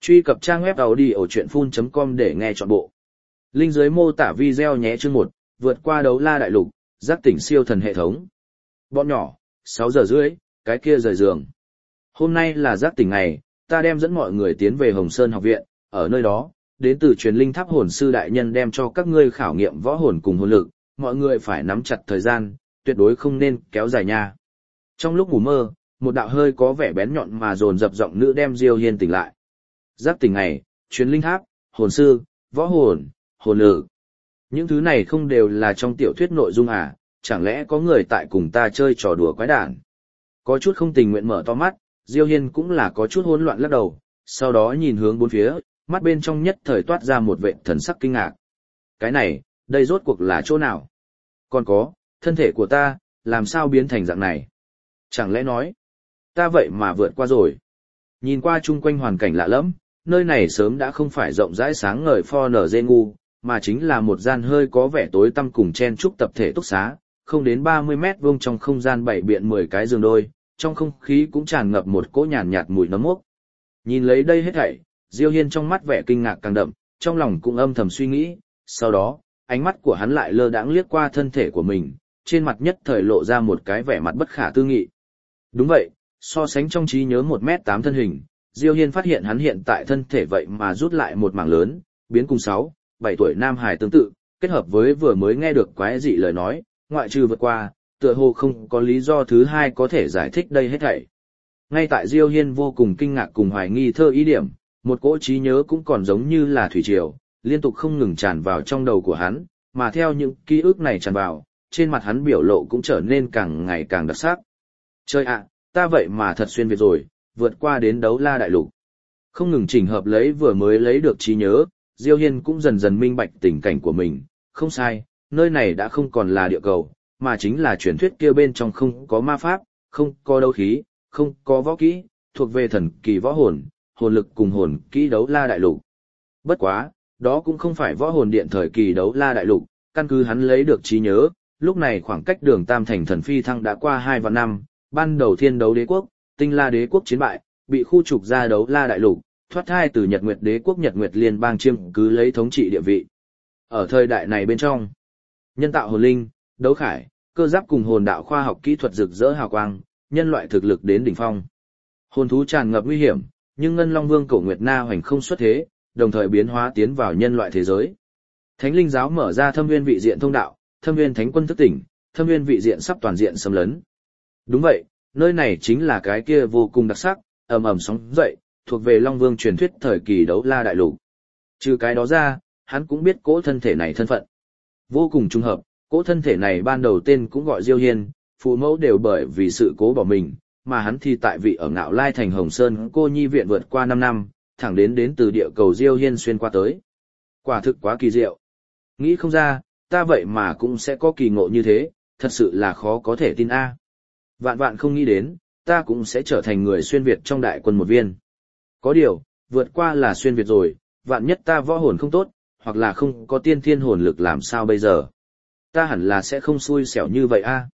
Truy cập trang web audiochuyenphun.com để nghe trọn bộ. Link dưới mô tả video nhé. Chương 1, vượt qua đấu la đại lục, giác tỉnh siêu thần hệ thống. Bọn nhỏ, 6 giờ rưỡi, cái kia rời giường. Hôm nay là giác tỉnh ngày, ta đem dẫn mọi người tiến về Hồng Sơn học viện, ở nơi đó, đến từ truyền linh tháp hồn sư đại nhân đem cho các ngươi khảo nghiệm võ hồn cùng hồn lực, mọi người phải nắm chặt thời gian, tuyệt đối không nên kéo dài nha. Trong lúc ngủ mơ, một đạo hơi có vẻ bén nhọn mà dồn dập giọng nữ đem Diêu Hiên tỉnh lại. Giác tỉnh ngày, truyền linh tháp, hồn sư, võ hồn, hồn lực. Những thứ này không đều là trong tiểu thuyết nội dung à, chẳng lẽ có người tại cùng ta chơi trò đùa quái đản. Có chút không tình nguyện mở to mắt, Diêu Hiên cũng là có chút hỗn loạn lắc đầu, sau đó nhìn hướng bốn phía, mắt bên trong nhất thời toát ra một vẻ thần sắc kinh ngạc. Cái này, đây rốt cuộc là chỗ nào? Còn có, thân thể của ta, làm sao biến thành dạng này? Chẳng lẽ nói, ta vậy mà vượt qua rồi? Nhìn qua chung quanh hoàn cảnh lạ lẫm, nơi này sớm đã không phải rộng rãi sáng ngời Fornzengu, mà chính là một gian hơi có vẻ tối tăm cùng chen chúc tập thể túc xá, không đến 30 mét vuông trong không gian bảy biện 10 cái giường đôi, trong không khí cũng tràn ngập một cỗ nhàn nhạt mùi nấm mốc. Nhìn lấy đây hết thảy, Diêu Hiên trong mắt vẻ kinh ngạc càng đậm, trong lòng cũng âm thầm suy nghĩ, sau đó, ánh mắt của hắn lại lơ đãng liếc qua thân thể của mình, trên mặt nhất thời lộ ra một cái vẻ mặt bất khả tư nghị. Đúng vậy, so sánh trong trí nhớ 1m8 thân hình, Diêu Hiên phát hiện hắn hiện tại thân thể vậy mà rút lại một mảng lớn, biến cùng 6, 7 tuổi nam hài tương tự, kết hợp với vừa mới nghe được quái dị lời nói, ngoại trừ vượt qua, tựa hồ không có lý do thứ hai có thể giải thích đây hết thảy. Ngay tại Diêu Hiên vô cùng kinh ngạc cùng hoài nghi thơ ý điểm, một cỗ trí nhớ cũng còn giống như là thủy triều, liên tục không ngừng tràn vào trong đầu của hắn, mà theo những ký ức này tràn vào, trên mặt hắn biểu lộ cũng trở nên càng ngày càng đặc sắc. Trời ạ, ta vậy mà thật xuyên Việt rồi, vượt qua đến đấu la đại lục. Không ngừng chỉnh hợp lấy vừa mới lấy được trí nhớ, Diêu Hiên cũng dần dần minh bạch tình cảnh của mình, không sai, nơi này đã không còn là địa cầu, mà chính là truyền thuyết kia bên trong không có ma pháp, không có đấu khí, không có võ kỹ, thuộc về thần kỳ võ hồn, hồn lực cùng hồn kỹ đấu la đại lục. Bất quá, đó cũng không phải võ hồn điện thời kỳ đấu la đại lục, căn cứ hắn lấy được trí nhớ, lúc này khoảng cách đường Tam Thành thần phi thăng đã qua 2 vạn năm, ban đầu thiên đấu đế quốc, tinh la đế quốc chiến bại, bị khu trục ra đấu la đại lục, thoát thai từ Nhật Nguyệt đế quốc Nhật Nguyệt liên bang chiếm cứ lấy thống trị địa vị. Ở thời đại này bên trong, nhân tạo hồn linh, đấu khải, cơ giáp cùng hồn đạo khoa học kỹ thuật rực rỡ hào quang, nhân loại thực lực đến đỉnh phong. Hồn thú tràn ngập nguy hiểm, nhưng Ngân Long Vương Cổ Nguyệt Na hoành không xuất thế, đồng thời biến hóa tiến vào nhân loại thế giới. Thánh linh giáo mở ra thâm nguyên vị diện thông đạo, thâm nguyên thánh quân thức tỉnh, thâm nguyên vị diện sắp toàn diện xâm lấn. Đúng vậy, nơi này chính là cái kia vô cùng đặc sắc, ầm ầm sóng dậy, thuộc về Long Vương truyền thuyết thời kỳ đấu la đại lục. Trừ cái đó ra, hắn cũng biết cỗ thân thể này thân phận. Vô cùng trùng hợp, cỗ thân thể này ban đầu tên cũng gọi Diêu Hiên, phụ mẫu đều bởi vì sự cố bỏ mình, mà hắn thì tại vị ở Ngạo Lai thành Hồng Sơn cô nhi viện vượt qua 5 năm, thẳng đến từ địa cầu Diêu Hiên xuyên qua tới. Quả thực quá kỳ diệu. Nghĩ không ra, ta vậy mà cũng sẽ có kỳ ngộ như thế, thật sự là khó có thể tin a. Vạn vạn không nghĩ đến, ta cũng sẽ trở thành người xuyên Việt trong đại quân một viên. Có điều, vượt qua là xuyên Việt rồi, vạn nhất ta võ hồn không tốt, hoặc là không có tiên thiên hồn lực làm sao bây giờ. Ta hẳn là sẽ không xui xẻo như vậy a.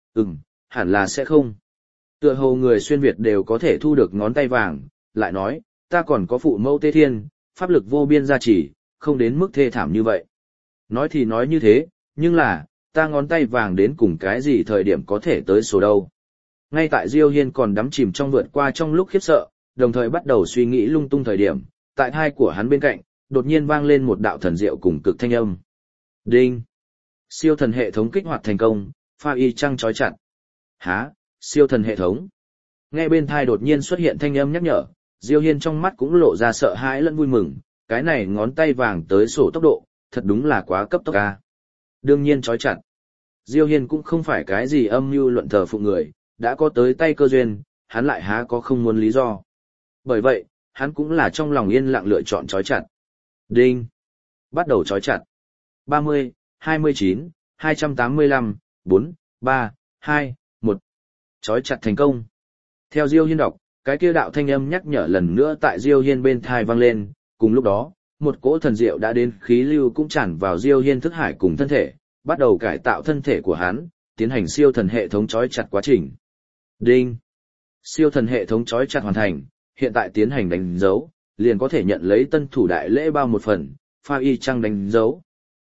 Hẳn là sẽ không. Tựa hồ người xuyên Việt đều có thể thu được ngón tay vàng, lại nói, ta còn có phụ mẫu tế thiên, pháp lực vô biên gia trì, không đến mức thê thảm như vậy. Nói thì nói như thế, nhưng là, ta ngón tay vàng đến cùng cái gì thời điểm có thể tới số đâu. Ngay tại Diêu Hiên còn đắm chìm trong vượt qua trong lúc khiếp sợ, đồng thời bắt đầu suy nghĩ lung tung thời điểm, tại thai của hắn bên cạnh, đột nhiên vang lên một đạo thần diệu cùng cực thanh âm. Đinh! Siêu thần hệ thống kích hoạt thành công, pha y trăng chói chặt. Hả? Siêu thần hệ thống? Nghe bên thai đột nhiên xuất hiện thanh âm nhắc nhở, Diêu Hiên trong mắt cũng lộ ra sợ hãi lẫn vui mừng, cái này ngón tay vàng tới sổ tốc độ, thật đúng là quá cấp tốc a. Đương nhiên chói chặt. Diêu Hiên cũng không phải cái gì âm mưu luận thờ phụ người, đã có tới tay cơ duyên, hắn lại há có không muốn lý do. Bởi vậy, hắn cũng là trong lòng yên lặng lựa chọn chói chặt. Đinh. Bắt đầu chói chặt. 30, 29, 285, 4, 3, 2, 1. Chói chặt thành công. Theo Diêu Hiên đọc, cái kia đạo thanh âm nhắc nhở lần nữa tại Diêu Hiên bên tai vang lên, cùng lúc đó, một cỗ thần diệu đã đến khí lưu cũng tràn vào Diêu Hiên thức hải cùng thân thể, bắt đầu cải tạo thân thể của hắn, tiến hành siêu thần hệ thống chói chặt quá trình. Đinh. Siêu thần hệ thống chói chặt hoàn thành, hiện tại tiến hành đánh dấu, liền có thể nhận lấy tân thủ đại lễ bao một phần, pha y chang đánh dấu.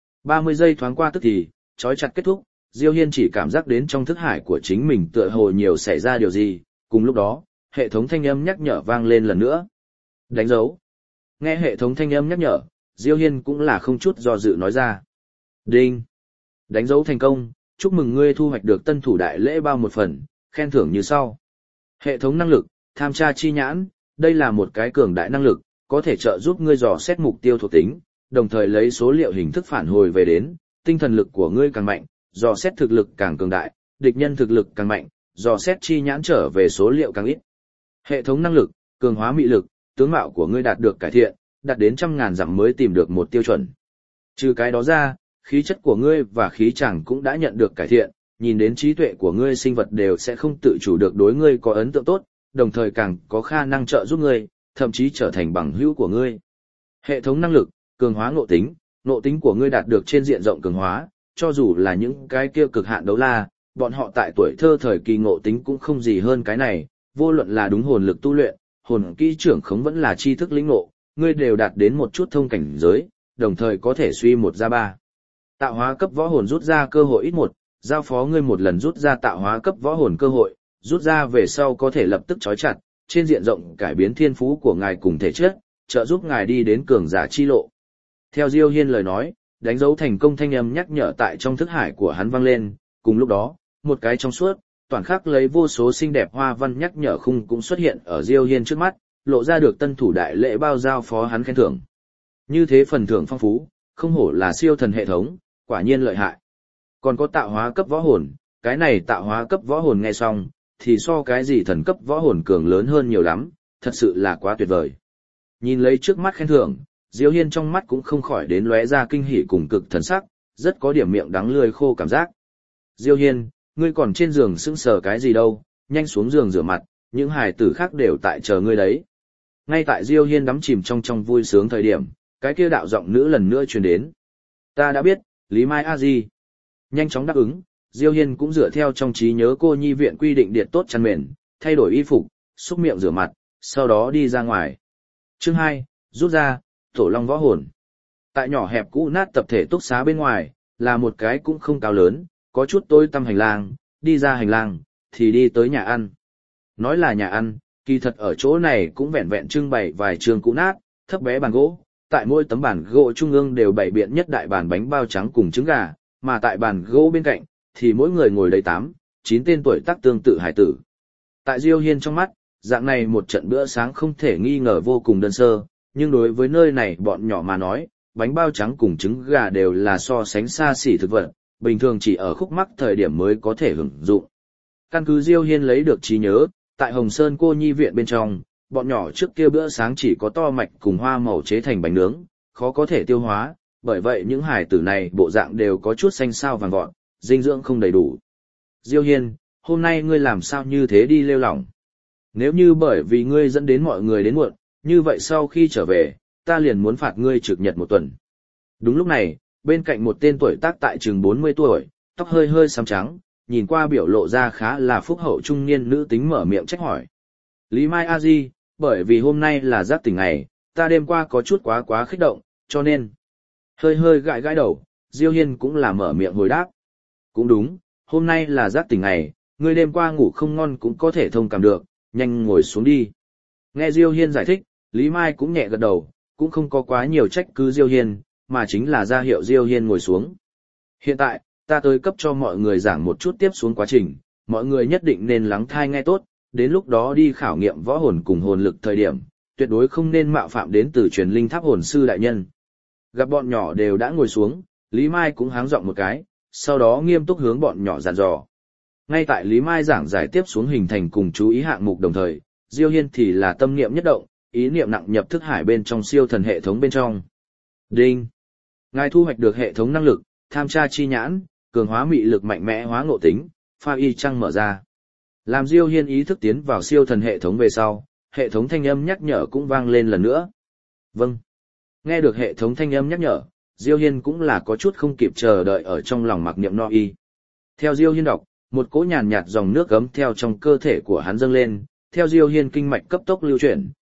30 giây thoáng qua tức thì, trói chặt kết thúc, Diêu Hiên chỉ cảm giác đến trong thức hải của chính mình tựa hồ nhiều xảy ra điều gì, cùng lúc đó, hệ thống thanh âm nhắc nhở vang lên lần nữa. Đánh dấu. Nghe hệ thống thanh âm nhắc nhở, Diêu Hiên cũng là không chút do dự nói ra. Đinh. Đánh dấu thành công, chúc mừng ngươi thu hoạch được tân thủ đại lễ bao một phần, khen thưởng như sau. Hệ thống năng lực, tham tra chi nhãn, đây là một cái cường đại năng lực, có thể trợ giúp ngươi dò xét mục tiêu thuộc tính, đồng thời lấy số liệu hình thức phản hồi về đến, tinh thần lực của ngươi càng mạnh, dò xét thực lực càng cường đại, địch nhân thực lực càng mạnh, dò xét chi nhãn trở về số liệu càng ít. Hệ thống năng lực, cường hóa mị lực, tướng mạo của ngươi đạt được cải thiện, đạt đến 100.000 dặm mới tìm được một tiêu chuẩn. Trừ cái đó ra, khí chất của ngươi và khí chàng cũng đã nhận được cải thiện, nhìn đến trí tuệ của ngươi sinh vật đều sẽ không tự chủ được đối ngươi có ấn tượng tốt, đồng thời càng có khả năng trợ giúp ngươi, thậm chí trở thành bằng hữu của ngươi. Hệ thống năng lực, cường hóa ngộ tính của ngươi đạt được trên diện rộng cường hóa, cho dù là những cái kia cực hạn đấu la, bọn họ tại tuổi thơ thời kỳ ngộ tính cũng không gì hơn cái này, vô luận là đúng hồn lực tu luyện, hồn kỹ trưởng khống vẫn là tri thức lĩnh ngộ, ngươi đều đạt đến một chút thông cảnh giới, đồng thời có thể suy 1 ra 3. Tạo hóa cấp võ hồn rút ra cơ hội ít 1, giao phó ngươi một lần rút ra tạo hóa cấp võ hồn cơ hội, rút ra về sau có thể lập tức trói chặt, trên diện rộng cải biến thiên phú của ngài cùng thể chất, trợ giúp ngài đi đến cường giả chi lộ. Theo Diêu Hiên lời nói, đánh dấu thành công thanh âm nhắc nhở tại trong thức hải của hắn vang lên, cùng lúc đó, một cái trong suốt, toàn khắc lấy vô số xinh đẹp hoa văn nhắc nhở khung cũng xuất hiện ở Diêu Hiên trước mắt, lộ ra được tân thủ đại lễ bao giao phó hắn khen thưởng. Như thế phần thưởng phong phú, không hổ là siêu thần hệ thống, quả nhiên lợi hại. Còn có tạo hóa cấp võ hồn, cái này tạo hóa cấp võ hồn nghe xong, thì so cái gì thần cấp võ hồn cường lớn hơn nhiều lắm, thật sự là quá tuyệt vời. Nhìn lấy trước mắt khen thưởng, Diêu Hiên trong mắt cũng không khỏi đến lóe ra kinh hỉ cùng cực thần sắc, rất có điểm miệng đắng lưỡi khô cảm giác. Diêu Hiên, ngươi còn trên giường sững sờ cái gì đâu, nhanh xuống giường rửa mặt, những hài tử khác đều tại chờ ngươi đấy. Ngay tại Diêu Hiên đắm chìm trong vui sướng thời điểm, cái kia đạo giọng nữ lần nữa truyền đến. Ta đã biết, Lý Mai A Di. Nhanh chóng đáp ứng, Diêu Hiên cũng dựa theo trong trí nhớ cô nhi viện quy định điện tốt chăn mền, thay đổi y phục, xúc miệng rửa mặt, sau đó đi ra ngoài. Chương 2, rút ra, Tổ Long võ hồn. Tại nhỏ hẹp cũ nát tập thể túc xá bên ngoài, là một cái cũng không cao lớn, có chút tối tăm hành lang, đi ra hành lang, thì đi tới nhà ăn. Nói là nhà ăn, kỳ thật ở chỗ này cũng vẹn vẹn trưng bày vài trường cũ nát, thấp bé bàn gỗ, tại mỗi tấm bàn gỗ trung ương đều bày biện nhất đại bàn bánh bao trắng cùng trứng gà, mà tại bàn gỗ bên cạnh, thì mỗi người ngồi đầy 8, 9 tên tuổi tác tương tự hải tử. Tại Diêu Hiên trong mắt, dạng này một trận bữa sáng không thể nghi ngờ vô cùng đơn sơ, nhưng đối với nơi này bọn nhỏ mà nói, bánh bao trắng cùng trứng gà đều là so sánh xa xỉ thực vật, bình thường chỉ ở khúc mắc thời điểm mới có thể hưởng dụng. Căn cứ Diêu Hiên lấy được trí nhớ, tại Hồng Sơn cô nhi viện bên trong, bọn nhỏ trước kia bữa sáng chỉ có to mạch cùng hoa màu chế thành bánh nướng, khó có thể tiêu hóa, bởi vậy những hài tử này bộ dạng đều có chút xanh xao vàng vọt, dinh dưỡng không đầy đủ. Diêu Hiên, hôm nay ngươi làm sao như thế đi lêu lỏng? Nếu như bởi vì ngươi dẫn đến mọi người đến muộn, như vậy sau khi trở về, ta liền muốn phạt ngươi trực nhật 1 tuần. Đúng lúc này, bên cạnh một tên tuổi tác tại chừng 40 tuổi, tóc hơi hơi xám trắng, nhìn qua biểu lộ ra khá là phúc hậu trung niên nữ tính mở miệng trách hỏi. Lý Mai A Di, bởi vì hôm nay là giác tỉnh ngày, ta đêm qua có chút quá kích động, cho nên hơi hơi gãi đầu, Diêu Hiên cũng là mở miệng hồi đáp. Cũng đúng, hôm nay là giác tỉnh ngày, ngươi đêm qua ngủ không ngon cũng có thể thông cảm được, nhanh ngồi xuống đi. Nghe Diêu Hiên giải thích, Lý Mai cũng nhẹ gật đầu, cũng không có quá nhiều trách cứ Diêu Hiên, mà chính là ra hiệu Diêu Hiên ngồi xuống. Hiện tại, ta tới cấp cho mọi người giảng một chút tiếp xuống quá trình, mọi người nhất định nên lắng tai nghe tốt, đến lúc đó đi khảo nghiệm võ hồn cùng hồn lực thời điểm, tuyệt đối không nên mạo phạm đến từ truyền linh tháp hồn sư đại nhân. Gặp bọn nhỏ đều đã ngồi xuống, Lý Mai cũng háng giọng một cái, sau đó nghiêm túc hướng bọn nhỏ dặn dò. Ngay tại Lý Mai giảng giải tiếp xuống hình thành cùng chú ý hạng mục đồng thời, Diêu Hiên thì là tâm niệm nhất động, ý niệm nặng nhập thức hải bên trong siêu thần hệ thống bên trong. Đinh! Ngài thu hoạch được hệ thống năng lực, tham tra chi nhãn, cường hóa mị lực mạnh mẽ hóa ngộ tính, pha y trăng mở ra. Làm Diêu Hiên ý thức tiến vào siêu thần hệ thống về sau, hệ thống thanh âm nhắc nhở cũng vang lên lần nữa. Vâng. Nghe được hệ thống thanh âm nhắc nhở, Diêu Hiên cũng là có chút không kịp chờ đợi ở trong lòng mặc niệm no y. Theo Diêu Hiên đọc, một cỗ nhàn nhạt dòng nước gấm theo trong cơ thể của hắn dâng lên, theo Diêu Hiên kinh mạch cấp tốc lưu chuyển,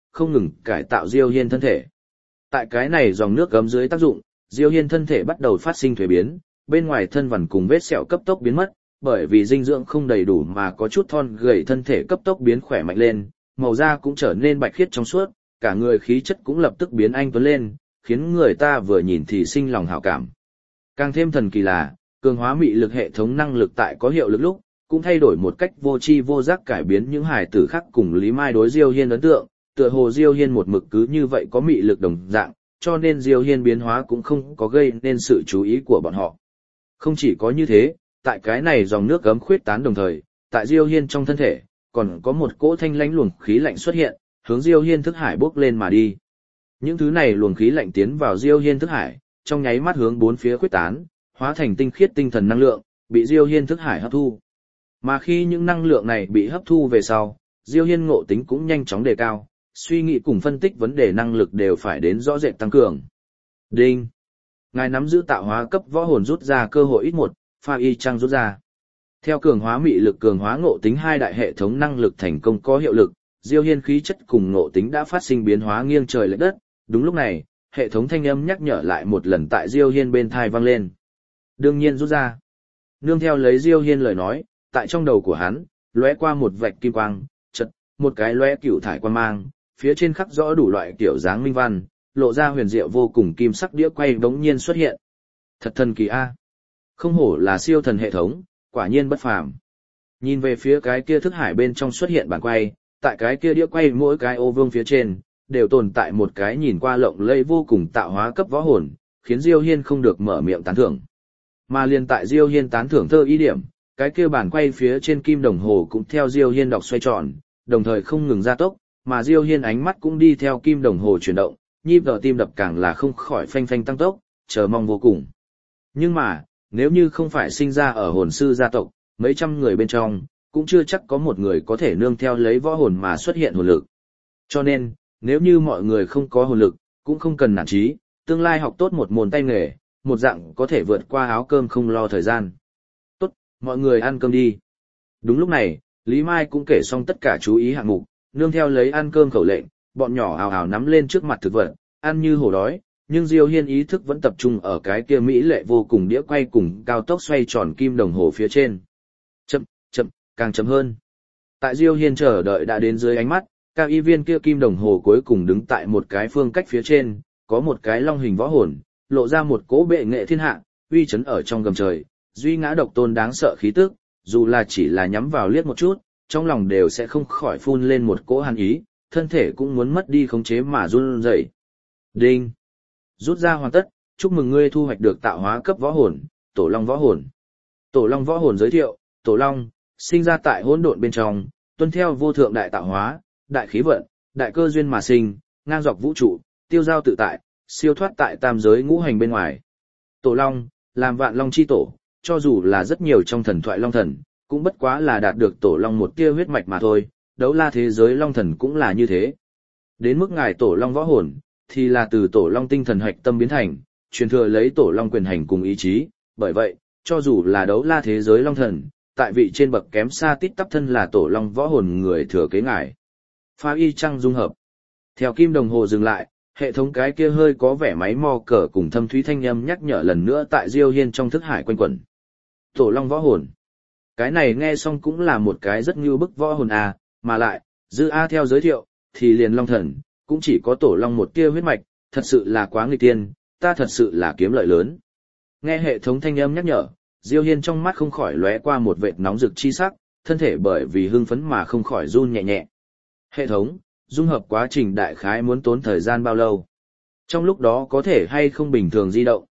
không ngừng cải tạo Diêu Hiên thân thể. Tại cái này dòng nước gấm dưới tác dụng, Diêu Hiên thân thể bắt đầu phát sinh thuế biến, bên ngoài thân vằn cùng vết sẹo cấp tốc biến mất, bởi vì dinh dưỡng không đầy đủ mà có chút thon gầy thân thể cấp tốc biến khỏe mạnh lên, màu da cũng trở nên bạch khiết trong suốt, cả người khí chất cũng lập tức biến anh tuấn lên, khiến người ta vừa nhìn thì sinh lòng hảo cảm. Càng thêm thần kỳ là, cường hóa mị lực hệ thống năng lực tại có hiệu lực lúc, cũng thay đổi một cách vô tri vô giác cải biến những hài tử khác cùng Lý Mai đối Diêu Hiên ấn tượng, tựa hồ Diêu Hiên một mực cứ như vậy có mị lực đồng dạng, cho nên Diêu Hiên biến hóa cũng không có gây nên sự chú ý của bọn họ. Không chỉ có như thế, tại cái này dòng nước gấm khuyết tán đồng thời, tại Diêu Hiên trong thân thể, còn có một cỗ thanh lãnh luồng khí lạnh xuất hiện, hướng Diêu Hiên thức hải bốc lên mà đi. Những thứ này luồng khí lạnh tiến vào Diêu Hiên thức hải, trong nháy mắt hướng bốn phía khuyết tán, hóa thành tinh khiết tinh thần năng lượng, bị Diêu Hiên thức hải hấp thu. Mà khi những năng lượng này bị hấp thu về sau, Diêu Hiên ngộ tính cũng nhanh chóng đề cao, suy nghĩ cùng phân tích vấn đề năng lực đều phải đến rõ rệt tăng cường. Đinh! Ngài nắm giữ tạo hóa cấp võ hồn rút ra cơ hội ít một, pha y trang rút ra. Theo cường hóa mị lực cường hóa ngộ tính hai đại hệ thống năng lực thành công có hiệu lực, Diêu Hiên khí chất cùng ngộ tính đã phát sinh biến hóa nghiêng trời lệch đất. Đúng lúc này, hệ thống thanh âm nhắc nhở lại một lần tại Diêu Hiên bên tai vang lên. Đương nhiên rút ra. Nương theo lấy Diêu Hiên lời nói, tại trong đầu của hắn, lóe qua một vạch kim quang, chợt một cái lóe cựu thải quang mang, phía trên khắc rõ đủ loại kiểu dáng minh văn, lộ ra huyền diệu vô cùng kim sắc đĩa quay bỗng nhiên xuất hiện. Thật thần kỳ a. Không hổ là siêu thần hệ thống, quả nhiên bất phàm. Nhìn về phía cái kia thức hải bên trong xuất hiện bản quay, tại cái kia đĩa quay mỗi cái ô vuông phía trên, đều tồn tại một cái nhìn qua lộng lẫy vô cùng tạo hóa cấp võ hồn, khiến Diêu Hiên không được mở miệng tán thưởng. Mà liền tại Diêu Hiên tán thưởng thơ ý điểm, cái kia bản quay phía trên kim đồng hồ cũng theo Diêu Hiên đọc xoay tròn, đồng thời không ngừng gia tốc, mà Diêu Hiên ánh mắt cũng đi theo kim đồng hồ chuyển động, nhịp đập tim đập càng là không khỏi phanh phanh tăng tốc, chờ mong vô cùng. Nhưng mà, nếu như không phải sinh ra ở hồn sư gia tộc, mấy trăm người bên trong, cũng chưa chắc có một người có thể nương theo lấy võ hồn mà xuất hiện hồn lực. Cho nên, nếu như mọi người không có hồn lực, cũng không cần nản chí, tương lai học tốt một môn tay nghề, một dạng có thể vượt qua áo cơm không lo thời gian. Tốt, mọi người ăn cơm đi. Đúng lúc này, Lý Mai cũng kể xong tất cả chú ý hạng mục, nương theo lấy ăn cơm khẩu lệnh, bọn nhỏ ào ào nắm lên trước mặt thực vật, ăn như hổ đói, nhưng Diêu Hiên ý thức vẫn tập trung ở cái kia mỹ lệ vô cùng đĩa quay cùng cao tốc xoay tròn kim đồng hồ phía trên. Chậm, chậm, càng chậm hơn. Tại Diêu Hiên chờ đợi đã đến dưới ánh mắt, cao y viên kia kim đồng hồ cuối cùng đứng tại một cái phương cách phía trên, có một cái long hình võ hồn, lộ ra một cỗ bệ nghệ thiên hạ, uy chấn ở trong gầm trời, duy ngã độc tôn đáng sợ khí tức, dù là chỉ là nhắm vào liếc một chút, trong lòng đều sẽ không khỏi phun lên một cỗ hàn ý, thân thể cũng muốn mất đi khống chế mà run rẩy. Đinh! Rút ra hoàn tất, chúc mừng ngươi thu hoạch được tạo hóa cấp võ hồn, Tổ Long võ hồn. Tổ Long võ hồn giới thiệu, Tổ Long, sinh ra tại hỗn độn bên trong, tuân theo vô thượng đại tạo hóa, đại khí vận, đại cơ duyên mà sinh, ngang dọc vũ trụ, tiêu giao tự tại, siêu thoát tại tam giới ngũ hành bên ngoài. Tổ Long, làm vạn long chi tổ, cho dù là rất nhiều trong thần thoại long thần, cũng bất quá là đạt được Tổ Long một tia huyết mạch mà thôi, đấu la thế giới long thần cũng là như thế. Đến mức ngài Tổ Long võ hồn, thì là từ Tổ Long tinh thần hạch tâm biến thành, truyền thừa lấy Tổ Long quyền hành cùng ý chí, bởi vậy, cho dù là đấu la thế giới long thần, tại vị trên bậc kém xa tít tắp thân là Tổ Long võ hồn người thừa kế ngài. Pha y trăng dung hợp. Theo kim đồng hồ dừng lại, hệ thống cái kia hơi có vẻ máy mò cờ cùng thâm thúy thanh âm nhắc nhở lần nữa tại Diêu Hiên trong thức hải quanh quẩn. Tổ Long võ hồn. Cái này nghe xong cũng là một cái rất như bức võ hồn à, mà lại, dư A theo giới thiệu, thì liền long thần, cũng chỉ có Tổ Long một tia huyết mạch, thật sự là quá nghịch tiên, ta thật sự là kiếm lợi lớn. Nghe hệ thống thanh âm nhắc nhở, Diêu Hiên trong mắt không khỏi lóe qua một vệt nóng rực chi sắc, thân thể bởi vì hưng phấn mà không khỏi run nhẹ nhẹ. Hệ thống, dung hợp quá trình đại khái muốn tốn thời gian bao lâu? Trong lúc đó có thể hay không bình thường di động?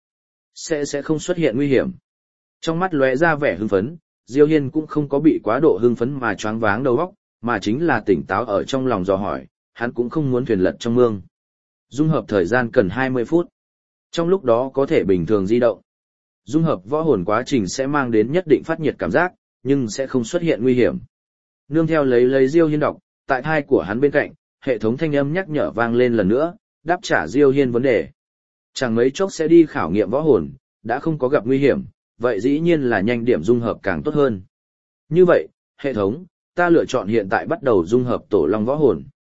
Sẽ không xuất hiện nguy hiểm. Trong mắt lóe ra vẻ hưng phấn, Diêu Hiên cũng không có bị quá độ hưng phấn mà choáng váng đầu óc, mà chính là tỉnh táo ở trong lòng dò hỏi, hắn cũng không muốn thuyền lật trong mương. Dung hợp thời gian cần 20 phút. Trong lúc đó có thể bình thường di động. Dung hợp võ hồn quá trình sẽ mang đến nhất định phát nhiệt cảm giác, nhưng sẽ không xuất hiện nguy hiểm. Nương theo lấy Diêu Hiên đọc, tại thai của hắn bên cạnh, hệ thống thanh âm nhắc nhở vang lên lần nữa, đáp trả Diêu Hiên vấn đề. Chẳng mấy chốc sẽ đi khảo nghiệm võ hồn, đã không có gặp nguy hiểm, vậy dĩ nhiên là nhanh điểm dung hợp càng tốt hơn. Như vậy, hệ thống, ta lựa chọn hiện tại bắt đầu dung hợp Tổ Long võ hồn.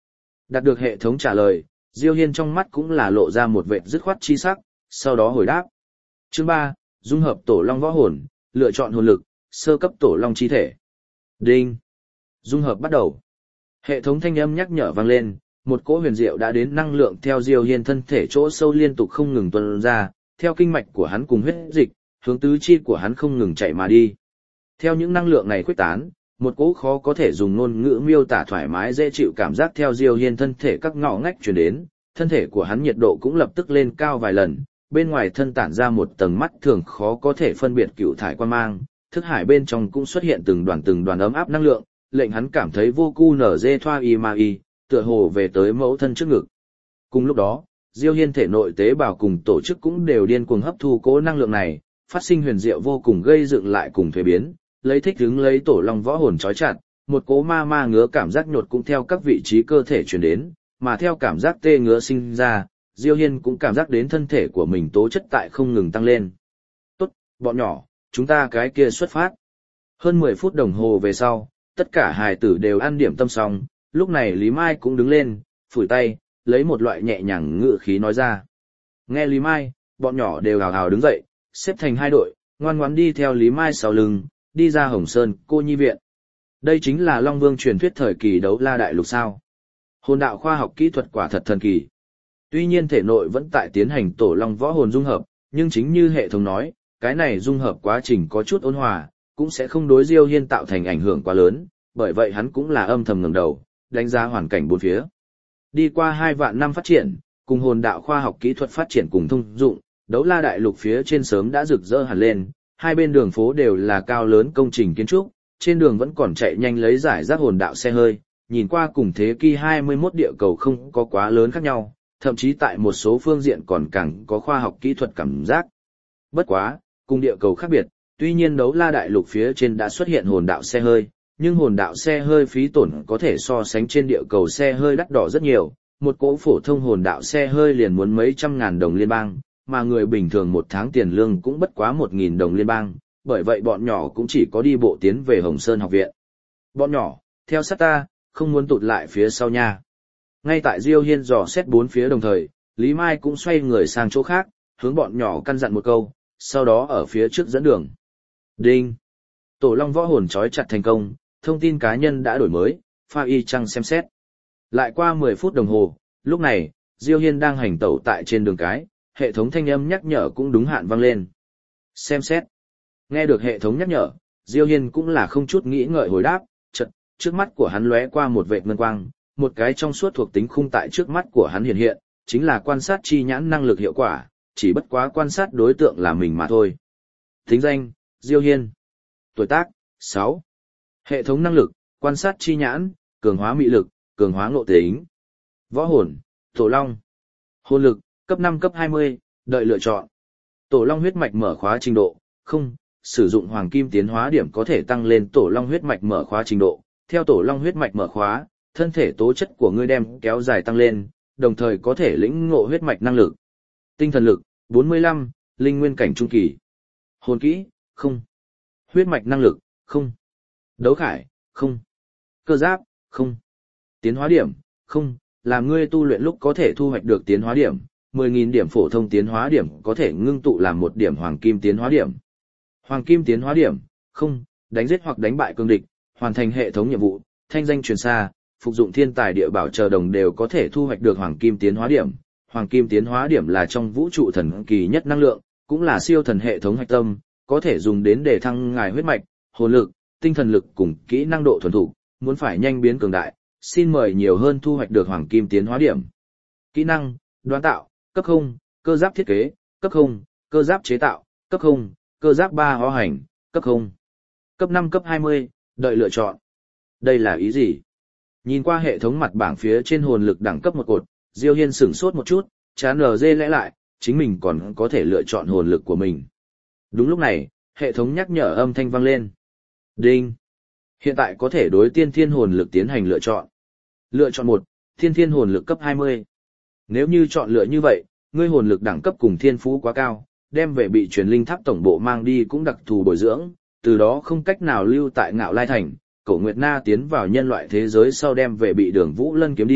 Đạt được hệ thống trả lời, Diêu Hiên trong mắt cũng là lộ ra một vệt dứt khoát chi sắc, sau đó hồi đáp. Chương 3, dung hợp tổ long võ hồn, lựa chọn hồn lực, sơ cấp tổ long chi thể. Đinh. Dung hợp bắt đầu. Hệ thống thanh âm nhắc nhở vang lên, một cỗ huyền diệu đã đến năng lượng theo Diêu Hiên thân thể chỗ sâu liên tục không ngừng tuôn ra, theo kinh mạch của hắn cùng huyết dịch, hướng tứ chi của hắn không ngừng chạy mà đi. Theo những năng lượng này khuếch tán, một cỗ khó có thể dùng ngôn ngữ miêu tả thoải mái dễ chịu cảm giác theo Diêu Hiên thân thể các ngõ ngách truyền đến, thân thể của hắn nhiệt độ cũng lập tức lên cao vài lần, bên ngoài thân tản ra một tầng mắt thường khó có thể phân biệt cựu thải quan mang, thức hải bên trong cũng xuất hiện từng đoàn ấm áp năng lượng, lệnh hắn cảm thấy vô cu nở dê thoa y ma y, tựa hồ về tới mẫu thân trước ngực. Cùng lúc đó, Diêu Hiên thể nội tế bào cùng tổ chức cũng đều điên cuồng hấp thu cỗ năng lượng này, phát sinh huyền diệu vô cùng gây dựng lại cùng thuế biến, lấy thích ứng lấy tổ long võ hồn trói chặt, một cỗ ma ngứa cảm giác nhột cũng theo các vị trí cơ thể truyền đến, mà theo cảm giác tê ngứa sinh ra, Diêu Hiên cũng cảm giác đến thân thể của mình tố chất tại không ngừng tăng lên. Tốt, bọn nhỏ, chúng ta cái kia xuất phát. Hơn 10 phút đồng hồ về sau, tất cả hài tử đều ăn điểm tâm xong, lúc này Lý Mai cũng đứng lên, phủi tay, lấy một loại nhẹ nhàng ngữ khí nói ra. Nghe Lý Mai, bọn nhỏ đều hào hào đứng dậy, xếp thành hai đội, ngoan ngoãn đi theo Lý Mai sau lưng, đi ra Hồng Sơn cô nhi viện. Đây chính là Long Vương truyền thuyết thời kỳ đấu la đại lục sao. Hồn đạo khoa học kỹ thuật quả thật thần kỳ. Tuy nhiên thể nội vẫn tại tiến hành tổ long võ hồn dung hợp, nhưng chính như hệ thống nói, cái này dung hợp quá trình có chút ôn hòa, cũng sẽ không đối Diêu Hiên tạo thành ảnh hưởng quá lớn, bởi vậy hắn cũng là âm thầm ngẩng đầu, đánh giá hoàn cảnh bốn phía. Đi qua 2 vạn năm phát triển, cùng hồn đạo khoa học kỹ thuật phát triển cùng thông dụng, đấu la đại lục phía trên sớm đã rực rỡ hẳn lên, hai bên đường phố đều là cao lớn công trình kiến trúc, trên đường vẫn còn chạy nhanh lấy giải rác hồn đạo xe hơi, nhìn qua cùng thế kỷ 21 địa cầu không có quá lớn khác nhau, thậm chí tại một số phương diện còn càng có khoa học kỹ thuật cảm giác. Bất quá, cùng địa cầu khác biệt, tuy nhiên đấu la đại lục phía trên đã xuất hiện hồn đạo xe hơi, nhưng hồn đạo xe hơi phí tổn có thể so sánh trên địa cầu xe hơi đắt đỏ rất nhiều, một cỗ phổ thông hồn đạo xe hơi liền muốn mấy trăm ngàn đồng liên bang, mà người bình thường một tháng tiền lương cũng bất quá 1.000 đồng liên bang, bởi vậy bọn nhỏ cũng chỉ có đi bộ tiến về Hồng Sơn học viện. Bọn nhỏ, theo sát ta, không muốn tụt lại phía sau nha. Ngay tại Diêu Hiên dò xét bốn phía đồng thời, Lý Mai cũng xoay người sang chỗ khác, hướng bọn nhỏ căn dặn một câu, sau đó ở phía trước dẫn đường. Đinh! Tổ long võ hồn trói chặt thành công, thông tin cá nhân đã đổi mới, pha y chăng xem xét. Lại qua 10 phút đồng hồ, lúc này, Diêu Hiên đang hành tẩu tại trên đường cái, hệ thống thanh âm nhắc nhở cũng đúng hạn vang lên. Xem xét. Nghe được hệ thống nhắc nhở, Diêu Hiên cũng là không chút nghĩ ngợi hồi đáp, chợt trước mắt của hắn lóe qua một vệt ngân quang, một cái trong suốt thuộc tính khung tại trước mắt của hắn hiện hiện, chính là quan sát chi nhãn năng lực hiệu quả, chỉ bất quá quan sát đối tượng là mình mà thôi. Thính danh, Diêu Hiên. Tuổi tác, 6. Hệ thống năng lực, quan sát chi nhãn, cường hóa mị lực, cường hóa ngộ tính. Võ hồn, Tổ Long. Hồn lực, cấp 5 cấp 20, đợi lựa chọn. Tổ Long huyết mạch mở khóa trình độ, không, sử dụng hoàng kim tiến hóa điểm có thể tăng lên Tổ Long huyết mạch mở khóa trình độ. Theo Tổ Long huyết mạch mở khóa, thân thể tố chất của ngươi đem kéo dài tăng lên, đồng thời có thể lĩnh ngộ huyết mạch năng lực. Tinh thần lực, 45, linh nguyên cảnh trung kỳ. Hồn kỹ, không. Huyết mạch năng lực, không. Đấu khải, không. Cơ giáp, không. Tiến hóa điểm, không. Làm ngươi tu luyện lúc có thể thu hoạch được tiến hóa điểm, 10.000 điểm phổ thông tiến hóa điểm có thể ngưng tụ làm 1 điểm hoàng kim tiến hóa điểm. Hoàng kim tiến hóa điểm, không. Đánh giết hoặc đánh bại cương địch, hoàn thành hệ thống nhiệm vụ, thanh danh truyền xa, phục dụng thiên tài địa bảo chờ đồng đều có thể thu hoạch được hoàng kim tiến hóa điểm. Hoàng kim tiến hóa điểm là trong vũ trụ thần kỳ nhất năng lượng, cũng là siêu thần hệ thống hạch tâm, có thể dùng đến để thăng ngài huyết mạch, hồn lực, tinh thần lực cùng kỹ năng độ thuần thục, muốn phải nhanh biến cường đại, xin mời nhiều hơn thu hoạch được hoàng kim tiến hóa điểm. Kỹ năng, đoán tạo, cấp 0, cơ giáp thiết kế, cấp 0, cơ giáp chế tạo, cấp 0, cơ giáp 3 hóa hành, cấp 0. Cấp 5 cấp 20, đợi lựa chọn. Đây là ý gì? Nhìn qua hệ thống mặt bảng phía trên hồn lực đẳng cấp một cột, Diêu Hiên sửng sốt một chút, chán nở dê lẽ lại, chính mình còn có thể lựa chọn hồn lực của mình. Đúng lúc này, hệ thống nhắc nhở âm thanh vang lên. Đinh! Hiện tại có thể đối tiên thiên hồn lực tiến hành lựa chọn. Lựa chọn 1, tiên thiên hồn lực cấp 20. Nếu như chọn lựa như vậy, ngươi hồn lực đẳng cấp cùng thiên phú quá cao, đem về bị truyền linh tháp tổng bộ mang đi cũng đặc thù bồi dưỡng, từ đó không cách nào lưu tại Ngạo Lai Thành. Cổ Nguyệt Na tiến vào nhân loại thế giới sau đem về bị Đường Vũ Lân kiếm đi,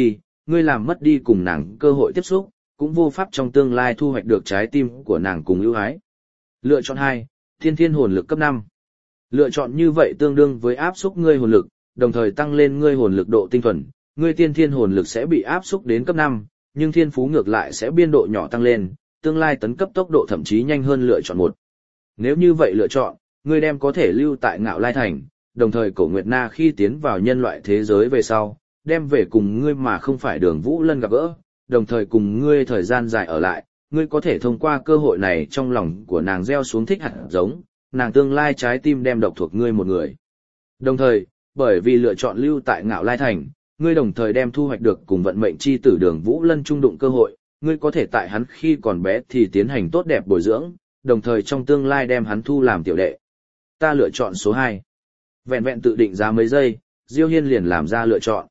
ngươi làm mất đi cùng nàng cơ hội tiếp xúc, cũng vô pháp trong tương lai thu hoạch được trái tim của nàng cùng ưu ái. Lựa chọn 2, Tiên Thiên hồn lực cấp 5. Lựa chọn như vậy tương đương với áp xúc ngươi hồn lực, đồng thời tăng lên ngươi hồn lực độ tinh thuần, ngươi tiên thiên hồn lực sẽ bị áp xúc đến cấp 5, nhưng thiên phú ngược lại sẽ biên độ nhỏ tăng lên, tương lai tấn cấp tốc độ thậm chí nhanh hơn lựa chọn 1. Nếu như vậy lựa chọn, ngươi đem có thể lưu tại Ngạo Lai Thành, đồng thời Cổ Nguyệt Na khi tiến vào nhân loại thế giới về sau, đem về cùng ngươi mà không phải Đường Vũ Lân gặp gỡ, đồng thời cùng ngươi thời gian dài ở lại, ngươi có thể thông qua cơ hội này trong lòng của nàng gieo xuống thích hạt giống, nàng tương lai trái tim đem độc thuộc ngươi một người. Đồng thời, bởi vì lựa chọn lưu tại Ngạo Lai Thành, ngươi đồng thời đem thu hoạch được cùng vận mệnh chi tử Đường Vũ Lân trung đụng cơ hội, ngươi có thể tại hắn khi còn bé thì tiến hành tốt đẹp bồi dưỡng, đồng thời trong tương lai đem hắn thu làm tiểu đệ. Ta lựa chọn số 2. Vẹn vẹn tự định giá mấy giây, Diêu Hiên liền làm ra lựa chọn.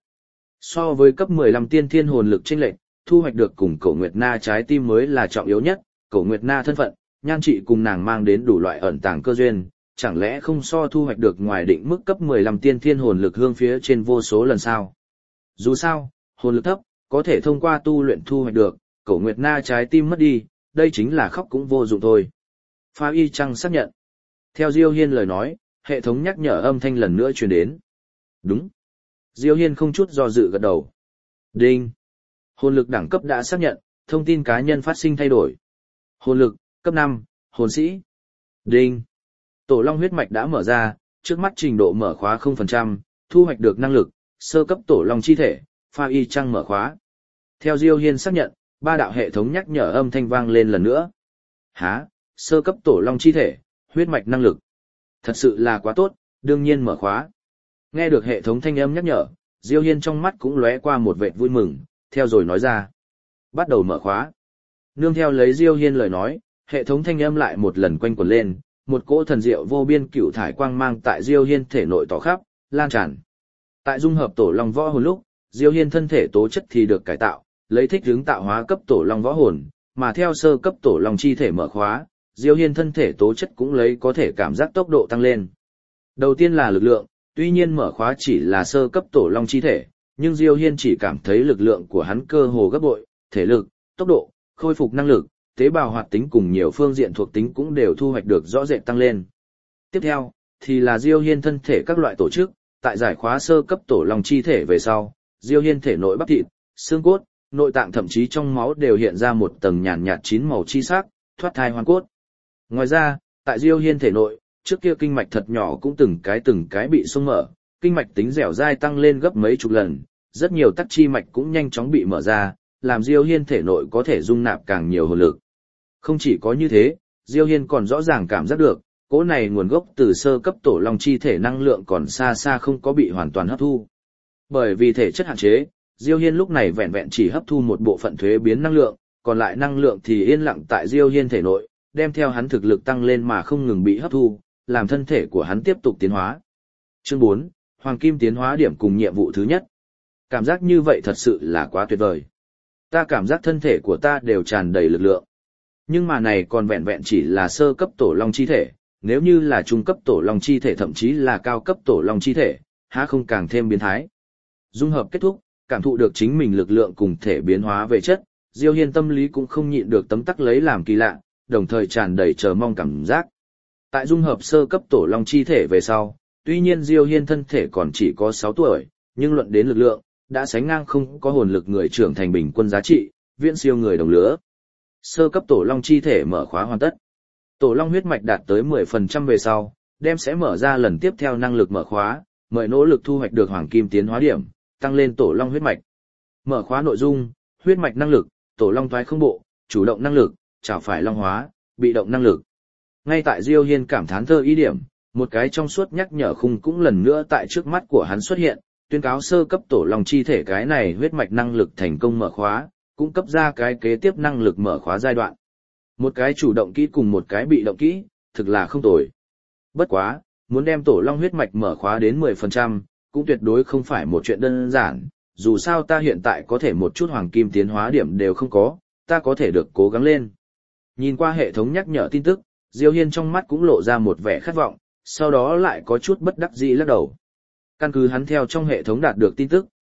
So với cấp 15 tiên thiên hồn lực chênh lệch, thu hoạch được cùng Cổ Nguyệt Na trái tim mới là trọng yếu nhất, Cổ Nguyệt Na thân phận, nhan trị cùng nàng mang đến đủ loại ẩn tàng cơ duyên, chẳng lẽ không so thu hoạch được ngoài định mức cấp 15 tiên thiên hồn lực hương phía trên vô số lần sao? Dù sao, hồn lực thấp, có thể thông qua tu luyện thu hoạch được, Cổ Nguyệt Na trái tim mất đi, đây chính là khóc cũng vô dụng thôi. Pha Y Trăng xác nhận. Theo Diêu Hiên lời nói, hệ thống nhắc nhở âm thanh lần nữa truyền đến. Đúng. Diêu Hiên không chút do dự gật đầu. Đinh. Hồn lực đẳng cấp đã xác nhận, thông tin cá nhân phát sinh thay đổi. Hồn lực, cấp 5, hồn sĩ. Đinh. Tổ Long huyết mạch đã mở ra, trước mắt trình độ mở khóa 0%, thu hoạch được năng lực, sơ cấp Tổ Long chi thể, Pha Y Trăng mở khóa. Theo Diêu Hiên xác nhận, 3 đạo hệ thống nhắc nhở âm thanh vang lên lần nữa. Hả, sơ cấp Tổ Long chi thể, huyết mạch năng lực. Thật sự là quá tốt, đương nhiên mở khóa. Nghe được hệ thống thanh âm nhắc nhở, Diêu Hiên trong mắt cũng lóe qua một vệt vui mừng, theo rồi nói ra. Bắt đầu mở khóa. Nương theo lấy Diêu Hiên lời nói, hệ thống thanh âm lại một lần quanh quẩn lên, một cỗ thần diệu vô biên cửu thải quang mang tại Diêu Hiên thể nội tỏ khắp, lan tràn. Tại dung hợp Tổ Long võ hồn lúc, Diêu Hiên thân thể tố chất thì được cải tạo, lấy thích hướng tạo hóa cấp Tổ Long võ hồn, mà theo sơ cấp Tổ Long chi thể mở khóa, Diêu Hiên thân thể tố chất cũng lấy có thể cảm giác tốc độ tăng lên. Đầu tiên là lực lượng, tuy nhiên mở khóa chỉ là sơ cấp Tổ Long chi thể, nhưng Diêu Hiên chỉ cảm thấy lực lượng của hắn cơ hồ gấp bội, thể lực, tốc độ, khôi phục năng lực, tế bào hoạt tính cùng nhiều phương diện thuộc tính cũng đều thu hoạch được rõ rệt tăng lên. Tiếp theo, thì là Diêu Hiên thân thể các loại tổ chức, tại giải khóa sơ cấp Tổ Long chi thể về sau, Diêu Hiên thể nội bắp thịt, xương cốt, nội tạng thậm chí trong máu đều hiện ra một tầng nhàn nhạt chín màu chi sắc, thoát thai hoàn cốt. Ngoài ra, tại Diêu Hiên thể nội, trước kia kinh mạch thật nhỏ cũng từng cái bị xông mở, kinh mạch tính dẻo dai tăng lên gấp mấy chục lần, rất nhiều tắc chi mạch cũng nhanh chóng bị mở ra, làm Diêu Hiên thể nội có thể dung nạp càng nhiều hồn lực. Không chỉ có như thế, Diêu Hiên còn rõ ràng cảm giác được, cỗ này nguồn gốc từ sơ cấp Tổ Long chi thể năng lượng còn xa xa không có bị hoàn toàn hấp thu. Bởi vì thể chất hạn chế, Diêu Hiên lúc này vẹn vẹn chỉ hấp thu một bộ phận thuế biến năng lượng, còn lại năng lượng thì yên lặng tại Diêu Hiên thể nội, đem theo hắn thực lực tăng lên mà không ngừng bị hấp thu, làm thân thể của hắn tiếp tục tiến hóa. Chương 4, Hoàng Kim tiến hóa điểm cùng nhiệm vụ thứ nhất. Cảm giác như vậy thật sự là quá tuyệt vời. Ta cảm giác thân thể của ta đều tràn đầy lực lượng. Nhưng mà này còn vẹn vẹn chỉ là sơ cấp Tổ Long chi thể, nếu như là trung cấp Tổ Long chi thể thậm chí là cao cấp Tổ Long chi thể, há không càng thêm biến thái. Dung hợp kết thúc, cảm thụ được chính mình lực lượng cùng thể biến hóa về chất, Diêu Hiên tâm lý cũng không nhịn được tấm tắc lấy làm kỳ lạ, đồng thời tràn đầy chờ mong cảm giác. Tại dung hợp sơ cấp Tổ Long chi thể về sau, tuy nhiên Diêu Hiên thân thể còn chỉ có 6 tuổi, nhưng luận đến lực lượng, đã sánh ngang không có hồn lực người trưởng thành bình quân giá trị, viễn siêu người đồng lứa. Sơ cấp Tổ Long chi thể mở khóa hoàn tất. Tổ Long huyết mạch đạt tới 10% về sau, đem sẽ mở ra lần tiếp theo năng lực mở khóa, mời nỗ lực thu hoạch được Hoàng Kim tiến hóa điểm, tăng lên Tổ Long huyết mạch. Mở khóa nội dung, huyết mạch năng lực, Tổ Long thoái không bộ, chủ động năng lực, chảo phải long hóa, bị động năng lực. Ngay tại Diêu Hiên cảm thán thơ ý điểm, một cái trong suốt nhắc nhở khung cũng lần nữa tại trước mắt của hắn xuất hiện, tuyên cáo sơ cấp Tổ Long chi thể cái này huyết mạch năng lực thành công mở khóa, cũng cấp ra cái kế tiếp năng lực mở khóa giai đoạn. Một cái chủ động kỹ cùng một cái bị động kỹ, thực là không tồi. Bất quá, muốn đem Tổ Long huyết mạch mở khóa đến 10%, cũng tuyệt đối không phải một chuyện đơn giản, dù sao ta hiện tại có thể một chút Hoàng Kim tiến hóa điểm đều không có, ta có thể được cố gắng lên. Nhìn qua hệ thống nhắc nhở tin tức, Diêu Hiên trong mắt cũng lộ ra một vẻ khát vọng, sau đó lại có chút bất đắc dĩ lắc đầu. Căn cứ hắn theo trong hệ thống đạt được tin tức,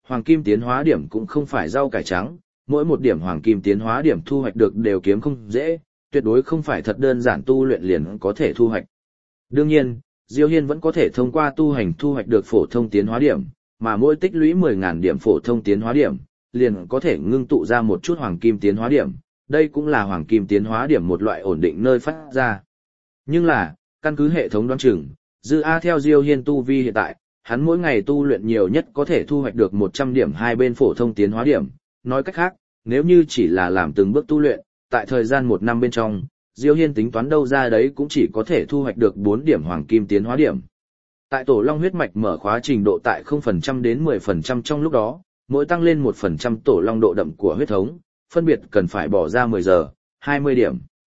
Hoàng kim tiến hóa điểm cũng không phải rau cải trắng, mỗi một điểm hoàng kim tiến hóa điểm thu hoạch được đều kiếm không dễ, tuyệt đối không phải thật đơn giản tu luyện liền có thể thu hoạch. Đương nhiên, Diêu Hiên vẫn có thể thông qua tu hành thu hoạch được phổ thông tiến hóa điểm, mà mỗi tích lũy 10.000 điểm phổ thông tiến hóa điểm, liền có thể ngưng tụ ra một chút hoàng kim tiến hóa điểm, đây cũng là hoàng kim tiến hóa điểm một loại ổn định nơi phát ra. Nhưng là, căn cứ hệ thống đoán chừng, dư A theo Diêu Hiên tu vi hiện tại, hắn mỗi ngày tu luyện nhiều nhất có thể thu hoạch được 100 điểm hai bên phổ thông tiến hóa điểm, nói cách khác, nếu như chỉ là làm từng bước tu luyện, tại thời gian 1 năm bên trong, Diêu Hiên tính toán đâu ra đấy cũng chỉ có thể thu hoạch được 4 điểm hoàng kim tiến hóa điểm. Tại tổ long huyết mạch mở khóa trình độ tại 0% đến 10% trong lúc đó, mỗi tăng lên 1% tổ long độ đậm của huyết thống, phân biệt cần phải bỏ ra 10 giờ, 20 điểm.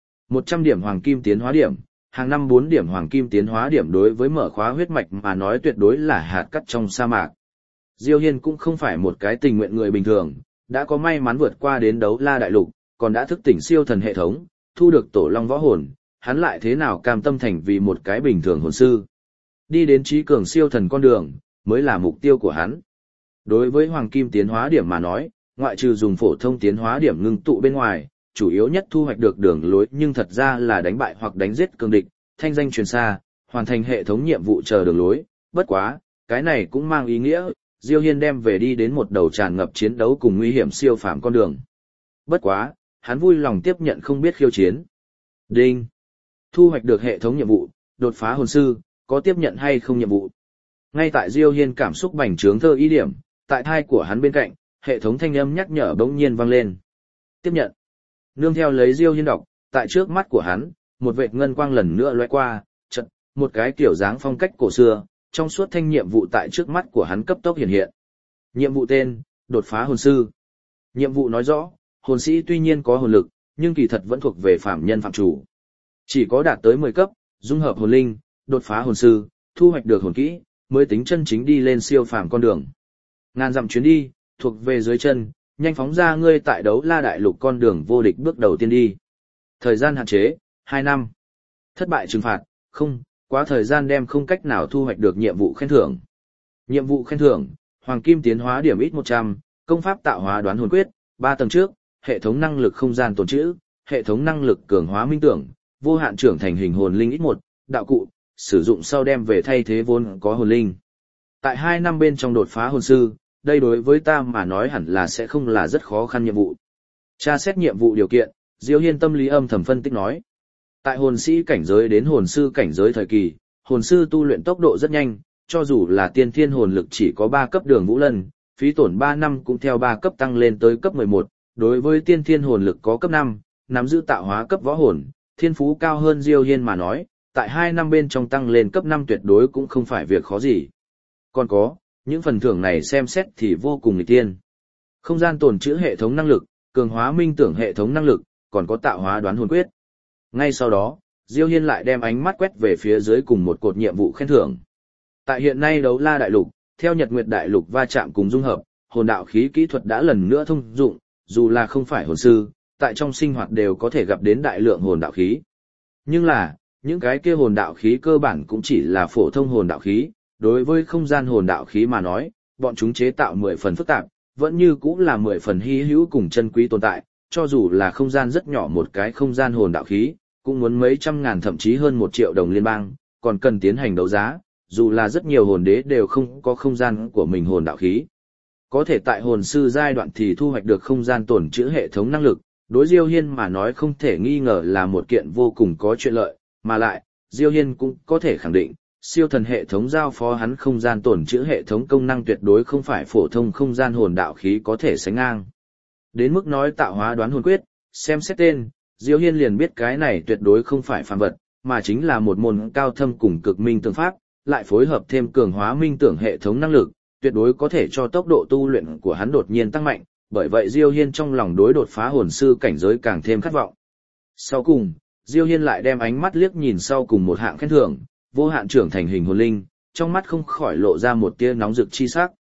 100 điểm hoàng kim tiến hóa điểm, hàng năm 4 điểm hoàng kim tiến hóa điểm đối với mở khóa huyết mạch mà nói tuyệt đối là hạt cát trong sa mạc. Diêu Hiên cũng không phải một cái tình nguyện người bình thường, đã có may mắn vượt qua đến đấu la đại lục, còn đã thức tỉnh siêu thần hệ thống, thu được tổ long võ hồn, hắn lại thế nào cam tâm thành vì một cái bình thường hồn sư. Đi đến trí cường siêu thần con đường, mới là mục tiêu của hắn. Đối với hoàng kim tiến hóa điểm mà nói, ngoại trừ dùng phổ thông tiến hóa điểm ngưng tụ bên ngoài, chủ yếu nhất thu hoạch được đường lối nhưng thật ra là đánh bại hoặc đánh giết cường địch, thanh danh truyền xa, hoàn thành hệ thống nhiệm vụ chờ đường lối. Bất quá, cái này cũng mang ý nghĩa, Diêu Hiên đem về đi đến một đầu tràn ngập chiến đấu cùng nguy hiểm siêu phàm con đường. Bất quá, hắn vui lòng tiếp nhận không biết khiêu chiến. Đinh! Thu hoạch được hệ thống nhiệm vụ, đột phá hồn sư, có tiếp nhận hay không nhiệm vụ? Ngay tại Diêu Hiên cảm xúc bành trướng thơ ý điểm, tại thai của hắn bên cạnh, hệ thống thanh âm nhắc nhở bỗng nhiên vang lên. Tiếp nhận. Nương theo lấy Diêu Hiên đọc, tại trước mắt của hắn, một vệt ngân quang lần nữa lóe qua, chợt, một cái kiểu dáng phong cách cổ xưa, trong suốt thanh nhiệm vụ tại trước mắt của hắn cấp tốc hiện hiện. Nhiệm vụ tên, đột phá hồn sư. Nhiệm vụ nói rõ, hồn sĩ tuy nhiên có hồn lực, nhưng kỳ thật vẫn thuộc về phạm nhân phạm chủ. Chỉ có đạt tới 10 cấp, dung hợp hồn linh, đột phá hồn sư, thu hoạch được hồn kỹ, mới tính chân chính đi lên siêu phàm con đường. Ngàn dặm chuyến đi, thuộc về dưới chân, nhanh phóng ra ngươi tại đấu la đại lục con đường vô địch bước đầu tiên đi. Thời gian hạn chế, 2 năm. Thất bại trừng phạt, không, quá thời gian đem không cách nào thu hoạch được nhiệm vụ khen thưởng. Nhiệm vụ khen thưởng, hoàng kim tiến hóa điểm ít 100, công pháp tạo hóa đoán hồn quyết, 3 tầng trước, hệ thống năng lực không gian tồn trữ, hệ thống năng lực cường hóa minh tưởng, vô hạn trưởng thành hình hồn linh ít 1, đạo cụ, sử dụng sau đem về thay thế vốn có hồn linh. Tại 2 năm bên trong đột phá hồn sư, đây đối với ta mà nói hẳn là sẽ không là rất khó khăn nhiệm vụ. Tra xét nhiệm vụ điều kiện, Diêu Hiên tâm lý âm thầm phân tích nói. Tại hồn sĩ cảnh giới đến hồn sư cảnh giới thời kỳ, hồn sư tu luyện tốc độ rất nhanh, cho dù là tiên thiên hồn lực chỉ có 3 cấp đường vũ lân, phí tổn 3 năm cũng theo 3 cấp tăng lên tới cấp 11, đối với tiên thiên hồn lực có cấp 5, nắm giữ tạo hóa cấp võ hồn, thiên phú cao hơn Diêu Hiên mà nói, tại 2 năm bên trong tăng lên cấp 5 tuyệt đối cũng không phải việc khó gì. Còn có, những phần thưởng này xem xét thì vô cùng nghịch tiên. Không gian tồn trữ hệ thống năng lực, cường hóa minh tưởng hệ thống năng lực, còn có tạo hóa đoán hồn quyết. Ngay sau đó, Diêu Hiên lại đem ánh mắt quét về phía dưới cùng một cột nhiệm vụ khen thưởng. Tại hiện nay đấu la đại lục, theo Nhật Nguyệt đại lục va chạm cùng dung hợp, hồn đạo khí kỹ thuật đã lần nữa thông dụng, dù là không phải hồn sư, tại trong sinh hoạt đều có thể gặp đến đại lượng hồn đạo khí. Nhưng là, những cái kia hồn đạo khí cơ bản cũng chỉ là phổ thông hồn đạo khí, đối với không gian hồn đạo khí mà nói, bọn chúng chế tạo 10 phần phức tạp, vẫn như cũng là 10 phần hy hữu cùng chân quý tồn tại, cho dù là không gian rất nhỏ một cái không gian hồn đạo khí, cũng muốn mấy trăm ngàn thậm chí hơn 1 triệu đồng liên bang, còn cần tiến hành đấu giá, dù là rất nhiều hồn đế đều không có không gian của mình hồn đạo khí. Có thể tại hồn sư giai đoạn thì thu hoạch được không gian tồn trữ hệ thống năng lực, đối Diêu Hiên mà nói không thể nghi ngờ là một kiện vô cùng có chuyện lợi, mà lại, Diêu Hiên cũng có thể khẳng định, siêu thần hệ thống giao phó hắn không gian tồn trữ hệ thống công năng tuyệt đối không phải phổ thông không gian hồn đạo khí có thể sánh ngang. Đến mức nói tạo hóa đoán hồn quyết, xem xét tên, Diêu Hiên liền biết cái này tuyệt đối không phải phàm vật, mà chính là một môn cao thâm cùng cực minh tưởng pháp, lại phối hợp thêm cường hóa minh tưởng hệ thống năng lực, tuyệt đối có thể cho tốc độ tu luyện của hắn đột nhiên tăng mạnh, bởi vậy Diêu Hiên trong lòng đối đột phá hồn sư cảnh giới càng thêm khát vọng. Sau cùng, Diêu Hiên lại đem ánh mắt liếc nhìn sau cùng một hạng khen thưởng, vô hạn trưởng thành hình hồn linh, trong mắt không khỏi lộ ra một tia nóng rực chi sắc.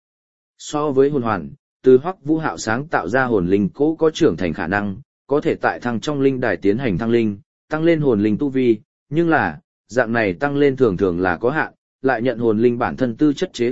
So với hồn hoàn, từ Hoắc Vũ Hạo sáng tạo ra hồn linh cố có trưởng thành khả năng, có thể tại thăng trong linh đài tiến hành thăng linh, tăng lên hồn linh tu vi, nhưng là, dạng này tăng lên thường thường là có hạn, lại nhận hồn linh bản thân tư chất chế ước,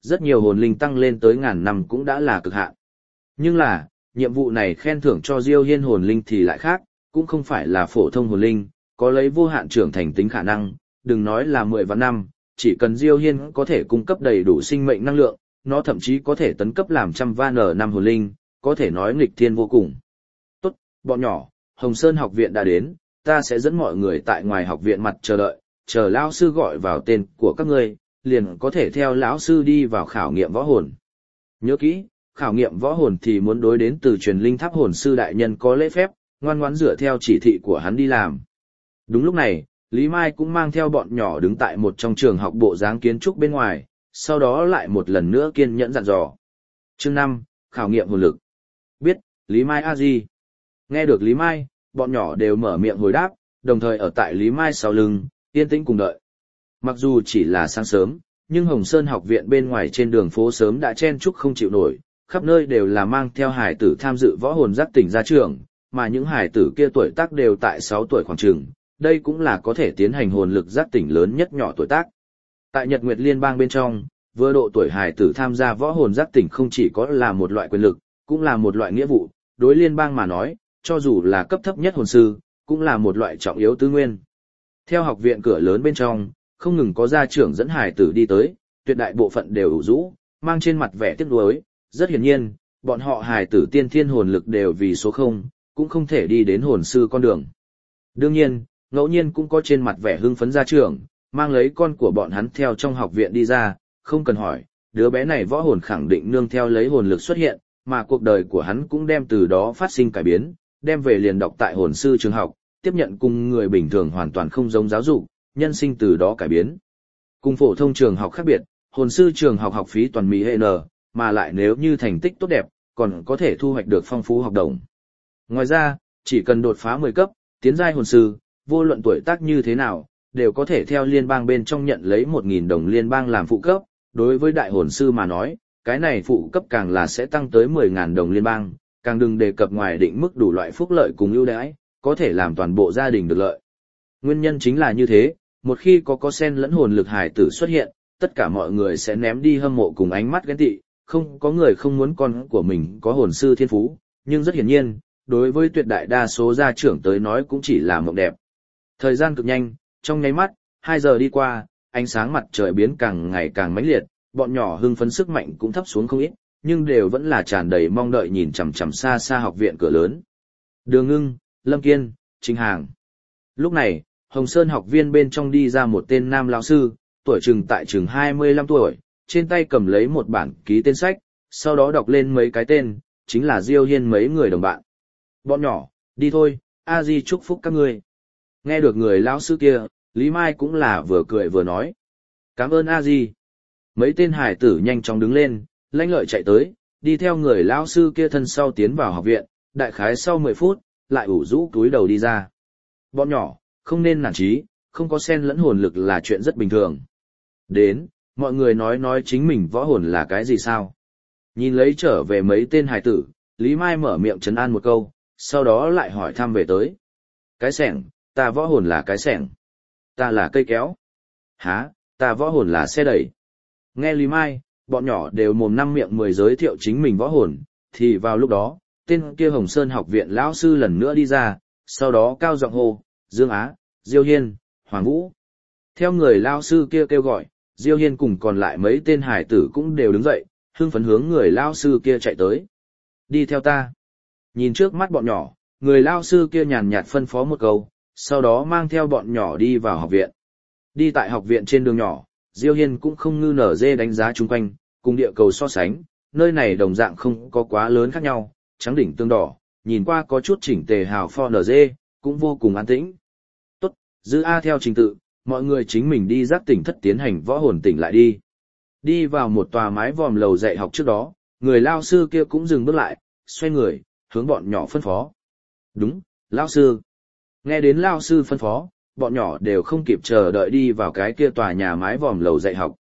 rất nhiều hồn linh tăng lên tới ngàn năm cũng đã là cực hạn. Nhưng là, nhiệm vụ này khen thưởng cho Diêu Hiên hồn linh thì lại khác, cũng không phải là phổ thông hồn linh, có lấy vô hạn trưởng thành tính khả năng, đừng nói là 10 vạn năm, chỉ cần Diêu Hiên có thể cung cấp đầy đủ sinh mệnh năng lượng, nó thậm chí có thể tấn cấp làm trăm van ở năm hồn linh, có thể nói nghịch thiên vô cùng. Tốt, bọn nhỏ, Hồng Sơn học viện đã đến, ta sẽ dẫn mọi người tại ngoài học viện mặt chờ đợi, chờ lão sư gọi vào tên của các ngươi, liền có thể theo lão sư đi vào khảo nghiệm võ hồn. Nhớ kỹ, khảo nghiệm võ hồn thì muốn đối đến từ truyền linh tháp hồn sư đại nhân có lễ phép, ngoan ngoãn dựa theo chỉ thị của hắn đi làm. Đúng lúc này, Lý Mai cũng mang theo bọn nhỏ đứng tại một trong trường học bộ dáng kiến trúc bên ngoài, sau đó lại một lần nữa kiên nhẫn dặn dò. Chương 5, khảo nghiệm hồn lực. Biết, Lý Mai a di. Nghe được Lý Mai, bọn nhỏ đều mở miệng hồi đáp, đồng thời ở tại Lý Mai sau lưng, yên tĩnh cùng đợi. Mặc dù chỉ là sáng sớm, nhưng Hồng Sơn học viện bên ngoài trên đường phố sớm đã chen chúc không chịu nổi, khắp nơi đều là mang theo hải tử tham dự võ hồn giác tỉnh ra trường, mà những hải tử kia tuổi tác đều tại 6 tuổi khoảng chừng, đây cũng là có thể tiến hành hồn lực giác tỉnh lớn nhất nhỏ tuổi tác. Tại Nhật Nguyệt Liên bang bên trong, vừa độ tuổi hải tử tham gia võ hồn giác tỉnh không chỉ có là một loại quyền lực, cũng là một loại nghĩa vụ, đối liên bang mà nói, cho dù là cấp thấp nhất hồn sư, cũng là một loại trọng yếu tư nguyên. Theo học viện cửa lớn bên trong, không ngừng có gia trưởng dẫn hải tử đi tới, tuyệt đại bộ phận đều ủ rũ, mang trên mặt vẻ tiếc nuối, rất hiển nhiên, bọn họ hải tử tiên thiên hồn lực đều vì số 0, cũng không thể đi đến hồn sư con đường. Đương nhiên, ngẫu nhiên cũng có trên mặt vẻ hưng phấn gia trưởng, mang lấy con của bọn hắn theo trong học viện đi ra, không cần hỏi, đứa bé này võ hồn khẳng định nương theo lấy hồn lực xuất hiện, mà cuộc đời của hắn cũng đem từ đó phát sinh cải biến, đem về liền đọc tại hồn sư trường học, tiếp nhận cùng người bình thường hoàn toàn không giống giáo dục, nhân sinh từ đó cải biến. Cùng phổ thông trường học khác biệt, hồn sư trường học học phí toàn mỹ hệ n, mà lại nếu như thành tích tốt đẹp, còn có thể thu hoạch được phong phú học đồng. Ngoài ra, chỉ cần đột phá 10 cấp, tiến giai hồn sư, vô luận tuổi tác như thế nào, đều có thể theo liên bang bên trong nhận lấy 1.000 đồng liên bang làm phụ cấp. Đối với đại hồn sư mà nói, cái này phụ cấp càng là sẽ tăng tới 10.000 đồng liên bang, càng đừng đề cập ngoài định mức đủ loại phúc lợi cùng ưu đãi, có thể làm toàn bộ gia đình được lợi. Nguyên nhân chính là như thế, một khi có sen lẫn hồn lực hài tử xuất hiện, tất cả mọi người sẽ ném đi hâm mộ cùng ánh mắt ghen tị, không có người không muốn con của mình có hồn sư thiên phú, nhưng rất hiển nhiên, đối với tuyệt đại đa số gia trưởng tới nói cũng chỉ là mộng đẹp. Thời gian cực nhanh, trong nháy mắt, 2 giờ đi qua, ánh sáng mặt trời biến càng ngày càng mãnh liệt, bọn nhỏ hưng phấn sức mạnh cũng thấp xuống không ít, nhưng đều vẫn là tràn đầy mong đợi nhìn chằm chằm xa xa học viện cửa lớn. Đường Ngưng, Lâm Kiên, Trình Hàng. Lúc này, Hồng Sơn học viên bên trong đi ra một tên nam lão sư, tuổi chừng tại chừng 25 tuổi, trên tay cầm lấy một bản ký tên sách, sau đó đọc lên mấy cái tên, chính là Diêu Hiên mấy người đồng bạn. Bọn nhỏ, đi thôi, A Di chúc phúc các ngươi. Nghe được người lão sư kia, Lý Mai cũng là vừa cười vừa nói. Cảm ơn A Di. Mấy tên hải tử nhanh chóng đứng lên, lanh lợi chạy tới, đi theo người lão sư kia thân sau tiến vào học viện, đại khái sau 10 phút, lại ủ rũ túi đầu đi ra. Bọn nhỏ, không nên nản chí, không có sen lẫn hồn lực là chuyện rất bình thường. Đến, mọi người nói chính mình võ hồn là cái gì sao? Nhìn lấy trở về mấy tên hài tử, Lý Mai mở miệng trấn an một câu, sau đó lại hỏi thăm về tới. Cái xẻng, ta võ hồn là cái xẻng. Ta là cây kéo. Hả, ta võ hồn là xe đẩy. Nghe Lý Mai, bọn nhỏ đều mồm năm miệng 10 giới thiệu chính mình võ hồn, thì vào lúc đó, tên kia Hồng Sơn học viện lão sư lần nữa đi ra, sau đó cao giọng hô, Dương Á, Diêu Hiên, Hoàng Vũ. Theo người lão sư kia kêu gọi, Diêu Hiên cùng còn lại mấy tên hải tử cũng đều đứng dậy, hưng phấn hướng người lão sư kia chạy tới. Đi theo ta. Nhìn trước mắt bọn nhỏ, người lão sư kia nhàn nhạt phân phó một câu, sau đó mang theo bọn nhỏ đi vào học viện. Đi tại học viện trên đường nhỏ, Diêu Hiên cũng không ngư nở dê đánh giá chung quanh, cùng địa cầu so sánh, nơi này đồng dạng không có quá lớn khác nhau, trắng đỉnh tương đỏ, nhìn qua có chút chỉnh tề hào pho nở dê, cũng vô cùng an tĩnh. Tốt, giữ A theo trình tự, mọi người chính mình đi giác tỉnh thất tiến hành võ hồn tỉnh lại đi. Đi vào một tòa mái vòm lầu dạy học trước đó, người lao sư kia cũng dừng bước lại, xoay người, hướng bọn nhỏ phân phó. Đúng, lao sư. Nghe đến lao sư phân phó, bọn nhỏ đều không kịp chờ đợi đi vào cái kia tòa nhà mái vòm lầu dạy học.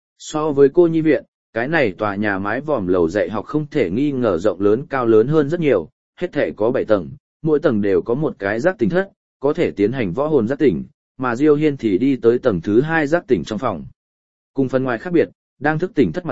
So với cô nhi viện, cái này tòa nhà mái vòm lầu dạy học không thể nghi ngờ rộng lớn cao lớn hơn rất nhiều, hết thể có 7 tầng, mỗi tầng đều có một cái giác tỉnh thất, có thể tiến hành võ hồn giác tỉnh, mà Diêu Hiên thì đi tới tầng thứ 2 giác tỉnh trong phòng. Cùng phần ngoài khác biệt, đang thức tỉnh thất mặt đất,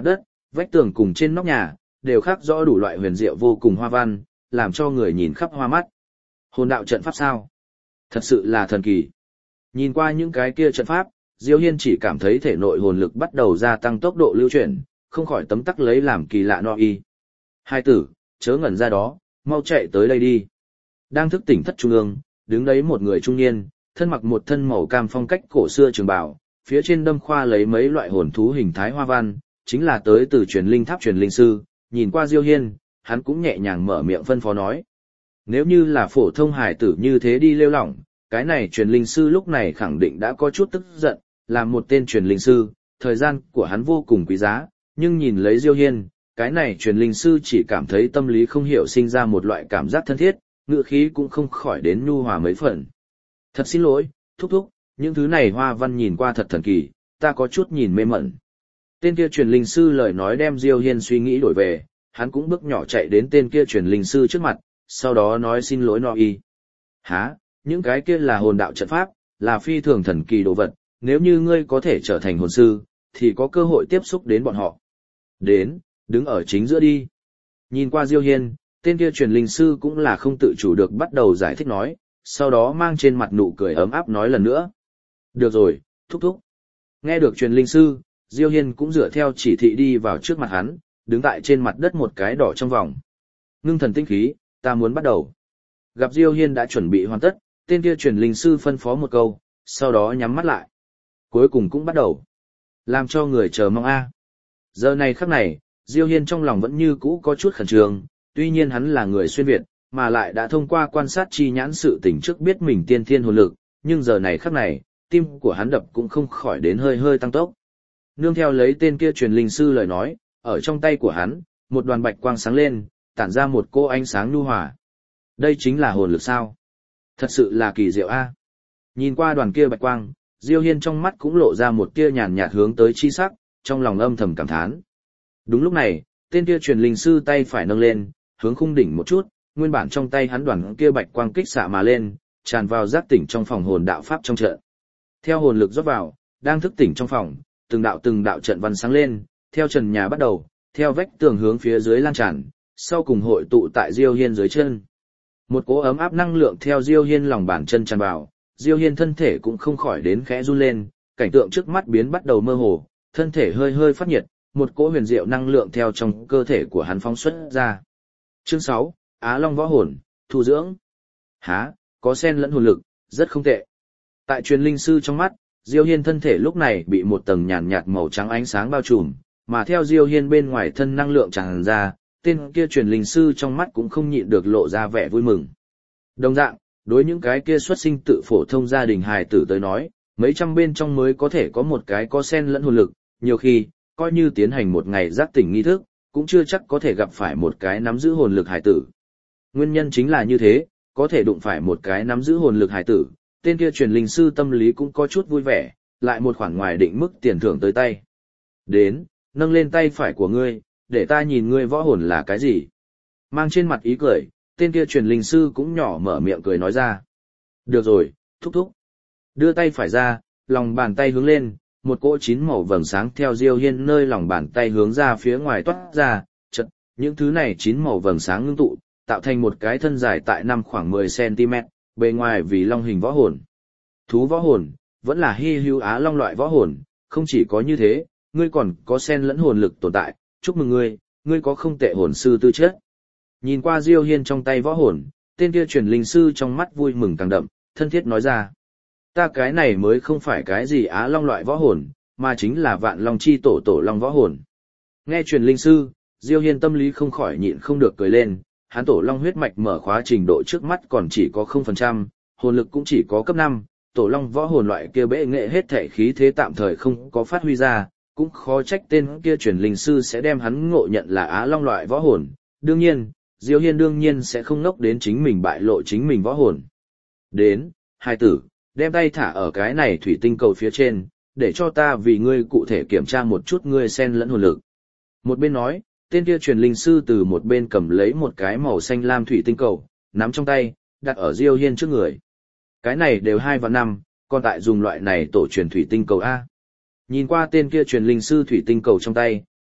vách tường cùng trên nóc nhà, đều khắc rõ đủ loại huyền diệu vô cùng hoa văn, làm cho người nhìn khắp hoa mắt. Hồn đạo trận pháp sao? Thật sự là thần kỳ. Nhìn qua những cái kia trận pháp, Diêu Hiên chỉ cảm thấy thể nội hồn lực bắt đầu gia tăng tốc độ lưu chuyển, không khỏi tấm tắc lấy làm kỳ lạ no y. Hai tử, chớ ngẩn ra đó, mau chạy tới đây đi. Đang thức tỉnh thất trung ương, đứng đấy một người trung niên, thân mặc một thân màu cam phong cách cổ xưa trường bào, phía trên đâm khoa lấy mấy loại hồn thú hình thái hoa văn, chính là tới từ truyền linh tháp truyền linh sư. Nhìn qua Diêu Hiên, hắn cũng nhẹ nhàng mở miệng phân phó nói. Nếu như là phổ thông hải tử như thế đi lêu lỏng, cái này truyền linh sư lúc này khẳng định đã có chút tức giận, làm một tên truyền linh sư, thời gian của hắn vô cùng quý giá, nhưng nhìn lấy Diêu Hiên, cái này truyền linh sư chỉ cảm thấy tâm lý không hiểu sinh ra một loại cảm giác thân thiết, ngữ khí cũng không khỏi đến nhu hòa mấy phần. Thật xin lỗi, thúc thúc, những thứ này hoa văn nhìn qua thật thần kỳ, ta có chút nhìn mê mẩn. Tên kia truyền linh sư lời nói đem Diêu Hiên suy nghĩ đổi về, hắn cũng bước nhỏ chạy đến tên kia truyền linh sư trước mặt, sau đó nói xin lỗi no y. Hả, những cái kia là hồn đạo trận pháp, là phi thường thần kỳ đồ vật, nếu như ngươi có thể trở thành hồn sư, thì có cơ hội tiếp xúc đến bọn họ. Đến, đứng ở chính giữa đi. Nhìn qua Diêu Hiên, tên kia truyền linh sư cũng là không tự chủ được bắt đầu giải thích nói, sau đó mang trên mặt nụ cười ấm áp nói lần nữa. Được rồi, thúc thúc. Nghe được truyền linh sư, Diêu Hiên cũng dựa theo chỉ thị đi vào trước mặt hắn, đứng tại trên mặt đất một cái đỏ trong vòng. Ngưng thần tinh khí, ta muốn bắt đầu. Gặp Diêu Hiên đã chuẩn bị hoàn tất, tên kia truyền linh sư phân phó một câu, sau đó nhắm mắt lại. Cuối cùng cũng bắt đầu. Làm cho người chờ mong a. Giờ này khắc này, Diêu Hiên trong lòng vẫn như cũ có chút khẩn trương, tuy nhiên hắn là người xuyên Việt, mà lại đã thông qua quan sát chi nhãn sự tình trước biết mình tiên thiên hồn lực, nhưng giờ này khắc này, tim của hắn đập cũng không khỏi đến hơi hơi tăng tốc. Nương theo lấy tên kia truyền linh sư lời nói, ở trong tay của hắn, một đoàn bạch quang sáng lên, tản ra một cô ánh sáng nhu hòa. Đây chính là hồn lực sao? Thật sự là kỳ diệu a. Nhìn qua đoàn kia bạch quang, Diêu Hiên trong mắt cũng lộ ra một tia nhàn nhạt hướng tới chi sắc, trong lòng âm thầm cảm thán. Đúng lúc này, tên kia truyền linh sư tay phải nâng lên, hướng khung đỉnh một chút, nguyên bản trong tay hắn đoàn kia bạch quang kích xạ mà lên, tràn vào giác tỉnh trong phòng hồn đạo pháp trong trận. Theo hồn lực rót vào, đang thức tỉnh trong phòng, từng đạo trận văn sáng lên, theo trần nhà bắt đầu, theo vách tường hướng phía dưới lan tràn, sau cùng hội tụ tại Diêu Hiên dưới chân. Một cỗ ấm áp năng lượng theo Diêu Hiên lòng bàn chân tràn vào, Diêu Hiên thân thể cũng không khỏi đến khẽ run lên, cảnh tượng trước mắt biến bắt đầu mơ hồ, thân thể hơi hơi phát nhiệt, một cỗ huyền diệu năng lượng theo trong cơ thể của hắn phóng xuất ra. Chương 6, Á Long võ hồn, thu dưỡng. Hả, có sen lẫn hồn lực, rất không tệ. Tại truyền linh sư trong mắt, Diêu Hiên thân thể lúc này bị một tầng nhàn nhạt màu trắng ánh sáng bao trùm, mà theo Diêu Hiên bên ngoài thân năng lượng tràn ra, tên kia truyền linh sư trong mắt cũng không nhịn được lộ ra vẻ vui mừng. Đồng dạng, đối những cái kia xuất sinh tự phổ thông gia đình hài tử tới nói, mấy trăm bên trong mới có thể có một cái có sen lẫn hồn lực, nhiều khi, coi như tiến hành một ngày giác tỉnh nghi thức, cũng chưa chắc có thể gặp phải một cái nắm giữ hồn lực hài tử. Nguyên nhân chính là như thế, có thể đụng phải một cái nắm giữ hồn lực hài tử, tên kia truyền linh sư tâm lý cũng có chút vui vẻ, lại một khoản ngoài định mức tiền thưởng tới tay. Đến, nâng lên tay phải của ngươi, để ta nhìn ngươi võ hồn là cái gì. Mang trên mặt ý cười, tên kia truyền linh sư cũng nhỏ mở miệng cười nói ra. Được rồi, thúc thúc. Đưa tay phải ra, lòng bàn tay hướng lên, một cỗ chín màu vầng sáng theo Diêu Hiên nơi lòng bàn tay hướng ra phía ngoài toát ra, chợt, những thứ này chín màu vầng sáng ngưng tụ, tạo thành một cái thân dài tại năm khoảng 10 cm, bề ngoài vì long hình võ hồn. Thú võ hồn, vẫn là hy hữu á long loại võ hồn, không chỉ có như thế, ngươi còn có sen lẫn hồn lực tồn tại, chúc mừng ngươi, ngươi có không tệ hồn sư tư chất. Nhìn qua Diêu Hiên trong tay võ hồn, tên kia truyền linh sư trong mắt vui mừng càng đậm, thân thiết nói ra. Ta cái này mới không phải cái gì á long loại võ hồn, mà chính là vạn long chi tổ tổ long võ hồn. Nghe truyền linh sư, Diêu Hiên tâm lý không khỏi nhịn không được cười lên, hắn tổ long huyết mạch mở khóa trình độ trước mắt còn chỉ có 0%, hồn lực cũng chỉ có cấp 5, tổ long võ hồn loại kia bệ nghệ hết thể khí thế tạm thời không có phát huy ra, cũng khó trách tên kia truyền linh sư sẽ đem hắn ngộ nhận là á long loại võ hồn. Đương nhiên, Diêu Hiên đương nhiên sẽ không ngốc đến chính mình bại lộ chính mình võ hồn. Đến, hai tử, đem tay thả ở cái này thủy tinh cầu phía trên, để cho ta vì ngươi cụ thể kiểm tra một chút ngươi sen lẫn hồn lực. Một bên nói, tên kia truyền linh sư từ một bên cầm lấy một cái màu xanh lam thủy tinh cầu, nắm trong tay, đặt ở Diêu Hiên trước người. Cái này đều 2 và 5, còn tại dùng loại này tổ truyền thủy tinh cầu A. Nhìn qua tên kia truyền linh sư thủy tinh cầu trong tay,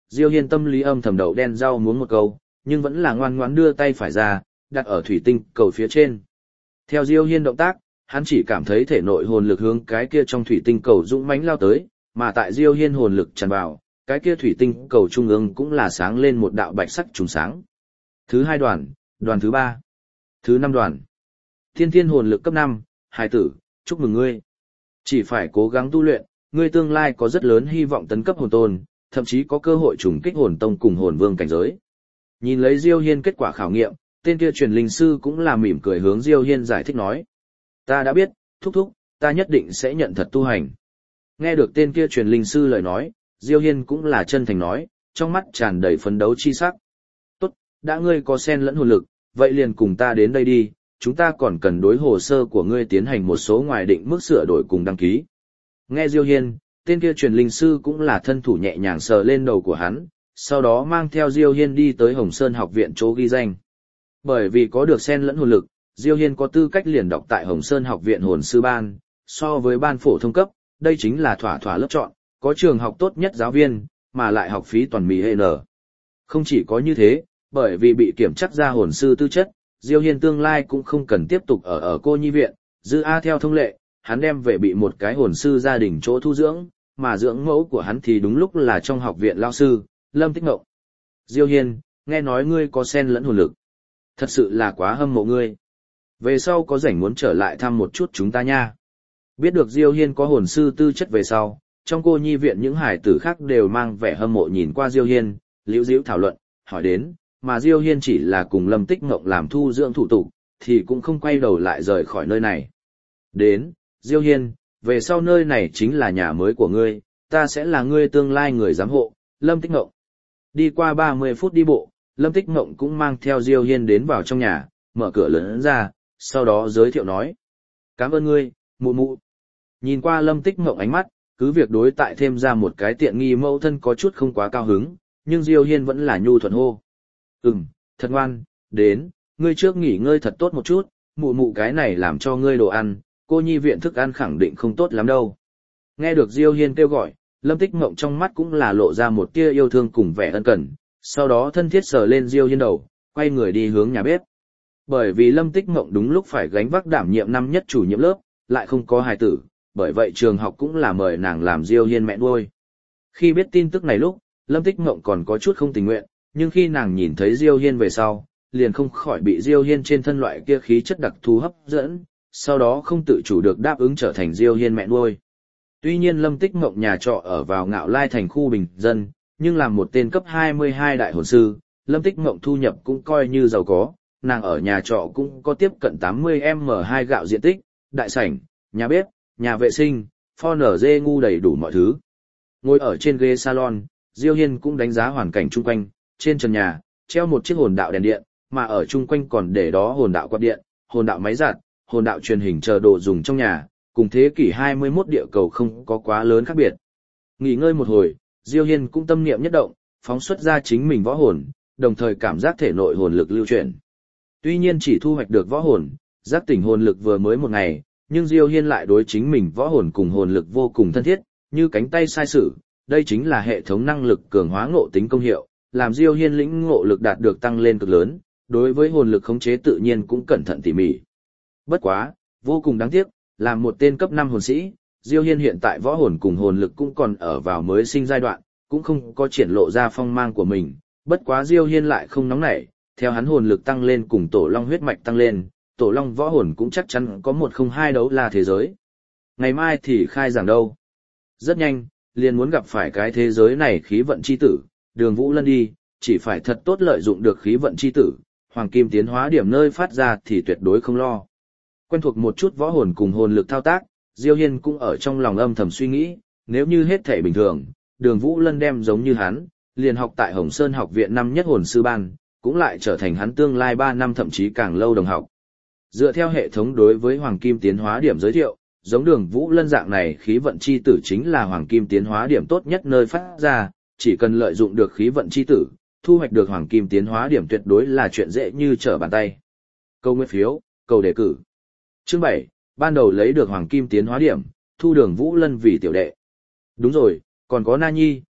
Diêu Hiên tâm lý âm thầm đậu đen rau muốn một câu, nhưng vẫn là ngoan ngoãn đưa tay phải ra, đặt ở thủy tinh cầu phía trên. Theo Diêu Hiên động tác, hắn chỉ cảm thấy thể nội hồn lực hướng cái kia trong thủy tinh cầu dũng mãnh lao tới, mà tại Diêu Hiên hồn lực tràn vào, cái kia thủy tinh cầu trung ương cũng là sáng lên một đạo bạch sắc trùng sáng. Thứ 2 đoàn, đoàn thứ 3, thứ 5 đoàn. Thiên thiên hồn lực cấp 5, hài tử, chúc mừng ngươi. Chỉ phải cố gắng tu luyện, ngươi tương lai có rất lớn hy vọng tấn cấp hồn tôn, thậm chí có cơ hội trùng kích hồn tông cùng hồn vương cảnh giới. Nhìn lấy Diêu Hiên kết quả khảo nghiệm, tên kia truyền linh sư cũng là mỉm cười hướng Diêu Hiên giải thích nói. Ta đã biết, thúc thúc, ta nhất định sẽ nhận thật tu hành. Nghe được tên kia truyền linh sư lời nói, Diêu Hiên cũng là chân thành nói, trong mắt tràn đầy phấn đấu chi sắc. Tốt, đã ngươi có sen lẫn hồn lực, vậy liền cùng ta đến đây đi, chúng ta còn cần đối hồ sơ của ngươi tiến hành một số ngoài định mức sửa đổi cùng đăng ký. Nghe Diêu Hiên, tên kia truyền linh sư cũng là thân thủ nhẹ nhàng sờ lên đầu của hắn, sau đó mang theo Diêu Hiên đi tới Hồng Sơn học viện chỗ ghi danh. Bởi vì có được sen lẫn hồn lực, Diêu Hiên có tư cách liền đọc tại Hồng Sơn học viện hồn sư ban, so với ban phổ thông cấp, đây chính là thỏa thỏa lớp chọn, có trường học tốt nhất giáo viên, mà lại học phí toàn mỹ HN. Không chỉ có như thế, bởi vì bị kiểm chắc ra hồn sư tư chất, Diêu Hiên tương lai cũng không cần tiếp tục ở cô nhi viện, dư A theo thông lệ, hắn đem về bị một cái hồn sư gia đình chỗ thu dưỡng, mà dưỡng mẫu của hắn thì đúng lúc là trong học viện lao sư, Lâm Tích Ngộng. Diêu Hiên, nghe nói ngươi có sen lẫn hồn lực. Thật sự là quá hâm mộ ngươi. Về sau có rảnh muốn trở lại thăm một chút chúng ta nha. Biết được Diêu Hiên có hồn sư tư chất về sau, trong cô nhi viện những hải tử khác đều mang vẻ hâm mộ nhìn qua Diêu Hiên, liễu diễu thảo luận, hỏi đến, mà Diêu Hiên chỉ là cùng Lâm Tích Ngộng làm thu dưỡng thủ tục, thì cũng không quay đầu lại rời khỏi nơi này. Đến, Diêu Hiên, về sau nơi này chính là nhà mới của ngươi, ta sẽ là ngươi tương lai người giám hộ, Lâm Tích Ngộng. Đi qua 30 phút đi bộ, Lâm Tích Ngộng cũng mang theo Diêu Hiên đến vào trong nhà, mở cửa lớn ra, sau đó giới thiệu nói. Cảm ơn ngươi, mụ mụ. Nhìn qua Lâm Tích Ngộng ánh mắt, cứ việc đối tại thêm ra một cái tiện nghi mẫu thân có chút không quá cao hứng, nhưng Diêu Hiên vẫn là nhu thuận hô. Thật ngoan, đến, ngươi trước nghỉ ngơi thật tốt một chút, mụ mụ cái này làm cho ngươi đồ ăn, cô nhi viện thức ăn khẳng định không tốt lắm đâu. Nghe được Diêu Hiên kêu gọi, Lâm Tích Ngộng trong mắt cũng là lộ ra một tia yêu thương cùng vẻ ân cần, sau đó thân thiết sờ lên Diêu Hiên đầu, quay người đi hướng nhà bếp. Bởi vì Lâm Tích Ngộng đúng lúc phải gánh vác đảm nhiệm năm nhất chủ nhiệm lớp, lại không có hài tử, bởi vậy trường học cũng là mời nàng làm Diêu Hiên mẹ nuôi. Khi biết tin tức này lúc, Lâm Tích Ngộng còn có chút không tình nguyện, nhưng khi nàng nhìn thấy Diêu Hiên về sau, liền không khỏi bị Diêu Hiên trên thân loại kia khí chất đặc thù hấp dẫn, sau đó không tự chủ được đáp ứng trở thành Diêu Hiên mẹ nuôi. Tuy nhiên Lâm Tích Ngộng nhà trọ ở vào Ngạo Lai thành khu bình dân, nhưng làm một tên cấp 22 đại hồn sư, Lâm Tích Ngộng thu nhập cũng coi như giàu có, nàng ở nhà trọ cũng có tiếp cận 80m2 gạo diện tích, đại sảnh, nhà bếp, nhà vệ sinh, pho nở dê ngu đầy đủ mọi thứ. Ngồi ở trên ghế salon, Diêu Hiên cũng đánh giá hoàn cảnh chung quanh, trên trần nhà, treo một chiếc hồn đạo đèn điện, mà ở chung quanh còn để đó hồn đạo quạt điện, hồn đạo máy giặt, hồn đạo truyền hình chờ đồ dùng trong nhà, cùng thế kỷ 21 địa cầu không có quá lớn khác biệt. Nghỉ ngơi một hồi, Diêu Hiên cũng tâm niệm nhất động, phóng xuất ra chính mình võ hồn, đồng thời cảm giác thể nội hồn lực lưu chuyển. Tuy nhiên chỉ thu hoạch được võ hồn, giác tỉnh hồn lực vừa mới một ngày, nhưng Diêu Hiên lại đối chính mình võ hồn cùng hồn lực vô cùng thân thiết, như cánh tay sai sử, đây chính là hệ thống năng lực cường hóa ngộ tính công hiệu, làm Diêu Hiên lĩnh ngộ lực đạt được tăng lên cực lớn, đối với hồn lực khống chế tự nhiên cũng cẩn thận tỉ mỉ. Bất quá, vô cùng đáng tiếc, làm một tên cấp 5 hồn sĩ, Diêu Hiên hiện tại võ hồn cùng hồn lực cũng còn ở vào mới sinh giai đoạn, cũng không có triển lộ ra phong mang của mình, bất quá Diêu Hiên lại không nóng nảy, theo hắn hồn lực tăng lên cùng tổ long huyết mạch tăng lên, tổ long võ hồn cũng chắc chắn có 102 đấu la thế giới. Ngày mai thì khai giảng đâu? Rất nhanh, liền muốn gặp phải cái thế giới này khí vận chi tử, Đường Vũ Lân đi, chỉ phải thật tốt lợi dụng được khí vận chi tử, hoàng kim tiến hóa điểm nơi phát ra thì tuyệt đối không lo. Quen thuộc một chút võ hồn cùng hồn lực thao tác, Diêu Hiên cũng ở trong lòng âm thầm suy nghĩ, nếu như hết thể bình thường, Đường Vũ Lân đem giống như hắn, liền học tại Hồng Sơn học viện năm nhất hồn sư ban, cũng lại trở thành hắn tương lai 3 năm thậm chí càng lâu đồng học. Dựa theo hệ thống đối với hoàng kim tiến hóa điểm giới thiệu, giống Đường Vũ Lân dạng này khí vận chi tử chính là hoàng kim tiến hóa điểm tốt nhất nơi phát ra, chỉ cần lợi dụng được khí vận chi tử, thu hoạch được hoàng kim tiến hóa điểm tuyệt đối là chuyện dễ như trở bàn tay. Câu nguyên phiếu, câu đề cử. Chương 7, ban đầu lấy được hoàng kim tiến hóa điểm, thu Đường Vũ Lân vì tiểu đệ. Đúng rồi, còn có Na Nhi,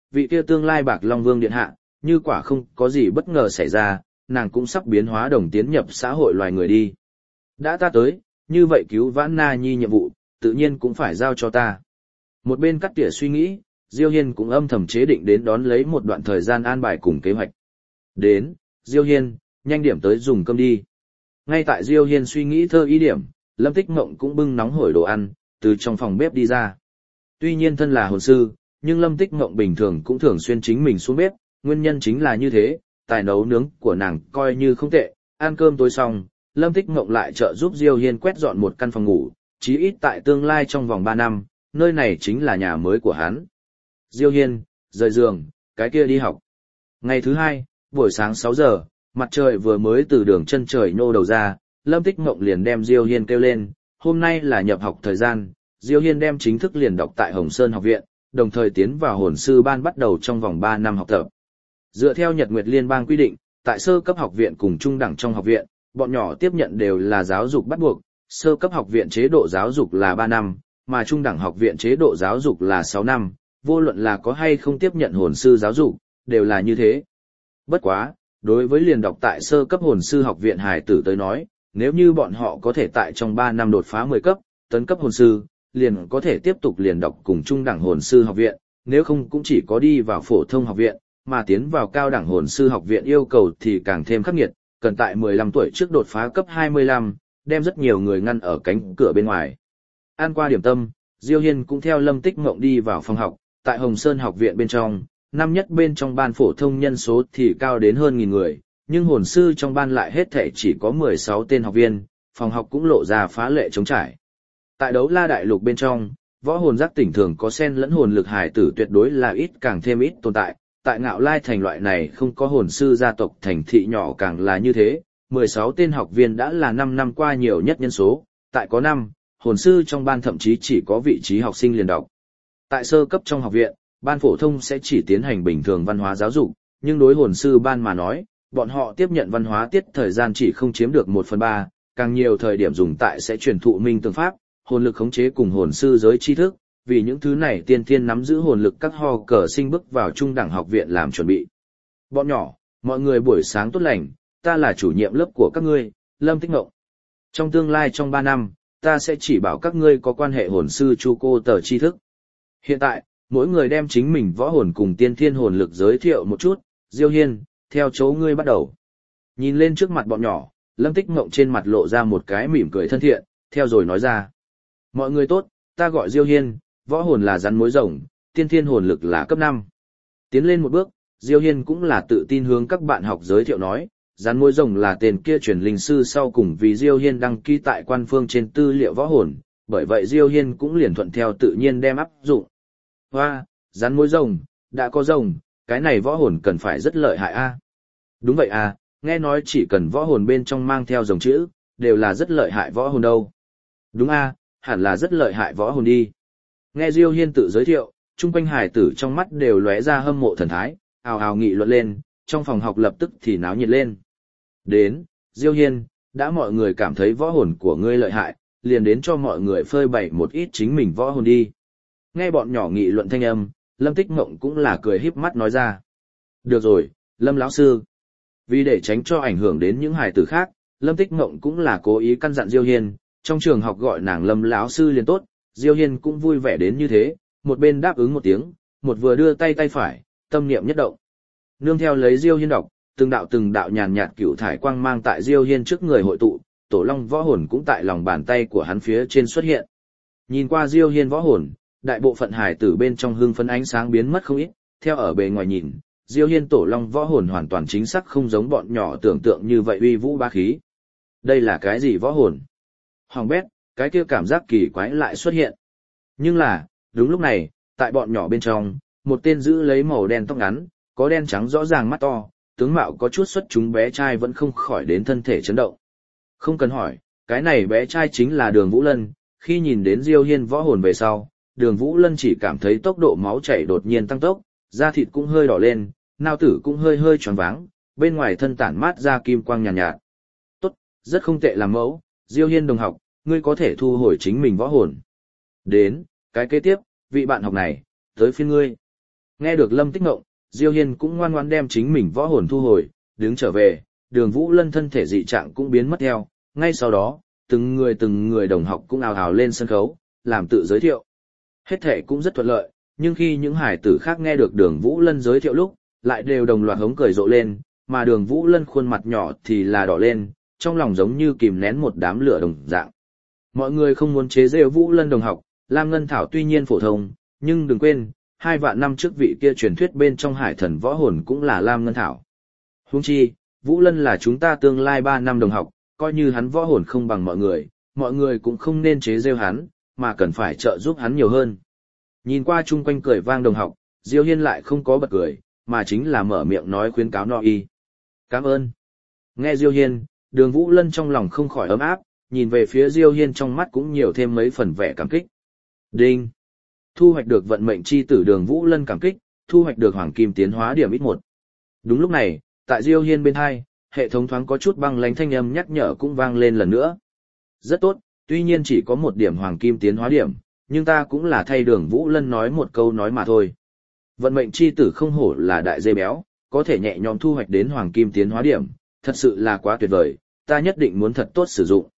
vị kia tương lai Bạc Long Vương điện hạ, như quả không có gì bất ngờ xảy ra, nàng cũng sắp biến hóa đồng tiến nhập xã hội loài người đi. Đã ta tới, như vậy cứu vãn Na Nhi nhiệm vụ, tự nhiên cũng phải giao cho ta. Một bên cắt tỉa suy nghĩ, Diêu Hiên cũng âm thầm chế định đến đón lấy một đoạn thời gian an bài cùng kế hoạch. Đến, Diêu Hiên, nhanh điểm tới dùng cơm đi. Ngay tại Diêu Hiên suy nghĩ thơ ý điểm, Lâm Tích Mộng cũng bưng nóng hổi đồ ăn, từ trong phòng bếp đi ra. Tuy nhiên thân là hồn sư, nhưng Lâm Tích Mộng bình thường cũng thường xuyên chính mình xuống bếp, nguyên nhân chính là như thế, tài nấu nướng của nàng coi như không tệ. Ăn cơm tối xong, Lâm Tích Mộng lại trợ giúp Diêu Hiên quét dọn một căn phòng ngủ, chí ít tại tương lai trong vòng 3 năm, nơi này chính là nhà mới của hắn. Diêu Hiên, rời giường, cái kia đi học. Ngày thứ 2, buổi sáng 6 giờ, mặt trời vừa mới từ đường chân trời nhô đầu ra, Lâm Tích Mộng liền đem Diêu Hiên kêu lên, hôm nay là nhập học thời gian, Diêu Hiên đem chính thức liền đọc tại Hồng Sơn học viện, đồng thời tiến vào hồn sư ban bắt đầu trong vòng 3 năm học tập. Dựa theo Nhật Nguyệt Liên bang quy định, tại sơ cấp học viện cùng trung đẳng trong học viện, bọn nhỏ tiếp nhận đều là giáo dục bắt buộc, sơ cấp học viện chế độ giáo dục là 3 năm, mà trung đẳng học viện chế độ giáo dục là 6 năm, vô luận là có hay không tiếp nhận hồn sư giáo dục, đều là như thế. Bất quá, đối với liền đọc tại sơ cấp hồn sư học viện hải tử tới nói, nếu như bọn họ có thể tại trong 3 năm đột phá 10 cấp, tấn cấp hồn sư, liền có thể tiếp tục liền đọc cùng trung đẳng hồn sư học viện, nếu không cũng chỉ có đi vào phổ thông học viện, mà tiến vào cao đẳng hồn sư học viện yêu cầu thì càng thêm khắc nghiệt, cần tại 15 tuổi trước đột phá cấp 25, đem rất nhiều người ngăn ở cánh cửa bên ngoài. Ăn qua điểm tâm, Diêu Hiên cũng theo Lâm Tích Mộng đi vào phòng học, tại Hồng Sơn học viện bên trong, năm nhất bên trong ban phổ thông nhân số thì cao đến hơn 1000 người, nhưng hồn sư trong ban lại hết thảy chỉ có 16 tên học viên, phòng học cũng lộ ra phá lệ trống trải. Tại Đấu La Đại Lục bên trong, võ hồn giác tỉnh thường có xen lẫn hồn lực hải tử tuyệt đối là ít càng thêm ít tồn tại, tại Ngạo Lai thành loại này không có hồn sư gia tộc thành thị nhỏ càng là như thế, 16 tên học viên đã là 5 năm qua nhiều nhất nhân số, tại có 5, hồn sư trong ban thậm chí chỉ có vị trí học sinh liền đọc. Tại sơ cấp trong học viện, ban phổ thông sẽ chỉ tiến hành bình thường văn hóa giáo dục, nhưng đối hồn sư ban mà nói, bọn họ tiếp nhận văn hóa tiết thời gian chỉ không chiếm được 1/3, càng nhiều thời điểm dùng tại sẽ truyền thụ minh tương pháp, hồn lực khống chế cùng hồn sư giới tri thức, vì những thứ này tiên thiên nắm giữ hồn lực các ho cờ sinh bước vào trung đẳng học viện làm chuẩn bị. Bọn nhỏ, mọi người buổi sáng tốt lành, ta là chủ nhiệm lớp của các ngươi, Lâm Tích Mộng. Trong tương lai trong 3 năm, ta sẽ chỉ bảo các ngươi có quan hệ hồn sư chu cô tờ tri thức. Hiện tại, mỗi người đem chính mình võ hồn cùng tiên thiên hồn lực giới thiệu một chút, Diêu Hiên, theo chỗ ngươi bắt đầu. Nhìn lên trước mặt bọn nhỏ, Lâm Tích Mộng trên mặt lộ ra một cái mỉm cười thân thiện, theo rồi nói ra. Mọi người tốt, ta gọi Diêu Hiên, võ hồn là rắn mối rồng, tiên thiên hồn lực là cấp 5. Tiến lên một bước, Diêu Hiên cũng là tự tin hướng các bạn học giới thiệu nói, rắn mối rồng là tên kia truyền linh sư sau cùng vì Diêu Hiên đăng ký tại quan phương trên tư liệu võ hồn, bởi vậy Diêu Hiên cũng liền thuận theo tự nhiên đem áp dụng. Hoa, rắn mối rồng, đã có rồng, cái này võ hồn cần phải rất lợi hại a. Đúng vậy à, nghe nói chỉ cần võ hồn bên trong mang theo rồng chữ, đều là rất lợi hại võ hồn đâu. Đúng a, hẳn là rất lợi hại võ hồn đi. Nghe Diêu Hiên tự giới thiệu, chung quanh hải tử trong mắt đều lóe ra hâm mộ thần thái, ào ào nghị luận lên, trong phòng học lập tức thì náo nhiệt lên. Đến, Diêu Hiên, đã mọi người cảm thấy võ hồn của ngươi lợi hại, liền đến cho mọi người phơi bày một ít chính mình võ hồn đi. Nghe bọn nhỏ nghị luận thanh âm, Lâm Tích Mộng cũng là cười híp mắt nói ra. Được rồi, Lâm lão sư. Vì để tránh cho ảnh hưởng đến những hài tử khác, Lâm Tích Mộng cũng là cố ý căn dặn Diêu Hiên, trong trường học gọi nàng Lâm lão sư liền tốt. Diêu Hiên cũng vui vẻ đến như thế, một bên đáp ứng một tiếng, một vừa đưa tay phải, tâm niệm nhất động. Nương theo lấy Diêu Hiên đọc, từng đạo nhàn nhạt cựu thải quang mang tại Diêu Hiên trước người hội tụ, tổ long võ hồn cũng tại lòng bàn tay của hắn phía trên xuất hiện. Nhìn qua Diêu Hiên võ hồn, đại bộ phận hải tử bên trong hương phấn ánh sáng biến mất không ít, theo ở bề ngoài nhìn, Diêu Hiên tổ long võ hồn hoàn toàn chính xác không giống bọn nhỏ tưởng tượng như vậy uy vũ bá khí. Đây là cái gì võ hồn? Hoàng bét, cái kia cảm giác kỳ quái lại xuất hiện. Nhưng là, đúng lúc này, tại bọn nhỏ bên trong, một tên giữ lấy màu đen tóc ngắn, có đen trắng rõ ràng mắt to, tướng mạo có chút xuất chúng bé trai vẫn không khỏi đến thân thể chấn động. Không cần hỏi, cái này bé trai chính là Đường Vũ Lân, khi nhìn đến Diêu Hiên võ hồn về sau, Đường Vũ Lân chỉ cảm thấy tốc độ máu chảy đột nhiên tăng tốc, da thịt cũng hơi đỏ lên, nao tử cũng hơi choáng váng, bên ngoài thân tản mát ra kim quang nhàn nhạt. Tốt, rất không tệ làm mẫu, Diêu Hiên đồng học, ngươi có thể thu hồi chính mình võ hồn. Đến, cái kế tiếp, vị bạn học này, tới phiên ngươi. Nghe được Lâm Tích Ngộng, Diêu Hiên cũng ngoan ngoãn đem chính mình võ hồn thu hồi, đứng trở về, Đường Vũ Lân thân thể dị trạng cũng biến mất theo, ngay sau đó, từng người đồng học cũng ào ào lên sân khấu, làm tự giới thiệu. Hết thể cũng rất thuận lợi, nhưng khi những hải tử khác nghe được Đường Vũ Lân giới thiệu lúc, lại đều đồng loạt hống cười rộ lên, mà Đường Vũ Lân khuôn mặt nhỏ thì là đỏ lên, trong lòng giống như kìm nén một đám lửa đồng dạng. Mọi người không muốn chế giễu Vũ Lân đồng học, Lam Ngân Thảo tuy nhiên phổ thông, nhưng đừng quên, 2 vạn năm trước vị kia truyền thuyết bên trong hải thần võ hồn cũng là Lam Ngân Thảo. Huống chi, Vũ Lân là chúng ta tương lai 3 năm đồng học, coi như hắn võ hồn không bằng mọi người cũng không nên chế giễu hắn, mà cần phải trợ giúp hắn nhiều hơn. Nhìn qua chung quanh cười vang đồng học, Diêu Hiên lại không có bật cười, mà chính là mở miệng nói khuyến cáo no y. Cảm ơn. Nghe Diêu Hiên, Đường Vũ Lân trong lòng không khỏi ấm áp, nhìn về phía Diêu Hiên trong mắt cũng nhiều thêm mấy phần vẻ cảm kích. Đinh. Thu hoạch được vận mệnh chi tử Đường Vũ Lân cảm kích, thu hoạch được hoàng kim tiến hóa điểm ít 1. Đúng lúc này, tại Diêu Hiên bên hai, hệ thống thoáng có chút băng lãnh thanh âm nhắc nhở cũng vang lên lần nữa. Rất tốt, tuy nhiên chỉ có 1 điểm hoàng kim tiến hóa điểm, nhưng ta cũng là thay Đường Vũ Lân nói một câu nói mà thôi. Vận mệnh chi tử không hổ là đại dê béo, có thể nhẹ nhõm thu hoạch đến hoàng kim tiến hóa điểm, thật sự là quá tuyệt vời, ta nhất định muốn thật tốt sử dụng.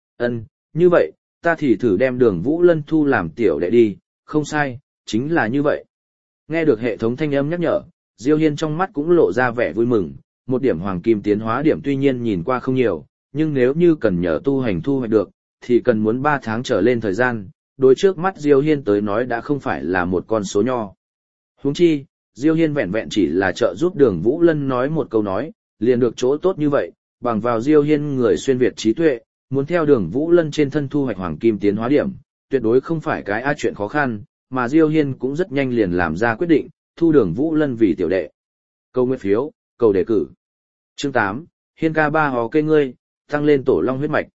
Như vậy, ta thì thử đem Đường Vũ Lân thu làm tiểu đệ đi, không sai, chính là như vậy. Nghe được hệ thống thanh âm nhắc nhở, Diêu Hiên trong mắt cũng lộ ra vẻ vui mừng, 1 điểm hoàng kim tiến hóa điểm tuy nhiên nhìn qua không nhiều, nhưng nếu như cần nhờ tu hành thu hoạch được, thì cần muốn 3 tháng trở lên thời gian, đối trước mắt Diêu Hiên tới nói đã không phải là một con số nho. Huống chi, Diêu Hiên vẹn vẹn chỉ là trợ giúp Đường Vũ Lân nói một câu nói, liền được chỗ tốt như vậy, bằng vào Diêu Hiên người xuyên việt trí tuệ, muốn theo Đường Vũ Lân trên thân thu hoạch hoàng kim tiến hóa điểm, tuyệt đối không phải cái chuyện khó khăn, mà Diêu Hiên cũng rất nhanh liền làm ra quyết định, thu Đường Vũ Lân vì tiểu đệ. Câu nguyện phiếu, cầu đề cử. Chương 8, Hiên ca ba hò cây ngươi, tăng lên tổ long huyết mạch.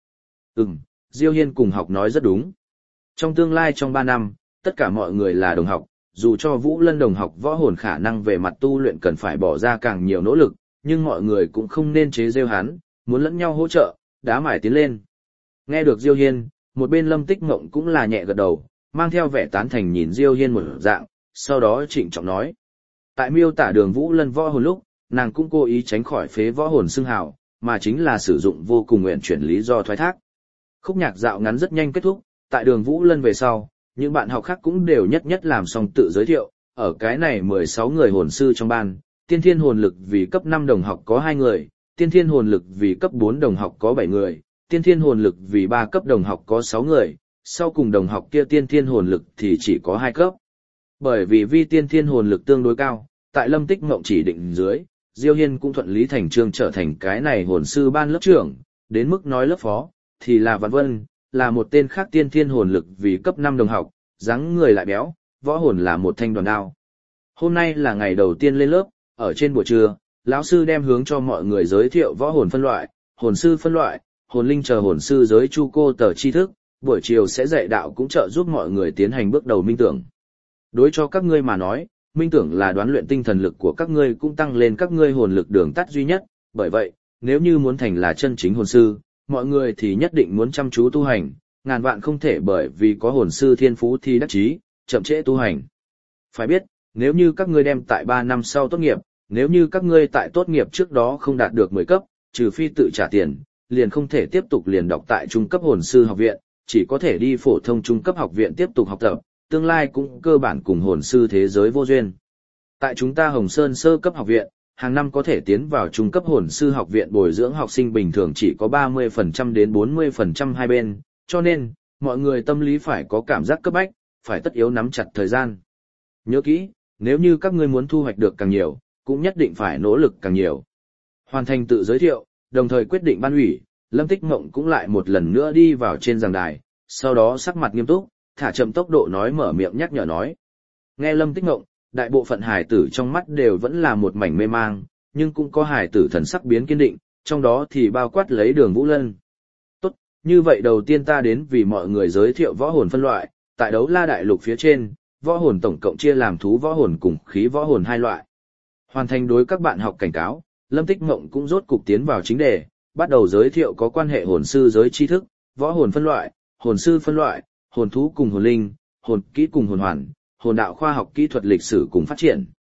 Diêu Hiên cùng học nói rất đúng. Trong tương lai trong 3 năm, tất cả mọi người là đồng học, dù cho Vũ Lân đồng học võ hồn khả năng về mặt tu luyện cần phải bỏ ra càng nhiều nỗ lực, nhưng mọi người cũng không nên chế giễu hắn, muốn lẫn nhau hỗ trợ, đá mải tiến lên. Nghe được Diêu Hiên, một bên Lâm Tích Ngộng cũng là nhẹ gật đầu, mang theo vẻ tán thành nhìn Diêu Hiên một dạng, sau đó trịnh trọng nói. Tại miêu tả Đường Vũ Lân võ hồn lúc, nàng cũng cố ý tránh khỏi phế võ hồn xưng hào, mà chính là sử dụng vô cùng nguyện chuyển lý do thoái thác. Khúc nhạc dạo ngắn rất nhanh kết thúc, tại Đường Vũ Lân về sau, những bạn học khác cũng đều nhất làm xong tự giới thiệu, ở cái này 16 người hồn sư trong ban, tiên thiên hồn lực vì cấp 5 đồng học có 2 người, tiên thiên hồn lực vì cấp 4 đồng học có 7 người, tiên thiên hồn lực vì 3 cấp đồng học có 6 người, sau cùng đồng học kia tiên thiên hồn lực thì chỉ có 2 cấp. Bởi vì vi tiên thiên hồn lực tương đối cao, tại Lâm Tích Ngộng chỉ định dưới, Diêu Hiên cũng thuận lý thành chương trở thành cái này hồn sư ban lớp trưởng, đến mức nói lớp phó, thì là Văn Vân, là một tên khác tiên thiên hồn lực vì cấp 5 đồng học, dáng người lại béo, võ hồn là một thanh đoàn đao. Hôm nay là ngày đầu tiên lên lớp, ở trên buổi trưa, lão sư đem hướng cho mọi người giới thiệu võ hồn phân loại, hồn sư phân loại, hồn linh chờ hồn sư giới chu cô tờ tri thức, buổi chiều sẽ dạy đạo cũng trợ giúp mọi người tiến hành bước đầu minh tưởng. Đối cho các ngươi mà nói, minh tưởng là đoán luyện tinh thần lực của các ngươi cũng tăng lên các ngươi hồn lực đường tắt duy nhất, bởi vậy, nếu như muốn thành là chân chính hồn sư, mọi người thì nhất định muốn chăm chú tu hành, ngàn vạn không thể bởi vì có hồn sư thiên phú thì đắc chí, chậm trễ tu hành. Phải biết, nếu như các ngươi đem tại 3 năm sau tốt nghiệp, nếu như các ngươi tại tốt nghiệp trước đó không đạt được 10 cấp, trừ phi tự trả tiền, liền không thể tiếp tục liền đọc tại trung cấp hồn sư học viện, chỉ có thể đi phổ thông trung cấp học viện tiếp tục học tập, tương lai cũng cơ bản cùng hồn sư thế giới vô duyên. Tại chúng ta Hồng Sơn sơ cấp học viện, hàng năm có thể tiến vào trung cấp hồn sư học viện bồi dưỡng học sinh bình thường chỉ có 30% đến 40% hai bên, cho nên, mọi người tâm lý phải có cảm giác cấp bách, phải tất yếu nắm chặt thời gian. Nhớ kỹ, nếu như các ngươi muốn thu hoạch được càng nhiều, cũng nhất định phải nỗ lực càng nhiều. Hoàn thành tự giới thiệu, đồng thời quyết định ban ủy, Lâm Tích Ngộng cũng lại một lần nữa đi vào trên giảng đài, sau đó sắc mặt nghiêm túc, thả chậm tốc độ nói mở miệng nhắc nhở nói. Nghe Lâm Tích Ngộng, đại bộ phận hài tử trong mắt đều vẫn là một mảnh mê mang, nhưng cũng có hài tử thần sắc biến kiên định, trong đó thì bao quát lấy Đường Vũ Lân. Tốt, như vậy đầu tiên ta đến vì mọi người giới thiệu võ hồn phân loại, tại Đấu La Đại Lục phía trên, võ hồn tổng cộng chia làm thú võ hồn cùng khí võ hồn 2 loại. Hoàn thành đối các bạn học cảnh cáo, Lâm Tích Ngộng cũng rốt cục tiến vào chính đề, bắt đầu giới thiệu có quan hệ hồn sư giới tri thức, võ hồn phân loại, hồn sư phân loại, hồn thú cùng hồn linh, hồn kỹ cùng hồn hoàn, hồn đạo khoa học kỹ thuật lịch sử cùng phát triển,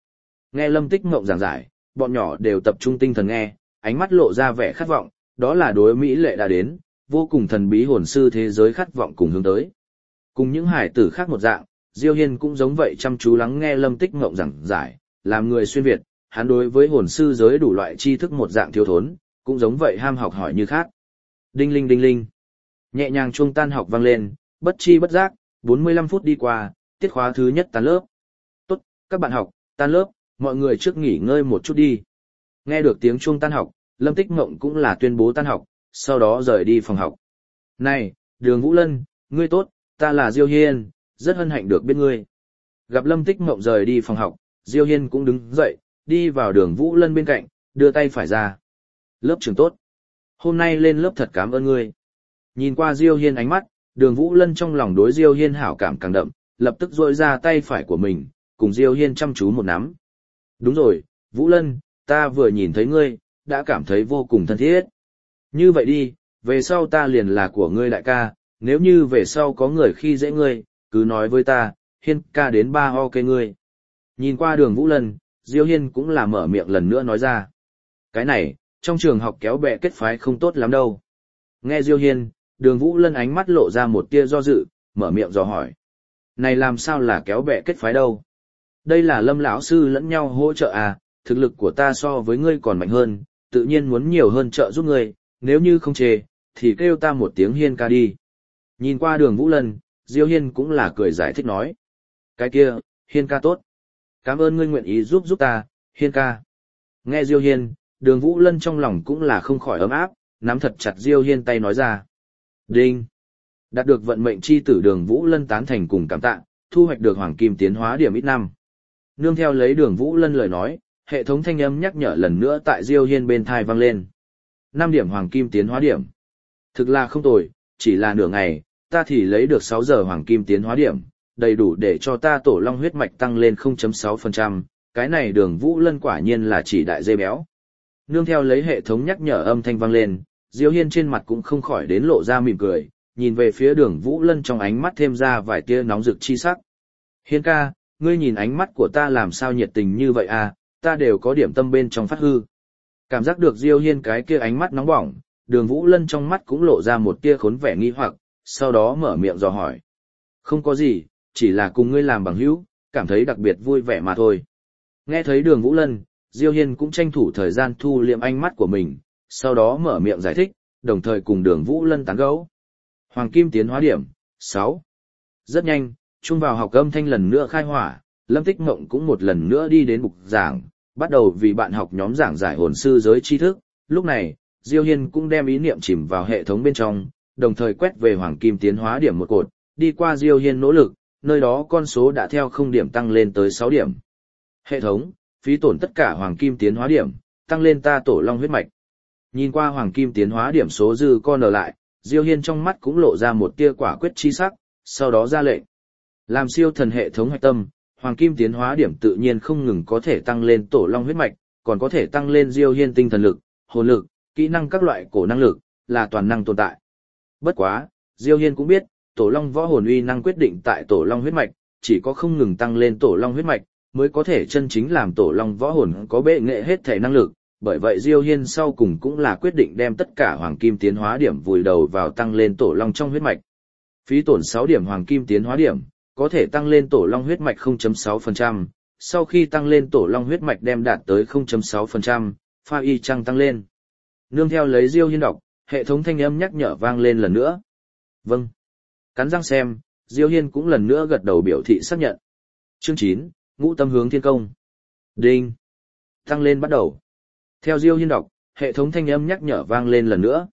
Nghe Lâm Tích Ngộng giảng giải, bọn nhỏ đều tập trung tinh thần nghe, ánh mắt lộ ra vẻ khát vọng, đó là đối Mỹ lệ đã đến, vô cùng thần bí hồn sư thế giới khát vọng cùng hướng tới. Cùng những hải tử khác một dạng, Diêu Hiên cũng giống vậy chăm chú lắng nghe Lâm Tích Ngộng giảng giải, làm người xuyên Việt, hắn đối với hồn sư giới đủ loại tri thức một dạng thiếu thốn, cũng giống vậy ham học hỏi như khác. Đinh linh đinh linh. Nhẹ nhàng chuông tan học vang lên, bất chi bất giác, 45 phút đi qua, tiết khóa thứ nhất tan lớp. Tốt, các bạn học, tan lớp, mọi người trước nghỉ ngơi một chút đi. Nghe được tiếng chuông tan học, Lâm Tích Ngộng cũng là tuyên bố tan học, sau đó rời đi phòng học. Này, Đường Vũ Lân, ngươi tốt, ta là Diêu Hiên, rất hân hạnh được biết ngươi. Gặp Lâm Tích Ngộng rời đi phòng học, Diêu Hiên cũng đứng dậy, đi vào Đường Vũ Lân bên cạnh, đưa tay phải ra. Lớp trưởng tốt. Hôm nay lên lớp thật cảm ơn ngươi. Nhìn qua Diêu Hiên ánh mắt, Đường Vũ Lân trong lòng đối Diêu Hiên hảo cảm càng đậm, lập tức duỗi ra tay phải của mình, cùng Diêu Hiên chăm chú một nắm. Đúng rồi, Vũ Lân, ta vừa nhìn thấy ngươi, đã cảm thấy vô cùng thân thiết. Như vậy đi, về sau ta liền là của ngươi đại ca, nếu như về sau có người khi dễ ngươi, cứ nói với ta, Hiên ca đến ba ho kê ngươi. Nhìn qua Đường Vũ Lân, Diêu Hiên cũng là mở miệng lần nữa nói ra. Cái này, trong trường học kéo bè kết phái không tốt lắm đâu. Nghe Diêu Hiên, Đường Vũ Lân ánh mắt lộ ra một tia do dự, mở miệng dò hỏi. Này làm sao là kéo bè kết phái đâu? Đây là Lâm lão sư lẫn nhau hỗ trợ à, thực lực của ta so với ngươi còn mạnh hơn, tự nhiên muốn nhiều hơn trợ giúp ngươi, nếu như không chê, thì kêu ta một tiếng Hiên ca đi. Nhìn qua Đường Vũ Lân, Diêu Hiên cũng là cười giải thích nói. Cái kia, Hiên ca tốt. Cảm ơn ngươi nguyện ý giúp ta, Hiên ca. Nghe Diêu Hiên, Đường Vũ Lân trong lòng cũng là không khỏi ấm áp, nắm thật chặt Diêu Hiên tay nói ra. Đinh! Đạt được vận mệnh chi tử Đường Vũ Lân tán thành cùng cảm tạ, thu hoạch được hoàng kim tiến hóa điểm ít năm. Nương theo lấy Đường Vũ Lân lời nói, hệ thống thanh âm nhắc nhở lần nữa tại Diêu Hiên bên thai vang lên. 5 điểm hoàng kim tiến hóa điểm. Thực là không tồi, chỉ là nửa ngày, ta thì lấy được 6 giờ hoàng kim tiến hóa điểm, đầy đủ để cho ta tổ long huyết mạch tăng lên 0.6%, cái này Đường Vũ Lân quả nhiên là chỉ đại dê béo. Nương theo lấy hệ thống nhắc nhở âm thanh vang lên, Diêu Hiên trên mặt cũng không khỏi đến lộ ra mỉm cười, nhìn về phía Đường Vũ Lân trong ánh mắt thêm ra vài tia nóng rực chi sắc. Hiên ca, ngươi nhìn ánh mắt của ta làm sao nhiệt tình như vậy à, ta đều có điểm tâm bên trong phát hư. Cảm giác được Diêu Hiên cái kia ánh mắt nóng bỏng, Đường Vũ Lân trong mắt cũng lộ ra một tia khốn vẻ nghi hoặc, sau đó mở miệng dò hỏi. Không có gì, chỉ là cùng ngươi làm bằng hữu, cảm thấy đặc biệt vui vẻ mà thôi. Nghe thấy Đường Vũ Lân, Diêu Hiên cũng tranh thủ thời gian thu liệm ánh mắt của mình, sau đó mở miệng giải thích, đồng thời cùng Đường Vũ Lân tán gẫu. Hoàng kim tiến hóa điểm, 6. Rất nhanh, chung vào học âm thanh lần nữa khai hỏa, Lâm Tích Ngộng cũng một lần nữa đi đến bục giảng, bắt đầu vì bạn học nhóm giảng giải hồn sư giới tri thức. Lúc này, Diêu Hiên cũng đem ý niệm chìm vào hệ thống bên trong, đồng thời quét về hoàng kim tiến hóa điểm một cột, đi qua Diêu Hiên nỗ lực, nơi đó con số đã theo 0 điểm tăng lên tới 6 điểm. Hệ thống, phí tổn tất cả hoàng kim tiến hóa điểm, tăng lên ta tổ long huyết mạch. Nhìn qua hoàng kim tiến hóa điểm số dư con ở lại, Diêu Hiên trong mắt cũng lộ ra một tia quả quyết chi sắc, sau đó ra lệnh. Làm siêu thần hệ thống hạch tâm, hoàng kim tiến hóa điểm tự nhiên không ngừng có thể tăng lên tổ long huyết mạch, còn có thể tăng lên Diêu Hiên tinh thần lực, hồn lực, kỹ năng các loại cổ năng lực, là toàn năng tồn tại. Bất quá, Diêu Hiên cũng biết, tổ long võ hồn uy năng quyết định tại tổ long huyết mạch, chỉ có không ngừng tăng lên tổ long huyết mạch, mới có thể chân chính làm tổ long võ hồn có bệ nghệ hết thể năng lực. Bởi vậy Diêu Hiên sau cùng cũng là quyết định đem tất cả hoàng kim tiến hóa điểm vùi đầu vào tăng lên tổ long trong huyết mạch. Phí tổn 6 điểm hoàng kim tiến hóa điểm, có thể tăng lên tổ long huyết mạch 0.6%, sau khi tăng lên tổ long huyết mạch đem đạt tới 0.6%, pha y chăng tăng lên. Nương theo lấy Diêu Hiên đọc, hệ thống thanh âm nhắc nhở vang lên lần nữa. Vâng. Cắn răng xem, Diêu Hiên cũng lần nữa gật đầu biểu thị xác nhận. Chương 9, Ngũ Tâm Hướng Thiên Công. Đinh. Tăng lên bắt đầu. Theo Diêu Hiên đọc, hệ thống thanh âm nhắc nhở vang lên lần nữa.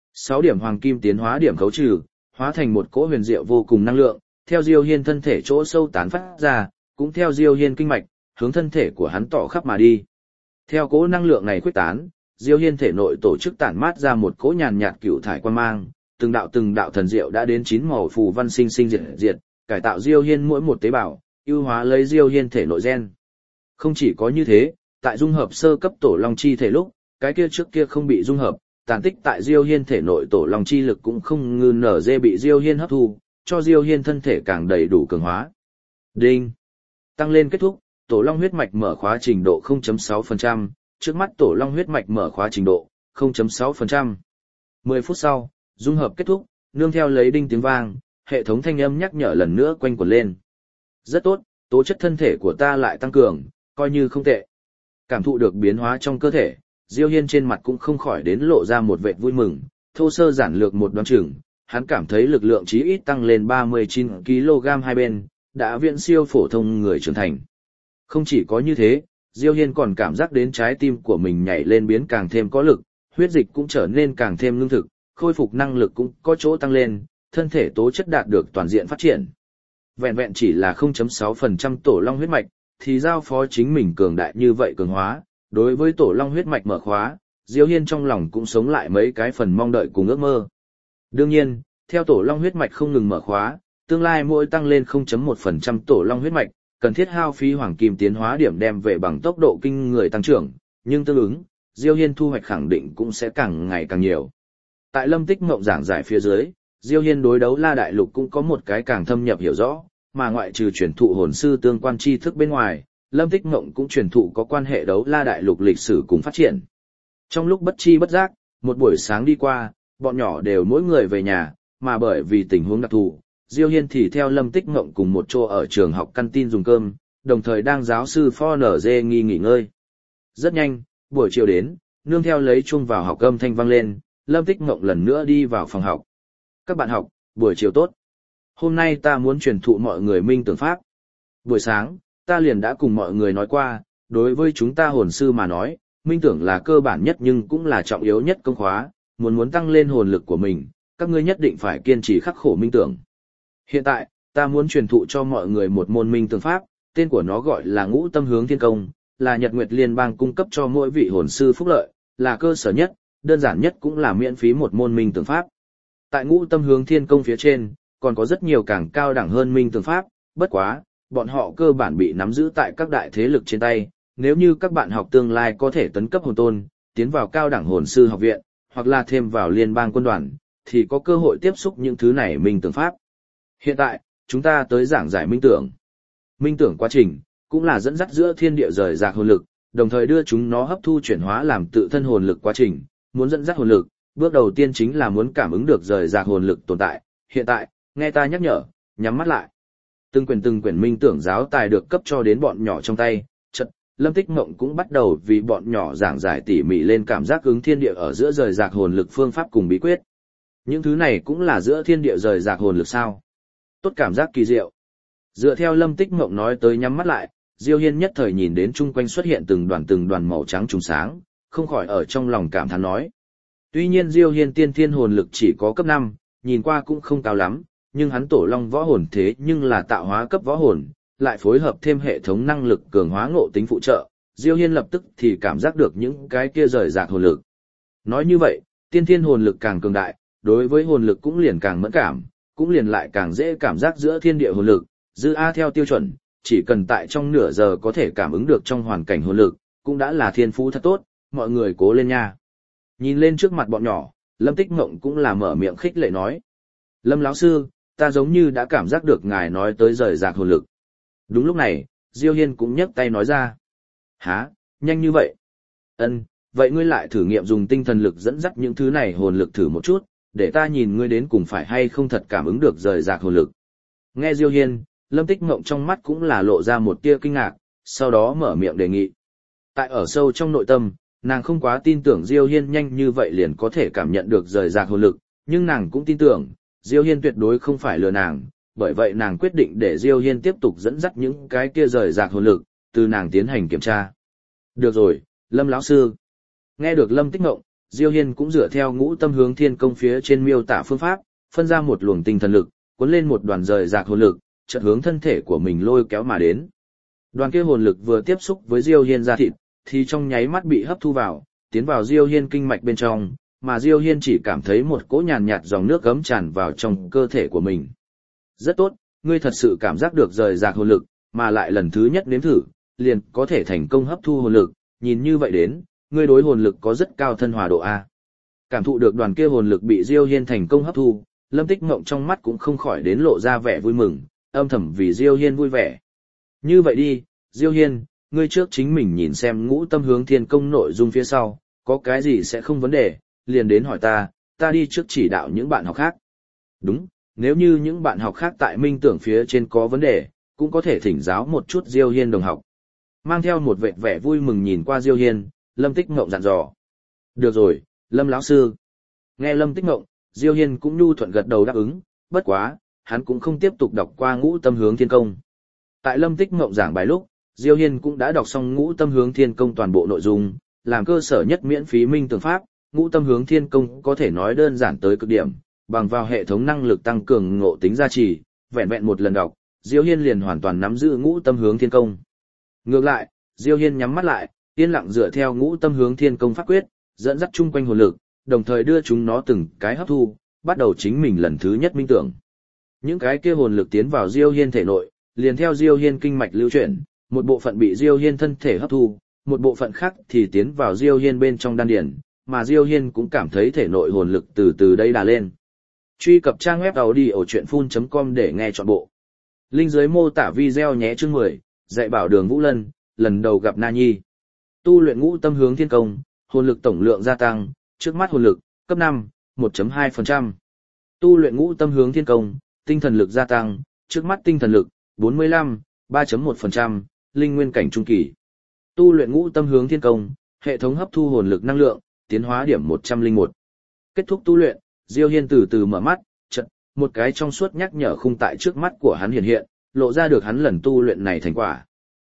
6 điểm hoàng kim tiến hóa điểm khấu trừ, hóa thành một cỗ huyền diệu vô cùng năng lượng, theo Diêu Hiên thân thể chỗ sâu tán phát ra, cũng theo Diêu Hiên kinh mạch, hướng thân thể của hắn tỏ khắp mà đi. Theo cỗ năng lượng này khuếch tán, Diêu Hiên thể nội tổ chức tản mát ra một cỗ nhàn nhạt cựu thải quang mang, từng đạo thần diệu đã đến 9 màu phù văn sinh sinh diệt, cải tạo Diêu Hiên mỗi một tế bào, ưu hóa lấy Diêu Hiên thể nội gen. Không chỉ có như thế, tại dung hợp sơ cấp tổ long chi thể lúc, cái kia trước kia không bị dung hợp, tàn tích tại Diêu Hiên thể nội tổ long chi lực cũng không ngừng nở dê bị Diêu Hiên hấp thu, cho Diêu Hiên thân thể càng đầy đủ cường hóa. Đinh. Tăng lên kết thúc, tổ long huyết mạch mở khóa trình độ 0.6%, trước mắt tổ long huyết mạch mở khóa trình độ 0.6%. 10 phút sau, dung hợp kết thúc, nương theo lấy đinh tiếng vang, hệ thống thanh âm nhắc nhở lần nữa quanh quẩn lên. Rất tốt, tố chất thân thể của ta lại tăng cường, coi như không tệ. Cảm thụ được biến hóa trong cơ thể, Diêu Hiên trên mặt cũng không khỏi đến lộ ra một vệt vui mừng, thô sơ giản lược một đoán chừng, hắn cảm thấy lực lượng chí ít tăng lên 39 kg hai bên, đã viễn siêu phổ thông người trưởng thành. Không chỉ có như thế, Diêu Hiên còn cảm giác đến trái tim của mình nhảy lên biến càng thêm có lực, huyết dịch cũng trở nên càng thêm lương thực, khôi phục năng lực cũng có chỗ tăng lên, thân thể tố chất đạt được toàn diện phát triển. Vẹn vẹn chỉ là 0.6% tổ long huyết mạch, thì giao phó chính mình cường đại như vậy cường hóa, đối với tổ long huyết mạch mở khóa, Diêu Hiên trong lòng cũng sống lại mấy cái phần mong đợi cùng ước mơ. Đương nhiên, theo tổ long huyết mạch không ngừng mở khóa, tương lai mỗi tăng lên 0.1% tổ long huyết mạch, cần thiết hao phí hoàng kim tiến hóa điểm đem về bằng tốc độ kinh người tăng trưởng, nhưng tương ứng, Diêu Hiên thu hoạch khẳng định cũng sẽ càng ngày càng nhiều. Tại Lâm Tích Ngộng giảng giải phía dưới, Diêu Hiên đối đấu La Đại Lục cũng có một cái càng thâm nhập hiểu rõ, mà ngoại trừ truyền thụ hồn sư tương quan tri thức bên ngoài, Lâm Tích Ngộng cũng truyền thụ có quan hệ đấu La Đại Lục lịch sử cùng phát triển. Trong lúc bất chi bất giác, một buổi sáng đi qua, bọn nhỏ đều mỗi người về nhà, mà bởi vì tình huống đặc thù, Diêu Hiên thì theo Lâm Tích Ngộng cùng một chỗ ở trường học canteen dùng cơm, đồng thời đang giáo sư Pho Nở Dê nghỉ ngơi. Rất nhanh, buổi chiều đến, nương theo lấy chuông vào học âm thanh vang lên, Lâm Tích Ngộng lần nữa đi vào phòng học. Các bạn học, buổi chiều tốt. Hôm nay ta muốn truyền thụ mọi người minh tưởng pháp. Buổi sáng, ta liền đã cùng mọi người nói qua, đối với chúng ta hồn sư mà nói, minh tưởng là cơ bản nhất nhưng cũng là trọng yếu nhất công khóa, muốn tăng lên hồn lực của mình, các ngươi nhất định phải kiên trì khắc khổ minh tưởng. Hiện tại, ta muốn truyền thụ cho mọi người một môn minh tưởng pháp, tên của nó gọi là Ngũ Tâm Hướng Thiên Công, là Nhật Nguyệt Liên bang cung cấp cho mỗi vị hồn sư phúc lợi, là cơ sở nhất, đơn giản nhất cũng là miễn phí một môn minh tưởng pháp. Tại Ngũ Tâm Hướng Thiên Công phía trên, còn có rất nhiều càng cao đẳng hơn minh tưởng pháp, bất quá, bọn họ cơ bản bị nắm giữ tại các đại thế lực trên tay, nếu như các bạn học tương lai có thể tấn cấp hồn tôn, tiến vào cao đẳng hồn sư học viện, hoặc là thêm vào liên bang quân đoàn, thì có cơ hội tiếp xúc những thứ này minh tưởng pháp. Hiện tại, chúng ta tới giảng giải minh tưởng. Minh tưởng quá trình, cũng là dẫn dắt giữa thiên địa rời rạc hồn lực, đồng thời đưa chúng nó hấp thu chuyển hóa làm tự thân hồn lực quá trình, muốn dẫn dắt hồn lực, bước đầu tiên chính là muốn cảm ứng được rời rạc hồn lực tồn tại. Hiện tại, nghe ta nhắc nhở, nhắm mắt lại. Từng quyển minh tưởng giáo tài được cấp cho đến bọn nhỏ trong tay, chợt, Lâm Tích Ngộng cũng bắt đầu vì bọn nhỏ giảng giải tỉ mỉ lên cảm giác ứng thiên địa ở giữa rời rạc hồn lực phương pháp cùng bí quyết. Những thứ này cũng là giữa thiên địa rời rạc hồn lực sao? Tốt cảm giác kỳ diệu. Dựa theo Lâm Tích Ngộng nói tới nhắm mắt lại, Diêu Hiên nhất thời nhìn đến chung quanh xuất hiện từng đoàn màu trắng trùng sáng, không khỏi ở trong lòng cảm thán nói. Tuy nhiên Diêu Hiên tiên thiên hồn lực chỉ có cấp 5, nhìn qua cũng không cao lắm, nhưng hắn tổ long võ hồn thế nhưng là tạo hóa cấp võ hồn, lại phối hợp thêm hệ thống năng lực cường hóa ngộ tính phụ trợ, Diêu Hiên lập tức thì cảm giác được những cái kia rời rạc hồn lực. Nói như vậy, tiên thiên hồn lực càng cường đại, đối với hồn lực cũng liền càng mẫn cảm, cũng liền lại càng dễ cảm giác giữa thiên địa hồn lực, dư A theo tiêu chuẩn, chỉ cần tại trong nửa giờ có thể cảm ứng được trong hoàn cảnh hồn lực, cũng đã là thiên phú thật tốt, mọi người cố lên nha. Nhìn lên trước mặt bọn nhỏ, Lâm Tích Ngộng cũng là mở miệng khích lệ nói. Lâm lão sư, ta giống như đã cảm giác được ngài nói tới rời rạc hồn lực. Đúng lúc này, Diêu Hiên cũng nhấc tay nói ra. Hả, nhanh như vậy? Vậy ngươi lại thử nghiệm dùng tinh thần lực dẫn dắt những thứ này hồn lực thử một chút, để ta nhìn ngươi đến cùng phải hay không thật cảm ứng được rời rạc hồn lực. Nghe Diêu Hiên, Lâm Tích Ngộng trong mắt cũng là lộ ra một tia kinh ngạc, sau đó mở miệng đề nghị. Tại ở sâu trong nội tâm, nàng không quá tin tưởng Diêu Hiên nhanh như vậy liền có thể cảm nhận được rời rạc hồn lực, nhưng nàng cũng tin tưởng, Diêu Hiên tuyệt đối không phải lừa nàng, bởi vậy nàng quyết định để Diêu Hiên tiếp tục dẫn dắt những cái kia rời rạc hồn lực, từ nàng tiến hành kiểm tra. Được rồi, Lâm lão sư. Nghe được Lâm Tích Ngộng, Diêu Hiên cũng dựa theo Ngũ Tâm Hướng Thiên Công phía trên miêu tả phương pháp, phân ra một luồng tinh thần lực, cuốn lên một đoàn rời rạc hồn lực, chợt hướng thân thể của mình lôi kéo mà đến. Đoàn kia hồn lực vừa tiếp xúc với Diêu Hiên da thịt, thì trong nháy mắt bị hấp thu vào, tiến vào Diêu Hiên kinh mạch bên trong, mà Diêu Hiên chỉ cảm thấy một cỗ nhàn nhạt dòng nước gấm tràn vào trong cơ thể của mình. Rất tốt, ngươi thật sự cảm giác được rời rạc hồn lực, mà lại lần thứ nhất nếm thử, liền có thể thành công hấp thu hồn lực, nhìn như vậy đến, ngươi đối hồn lực có rất cao thân hòa độ A. Cảm thụ được đoàn kia hồn lực bị Diêu Hiên thành công hấp thu, Lâm Tích Ngộng trong mắt cũng không khỏi đến lộ ra vẻ vui mừng, âm thầm vì Diêu Hiên vui vẻ. Như vậy đi, Diêu Hiên, ngươi trước chính mình nhìn xem ngũ tâm hướng thiên công nội dung phía sau, có cái gì sẽ không vấn đề, liền đến hỏi ta đi trước chỉ đạo những bạn học khác. Đúng, nếu như những bạn học khác tại minh tưởng phía trên có vấn đề, cũng có thể thỉnh giáo một chút Diêu Hiên đồng học. Mang theo một vệt vẻ vui mừng nhìn qua Diêu Hiên, Lâm Tích Ngộng dặn dò. Được rồi, Lâm lão sư. Nghe Lâm Tích Ngộng, Diêu Hiên cũng nhu thuận gật đầu đáp ứng, bất quá, hắn cũng không tiếp tục đọc qua ngũ tâm hướng thiên công. Tại Lâm Tích Ngộng giảng bài lúc, Diêu Hiên cũng đã đọc xong ngũ tâm hướng thiên công toàn bộ nội dung, làm cơ sở nhất miễn phí minh tưởng pháp, ngũ tâm hướng thiên công có thể nói đơn giản tới cực điểm, bằng vào hệ thống năng lực tăng cường ngộ tính gia trì, vẹn vẹn một lần đọc, Diêu Hiên liền hoàn toàn nắm giữ ngũ tâm hướng thiên công. Ngược lại, Diêu Hiên nhắm mắt lại, yên lặng dựa theo ngũ tâm hướng thiên công pháp quyết, dẫn dắt chung quanh hồn lực, đồng thời đưa chúng nó từng cái hấp thu, bắt đầu chính mình lần thứ nhất minh tưởng. Những cái kia hồn lực tiến vào Diêu Hiên thể nội, liền theo Diêu Hiên kinh mạch lưu chuyển, một bộ phận bị Diêu Hiên thân thể hấp thu, một bộ phận khác thì tiến vào Diêu Hiên bên trong đan điền, mà Diêu Hiên cũng cảm thấy thể nội hồn lực từ từ đây đà lên. Truy cập trang web audiochuyenphun.com để nghe trọn bộ. Link dưới mô tả video nhé. Chương 10, dạy bảo Đường Vũ Lân, lần đầu gặp Na Nhi. Tu luyện ngũ tâm hướng thiên công, hồn lực tổng lượng gia tăng, trước mắt hồn lực, cấp 5, 1.2%. Tu luyện ngũ tâm hướng thiên công, tinh thần lực gia tăng, trước mắt tinh thần lực, 45, 3.1%, linh nguyên cảnh trung kỳ. Tu luyện ngũ tâm hướng thiên công, hệ thống hấp thu hồn lực năng lượng, tiến hóa điểm 101. Kết thúc tu luyện, Diêu Hiên từ từ mở mắt, chợt, một cái trong suốt nhắc nhở khung tại trước mắt của hắn hiện hiện, lộ ra được hắn lần tu luyện này thành quả.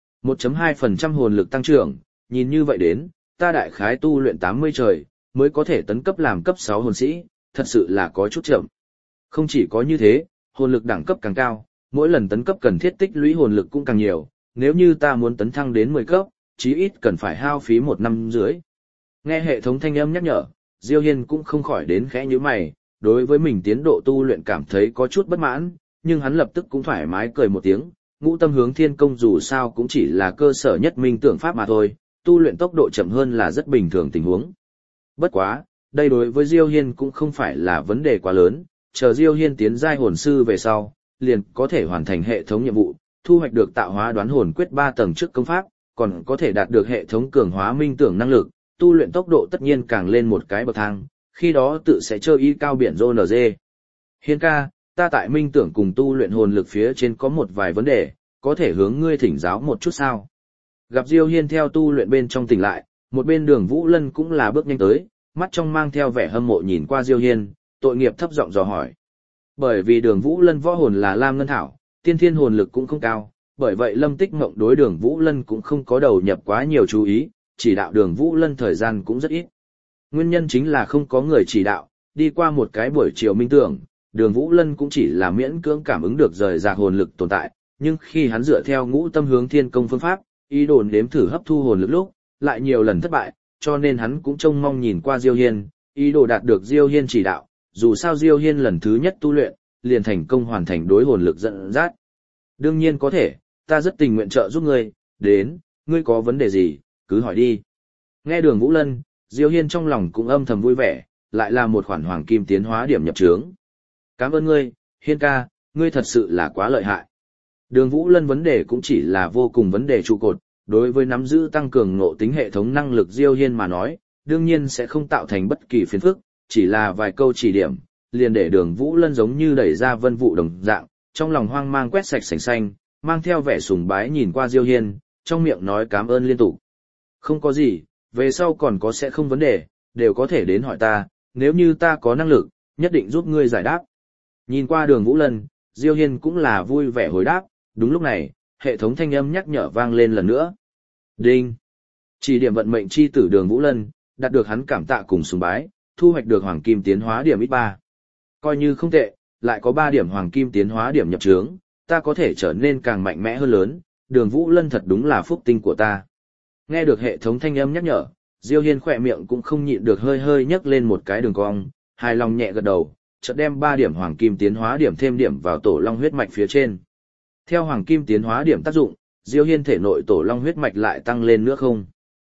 1.2% hồn lực tăng trưởng, nhìn như vậy đến, ta đại khái tu luyện 80 trời, mới có thể tấn cấp làm cấp 6 hồn sĩ, thật sự là có chút chậm. Không chỉ có như thế, hồn lực đẳng cấp càng cao, mỗi lần tấn cấp cần thiết tích lũy hồn lực cũng càng nhiều, nếu như ta muốn tấn thăng đến 10 cấp, chí ít cần phải hao phí 1 năm rưỡi. Nghe hệ thống thanh âm nhắc nhở, Diêu Hiên cũng không khỏi đến khẽ nhíu mày, đối với mình tiến độ tu luyện cảm thấy có chút bất mãn, nhưng hắn lập tức cũng thoải mái cười một tiếng, ngũ tâm hướng thiên công dù sao cũng chỉ là cơ sở nhất minh tưởng pháp mà thôi, tu luyện tốc độ chậm hơn là rất bình thường tình huống. Bất quá, đây đối với Diêu Hiên cũng không phải là vấn đề quá lớn, chờ Diêu Hiên tiến giai hồn sư về sau, liền có thể hoàn thành hệ thống nhiệm vụ, thu hoạch được tạo hóa đoán hồn quyết 3 tầng trước công pháp, còn có thể đạt được hệ thống cường hóa minh tưởng năng lực, tu luyện tốc độ tất nhiên càng lên một cái bậc thang, khi đó tự sẽ chơi y cao biển rô NG. Hiên ca, ta tại minh tưởng cùng tu luyện hồn lực phía trên có một vài vấn đề, có thể hướng ngươi thỉnh giáo một chút sao? Gặp Diêu Hiên theo tu luyện bên trong tỉnh lại, một bên Đường Vũ Lân cũng là bước nhanh tới, mắt trong mang theo vẻ hâm mộ nhìn qua Diêu Hiên, tội nghiệp thấp giọng dò hỏi. Bởi vì Đường Vũ Lân võ hồn là Lam Ngân Thảo, tiên thiên hồn lực cũng không cao, bởi vậy Lâm Tích Mộng đối Đường Vũ Lân cũng không có đầu nhập quá nhiều chú ý, chỉ đạo Đường Vũ Lân thời gian cũng rất ít. Nguyên nhân chính là không có người chỉ đạo, đi qua một cái buổi chiều minh tưởng, Đường Vũ Lân cũng chỉ là miễn cưỡng cảm ứng được rời rạc hồn lực tồn tại, nhưng khi hắn dựa theo ngũ tâm hướng thiên công phương pháp, ý đồ nếm thử hấp thu hồn lực lúc, lại nhiều lần thất bại, cho nên hắn cũng trông mong nhìn qua Diêu Hiên, ý đồ đạt được Diêu Hiên chỉ đạo, dù sao Diêu Hiên lần thứ nhất tu luyện, liền thành công hoàn thành đối hồn lực dẫn dắt. Đương nhiên có thể, ta rất tình nguyện trợ giúp ngươi, đến, ngươi có vấn đề gì, cứ hỏi đi. Nghe Đường Vũ Lân, Diêu Hiên trong lòng cũng âm thầm vui vẻ, lại là một khoản hoàng kim tiến hóa điểm nhập trướng. Cảm ơn ngươi, Hiên ca, ngươi thật sự là quá lợi hại. Đường Vũ Lân vấn đề cũng chỉ là vô cùng vấn đề trụ cột, đối với nắm giữ tăng cường ngộ tính hệ thống năng lực Diêu Hiên mà nói, đương nhiên sẽ không tạo thành bất kỳ phiền phức, chỉ là vài câu chỉ điểm, liền để Đường Vũ Lân giống như đẩy ra vân vụ đồng dạng, trong lòng hoang mang quét sạch sành xanh, mang theo vẻ sùng bái nhìn qua Diêu Hiên, trong miệng nói cảm ơn liên tục. Không có gì, về sau còn có sẽ không vấn đề, đều có thể đến hỏi ta, nếu như ta có năng lực, nhất định giúp ngươi giải đáp. Nhìn qua Đường Vũ Lân, Diêu Hiên cũng là vui vẻ hồi đáp, đúng lúc này, hệ thống thanh âm nhắc nhở vang lên lần nữa. Đinh! Chỉ điểm vận mệnh chi tử Đường Vũ Lân, đạt được hắn cảm tạ cùng sùng bái, thu hoạch được hoàng kim tiến hóa điểm X3. Coi như không tệ, lại có 3 điểm hoàng kim tiến hóa điểm nhập trướng, ta có thể trở nên càng mạnh mẽ hơn lớn, Đường Vũ Lân thật đúng là phúc tinh của ta. Nghe được hệ thống thanh âm nhắc nhở, Diêu Hiên khỏe miệng cũng không nhịn được hơi hơi nhấc lên một cái đường cong, hài lòng nhẹ gật đầu, chợt đem 3 điểm hoàng kim tiến hóa điểm thêm điểm vào tổ long huyết mạch phía trên. Theo hoàng kim tiến hóa điểm tác dụng, Diêu Hiên thể nội tổ long huyết mạch lại tăng lên nữa không?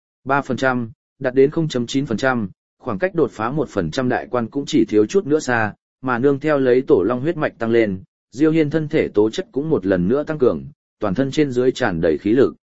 3%, đạt đến 0.9%, khoảng cách đột phá 1% đại quan cũng chỉ thiếu chút nữa xa, mà nương theo lấy tổ long huyết mạch tăng lên, Diêu Hiên thân thể tố chất cũng một lần nữa tăng cường, toàn thân trên dưới tràn đầy khí lực.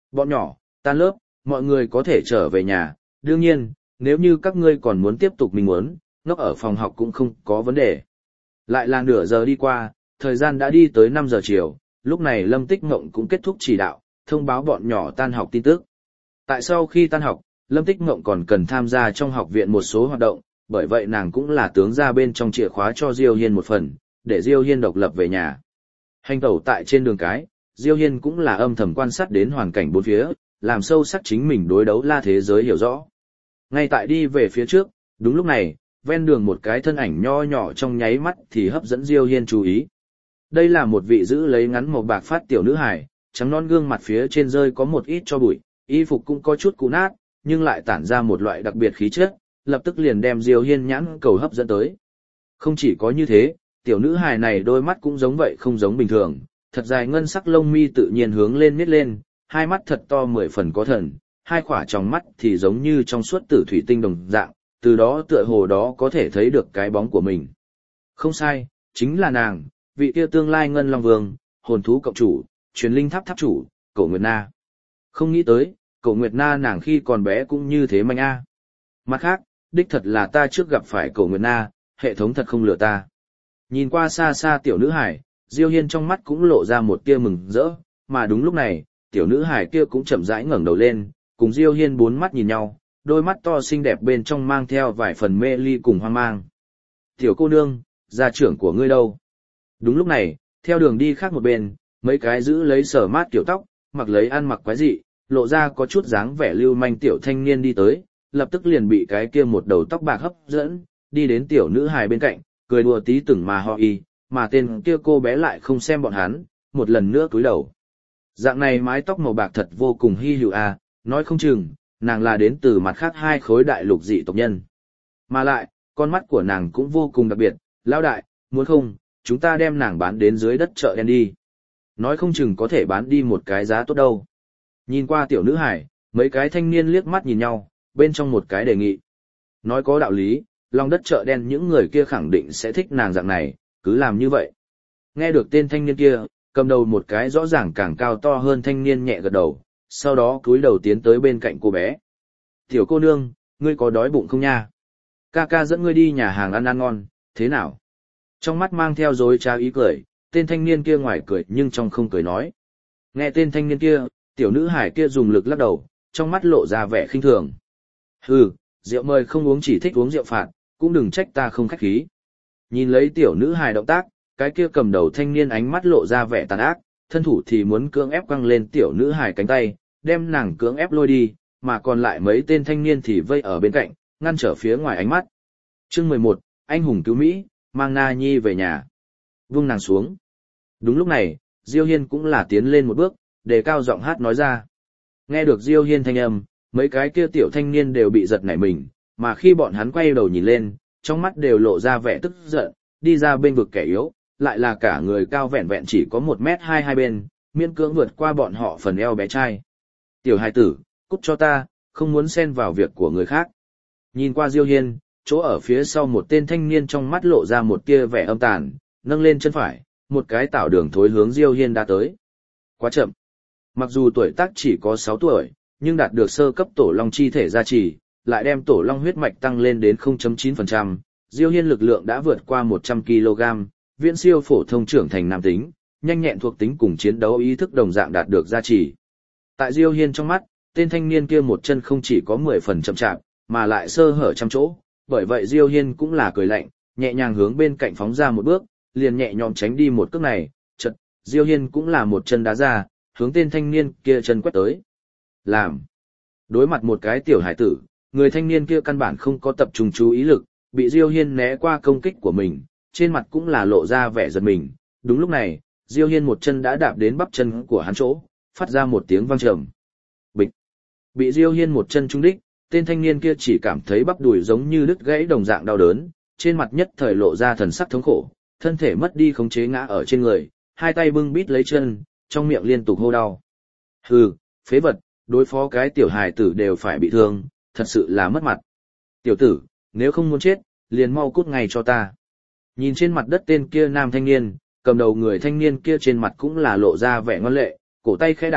Bọn nhỏ, tan lớp, mọi người có thể trở về nhà, đương nhiên, nếu như các ngươi còn muốn tiếp tục mình muốn, ngốc ở phòng học cũng không có vấn đề. Lại là nửa giờ đi qua, thời gian đã đi tới 5 giờ chiều, lúc này Lâm Tích Ngộng cũng kết thúc chỉ đạo, thông báo bọn nhỏ tan học tin tức. Tại sau khi tan học, Lâm Tích Ngộng còn cần tham gia trong học viện một số hoạt động, bởi vậy nàng cũng là tướng ra bên trong chìa khóa cho Diêu Hiên một phần, để Diêu Hiên độc lập về nhà. Hành tẩu tại trên đường cái, Diêu Hiên cũng là âm thầm quan sát đến hoàn cảnh bốn phía, làm sâu sắc chính mình đối đấu la thế giới hiểu rõ. Ngay tại đi về phía trước, đúng lúc này, ven đường một cái thân ảnh nho nhỏ trong nháy mắt thì hấp dẫn Diêu Hiên chú ý. Đây là một vị giữ lấy ngắn màu bạc phát tiểu nữ hài, trắng non gương mặt phía trên rơi có một ít cho bụi, y phục cũng có chút cũ nát, nhưng lại tản ra một loại đặc biệt khí chất, lập tức liền đem Diêu Hiên nhãn cầu hấp dẫn tới. Không chỉ có như thế, tiểu nữ hài này đôi mắt cũng giống vậy không giống bình thường, thật dài ngân sắc lông mi tự nhiên hướng lên miết lên, hai mắt thật to 10 phần có thần, hai khỏa trong mắt thì giống như trong suốt tử thủy tinh đồng dạng, từ đó tựa hồ đó có thể thấy được cái bóng của mình. Không sai, chính là nàng, vị kia tương lai ngân long vương, hồn thú cộng chủ, truyền linh tháp tháp chủ, Cổ Nguyệt Na. Không nghĩ tới, Cổ Nguyệt Na nàng khi còn bé cũng như thế manh a. Mặt khác, đích thật là ta trước gặp phải Cổ Nguyệt Na, hệ thống thật không lừa ta. Nhìn qua xa xa tiểu nữ hải, Diêu Hiên trong mắt cũng lộ ra một tia mừng rỡ, mà đúng lúc này, tiểu nữ hải kia cũng chậm rãi ngẩng đầu lên, cùng Diêu Hiên bốn mắt nhìn nhau, đôi mắt to xinh đẹp bên trong mang theo vài phần mê ly cùng hoang mang. Tiểu cô nương, gia trưởng của ngươi đâu? Đúng lúc này, theo đường đi khác một bên, mấy cái giữ lấy sở mát kiểu tóc, mặc lấy ăn mặc quái dị, lộ ra có chút dáng vẻ lưu manh tiểu thanh niên đi tới, lập tức liền bị cái kia một đầu tóc bạc hấp dẫn, đi đến tiểu nữ hài bên cạnh, cười đùa tí từng mà ho y, mà tên kia cô bé lại không xem bọn hắn, một lần nữa cúi đầu. Dạng này mái tóc màu bạc thật vô cùng hi hữu à, nói không chừng, nàng là đến từ mặt khác hai khối đại lục dị tộc nhân. Mà lại, con mắt của nàng cũng vô cùng đặc biệt, lão đại, muốn không, chúng ta đem nàng bán đến dưới đất chợ đen đi. Nói không chừng có thể bán đi một cái giá tốt đâu. Nhìn qua tiểu nữ hải, mấy cái thanh niên liếc mắt nhìn nhau, bên trong một cái đề nghị. Nói có đạo lý, lòng đất chợ đen những người kia khẳng định sẽ thích nàng dạng này, cứ làm như vậy. Nghe được tên thanh niên kia, cầm đầu một cái rõ ràng càng cao to hơn thanh niên nhẹ gật đầu, sau đó cúi đầu tiến tới bên cạnh cô bé. Tiểu cô nương, ngươi có đói bụng không nha? Ca ca dẫn ngươi đi nhà hàng ăn ăn ngon, thế nào? Trong mắt mang theo dối trá ý cười, tên thanh niên kia ngoài cười nhưng trong không cười nói. Nghe tên thanh niên kia, tiểu nữ hải kia dùng lực lắc đầu, trong mắt lộ ra vẻ khinh thường. Hừ, rượu mời không uống chỉ thích uống rượu phạt, cũng đừng trách ta không khách khí. Nhìn lấy tiểu nữ hài động tác, cái kia cầm đầu thanh niên ánh mắt lộ ra vẻ tàn ác, thân thủ thì muốn cưỡng ép quăng lên tiểu nữ hài cánh tay, đem nàng cưỡng ép lôi đi, mà còn lại mấy tên thanh niên thì vây ở bên cạnh, ngăn trở phía ngoài ánh mắt. Chương 11, anh hùng cứu Mỹ, mang Na Nhi về nhà. Vung nàng xuống. Đúng lúc này, Diêu Hiên cũng là tiến lên một bước, đề cao giọng hát nói ra. Nghe được Diêu Hiên thanh âm, mấy cái kia tiểu thanh niên đều bị giật nảy mình, mà khi bọn hắn quay đầu nhìn lên, trong mắt đều lộ ra vẻ tức giận, đi ra bên vực kẻ yếu, lại là cả người cao vẹn vẹn chỉ có 1m2 hai bên, miễn cưỡng vượt qua bọn họ phần eo bé trai. Tiểu hài tử, cút cho ta, không muốn xen vào việc của người khác. Nhìn qua Diêu Hiên, chỗ ở phía sau một tên thanh niên trong mắt lộ ra một tia vẻ âm tàn, nâng lên chân phải, một cái tảo đường thối hướng Diêu Hiên đã tới. Quá chậm. Mặc dù tuổi tác chỉ có 6 tuổi, nhưng đạt được sơ cấp tổ long chi thể gia trì, lại đem tổ long huyết mạch tăng lên đến 0.9%, Diêu Hiên lực lượng đã vượt qua 100 kg, viễn siêu phổ thông trưởng thành nam tính, nhanh nhẹn thuộc tính cùng chiến đấu ý thức đồng dạng đạt được gia trì. Tại Diêu Hiên trong mắt, tên thanh niên kia một chân không chỉ có 10 phần chậm chạp, mà lại sơ hở trăm chỗ, bởi vậy Diêu Hiên cũng là cười lạnh, nhẹ nhàng hướng bên cạnh phóng ra một bước, liền nhẹ nhõm tránh đi một cước này, chợt, Diêu Hiên cũng là một chân đá ra, hướng tên thanh niên kia chân quét tới. Làm. Đối mặt một cái tiểu hải tử, người thanh niên kia căn bản không có tập trung chú ý lực, bị Diêu Hiên né qua công kích của mình, trên mặt cũng là lộ ra vẻ giật mình. Đúng lúc này, Diêu Hiên một chân đã đạp đến bắp chân của hắn chỗ, phát ra một tiếng vang trầm. Bịch. Bị Diêu Hiên một chân trúng đích, tên thanh niên kia chỉ cảm thấy bắp đùi giống như đứt gãy đồng dạng đau đớn, trên mặt nhất thời lộ ra thần sắc thống khổ, thân thể mất đi khống chế ngã ở trên người, hai tay bưng bít lấy chân, trong miệng liên tục hô đau. Hừ, phế vật, đối phó cái tiểu hài tử đều phải bị thương, thật sự là mất mặt. Tiểu tử, nếu không muốn chết, liền mau cút ngay cho ta. Nhìn trên mặt đất tên kia nam thanh niên, cầm đầu người thanh niên kia trên mặt cũng là lộ ra vẻ ngoan lệ, cổ tay khẽ đảo,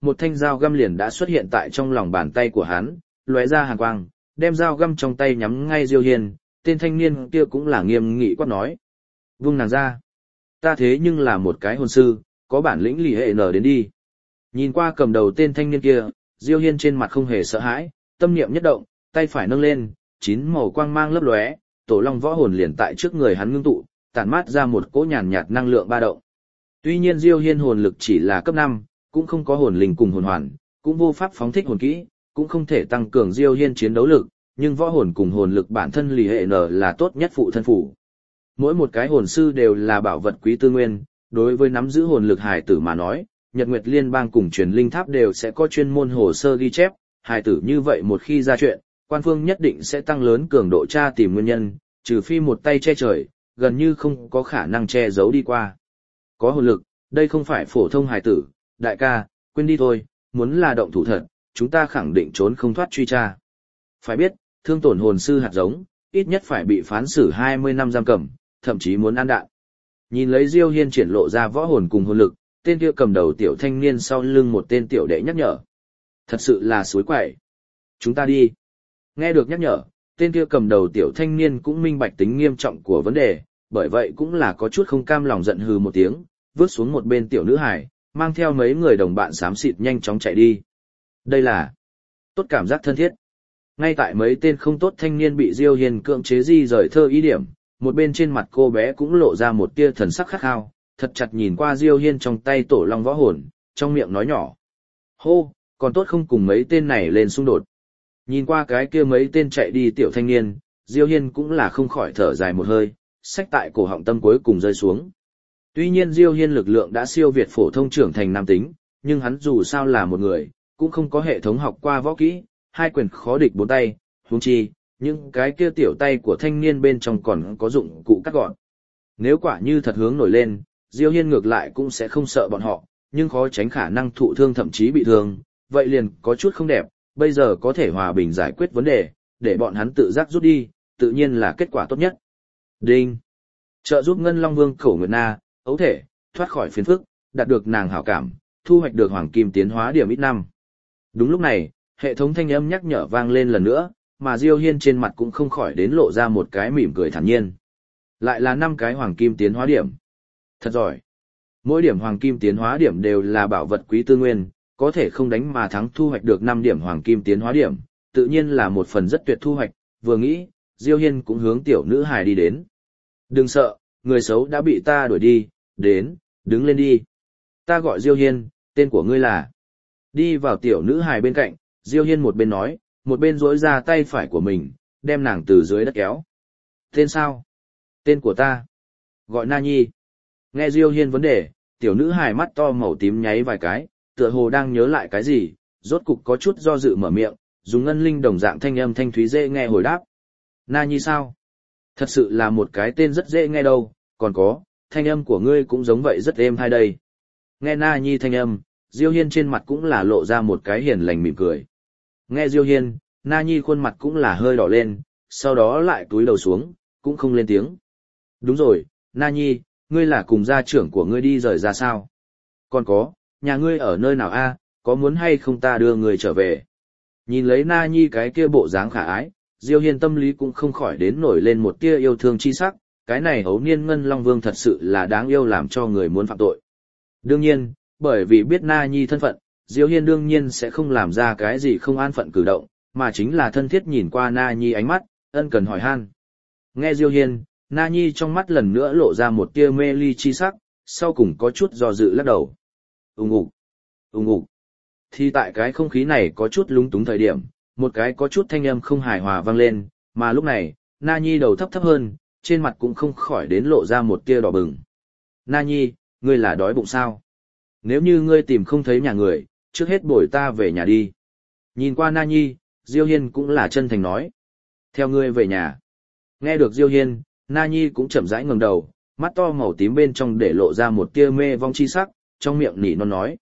một thanh dao găm liền đã xuất hiện tại trong lòng bàn tay của hắn, lóe ra hàn quang, đem dao găm trong tay nhắm ngay Diêu Hiên, tên thanh niên kia cũng là nghiêm nghị quát nói. Vung nàng ra. Ta thế nhưng là một cái hồn sư, có bản lĩnh lì hệ nở đến đi. Nhìn qua cầm đầu tên thanh niên kia, Diêu Hiên trên mặt không hề sợ hãi, tâm niệm nhất động, tay phải nâng lên, 9 màu quang mang lấp lóe, tổ long võ hồn liền tại trước người hắn ngưng tụ, tản mát ra một cỗ nhàn nhạt năng lượng ba động. Tuy nhiên Diêu Hiên hồn lực chỉ là cấp 5, cũng không có hồn linh cùng hồn hoàn, cũng vô pháp phóng thích hồn kỹ, cũng không thể tăng cường Diêu Hiên chiến đấu lực, nhưng võ hồn cùng hồn lực bản thân lì hệ nở là tốt nhất phụ thân phủ. Mỗi một cái hồn sư đều là bảo vật quý tư nguyên, đối với nắm giữ hồn lực hài tử mà nói, Nhật Nguyệt Liên bang cùng truyền linh tháp đều sẽ có chuyên môn hồ sơ ghi chép, hài tử như vậy một khi ra chuyện, quan phương nhất định sẽ tăng lớn cường độ tra tìm nguyên nhân, trừ phi một tay che trời, gần như không có khả năng che giấu đi qua. Có hồn lực, đây không phải phổ thông hài tử, đại ca, quên đi thôi, muốn là động thủ thật, chúng ta khẳng định trốn không thoát truy tra. Phải biết, thương tổn hồn sư hạt giống, ít nhất phải bị phán xử 20 năm giam cầm, thậm chí muốn ăn đạn. Nhìn lấy Diêu Hiên triển lộ ra võ hồn cùng hồn lực, tên kia cầm đầu tiểu thanh niên sau lưng một tên tiểu đệ nhắc nhở. Thật sự là suối quậy. Chúng ta đi. Nghe được nhắc nhở, tên kia cầm đầu tiểu thanh niên cũng minh bạch tính nghiêm trọng của vấn đề, bởi vậy cũng là có chút không cam lòng giận hừ một tiếng, vứt xuống một bên tiểu nữ hài, mang theo mấy người đồng bạn xám xịt nhanh chóng chạy đi. Đây là tốt cảm giác thân thiết. Ngay tại mấy tên không tốt thanh niên bị Diêu Hiên cưỡng chế di rời thơ ý điểm, một bên trên mặt cô bé cũng lộ ra một tia thần sắc khát khao, thật chặt nhìn qua Diêu Hiên trong tay tổ long võ hồn, trong miệng nói nhỏ. Hô, còn tốt không cùng mấy tên này lên xung đột. Nhìn qua cái kia mấy tên chạy đi tiểu thanh niên, Diêu Hiên cũng là không khỏi thở dài một hơi, xách tại cổ họng tâm cuối cùng rơi xuống. Tuy nhiên Diêu Hiên lực lượng đã siêu việt phổ thông trưởng thành nam tính, nhưng hắn dù sao là một người, cũng không có hệ thống học qua võ kỹ, hai quyền khó địch bốn tay, huống chi, những cái kia tiểu tay của thanh niên bên trong còn có dụng cụ cắt gọn. Nếu quả như thật hướng nổi lên, Diêu Hiên ngược lại cũng sẽ không sợ bọn họ, nhưng khó tránh khả năng thụ thương thậm chí bị thương, vậy liền có chút không đẹp, bây giờ có thể hòa bình giải quyết vấn đề, để bọn hắn tự giác rút đi, tự nhiên là kết quả tốt nhất. Đinh! Trợ giúp Ngân Long Vương Cổ Nguyệt Na, ấu thể, thoát khỏi phiền phức, đạt được nàng hảo cảm, thu hoạch được hoàng kim tiến hóa điểm ít năm. Đúng lúc này, hệ thống thanh âm nhắc nhở vang lên lần nữa, mà Diêu Hiên trên mặt cũng không khỏi đến lộ ra một cái mỉm cười thản nhiên. Lại là 5 cái hoàng kim tiến hóa điểm. Thật giỏi. Mỗi điểm hoàng kim tiến hóa điểm đều là bảo vật quý tư nguyên, có thể không đánh mà thắng thu hoạch được 5 điểm hoàng kim tiến hóa điểm, tự nhiên là một phần rất tuyệt thu hoạch, vừa nghĩ, Diêu Hiên cũng hướng tiểu nữ hài đi đến. Đừng sợ, người xấu đã bị ta đuổi đi, đến, đứng lên đi. Ta gọi Diêu Hiên, tên của ngươi là. Đi vào tiểu nữ hài bên cạnh, Diêu Hiên một bên nói, một bên duỗi ra tay phải của mình, đem nàng từ dưới đất kéo. Tên sao? Tên của ta. Gọi Na Nhi. Nghe Diêu Hiên vấn đề, tiểu nữ hài mắt to màu tím nháy vài cái, tựa hồ đang nhớ lại cái gì, rốt cục có chút do dự mở miệng, dùng ngân linh đồng dạng thanh âm thanh thúy dễ nghe hồi đáp. Na Nhi sao? Thật sự là một cái tên rất dễ nghe đâu, còn có, thanh âm của ngươi cũng giống vậy rất êm tai đây. Nghe Na Nhi thanh âm, Diêu Hiên trên mặt cũng là lộ ra một cái hiền lành mỉm cười. Nghe Diêu Hiên, Na Nhi khuôn mặt cũng là hơi đỏ lên, sau đó lại cúi đầu xuống, cũng không lên tiếng. Đúng rồi, Na Nhi, ngươi là cùng gia trưởng của ngươi đi rời ra sao? Còn có, nhà ngươi ở nơi nào a? Có muốn hay không ta đưa người trở về? Nhìn lấy Na Nhi cái kia bộ dáng khả ái, Diêu Hiên tâm lý cũng không khỏi đến nổi lên một tia yêu thương chi sắc, cái này hấu niên Ngân Long Vương thật sự là đáng yêu làm cho người muốn phạm tội. Đương nhiên, bởi vì biết Na Nhi thân phận, Diêu Hiên đương nhiên sẽ không làm ra cái gì không an phận cử động, mà chính là thân thiết nhìn qua Na Nhi ánh mắt, ân cần hỏi han. Nghe Diêu Hiên, Na Nhi trong mắt lần nữa lộ ra một tia mê ly chi sắc, sau cùng có chút do dự lắc đầu. Ùng ục, ùng ục. Thì tại cái không khí này có chút lúng túng thời điểm, một cái có chút thanh âm không hài hòa vang lên, mà lúc này, Na Nhi đầu thấp thấp hơn, trên mặt cũng không khỏi đến lộ ra một tia đỏ bừng. Na Nhi, ngươi là đói bụng sao? Nếu như ngươi tìm không thấy nhà người, trước hết bồi ta về nhà đi. Nhìn qua Na Nhi, Diêu Hiên cũng là chân thành nói. Theo ngươi về nhà. Nghe được Diêu Hiên, Na Nhi cũng chậm rãi ngẩng đầu, mắt to màu tím bên trong để lộ ra một tia mê vong chi sắc, trong miệng nỉ non nói.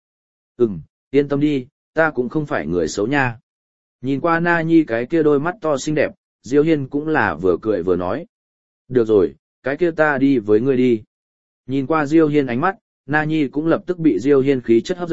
Yên tâm đi, ta cũng không phải người xấu nha. Nhìn qua Na Nhi cái kia đôi mắt to xinh đẹp, Diêu Hiên cũng là vừa cười vừa nói. Được rồi, cái kia ta đi với ngươi đi. Nhìn qua Diêu Hiên ánh mắt, Na Nhi cũng lập tức bị Diêu Hiên khí chất hấp dẫn,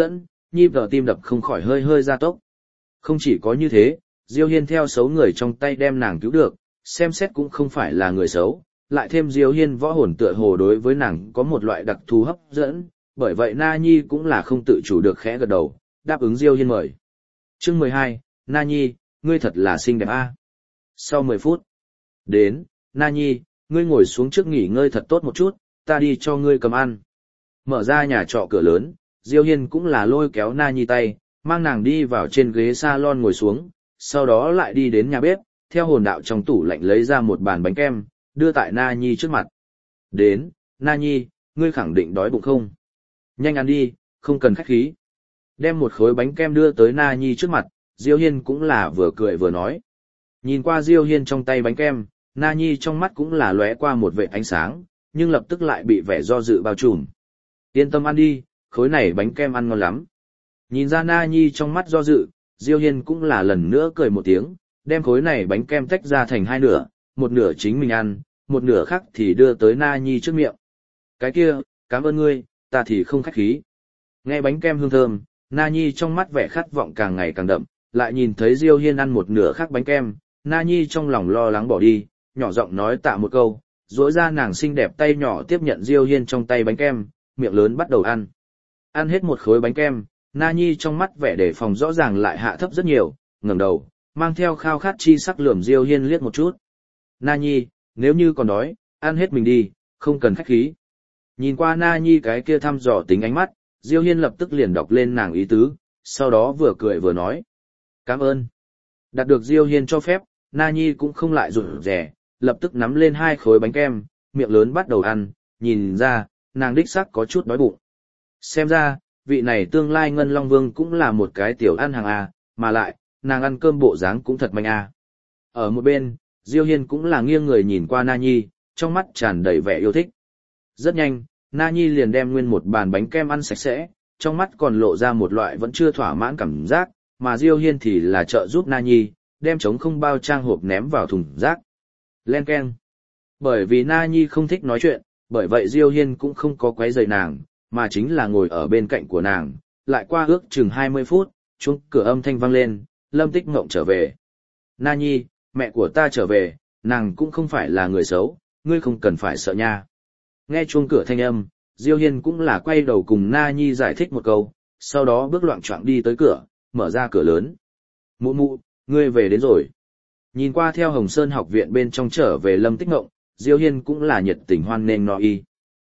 nhịp thở tim đập không khỏi hơi hơi gia tốc. Không chỉ có như thế, Diêu Hiên theo xấu người trong tay đem nàng cứu được, xem xét cũng không phải là người xấu, lại thêm Diêu Hiên võ hồn tựa hồ đối với nàng có một loại đặc thù hấp dẫn, bởi vậy Na Nhi cũng là không tự chủ được khẽ gật đầu, đáp ứng Diêu Hiên mời. Chương 12, Na Nhi, ngươi thật là xinh đẹp a. Sau 10 phút, đến, Na Nhi, ngươi ngồi xuống trước nghỉ ngơi thật tốt một chút, ta đi cho ngươi cầm ăn. Mở ra nhà trọ cửa lớn, Diêu Hiên cũng là lôi kéo Na Nhi tay, mang nàng đi vào trên ghế salon ngồi xuống, sau đó lại đi đến nhà bếp, theo hồn đạo trong tủ lạnh lấy ra một bàn bánh kem, đưa tại Na Nhi trước mặt. Đến, Na Nhi, ngươi khẳng định đói bụng không? Nhanh ăn đi, không cần khách khí. Đem một khối bánh kem đưa tới Na Nhi trước mặt, Diêu Hiên cũng là vừa cười vừa nói. Nhìn qua Diêu Hiên trong tay bánh kem, Na Nhi trong mắt cũng là lóe qua một vệt ánh sáng, nhưng lập tức lại bị vẻ do dự bao trùm. Yên tâm ăn đi, khối này bánh kem ăn ngon lắm. Nhìn ra Na Nhi trong mắt do dự, Diêu Hiên cũng là lần nữa cười một tiếng, đem khối này bánh kem tách ra thành hai nửa, một nửa chính mình ăn, một nửa khác thì đưa tới Na Nhi trước miệng. Cái kia, cảm ơn ngươi, ta thì không khách khí. Nghe bánh kem hương thơm, Na Nhi trong mắt vẻ khát vọng càng ngày càng đậm, lại nhìn thấy Diêu Hiên ăn một nửa khác bánh kem, Na Nhi trong lòng lo lắng bỏ đi, nhỏ giọng nói tạ một câu, duỗi ra nàng xinh đẹp tay nhỏ tiếp nhận Diêu Hiên trong tay bánh kem, miệng lớn bắt đầu ăn. Ăn hết một khối bánh kem, Na Nhi trong mắt vẻ đề phòng rõ ràng lại hạ thấp rất nhiều, ngẩng đầu, mang theo khao khát chi sắc lườm Diêu Hiên liếc một chút. Na Nhi, nếu như còn đói, ăn hết mình đi, không cần khách khí. Nhìn qua Na Nhi cái kia thăm dò tính ánh mắt, Diêu Hiên lập tức liền đọc lên nàng ý tứ, sau đó vừa cười vừa nói. Cảm ơn. Đạt được Diêu Hiên cho phép, Na Nhi cũng không lại rụt rè, lập tức nắm lên hai khối bánh kem, miệng lớn bắt đầu ăn, nhìn ra, nàng đích xác có chút đói bụng. Xem ra, vị này tương lai Ngân Long Vương cũng là một cái tiểu ăn hàng A, mà lại, nàng ăn cơm bộ dáng cũng thật mạnh A. Ở một bên, Diêu Hiên cũng là nghiêng người nhìn qua Na Nhi, trong mắt tràn đầy vẻ yêu thích. Rất nhanh, Na Nhi liền đem nguyên một bàn bánh kem ăn sạch sẽ, trong mắt còn lộ ra một loại vẫn chưa thỏa mãn cảm giác, mà Diêu Hiên thì là trợ giúp Na Nhi, đem trống không bao trang hộp ném vào thùng rác. Len keng. Bởi vì Na Nhi không thích nói chuyện, bởi vậy Diêu Hiên cũng không có quấy rầy nàng, mà chính là ngồi ở bên cạnh của nàng, lại qua ước chừng 20 phút, chuông cửa âm thanh vang lên, Lâm Tích Ngộng trở về. Na Nhi, mẹ của ta trở về, nàng cũng không phải là người xấu, ngươi không cần phải sợ nha. Nghe chuông cửa thanh âm, Diêu Hiên cũng là quay đầu cùng Na Nhi giải thích một câu, sau đó bước loạng choạng đi tới cửa, mở ra cửa lớn. Mụ mụ, ngươi về đến rồi. Nhìn qua theo Hồng Sơn học viện bên trong trở về Lâm Tích Ngộng, Diêu Hiên cũng là nhiệt tình hoan nghênh no y.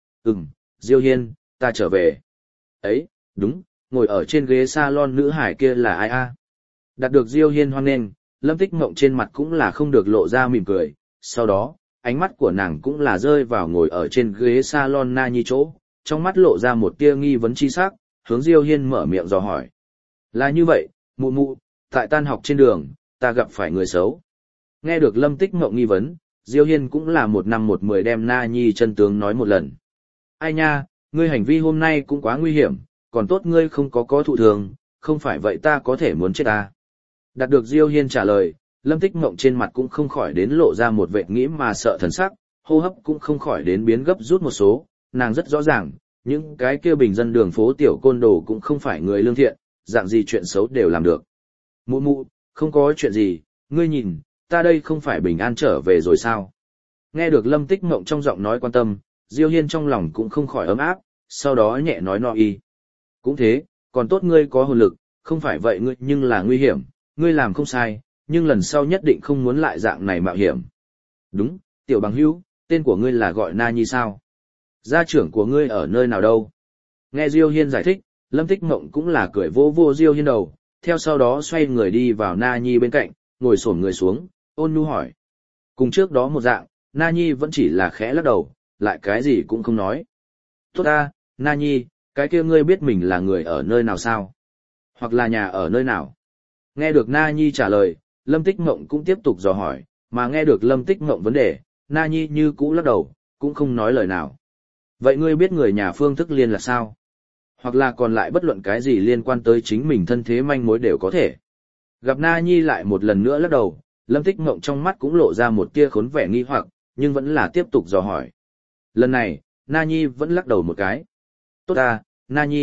Diêu Hiên, ta trở về. Ấy, đúng, ngồi ở trên ghế salon nữ hải kia là ai a? Đạt được Diêu Hiên hoan nghênh, Lâm Tích Ngộng trên mặt cũng là không được lộ ra mỉm cười, sau đó, ánh mắt của nàng cũng là rơi vào ngồi ở trên ghế salon Na Nhi chỗ, trong mắt lộ ra một tia nghi vấn chi sắc, hướng Diêu Hiên mở miệng dò hỏi. Là như vậy, mụ mụ, tại tan học trên đường, ta gặp phải người xấu. Nghe được Lâm Tích Ngộng nghi vấn, Diêu Hiên cũng là một năm một mười đem Na Nhi chân tướng nói một lần. Ai nha, ngươi hành vi hôm nay cũng quá nguy hiểm, còn tốt ngươi không có thụ thường, không phải vậy ta có thể muốn chết ta. Đạt được Diêu Hiên trả lời, Lâm Tích Ngộng trên mặt cũng không khỏi đến lộ ra một vệt nghĩ mà sợ thần sắc, hô hấp cũng không khỏi đến biến gấp rút một số, nàng rất rõ ràng, những cái kia bình dân đường phố tiểu côn đồ cũng không phải người lương thiện, dạng gì chuyện xấu đều làm được. Mụ mụ, không có chuyện gì, ngươi nhìn, ta đây không phải bình an trở về rồi sao? Nghe được Lâm Tích Ngộng trong giọng nói quan tâm, Diêu Hiên trong lòng cũng không khỏi ấm áp, sau đó nhẹ nói no y. Cũng thế, còn tốt ngươi có hồn lực, không phải vậy ngươi nhưng là nguy hiểm, ngươi làm không sai, nhưng lần sau nhất định không muốn lại dạng này mạo hiểm. Đúng, tiểu bằng hữu, tên của ngươi là gọi Na Nhi sao? Gia trưởng của ngươi ở nơi nào đâu? Nghe Diêu Hiên giải thích, Lâm Tích Ngộng cũng là cười vô vô Diêu Hiên đầu, theo sau đó xoay người đi vào Na Nhi bên cạnh, ngồi xổm người xuống, ôn nhu hỏi. Cùng trước đó một dạng, Na Nhi vẫn chỉ là khẽ lắc đầu, lại cái gì cũng không nói. Tốt ta, Na Nhi, cái kia ngươi biết mình là người ở nơi nào sao? Hoặc là nhà ở nơi nào? Nghe được Na Nhi trả lời, Lâm Tích Ngộng cũng tiếp tục dò hỏi, mà nghe được Lâm Tích Ngộng vấn đề, Na Nhi như cũ lắc đầu, cũng không nói lời nào. Vậy ngươi biết người nhà phương thức liên là sao? Hoặc là còn lại bất luận cái gì liên quan tới chính mình thân thế manh mối đều có thể. Gặp Na Nhi lại một lần nữa lắc đầu, Lâm Tích Ngộng trong mắt cũng lộ ra một tia khốn vẻ nghi hoặc, nhưng vẫn là tiếp tục dò hỏi. Lần này, Na Nhi vẫn lắc đầu một cái. Tốt ta, Na Nhi,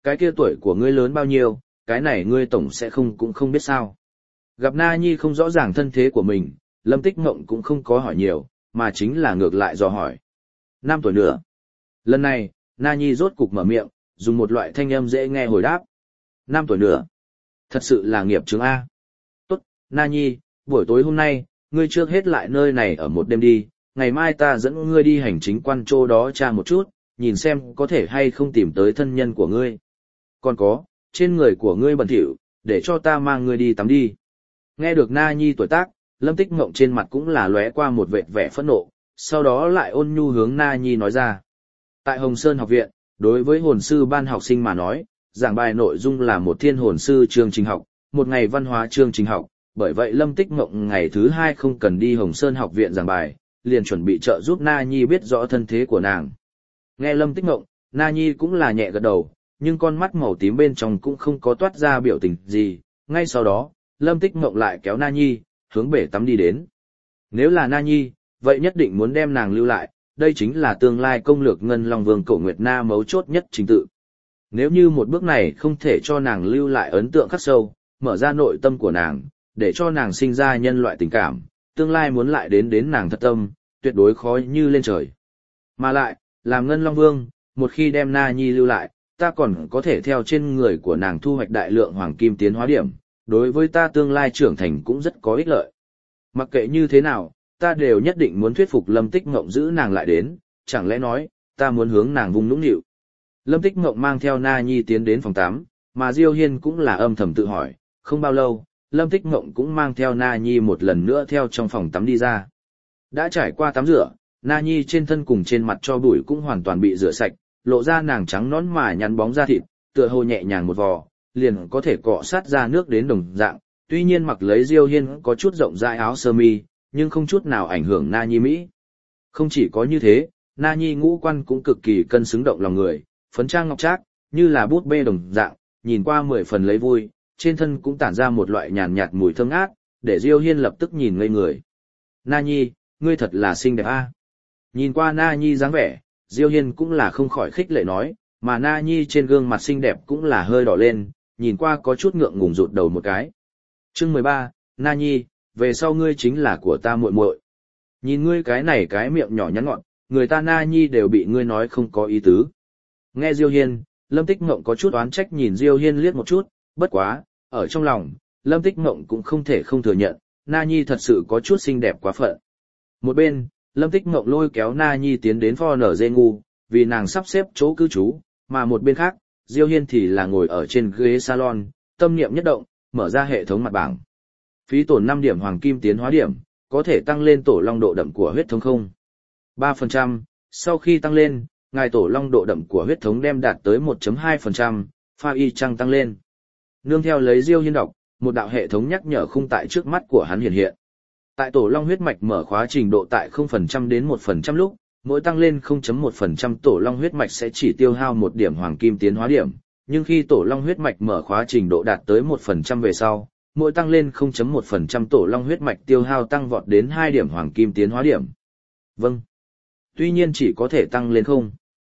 cái kia tuổi của ngươi lớn bao nhiêu, cái này ngươi tổng sẽ cũng không biết sao. Gặp Na Nhi không rõ ràng thân thế của mình, Lâm Tích Ngộng cũng không có hỏi nhiều, mà chính là ngược lại dò hỏi. 5 tuổi nữa. Lần này, Na Nhi rốt cục mở miệng, dùng một loại thanh âm dễ nghe hồi đáp. 5 tuổi nữa. Thật sự là nghiệp chướng A. Tốt, Na Nhi, buổi tối hôm nay, ngươi trước hết lại nơi này ở một đêm đi, ngày mai ta dẫn ngươi đi hành chính quan chỗ đó tra một chút, nhìn xem có thể hay không tìm tới thân nhân của ngươi. Còn có, trên người của ngươi bẩn thỉu, để cho ta mang ngươi đi tắm đi. Nghe được Na Nhi tuổi tác, Lâm Tích Ngộng trên mặt cũng là lóe qua một vệt vẻ phẫn nộ, sau đó lại ôn nhu hướng Na Nhi nói ra. Tại Hồng Sơn học viện, đối với hồn sư ban học sinh mà nói, giảng bài nội dung là một thiên hồn sư chương trình học, một ngày văn hóa chương trình học, bởi vậy Lâm Tích Ngộng ngày thứ 2 không cần đi Hồng Sơn học viện giảng bài, liền chuẩn bị trợ giúp Na Nhi biết rõ thân thế của nàng. Nghe Lâm Tích Ngộng, Na Nhi cũng là nhẹ gật đầu, nhưng con mắt màu tím bên trong cũng không có toát ra biểu tình gì, ngay sau đó, Lâm Tích Ngộng lại kéo Na Nhi, hướng bể tắm đi đến. Nếu là Na Nhi, vậy nhất định muốn đem nàng lưu lại, đây chính là tương lai công lược Ngân Long Vương Cổ Nguyệt Na mấu chốt nhất trình tự. Nếu như một bước này không thể cho nàng lưu lại ấn tượng khắc sâu, mở ra nội tâm của nàng, để cho nàng sinh ra nhân loại tình cảm, tương lai muốn lại đến nàng thật tâm, tuyệt đối khó như lên trời. Mà lại, làm Ngân Long Vương, một khi đem Na Nhi lưu lại, ta còn có thể theo trên người của nàng thu hoạch đại lượng hoàng kim tiến hóa điểm, đối với ta tương lai trưởng thành cũng rất có ích lợi. Mặc kệ như thế nào, ta đều nhất định muốn thuyết phục Lâm Tích Ngộng giữ nàng lại đến, chẳng lẽ nói, ta muốn hướng nàng vùng nũng nịu. Lâm Tích Ngộng mang theo Na Nhi tiến đến phòng 8, mà Diêu Hiên cũng là âm thầm tự hỏi, không bao lâu, Lâm Tích Ngộng cũng mang theo Na Nhi một lần nữa theo trong phòng tắm đi ra. Đã trải qua tắm rửa, Na Nhi trên thân cùng trên mặt cho bụi cũng hoàn toàn bị rửa sạch, lộ ra nàng trắng nõn mà nhắn bóng da thịt, tựa hồ nhẹ nhàng một vò, liền có thể cọ sát ra nước đến đồng dạng. Tuy nhiên mặc lấy Diêu Hiên có chút rộng rãi áo sơ mi, nhưng không chút nào ảnh hưởng Na Nhi mỹ. Không chỉ có như thế, Na Nhi ngũ quan cũng cực kỳ cân xứng động lòng người, phấn trang ngọc trác, như là bút bê đồng dạng, nhìn qua 10 phần lấy vui, trên thân cũng tản ra một loại nhàn nhạt mùi thơm ngát, để Diêu Hiên lập tức nhìn ngây người. Na Nhi, ngươi thật là xinh đẹp a. Nhìn qua Na Nhi dáng vẻ, Diêu Hiên cũng là không khỏi khích lệ nói, mà Na Nhi trên gương mặt xinh đẹp cũng là hơi đỏ lên, nhìn qua có chút ngượng ngùng rụt đầu một cái. Chương 13, Na Nhi, về sau ngươi chính là của ta muội muội. Nhìn ngươi cái này cái miệng nhỏ nhắn ngọn, người ta Na Nhi đều bị ngươi nói không có ý tứ. Nghe Diêu Hiên, Lâm Tích Ngộng có chút oán trách nhìn Diêu Hiên liếc một chút, bất quá, ở trong lòng, Lâm Tích Ngộng cũng không thể không thừa nhận, Na Nhi thật sự có chút xinh đẹp quá phận. Một bên, Lâm Tích Ngộng lôi kéo Na Nhi tiến đến pho nở dê ngu, vì nàng sắp xếp chỗ cư trú, mà một bên khác, Diêu Hiên thì là ngồi ở trên ghế salon, tâm niệm nhất động, mở ra hệ thống mặt bảng. Phí tổn 5 điểm hoàng kim tiến hóa điểm, có thể tăng lên tổ long độ đậm của huyết thống không? 3%, sau khi tăng lên, ngài tổ long độ đậm của huyết thống đem đạt tới 1.2%, pha y chăng tăng lên. Nương theo lấy Diêu Hiên đọc, một đạo hệ thống nhắc nhở khung tại trước mắt của hắn hiện hiện. Tại tổ long huyết mạch mở khóa trình độ tại 0% đến 1% lúc, mỗi tăng lên 0.1% tổ long huyết mạch sẽ chỉ tiêu hao 1 điểm hoàng kim tiến hóa điểm, nhưng khi tổ long huyết mạch mở khóa trình độ đạt tới 1% về sau, mỗi tăng lên 0.1% tổ long huyết mạch tiêu hao tăng vọt đến 2 điểm hoàng kim tiến hóa điểm. Vâng. Tuy nhiên chỉ có thể tăng lên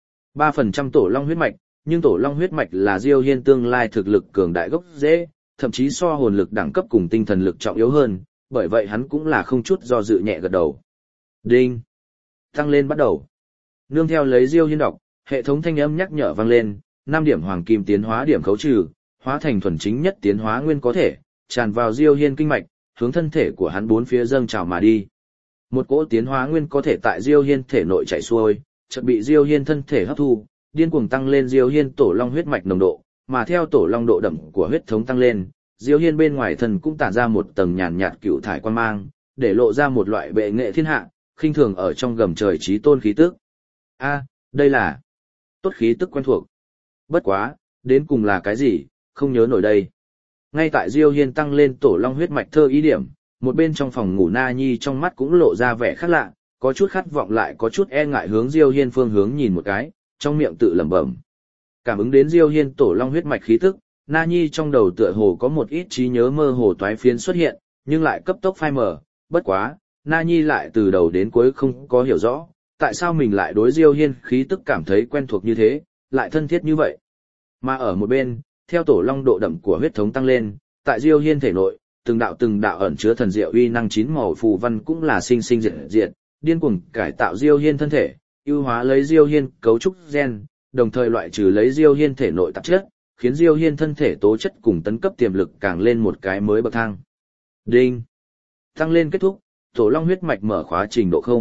0.3% tổ long huyết mạch, nhưng tổ long huyết mạch là Diêu Hiên tương lai thực lực cường đại gốc rễ, thậm chí so hồn lực đẳng cấp cùng tinh thần lực trọng yếu hơn, bởi vậy hắn cũng là không chút do dự nhẹ gật đầu. Đinh. Tăng lên bắt đầu. Nương theo lấy Diêu Hiên đọc, hệ thống thanh âm nhắc nhở vang lên, 5 điểm hoàng kim tiến hóa điểm khấu trừ, hóa thành thuần chính nhất tiến hóa nguyên có thể, tràn vào Diêu Hiên kinh mạch, hướng thân thể của hắn bốn phía dâng trào mà đi. Một cỗ tiến hóa nguyên có thể tại Diêu Hiên thể nội chảy xuôi, chợt bị Diêu Hiên thân thể hấp thu, điên cuồng tăng lên Diêu Hiên tổ long huyết mạch nồng độ, mà theo tổ long độ đậm của huyết thống tăng lên, Diêu Hiên bên ngoài thân cũng tản ra một tầng nhàn nhạt cựu thải quang mang, để lộ ra một loại bệ nghệ thiên hạ, khinh thường ở trong gầm trời chí tôn khí tức. A, đây là tốt khí tức quen thuộc. Bất quá, đến cùng là cái gì, không nhớ nổi đây. Ngay tại Diêu Hiên tăng lên tổ long huyết mạch thơ ý điểm, một bên trong phòng ngủ Na Nhi trong mắt cũng lộ ra vẻ khác lạ, có chút khát vọng lại có chút e ngại hướng Diêu Hiên phương hướng nhìn một cái, trong miệng tự lẩm bẩm. Cảm ứng đến Diêu Hiên tổ long huyết mạch khí tức, Na Nhi trong đầu tựa hồ có một ít trí nhớ mơ hồ toái phiến xuất hiện, nhưng lại cấp tốc phai mờ, bất quá, Na Nhi lại từ đầu đến cuối không có hiểu rõ, tại sao mình lại đối Diêu Hiên khí tức cảm thấy quen thuộc như thế, lại thân thiết như vậy. Mà ở một bên, theo tổ long độ đậm của huyết thống tăng lên, tại Diêu Hiên thể nội, từng đạo ẩn chứa thần diệu uy năng chín màu phù văn cũng là sinh sinh diệt diệt, điên cuồng cải tạo Diêu Hiên thân thể, ưu hóa lấy Diêu Hiên cấu trúc gen, đồng thời loại trừ lấy Diêu Hiên thể nội tạp chất, khiến Diêu Hiên thân thể tố chất cùng tấn cấp tiềm lực càng lên một cái mới bậc thang. Đinh. Tăng lên kết thúc, tổ long huyết mạch mở khóa trình độ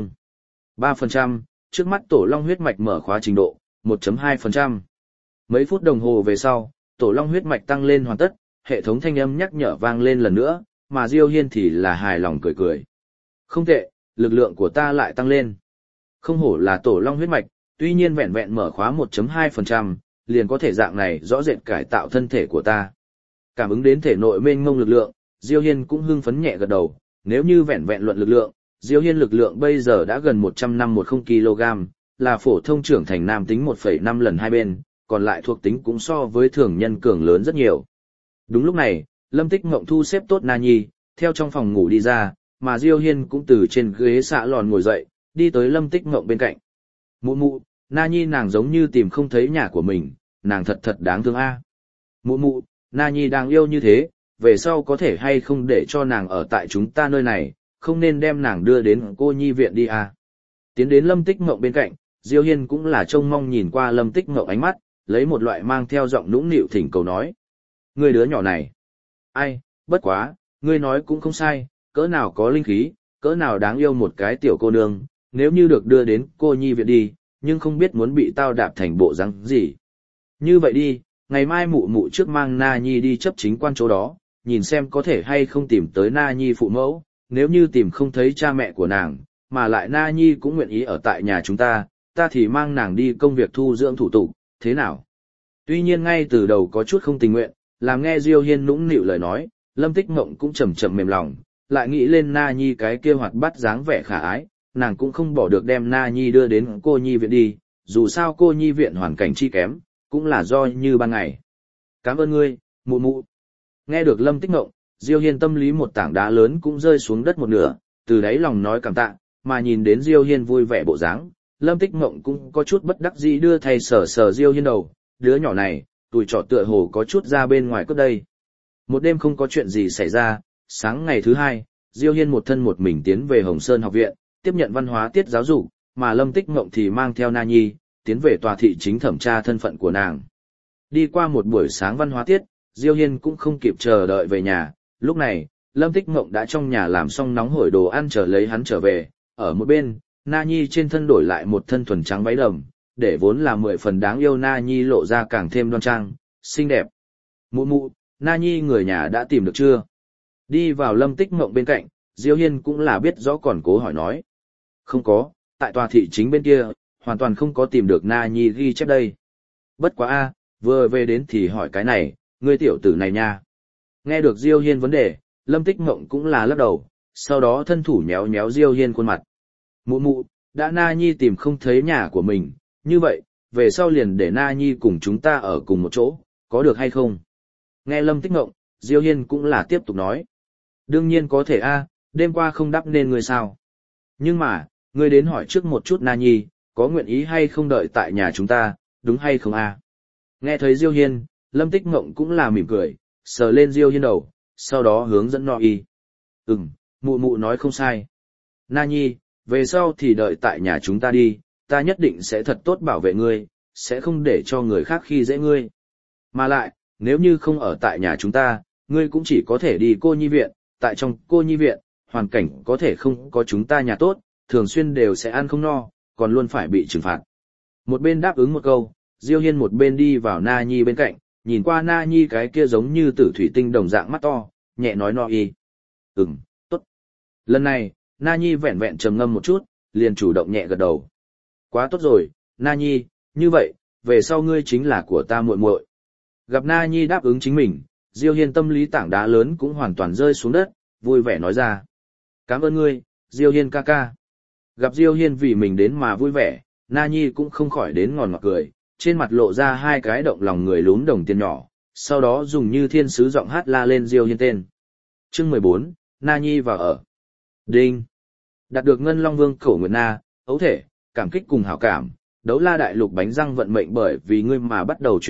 0.3%, trước mắt tổ long huyết mạch mở khóa trình độ 1.2%. Mấy phút đồng hồ về sau, tổ long huyết mạch tăng lên hoàn tất, hệ thống thanh âm nhắc nhở vang lên lần nữa, mà Diêu Hiên thì là hài lòng cười cười. Không tệ, lực lượng của ta lại tăng lên. Không hổ là tổ long huyết mạch, tuy nhiên vẹn vẹn mở khóa 1.2%, liền có thể dạng này rõ rệt cải tạo thân thể của ta. Cảm ứng đến thể nội mênh mông lực lượng, Diêu Hiên cũng hưng phấn nhẹ gật đầu, nếu như vẹn vẹn luận lực lượng, Diêu Hiên lực lượng bây giờ đã gần 110 kg, là phổ thông trưởng thành nam tính 1,5 lần hai bên, còn lại thuộc tính cũng so với thường nhân cường lớn rất nhiều. Đúng lúc này, Lâm Tích Ngộng thu xếp tốt Na Nhi, theo trong phòng ngủ đi ra, mà Diêu Hiên cũng từ trên ghế xạ lòn ngồi dậy, đi tới Lâm Tích Ngộng bên cạnh. Mụ mụ, Na Nhi nàng giống như tìm không thấy nhà của mình, nàng thật đáng thương a. Mụ mụ, Na Nhi đang yêu như thế, về sau có thể hay không để cho nàng ở tại chúng ta nơi này, không nên đem nàng đưa đến cô nhi viện đi a. Tiến đến Lâm Tích Ngộng bên cạnh, Diêu Hiên cũng là trông mong nhìn qua Lâm Tích Ngộng ánh mắt, lấy một loại mang theo giọng nũng nịu thỉnh cầu nói. Ngươi đứa nhỏ này. Ai, bất quá, ngươi nói cũng không sai, cỡ nào có linh khí, cỡ nào đáng yêu một cái tiểu cô nương, nếu như được đưa đến cô nhi viện đi, nhưng không biết muốn bị tao đạp thành bộ răng gì. Như vậy đi, ngày mai mụ mụ trước mang Na Nhi đi chấp chính quan chỗ đó, nhìn xem có thể hay không tìm tới Na Nhi phụ mẫu, nếu như tìm không thấy cha mẹ của nàng, mà lại Na Nhi cũng nguyện ý ở tại nhà chúng ta thì mang nàng đi công việc thu dưỡng thủ tục, thế nào? Tuy nhiên ngay từ đầu có chút không tình nguyện, làm nghe Diêu Hiên nũng nịu lời nói, Lâm Tích Ngộng cũng chậm chậm mềm lòng, lại nghĩ lên Na Nhi cái kia hoạt bát dáng vẻ khả ái, nàng cũng không bỏ được đem Na Nhi đưa đến cô nhi viện đi, dù sao cô nhi viện hoàn cảnh chi kém, cũng là do như ban ngày. Cảm ơn ngươi, mụ mụ. Nghe được Lâm Tích Ngộng, Diêu Hiên tâm lý một tảng đá lớn cũng rơi xuống đất một nửa, từ đáy lòng nói cảm tạ, mà nhìn đến Diêu Hiên vui vẻ bộ dáng, Lâm Tích Ngộng cũng có chút bất đắc dĩ đưa thay sờ Diêu Hiên đầu, đứa nhỏ này, tuổi trọ tựa hồ có chút ra bên ngoài cốt đây. Một đêm không có chuyện gì xảy ra, sáng ngày thứ hai, Diêu Hiên một thân một mình tiến về Hồng Sơn học viện, tiếp nhận văn hóa tiết giáo dục, mà Lâm Tích Ngộng thì mang theo Na Nhi, tiến về tòa thị chính thẩm tra thân phận của nàng. Đi qua một buổi sáng văn hóa tiết, Diêu Hiên cũng không kịp chờ đợi về nhà, lúc này, Lâm Tích Ngộng đã trong nhà làm xong nóng hổi đồ ăn chờ lấy hắn trở về, ở một bên, Na Nhi trên thân đổi lại một thân thuần trắng váy đầm, để vốn là 10 phần đáng yêu Na Nhi lộ ra càng thêm đoan trang, xinh đẹp. Mụ mụ, Na Nhi người nhà đã tìm được chưa? Đi vào Lâm Tích Ngộng bên cạnh, Diêu Hiên cũng là biết rõ còn cố hỏi nói. Không có, tại tòa thị chính bên kia, hoàn toàn không có tìm được Na Nhi ghi chép đây. Bất quá a, vừa về đến thì hỏi cái này, ngươi tiểu tử này nha. Nghe được Diêu Hiên vấn đề, Lâm Tích Ngộng cũng là lắc đầu, sau đó thân thủ nhéo nhéo Diêu Hiên khuôn mặt. Mụ mụ, đã Na Nhi tìm không thấy nhà của mình, như vậy, về sau liền để Na Nhi cùng chúng ta ở cùng một chỗ, có được hay không? Nghe Lâm Tích Ngộng, Diêu Hiên cũng là tiếp tục nói. Đương nhiên có thể a, đêm qua không đắp nên ngươi sao? Nhưng mà, ngươi đến hỏi trước một chút Na Nhi, có nguyện ý hay không đợi tại nhà chúng ta, đúng hay không a? Nghe thấy Diêu Hiên, Lâm Tích Ngộng cũng là mỉm cười, sờ lên Diêu Hiên đầu, sau đó hướng dẫn No Y. Mụ mụ nói không sai. Na Nhi, về sau thì đợi tại nhà chúng ta đi, ta nhất định sẽ thật tốt bảo vệ ngươi, sẽ không để cho người khác khi dễ ngươi. Mà lại, nếu như không ở tại nhà chúng ta, ngươi cũng chỉ có thể đi cô nhi viện, tại trong cô nhi viện, hoàn cảnh có thể không có chúng ta nhà tốt, thường xuyên đều sẽ ăn không no, còn luôn phải bị trừng phạt. Một bên đáp ứng một câu, Diêu Hiên một bên đi vào Na Nhi bên cạnh, nhìn qua Na Nhi cái kia giống như tử thủy tinh đồng dạng mắt to, nhẹ nói No Y. Tốt. Lần này, Na Nhi vẹn vẹn trầm ngâm một chút, liền chủ động nhẹ gật đầu. Quá tốt rồi, Na Nhi, như vậy, về sau ngươi chính là của ta muội muội. Gặp Na Nhi đáp ứng chính mình, Diêu Hiên tâm lý tảng đá lớn cũng hoàn toàn rơi xuống đất, vui vẻ nói ra. Cảm ơn ngươi, Diêu Hiên ca ca. Gặp Diêu Hiên vì mình đến mà vui vẻ, Na Nhi cũng không khỏi đến ngòn ngọt cười, trên mặt lộ ra hai cái động lòng người lún đồng tiền nhỏ, sau đó dùng như thiên sứ giọng hát la lên Diêu Hiên tên. Chương 14, Na Nhi vào ở. Đinh. Đạt được Ngân Long Vương Cổ Nguyệt Na, ấu thể, cảm kích cùng hảo cảm, đấu la đại lục bánh răng vận mệnh bởi vì ngươi mà bắt đầu chuyển động,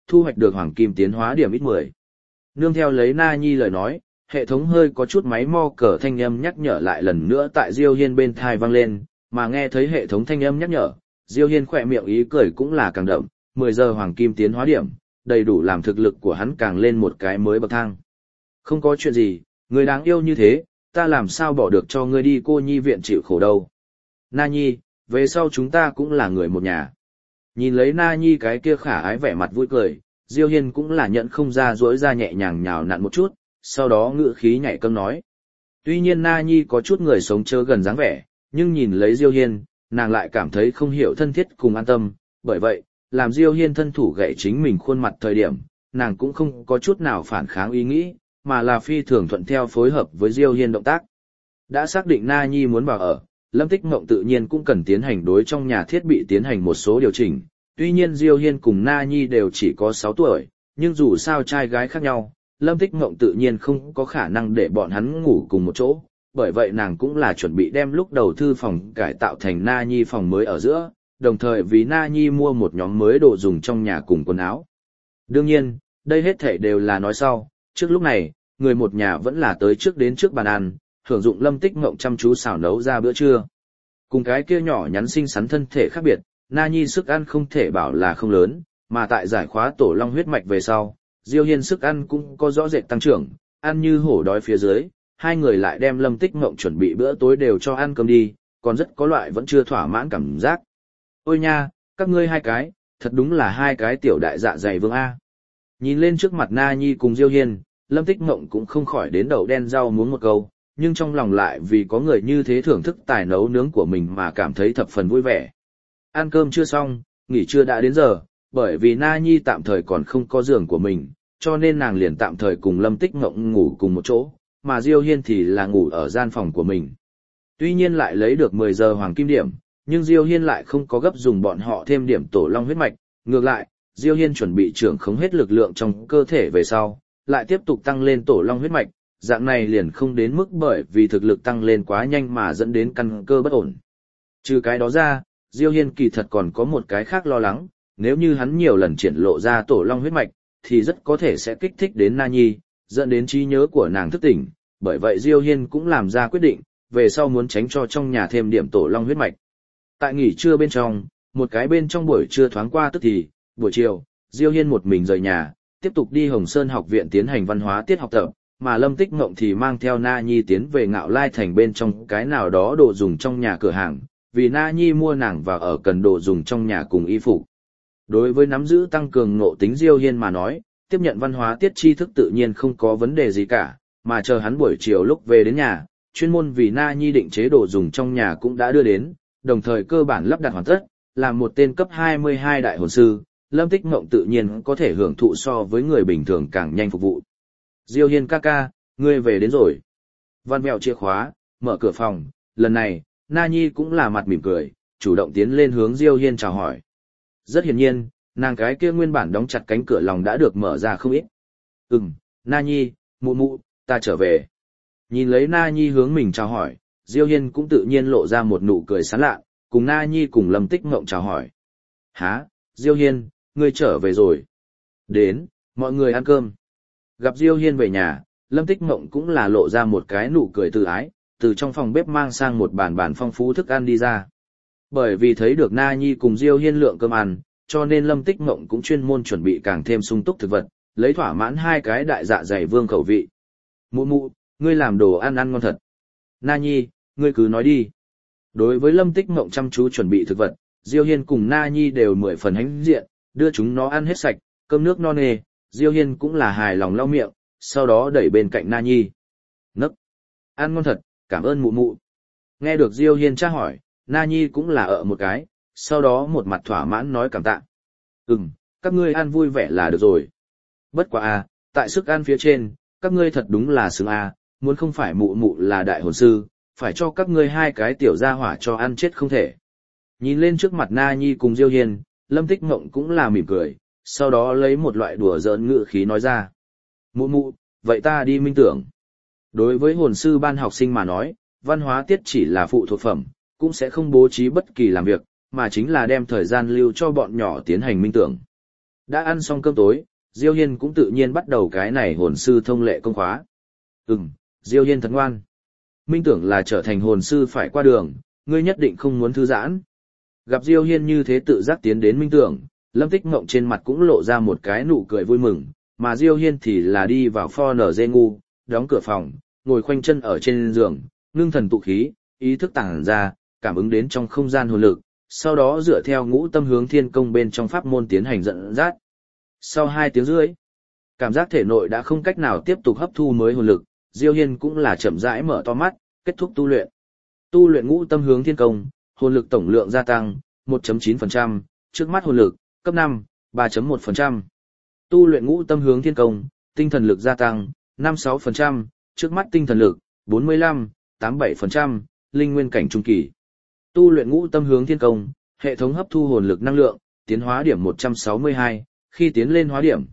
thu hoạch được hoàng kim tiến hóa điểm ít 10. Nương theo lấy Na Nhi lời nói, hệ thống hơi có chút máy mo cờ thanh âm nhắc nhở lại lần nữa tại Diêu Hiên bên tai vang lên, mà nghe thấy hệ thống thanh âm nhắc nhở, Diêu Hiên khỏe miệng ý cười cũng là càng đậm, 10 giờ hoàng kim tiến hóa điểm, đầy đủ làm thực lực của hắn càng lên một cái mới bậc thang. Không có chuyện gì, người đáng yêu như thế, ta làm sao bỏ được cho ngươi đi cô nhi viện chịu khổ đâu. Na Nhi, về sau chúng ta cũng là người một nhà. Nhìn lấy Na Nhi cái kia khả ái vẻ mặt vui cười, Diêu Hiên cũng là nhận không ra duỗi ra nhẹ nhàng nhào nặn một chút, sau đó ngữ khí nhảy cẫng nói. Tuy nhiên Na Nhi có chút người sống chớ gần dáng vẻ, nhưng nhìn lấy Diêu Hiên, nàng lại cảm thấy không hiểu thân thiết cùng an tâm, bởi vậy, làm Diêu Hiên thân thủ gậy chính mình khuôn mặt thời điểm, nàng cũng không có chút nào phản kháng ý nghĩ, mà là phi thường thuận theo phối hợp với Diêu Hiên động tác. Đã xác định Na Nhi muốn vào ở, Lâm Tích Mộng tự nhiên cũng cần tiến hành đối trong nhà thiết bị tiến hành một số điều chỉnh. Tuy nhiên Diêu Hiên cùng Na Nhi đều chỉ có 6 tuổi, nhưng dù sao trai gái khác nhau, Lâm Tích Mộng tự nhiên không có khả năng để bọn hắn ngủ cùng một chỗ, bởi vậy nàng cũng là chuẩn bị đem lúc đầu thư phòng cải tạo thành Na Nhi phòng mới ở giữa, đồng thời vì Na Nhi mua một nhóm mới đồ dùng trong nhà cùng quần áo. Đương nhiên, đây hết thảy đều là nói sau, trước lúc này, người một nhà vẫn là tới trước đến trước bàn ăn, hưởng dụng Lâm Tích Mộng chăm chú xào nấu ra bữa trưa. Cùng cái kia nhỏ nhắn xinh xắn thân thể khác biệt, Na Nhi sức ăn không thể bảo là không lớn, mà tại giải khóa tổ long huyết mạch về sau, Diêu Hiên sức ăn cũng có rõ rệt tăng trưởng, ăn như hổ đói phía dưới, hai người lại đem Lâm Tích Mộng chuẩn bị bữa tối đều cho ăn cơm đi, còn rất có loại vẫn chưa thỏa mãn cảm giác. Ôi nha, các ngươi hai cái, thật đúng là hai cái tiểu đại dạ dày vương A. Nhìn lên trước mặt Na Nhi cùng Diêu Hiên, Lâm Tích Mộng cũng không khỏi đến đầu đen rau muốn một câu, nhưng trong lòng lại vì có người như thế thưởng thức tài nấu nướng của mình mà cảm thấy thập phần vui vẻ. Ăn cơm chưa xong, nghỉ trưa đã đến giờ, bởi vì Na Nhi tạm thời còn không có giường của mình, cho nên nàng liền tạm thời cùng Lâm Tích Mộng ngủ cùng một chỗ, mà Diêu Hiên thì là ngủ ở gian phòng của mình. Tuy nhiên lại lấy được 10 giờ hoàng kim điểm, nhưng Diêu Hiên lại không có gấp dùng bọn họ thêm điểm tổ long huyết mạch, ngược lại, Diêu Hiên chuẩn bị trưởng khống hết lực lượng trong cơ thể về sau, lại tiếp tục tăng lên tổ long huyết mạch, dạng này liền không đến mức bởi vì thực lực tăng lên quá nhanh mà dẫn đến căn cơ bất ổn. Trừ cái đó ra, Diêu Hiên kỳ thật còn có một cái khác lo lắng, nếu như hắn nhiều lần triển lộ ra tổ long huyết mạch, thì rất có thể sẽ kích thích đến Na Nhi, dẫn đến trí nhớ của nàng thức tỉnh, bởi vậy Diêu Hiên cũng làm ra quyết định, về sau muốn tránh cho trong nhà thêm điểm tổ long huyết mạch. Tại nghỉ trưa bên trong, một cái bên trong buổi trưa thoáng qua tức thì, buổi chiều, Diêu Hiên một mình rời nhà, tiếp tục đi Hồng Sơn học viện tiến hành văn hóa tiết học tập, mà Lâm Tích Mộng thì mang theo Na Nhi tiến về Ngạo Lai thành bên trong cái nào đó đồ dùng trong nhà cửa hàng, vì Na Nhi mua nàng và ở cần đồ dùng trong nhà cùng y phục. Đối với nắm giữ tăng cường ngộ tính Diêu Hiên mà nói, tiếp nhận văn hóa tiết tri thức tự nhiên không có vấn đề gì cả, mà chờ hắn buổi chiều lúc về đến nhà, chuyên môn vì Na Nhi định chế đồ dùng trong nhà cũng đã đưa đến, đồng thời cơ bản lắp đặt hoàn tất, làm một tên cấp 22 đại hồn sư, Lâm Tích Mộng tự nhiên có thể hưởng thụ so với người bình thường càng nhanh phục vụ. Diêu Hiên ca ca, ngươi về đến rồi. Văn mèo chìa khóa, mở cửa phòng, lần này, Na Nhi cũng là mặt mỉm cười, chủ động tiến lên hướng Diêu Hiên chào hỏi. Rất hiển nhiên, nàng cái kia nguyên bản đóng chặt cánh cửa lòng đã được mở ra không ít. Na Nhi, mụ mụ, ta trở về. Nhìn lấy Na Nhi hướng mình chào hỏi, Diêu Hiên cũng tự nhiên lộ ra một nụ cười sán lạ, cùng Na Nhi cùng Lâm Tích Mộng chào hỏi. Hả, Diêu Hiên, ngươi trở về rồi. Đến, mọi người ăn cơm. Gặp Diêu Hiên về nhà, Lâm Tích Mộng cũng là lộ ra một cái nụ cười từ ái, từ trong phòng bếp mang sang một bàn phong phú thức ăn đi ra. Bởi vì thấy được Na Nhi cùng Diêu Hiên lượng cơm ăn, cho nên Lâm Tích Mộng cũng chuyên môn chuẩn bị càng thêm sung túc thực vật, lấy thỏa mãn hai cái đại dạ dày vương khẩu vị. Mụ mụ, ngươi làm đồ ăn ăn ngon thật. Na Nhi, ngươi cứ nói đi. Đối với Lâm Tích Mộng chăm chú chuẩn bị thực vật, Diêu Hiên cùng Na Nhi đều 10 phần hãnh diện, đưa chúng nó ăn hết sạch, cơm nước no nê, Diêu Hiên cũng là hài lòng lau miệng, sau đó đẩy bên cạnh Na Nhi. Nấc! Ăn ngon thật, cảm ơn mụ mụ. Nghe được Diêu Hiên tra hỏi, Na Nhi cũng là một cái, sau đó một mặt thỏa mãn nói cảm tạ. Các ngươi ăn vui vẻ là được rồi. Bất quá tại sức ăn phía trên, các ngươi thật đúng là xứng muốn không phải mụ mụ là đại hồn sư, phải cho các ngươi hai cái tiểu gia hỏa cho ăn chết không thể. Nhìn lên trước mặt Na Nhi cùng Diêu Hiên, Lâm Tích Mộng cũng là mỉm cười, sau đó lấy một loại đùa giỡn ngữ khí nói ra. Mụ mụ, vậy ta đi minh tưởng. Đối với hồn sư ban học sinh mà nói, văn hóa tiết chỉ là phụ thuộc phẩm, cũng sẽ không bố trí bất kỳ làm việc, mà chính là đem thời gian lưu cho bọn nhỏ tiến hành minh tưởng. Đã ăn xong cơm tối, Diêu Hiên cũng tự nhiên bắt đầu cái này hồn sư thông lệ công khóa. Diêu Hiên thật ngoan. Minh tưởng là trở thành hồn sư phải qua đường, ngươi nhất định không muốn thư giãn. Gặp Diêu Hiên như thế tự giác tiến đến minh tưởng, Lâm Tích Ngộng trên mặt cũng lộ ra một cái nụ cười vui mừng, mà Diêu Hiên thì là đi vào pho nở dê ngu, đóng cửa phòng, ngồi khoanh chân ở trên giường, ngưng thần tụ khí, ý thức tàng ra, cảm ứng đến trong không gian hồn lực, sau đó dựa theo ngũ tâm hướng thiên công bên trong pháp môn tiến hành dẫn dắt. Sau 2 tiếng rưỡi, cảm giác thể nội đã không cách nào tiếp tục hấp thu mới hồn lực, Diêu Hiên cũng là chậm rãi mở to mắt, kết thúc tu luyện. Tu luyện ngũ tâm hướng thiên công, hồn lực tổng lượng gia tăng 1.9%, trước mắt hồn lực cấp 5, 3.1%. Tu luyện ngũ tâm hướng thiên công, tinh thần lực gia tăng 5-6%, trước mắt tinh thần lực 45, 87%, linh nguyên cảnh trung kỳ. Tu luyện ngũ tâm hướng thiên công, hệ thống hấp thu hồn lực năng lượng, tiến hóa điểm 162, khi tiến lên hóa điểm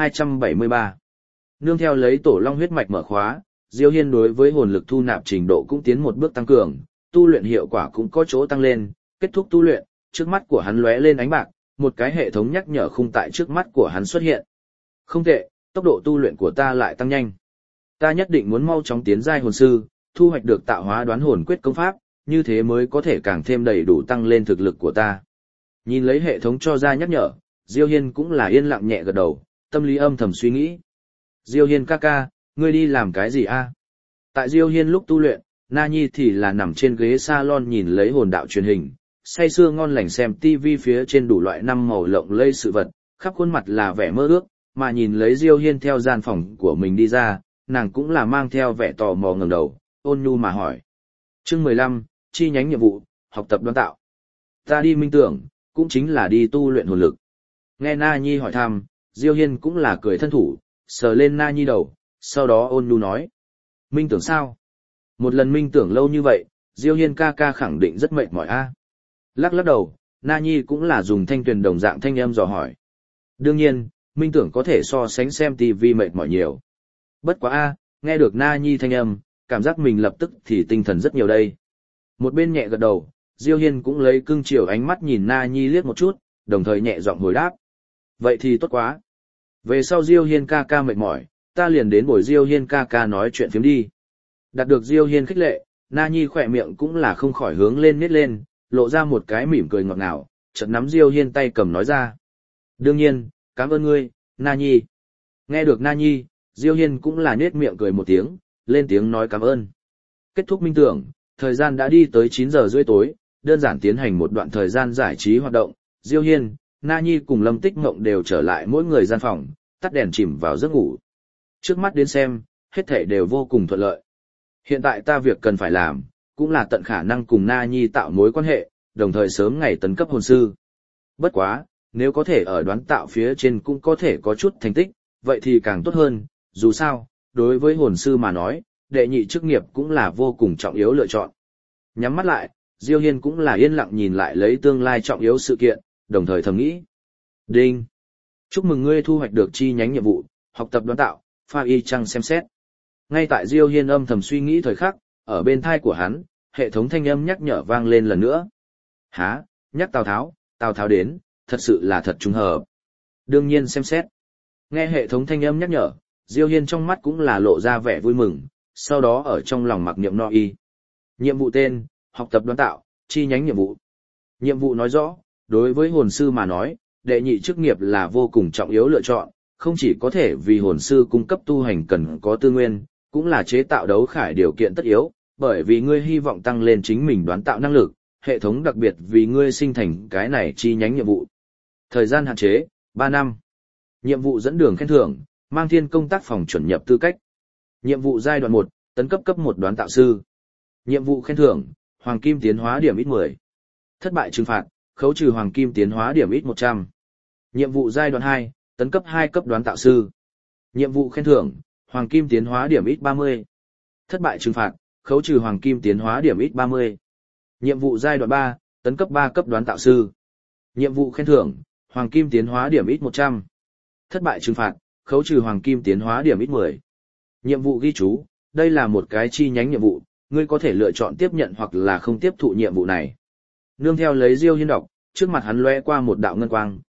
273. Nương theo lấy tổ long huyết mạch mở khóa, Diêu Hiên đối với hồn lực thu nạp trình độ cũng tiến một bước tăng cường, tu luyện hiệu quả cũng có chỗ tăng lên, kết thúc tu luyện, trước mắt của hắn lóe lên ánh bạc, một cái hệ thống nhắc nhở khung tại trước mắt của hắn xuất hiện. Không tệ, tốc độ tu luyện của ta lại tăng nhanh. Ta nhất định muốn mau chóng tiến giai hồn sư, thu hoạch được tạo hóa đoán hồn quyết công pháp, như thế mới có thể càng thêm đầy đủ tăng lên thực lực của ta. Nhìn lấy hệ thống cho ra nhắc nhở, Diêu Hiên cũng là yên lặng nhẹ gật đầu, tâm lý âm thầm suy nghĩ. Diêu Hiên ca ca, ngươi đi làm cái gì a? Tại Diêu Hiên lúc tu luyện, Na Nhi thì là nằm trên ghế salon nhìn lấy hồn đạo truyền hình, say sưa ngon lành xem TV phía trên đủ loại năm màu lộng lẫy sự vật, khắp khuôn mặt là vẻ mơ ước, mà nhìn lấy Diêu Hiên theo gian phòng của mình đi ra, nàng cũng là mang theo vẻ tò mò ngẩng đầu, ôn nhu mà hỏi. Chương 15, chi nhánh nhiệm vụ, học tập đoán tạo. Ta đi minh tưởng, cũng chính là đi tu luyện hồn lực. Nghe Na Nhi hỏi thăm, Diêu Hiên cũng là cười thân thủ, sờ lên Na Nhi đầu, sau đó ôn nhu nói. Minh tưởng sao? Một lần minh tưởng lâu như vậy, Diêu Hiên ca ca khẳng định rất mệt mỏi a. Lắc lắc đầu, Na Nhi cũng là dùng thanh tuyền đồng dạng thanh âm dò hỏi. Đương nhiên, minh tưởng có thể so sánh xem TV mệt mỏi nhiều. Bất quá a, nghe được Na Nhi thanh âm, cảm giác mình lập tức thì tinh thần rất nhiều đây. Một bên nhẹ gật đầu, Diêu Hiên cũng lấy cưng chiều ánh mắt nhìn Na Nhi liếc một chút, đồng thời nhẹ giọng hồi đáp. Vậy thì tốt quá. Về sau Diêu Hiên ca ca mệt mỏi, ta liền đến bồi Diêu Hiên ca ca nói chuyện phiếm đi. Đạt được Diêu Hiên khích lệ, Na Nhi khỏe miệng cũng là không khỏi hướng lên nít lên, lộ ra một cái mỉm cười ngọt ngào, chợt nắm Diêu Hiên tay cầm nói ra. Đương nhiên, cảm ơn ngươi, Na Nhi. Nghe được Na Nhi, Diêu Hiên cũng là nết miệng cười một tiếng, lên tiếng nói cảm ơn. Kết thúc minh tưởng, thời gian đã đi tới 9 giờ rưỡi tối, đơn giản tiến hành một đoạn thời gian giải trí hoạt động, Diêu Hiên, Na Nhi cùng Lâm Tích Ngộng đều trở lại mỗi người gian phòng, tắt đèn chìm vào giấc ngủ. Trước mắt đến xem, hết thảy đều vô cùng thuận lợi. Hiện tại ta việc cần phải làm, cũng là tận khả năng cùng Na Nhi tạo mối quan hệ, đồng thời sớm ngày tấn cấp hồn sư. Bất quá, nếu có thể ở đoán tạo phía trên cũng có thể có chút thành tích, vậy thì càng tốt hơn, dù sao, đối với hồn sư mà nói, đệ nhị chức nghiệp cũng là vô cùng trọng yếu lựa chọn. Nhắm mắt lại, Diêu Hiên cũng là yên lặng nhìn lại lấy tương lai trọng yếu sự kiện, đồng thời thầm nghĩ. Đinh! Chúc mừng ngươi thu hoạch được chi nhánh nhiệm vụ, học tập đoán tạo, pha y chăng xem xét. Ngay tại Diêu Hiên âm thầm suy nghĩ thời khắc, ở bên tai của hắn, hệ thống thanh âm nhắc nhở vang lên lần nữa. Hả, nhắc Tào Tháo đến, thật sự là thật trùng hợp. Đương nhiên xem xét. Nghe hệ thống thanh âm nhắc nhở, Diêu Hiên trong mắt cũng là lộ ra vẻ vui mừng, sau đó ở trong lòng mặc niệm no y. Nhiệm vụ tên, học tập đoán tạo, chi nhánh nhiệm vụ. Nhiệm vụ nói rõ, đối với hồn sư mà nói, đệ nhị chức nghiệp là vô cùng trọng yếu lựa chọn, không chỉ có thể vì hồn sư cung cấp tu hành cần có tư nguyên, cũng là chế tạo đấu khải điều kiện tất yếu, bởi vì ngươi hy vọng tăng lên chính mình đoán tạo năng lực, hệ thống đặc biệt vì ngươi sinh thành cái này chi nhánh nhiệm vụ. Thời gian hạn chế, 3 năm. Nhiệm vụ dẫn đường khen thưởng, mang thiên công tác phòng chuẩn nhập tư cách. Nhiệm vụ giai đoạn 1, tấn cấp cấp 1 đoán tạo sư. Nhiệm vụ khen thưởng, hoàng kim tiến hóa điểm ít 10. Thất bại trừng phạt, khấu trừ hoàng kim tiến hóa điểm ít 100. Nhiệm vụ giai đoạn 2, tấn cấp 2 cấp đoán tạo sư. Nhiệm vụ khen thưởng, hoàng kim tiến hóa điểm ít 30. Thất bại trừng phạt, khấu trừ hoàng kim tiến hóa điểm ít 30. Nhiệm vụ giai đoạn 3, tấn cấp 3 cấp đoán tạo sư. Nhiệm vụ khen thưởng, hoàng kim tiến hóa điểm ít 100. Thất bại trừng phạt, khấu trừ hoàng kim tiến hóa điểm ít 10. Nhiệm vụ ghi chú, đây là một cái chi nhánh nhiệm vụ, ngươi có thể lựa chọn tiếp nhận hoặc là không tiếp thụ nhiệm vụ này. Nương theo lấy Diêu Hiên đọc, trước mặt hắn lóe qua một đạo ngân quang,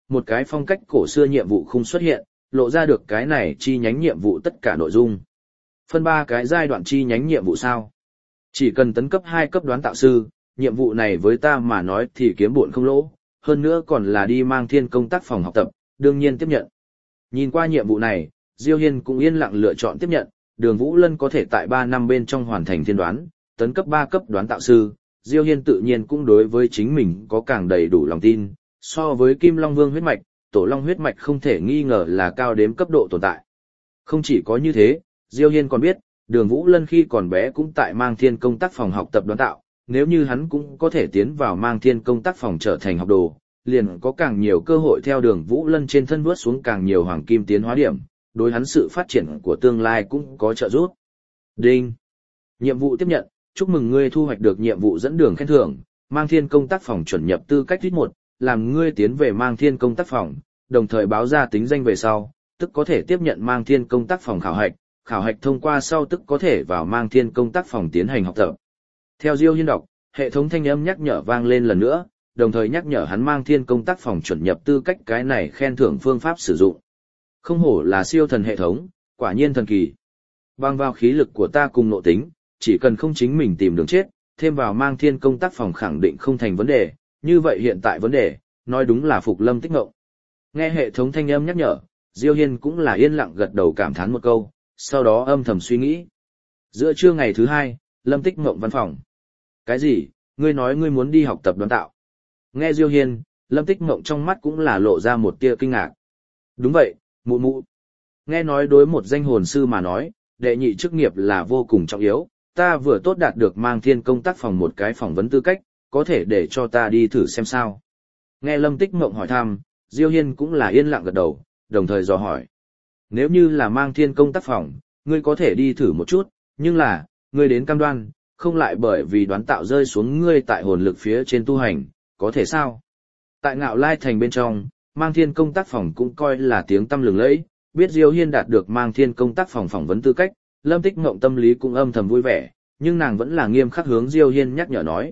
một cái phong cách cổ xưa nhiệm vụ không xuất hiện, lộ ra được cái này chi nhánh nhiệm vụ tất cả nội dung. Phân 3 cái giai đoạn chi nhánh nhiệm vụ sao? Chỉ cần tấn cấp 2 cấp đoán tạo sư, nhiệm vụ này với ta mà nói thì kiếm bộn không lỗ, hơn nữa còn là đi mang thiên công tác phòng học tập, đương nhiên tiếp nhận. Nhìn qua nhiệm vụ này, Diêu Hiên cũng yên lặng lựa chọn tiếp nhận, Đường Vũ Lân có thể tại 3 năm bên trong hoàn thành thiên đoán, tấn cấp 3 cấp đoán tạo sư, Diêu Hiên tự nhiên cũng đối với chính mình có càng đầy đủ lòng tin, so với Kim Long Vương huyết mạch, Tổ Long huyết mạch không thể nghi ngờ là cao đếm cấp độ tồn tại. Không chỉ có như thế, Diêu Hiên còn biết, Đường Vũ Lân khi còn bé cũng tại mang thiên công tác phòng học tập đoán tạo, nếu như hắn cũng có thể tiến vào mang thiên công tác phòng trở thành học đồ, liền có càng nhiều cơ hội theo Đường Vũ Lân trên thân vuốt xuống càng nhiều hoàng kim tiến hóa điểm, đối hắn sự phát triển của tương lai cũng có trợ giúp. Đinh. Nhiệm vụ tiếp nhận, chúc mừng ngươi thu hoạch được nhiệm vụ dẫn đường khen thưởng, mang thiên công tác phòng chuẩn nhập tư cách thứ 1, làm ngươi tiến về mang thiên công tác phòng, đồng thời báo ra tính danh về sau, tức có thể tiếp nhận mang thiên công tác phòng khảo hạch thông qua sau tức có thể vào mang thiên công tác phòng tiến hành học tập. Theo Diêu Hiên đọc, hệ thống thanh âm nhắc nhở vang lên lần nữa, đồng thời nhắc nhở hắn mang thiên công tác phòng chuẩn nhập tư cách cái này khen thưởng phương pháp sử dụng. Không hổ là siêu thần hệ thống, quả nhiên thần kỳ. Bằng vào khí lực của ta cùng nội tính, chỉ cần không chính mình tìm đường chết, thêm vào mang thiên công tác phòng khẳng định không thành vấn đề, như vậy hiện tại vấn đề, nói đúng là phục Lâm Tích Ngộng. Nghe hệ thống thanh âm nhắc nhở, Diêu Hiên cũng là yên lặng gật đầu cảm thán một câu, sau đó âm thầm suy nghĩ. Giữa trưa ngày thứ 2, Lâm Tích Ngộng văn phòng. Cái gì, ngươi nói ngươi muốn đi học tập đoán tạo? Nghe Diêu Hiên, Lâm Tích Ngộng trong mắt cũng là lộ ra một tia kinh ngạc. Đúng vậy, mụ mụ. Nghe nói đối một danh hồn sư mà nói, đệ nhị chức nghiệp là vô cùng trọng yếu, ta vừa tốt đạt được mang thiên công tác phòng một cái phỏng vấn tư cách, có thể để cho ta đi thử xem sao. Nghe Lâm Tích Mộng hỏi thăm, Diêu Hiên cũng là yên lặng gật đầu, đồng thời dò hỏi. Nếu như là mang thiên công tác phòng, ngươi có thể đi thử một chút, nhưng là, ngươi đến cam đoan, không lại bởi vì đoán tạo rơi xuống ngươi tại hồn lực phía trên tu hành, có thể sao? Tại Ngạo Lai Thành bên trong, mang thiên công tác phòng cũng coi là tiếng tăm lừng lẫy, biết Diêu Hiên đạt được mang thiên công tác phòng phỏng vấn tư cách, Lâm Tích Ngộng tâm lý cũng âm thầm vui vẻ, nhưng nàng vẫn là nghiêm khắc hướng Diêu Hiên nhắc nhở nói.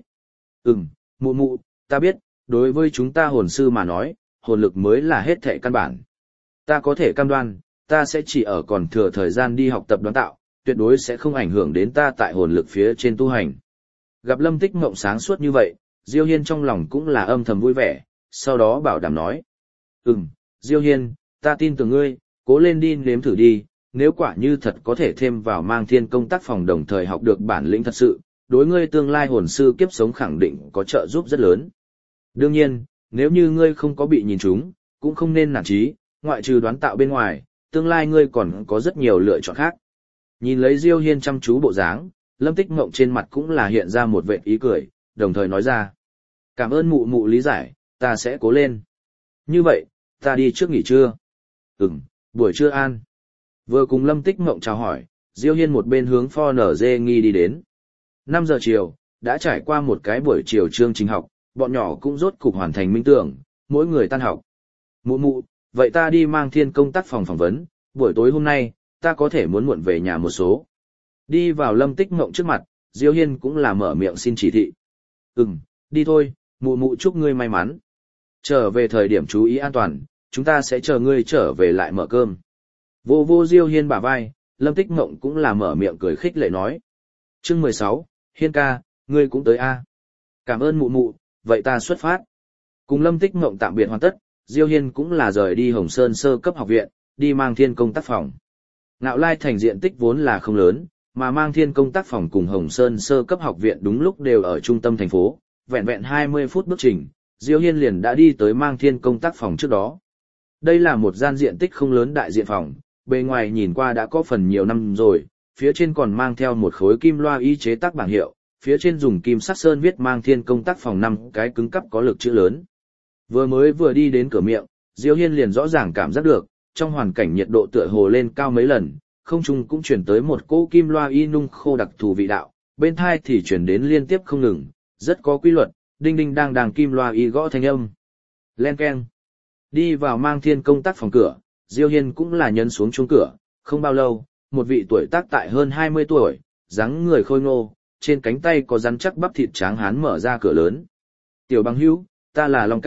Mụ mụ, ta biết, đối với chúng ta hồn sư mà nói, hồn lực mới là hết thảy căn bản. Ta có thể cam đoan, ta sẽ chỉ ở còn thừa thời gian đi học tập đoán tạo, tuyệt đối sẽ không ảnh hưởng đến ta tại hồn lực phía trên tu hành. Gặp Lâm Tích Ngộng sáng suốt như vậy, Diêu Hiên trong lòng cũng là âm thầm vui vẻ, sau đó bảo đảm nói. Diêu Hiên, ta tin tưởng ngươi, cố lên đi nếm thử đi, nếu quả như thật có thể thêm vào mang thiên công tác phòng đồng thời học được bản lĩnh thật sự, đối ngươi tương lai hồn sư kiếp sống khẳng định có trợ giúp rất lớn. Đương nhiên, nếu như ngươi không có bị nhìn trúng, cũng không nên nản chí, ngoại trừ đoán tạo bên ngoài, tương lai ngươi còn có rất nhiều lựa chọn khác. Nhìn lấy Diêu Hiên chăm chú bộ dáng, Lâm Tích Ngộng trên mặt cũng là hiện ra một vệt ý cười, đồng thời nói ra. Cảm ơn mụ mụ lý giải, ta sẽ cố lên. Như vậy, ta đi trước nghỉ trưa. Buổi trưa an. Vừa cùng Lâm Tích Ngộng chào hỏi, Diêu Hiên một bên hướng Pho Nở Dê Nghi đi đến. 5 giờ chiều, đã trải qua một cái buổi chiều chương trình học, bọn nhỏ cũng rốt cục hoàn thành minh tưởng, mỗi người tan học. Mụ, vậy ta đi mang thiên công tác phòng phỏng vấn, buổi tối hôm nay, ta có thể muốn muộn về nhà một số. Đi vào Lâm Tích Ngộng trước mặt, Diêu Hiên cũng là mở miệng xin chỉ thị. Đi thôi, mụ chúc ngươi may mắn. Trở về thời điểm chú ý an toàn, chúng ta sẽ chờ ngươi trở về lại mở cơm. Vô Diêu Hiên bả vai, Lâm Tích Ngộng cũng là mở miệng cười khích lệ nói. Chương 16, Hiên ca, ngươi cũng tới a. Cảm ơn mụ, vậy ta xuất phát. Cùng Lâm Tích Ngộng tạm biệt hoàn tất, Diêu Hiên cũng là rời đi Hồng Sơn sơ cấp học viện, đi mang thiên công tác phòng. Ngạo Lai Thành diện tích vốn là không lớn, mà mang thiên công tác phòng cùng Hồng Sơn sơ cấp học viện đúng lúc đều ở trung tâm thành phố, vẹn vẹn 20 phút bước trình, Diêu Hiên liền đã đi tới mang thiên công tác phòng trước đó. Đây là một gian diện tích không lớn đại diện phòng, bề ngoài nhìn qua đã có phần nhiều năm rồi, phía trên còn mang theo một khối kim loa y chế tác bảng hiệu, phía trên dùng kim sắc sơn viết mang thiên công tác phòng 5 cái cứng cắp có lực chữ lớn. Vừa đi đến cửa miệng, Diêu Hiên liền rõ ràng cảm giác được, trong hoàn cảnh nhiệt độ tựa hồ lên cao mấy lần, không trung cũng truyền tới một cỗ kim loa y nung khô đặc thù vị đạo, bên tai thì truyền đến liên tiếp không ngừng, rất có quy luật, đinh đinh đang đang kim loa y gõ thanh âm. Len keng. Đi vào mang thiên công tác phòng cửa, Diêu Hiên cũng là nhấn xuống chuông cửa, không bao lâu, một vị tuổi tác tại hơn 20 tuổi, dáng người khôi ngô, trên cánh tay có rắn chắc bắp thịt tráng hán mở ra cửa lớn. Tiểu bằng hữu, ta là Long ca,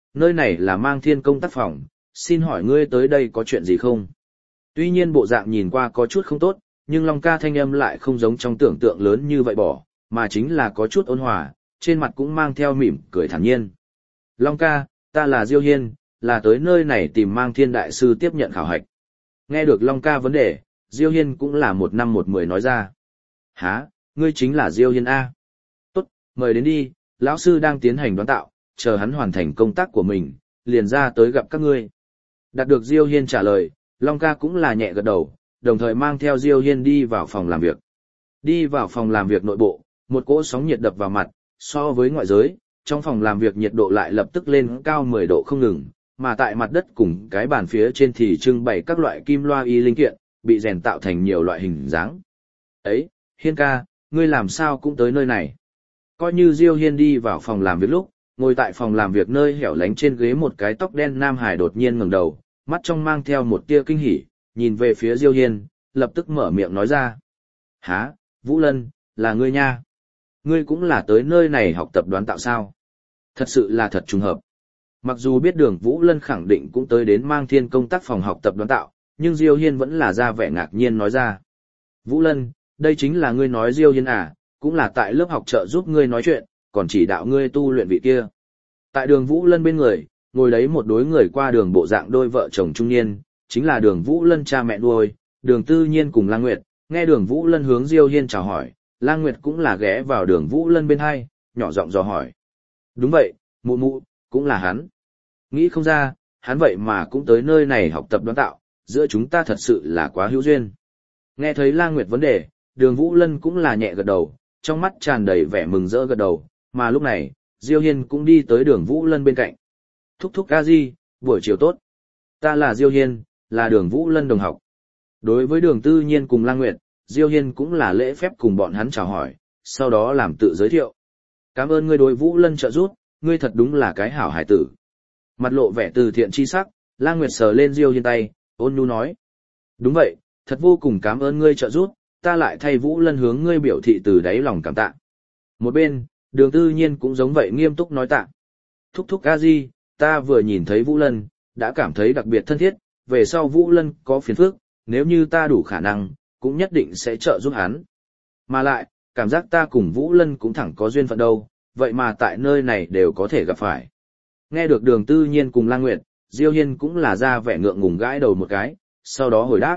nơi này là Mang Thiên công tác phòng, xin hỏi ngươi tới đây có chuyện gì không? Tuy nhiên bộ dạng nhìn qua có chút không tốt, nhưng Long ca thanh âm lại không giống trong tưởng tượng lớn như vậy bỏ, mà chính là có chút ôn hòa, trên mặt cũng mang theo mỉm cười thản nhiên. Long ca, ta là Diêu Hiên, là tới nơi này tìm Mang Thiên đại sư tiếp nhận khảo hạch. Nghe được Long ca vấn đề, Diêu Hiên cũng là 1 năm 1 mười nói ra. Hả, ngươi chính là Diêu Hiên A. Tốt, mời đến đi, lão sư đang tiến hành đoán tạo, chờ hắn hoàn thành công tác của mình, liền ra tới gặp các ngươi. Đạt được Diêu Hiên trả lời, Long ca cũng là nhẹ gật đầu, đồng thời mang theo Diêu Hiên đi vào phòng làm việc. Đi vào phòng làm việc nội bộ, một cỗ sóng nhiệt đập vào mặt, so với ngoại giới, trong phòng làm việc nhiệt độ lại lập tức lên cao 10 độ không ngừng, mà tại mặt đất cùng cái bàn phía trên thì trưng bày các loại kim loa y linh kiện, bị rèn tạo thành nhiều loại hình dáng. Ấy, Hiên ca, ngươi làm sao cũng tới nơi này? Coi như Diêu Hiên đi vào phòng làm việc lúc, ngồi tại phòng làm việc nơi hẻo lánh trên ghế một cái tóc đen nam hải đột nhiên ngẩng đầu, mắt trong mang theo một tia kinh hỉ, nhìn về phía Diêu Hiên, lập tức mở miệng nói ra. Hả, Vũ Lân, là ngươi nha. Ngươi cũng là tới nơi này học tập đoán tạo sao? Thật sự là thật trùng hợp. Mặc dù biết Đường Vũ Lân khẳng định cũng tới đến Mang Thiên công tác phòng học tập đoán tạo, nhưng Diêu Hiên vẫn là ra vẻ ngạc nhiên nói ra. Vũ Lân, đây chính là ngươi nói Diêu Hiên à, cũng là tại lớp học trợ giúp ngươi nói chuyện, còn chỉ đạo ngươi tu luyện vị kia. Tại Đường Vũ Lân bên người, ngồi đấy một đối người qua đường bộ dạng đôi vợ chồng trung niên, chính là Đường Vũ Lân cha mẹ nuôi, Đường Tư Nhiên cùng Lang Nguyệt. Nghe Đường Vũ Lân hướng Diêu Hiên chào hỏi, Lang Nguyệt cũng là ghé vào Đường Vũ Lân bên hai, nhỏ giọng dò hỏi. Đúng vậy, mụ mụ, cũng là hắn. Nghĩ không ra, hắn vậy mà cũng tới nơi này học tập đoán tạo, giữa chúng ta thật sự là quá hữu duyên. Nghe thấy Lang Nguyệt vấn đề, Đường Vũ Lân cũng là nhẹ gật đầu, trong mắt tràn đầy vẻ mừng rỡ gật đầu, mà lúc này, Diêu Hiên cũng đi tới Đường Vũ Lân bên cạnh. Thúc thúc a di, buổi chiều tốt. Ta là Diêu Hiên, là Đường Vũ Lân đồng học. Đối với Đường Tư Nhiên cùng Lang Nguyệt, Diêu Hiên cũng là lễ phép cùng bọn hắn chào hỏi, sau đó làm tự giới thiệu. Cảm ơn ngươi đối Vũ Lân trợ giúp, ngươi thật đúng là cái hảo hải tử. Mặt lộ vẻ từ thiện chi sắc, Lang Nguyệt sờ lên Diêu Hiên tay, ôn nhu nói. Đúng vậy, thật vô cùng cảm ơn ngươi trợ giúp, ta lại thay Vũ Lân hướng ngươi biểu thị từ đáy lòng cảm tạ. Một bên, Đường Tư Nhiên cũng giống vậy nghiêm túc nói tạ. Thúc thúc a di, ta vừa nhìn thấy Vũ Lân, đã cảm thấy đặc biệt thân thiết, về sau Vũ Lân có phiền phức, nếu như ta đủ khả năng, cũng nhất định sẽ trợ giúp hắn. Mà lại, cảm giác ta cùng Vũ Lân cũng thẳng có duyên phận đâu, vậy mà tại nơi này đều có thể gặp phải. Nghe được Đường Tư Nhiên cùng Lang Nguyệt, Diêu Hiên cũng là ra vẻ ngượng ngùng gãi đầu một cái, sau đó hồi đáp.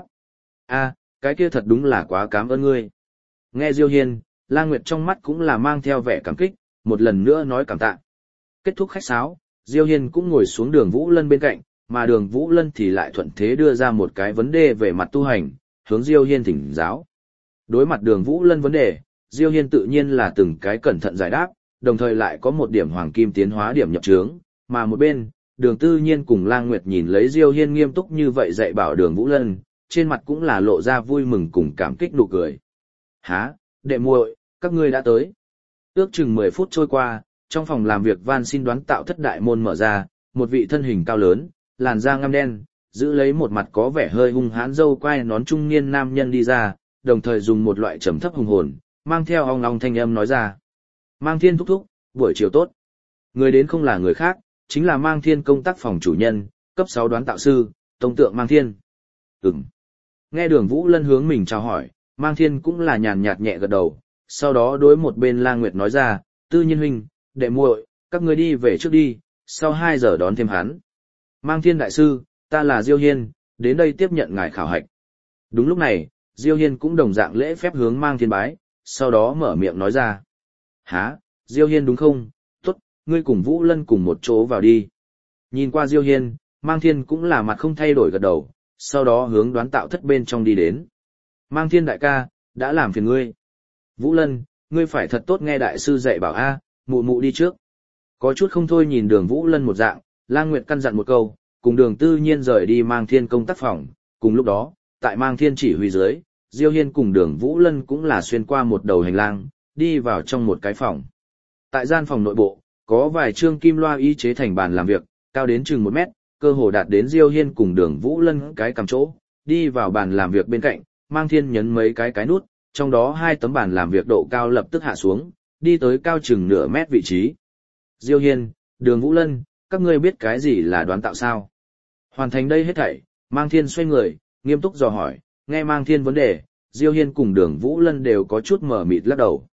A, cái kia thật đúng là quá cảm ơn ngươi. Nghe Diêu Hiên, Lang Nguyệt trong mắt cũng là mang theo vẻ cảm kích, một lần nữa nói cảm tạ. Kết thúc khách sáo, Diêu Hiên cũng ngồi xuống Đường Vũ Lân bên cạnh, mà Đường Vũ Lân thì lại thuận thế đưa ra một cái vấn đề về mặt tu hành, hướng Diêu Hiên thỉnh giáo. Đối mặt Đường Vũ Lân vấn đề, Diêu Hiên tự nhiên là từng cái cẩn thận giải đáp, đồng thời lại có một điểm hoàng kim tiến hóa điểm nhập trướng, mà một bên, Đường Tư Nhiên cùng Lang Nguyệt nhìn lấy Diêu Hiên nghiêm túc như vậy dạy bảo Đường Vũ Lân, trên mặt cũng là lộ ra vui mừng cùng cảm kích nụ cười. Hả, đệ muội, các ngươi đã tới. Ước chừng 10 phút trôi qua, trong phòng làm việc van xin đoán tạo thất đại môn mở ra, một vị thân hình cao lớn, làn da ngăm đen, giữ lấy một mặt có vẻ hơi hung hãn râu quai nón trung niên nam nhân đi ra, đồng thời dùng một loại trầm thấp hùng hồn, mang theo ong ong thanh âm nói ra. Mang Thiên thúc thúc, buổi chiều tốt. Người đến không là người khác, chính là Mang Thiên công tác phòng chủ nhân, cấp 6 đoán tạo sư, Tông Tượng Mang Thiên. Nghe Đường Vũ Lân hướng mình chào hỏi, Mang Thiên cũng là nhàn nhạt nhẹ gật đầu, sau đó đối một bên Lang Nguyệt nói ra, Tư Nhiên huynh, đệ muội, các ngươi đi về trước đi, sau 2 giờ đón thêm hắn. Mang Thiên đại sư, ta là Diêu Hiên, đến đây tiếp nhận ngài khảo hạch. Đúng lúc này, Diêu Hiên cũng đồng dạng lễ phép hướng Mang Thiên bái, sau đó mở miệng nói ra. Hả, Diêu Hiên đúng không? Tốt, ngươi cùng Vũ Lân cùng một chỗ vào đi. Nhìn qua Diêu Hiên, Mang Thiên cũng là mặt không thay đổi gật đầu, sau đó hướng đoán tạo thất bên trong đi đến. Mang Thiên đại ca, đã làm phiền ngươi. Vũ Lân, ngươi phải thật tốt nghe đại sư dạy bảo a, mụ mụ đi trước. Có chút không thôi nhìn Đường Vũ Lân một dạng, Lang Nguyệt căn dặn một câu, cùng Đường Tư Nhiên rời đi Mang Thiên công tác phòng, cùng lúc đó, tại Mang Thiên chỉ huy dưới, Diêu Hiên cùng Đường Vũ Lân cũng là xuyên qua một đầu hành lang, đi vào trong một cái phòng. Tại gian phòng nội bộ, có vài trương kim loa y chế thành bàn làm việc, cao đến chừng 1 mét, cơ hồ đạt đến Diêu Hiên cùng Đường Vũ Lân cái cầm chỗ, đi vào bàn làm việc bên cạnh, Mang Thiên nhấn mấy cái nút, trong đó 2 tấm bàn làm việc độ cao lập tức hạ xuống, đi tới cao chừng nửa mét vị trí. Diêu Hiên, Đường Vũ Lân, các ngươi biết cái gì là đoán tạo sao? Hoàn thành đây hết thảy, Mang Thiên xoay người, nghiêm túc dò hỏi, nghe Mang Thiên vấn đề, Diêu Hiên cùng Đường Vũ Lân đều có chút mờ mịt lắc đầu.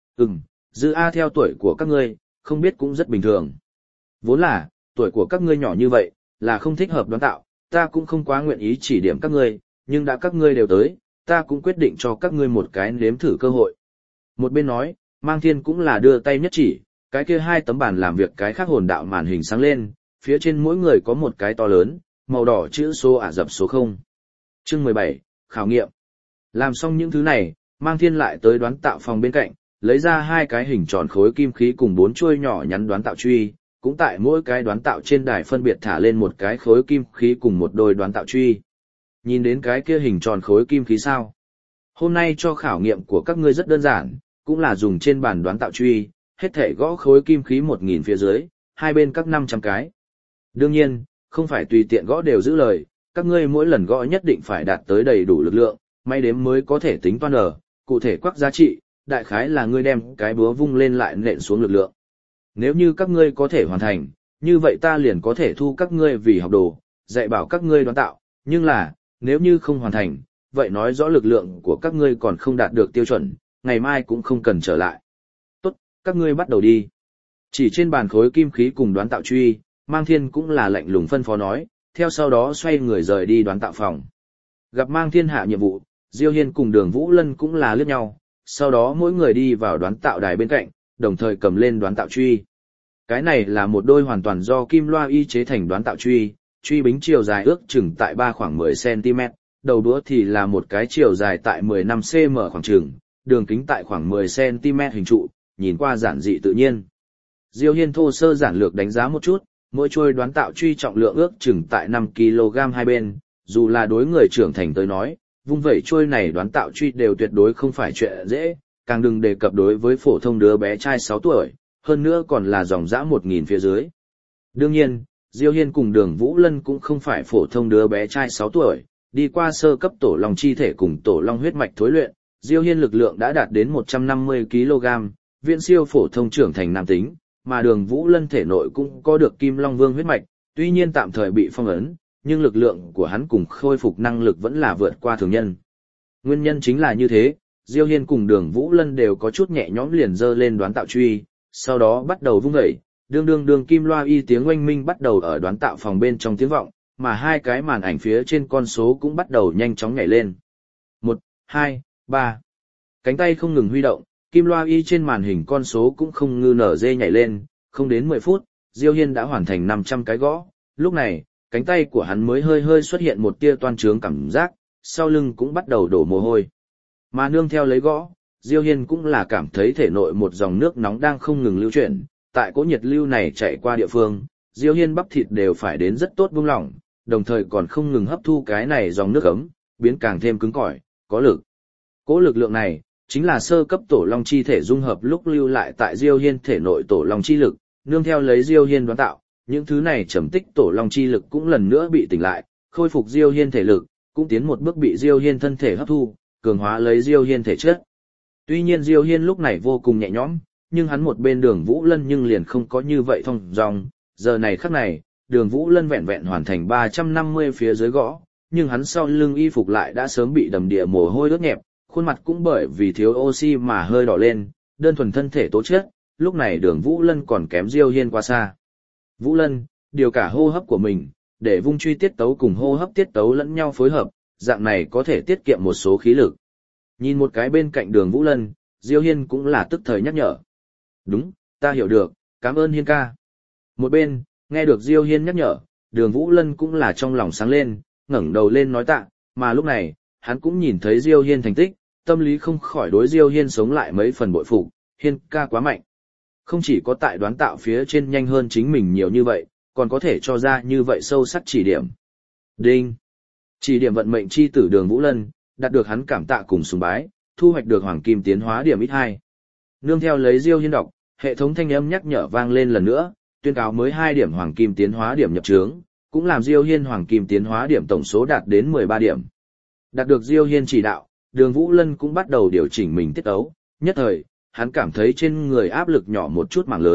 Dư A theo tuổi của các ngươi, không biết cũng rất bình thường. Vốn là, tuổi của các ngươi nhỏ như vậy, là không thích hợp đoán tạo, ta cũng không quá nguyện ý chỉ điểm các ngươi, nhưng đã các ngươi đều tới, ta cũng quyết định cho các ngươi một cái nếm thử cơ hội. Một bên nói, Mang Thiên cũng là đưa tay nhất chỉ, cái kia 2 tấm bàn làm việc cái khác hồn đạo màn hình sáng lên, phía trên mỗi người có một cái to lớn, màu đỏ chữ số Ả Rập số 0. Chương 17, khảo nghiệm. Làm xong những thứ này, Mang Thiên lại tới đoán tạo phòng bên cạnh, lấy ra 2 cái hình tròn khối kim khí cùng 4 chuôi nhỏ nhắn đoán tạo truy, cũng tại mỗi cái đoán tạo trên đài phân biệt thả lên một cái khối kim khí cùng một đôi đoán tạo truy. Nhìn đến cái kia hình tròn khối kim khí sao? Hôm nay cho khảo nghiệm của các ngươi rất đơn giản, cũng là dùng trên bàn đoán tạo truy, hết thể gõ khối kim khí 1000 phía dưới, hai bên các 500 cái. Đương nhiên, không phải tùy tiện gõ đều giữ lời, các ngươi mỗi lần gõ nhất định phải đạt tới đầy đủ lực lượng, may đếm mới có thể tính toán ở, cụ thể quắc giá trị, đại khái là ngươi đem cái búa vung lên lại nện xuống lực lượng. Nếu như các ngươi có thể hoàn thành, như vậy ta liền có thể thu các ngươi vì học đồ, dạy bảo các ngươi đoán tạo, nhưng là, nếu như không hoàn thành, vậy nói rõ lực lượng của các ngươi còn không đạt được tiêu chuẩn, ngày mai cũng không cần trở lại. Tốt, các ngươi bắt đầu đi. Chỉ trên bàn khối kim khí cùng đoán tạo truy, Mang Thiên cũng là lạnh lùng phân phó nói, theo sau đó xoay người rời đi đoán tạo phòng. Gặp Mang Thiên hạ nhiệm vụ, Diêu Hiên cùng Đường Vũ Lân cũng là liếc nhau, sau đó mỗi người đi vào đoán tạo đài bên cạnh, đồng thời cầm lên đoán tạo truy. Cái này là một đôi hoàn toàn do kim loa y chế thành đoán tạo truy, truy bính chiều dài ước chừng tại khoảng 10 cm, đầu đũa thì là một cái chiều dài tại 15 cm khoảng chừng, đường kính tại khoảng 10 cm hình trụ, nhìn qua giản dị tự nhiên. Diêu Hiên thô sơ giản lược đánh giá một chút, mỗi chuôi đoán tạo truy trọng lượng ước chừng tại 5 kg hai bên, dù là đối người trưởng thành tới nói, vung vẩy chuôi này đoán tạo truy đều tuyệt đối không phải chuyện dễ, càng đừng đề cập đối với phổ thông đứa bé trai 6 tuổi, hơn nữa còn là dòng dã 1000 phía dưới. Đương nhiên, Diêu Hiên cùng Đường Vũ Lân cũng không phải phổ thông đứa bé trai 6 tuổi, đi qua sơ cấp tổ long chi thể cùng tổ long huyết mạch thối luyện, Diêu Hiên lực lượng đã đạt đến 150 kg, viễn siêu phổ thông trưởng thành nam tính, mà Đường Vũ Lân thể nội cũng có được Kim Long Vương huyết mạch, tuy nhiên tạm thời bị phong ấn, nhưng lực lượng của hắn cùng khôi phục năng lực vẫn là vượt qua thường nhân. Nguyên nhân chính là như thế, Diêu Hiên cùng Đường Vũ Lân đều có chút nhẹ nhõm liền giơ lên đoán tạo truy, sau đó bắt đầu vung dậy, đường kim loa y tiếng oanh minh bắt đầu ở đoán tạo phòng bên trong tiếng vọng, mà 2 cái màn ảnh phía trên con số cũng bắt đầu nhanh chóng nhảy lên. 1, 2, 3. Cánh tay không ngừng huy động, kim loa y trên màn hình con số cũng không ngư nở dê nhảy lên, không đến 10 phút, Diêu Hiên đã hoàn thành 500 cái gõ, lúc này, cánh tay của hắn mới hơi xuất hiện một tia toan trướng cảm giác, sau lưng cũng bắt đầu đổ mồ hôi. Mà nương theo lấy gõ, Diêu Hiên cũng là cảm thấy thể nội một dòng nước nóng đang không ngừng lưu chuyển, tại cỗ nhiệt lưu này chạy qua địa phương, Diêu Hiên bắp thịt đều phải đến rất tốt buông lỏng, đồng thời còn không ngừng hấp thu cái này dòng nước ấm, biến càng thêm cứng cỏi, có lực. Cỗ lực lượng này, chính là sơ cấp tổ long chi thể dung hợp lúc lưu lại tại Diêu Hiên thể nội tổ long chi lực, nương theo lấy Diêu Hiên đoán tạo, những thứ này trầm tích tổ long chi lực cũng lần nữa bị tỉnh lại, khôi phục Diêu Hiên thể lực, cũng tiến một bước bị Diêu Hiên thân thể hấp thu, cường hóa lấy Diêu Hiên thể chất. Tuy nhiên Diêu Hiên lúc này vô cùng nhẹ nhõm, nhưng hắn một bên Đường Vũ Lân nhưng liền không có như vậy thông dong, giờ này khắc này, Đường Vũ Lân vẹn vẹn hoàn thành 350 phía dưới gõ, nhưng hắn sau lưng y phục lại đã sớm bị đầm địa mồ hôi ướt nhẹp, khuôn mặt cũng bởi vì thiếu oxy mà hơi đỏ lên, đơn thuần thân thể tố chất, lúc này Đường Vũ Lân còn kém Diêu Hiên quá xa. Vũ Lân, điều cả hô hấp của mình, để vung truy tiết tấu cùng hô hấp tiết tấu lẫn nhau phối hợp, dạng này có thể tiết kiệm một số khí lực. Nhìn một cái bên cạnh Đường Vũ Lân, Diêu Hiên cũng là tức thời nhắc nhở. Đúng, ta hiểu được, cảm ơn Hiên ca. Một bên, nghe được Diêu Hiên nhắc nhở, Đường Vũ Lân cũng là trong lòng sáng lên, ngẩng đầu lên nói tạ, mà lúc này, hắn cũng nhìn thấy Diêu Hiên thành tích, tâm lý không khỏi đối Diêu Hiên sống lại mấy phần bội phục, Hiên ca quá mạnh. Không chỉ có tại đoán tạo phía trên nhanh hơn chính mình nhiều như vậy, còn có thể cho ra như vậy sâu sắc chỉ điểm. Đinh! Chỉ điểm vận mệnh chi tử Đường Vũ Lân, đạt được hắn cảm tạ cùng sùng bái, thu hoạch được hoàng kim tiến hóa điểm ít 2. Nương theo lấy Diêu Hiên đọc, hệ thống thanh âm nhắc nhở vang lên lần nữa, tuyên cáo mới 2 điểm hoàng kim tiến hóa điểm nhập trướng, cũng làm Diêu Hiên hoàng kim tiến hóa điểm tổng số đạt đến 13 điểm. Đạt được Diêu Hiên chỉ đạo, Đường Vũ Lân cũng bắt đầu điều chỉnh mình tiết tấu, nhất thời, hắn cảm thấy trên người áp lực nhỏ một chút mảng lớn,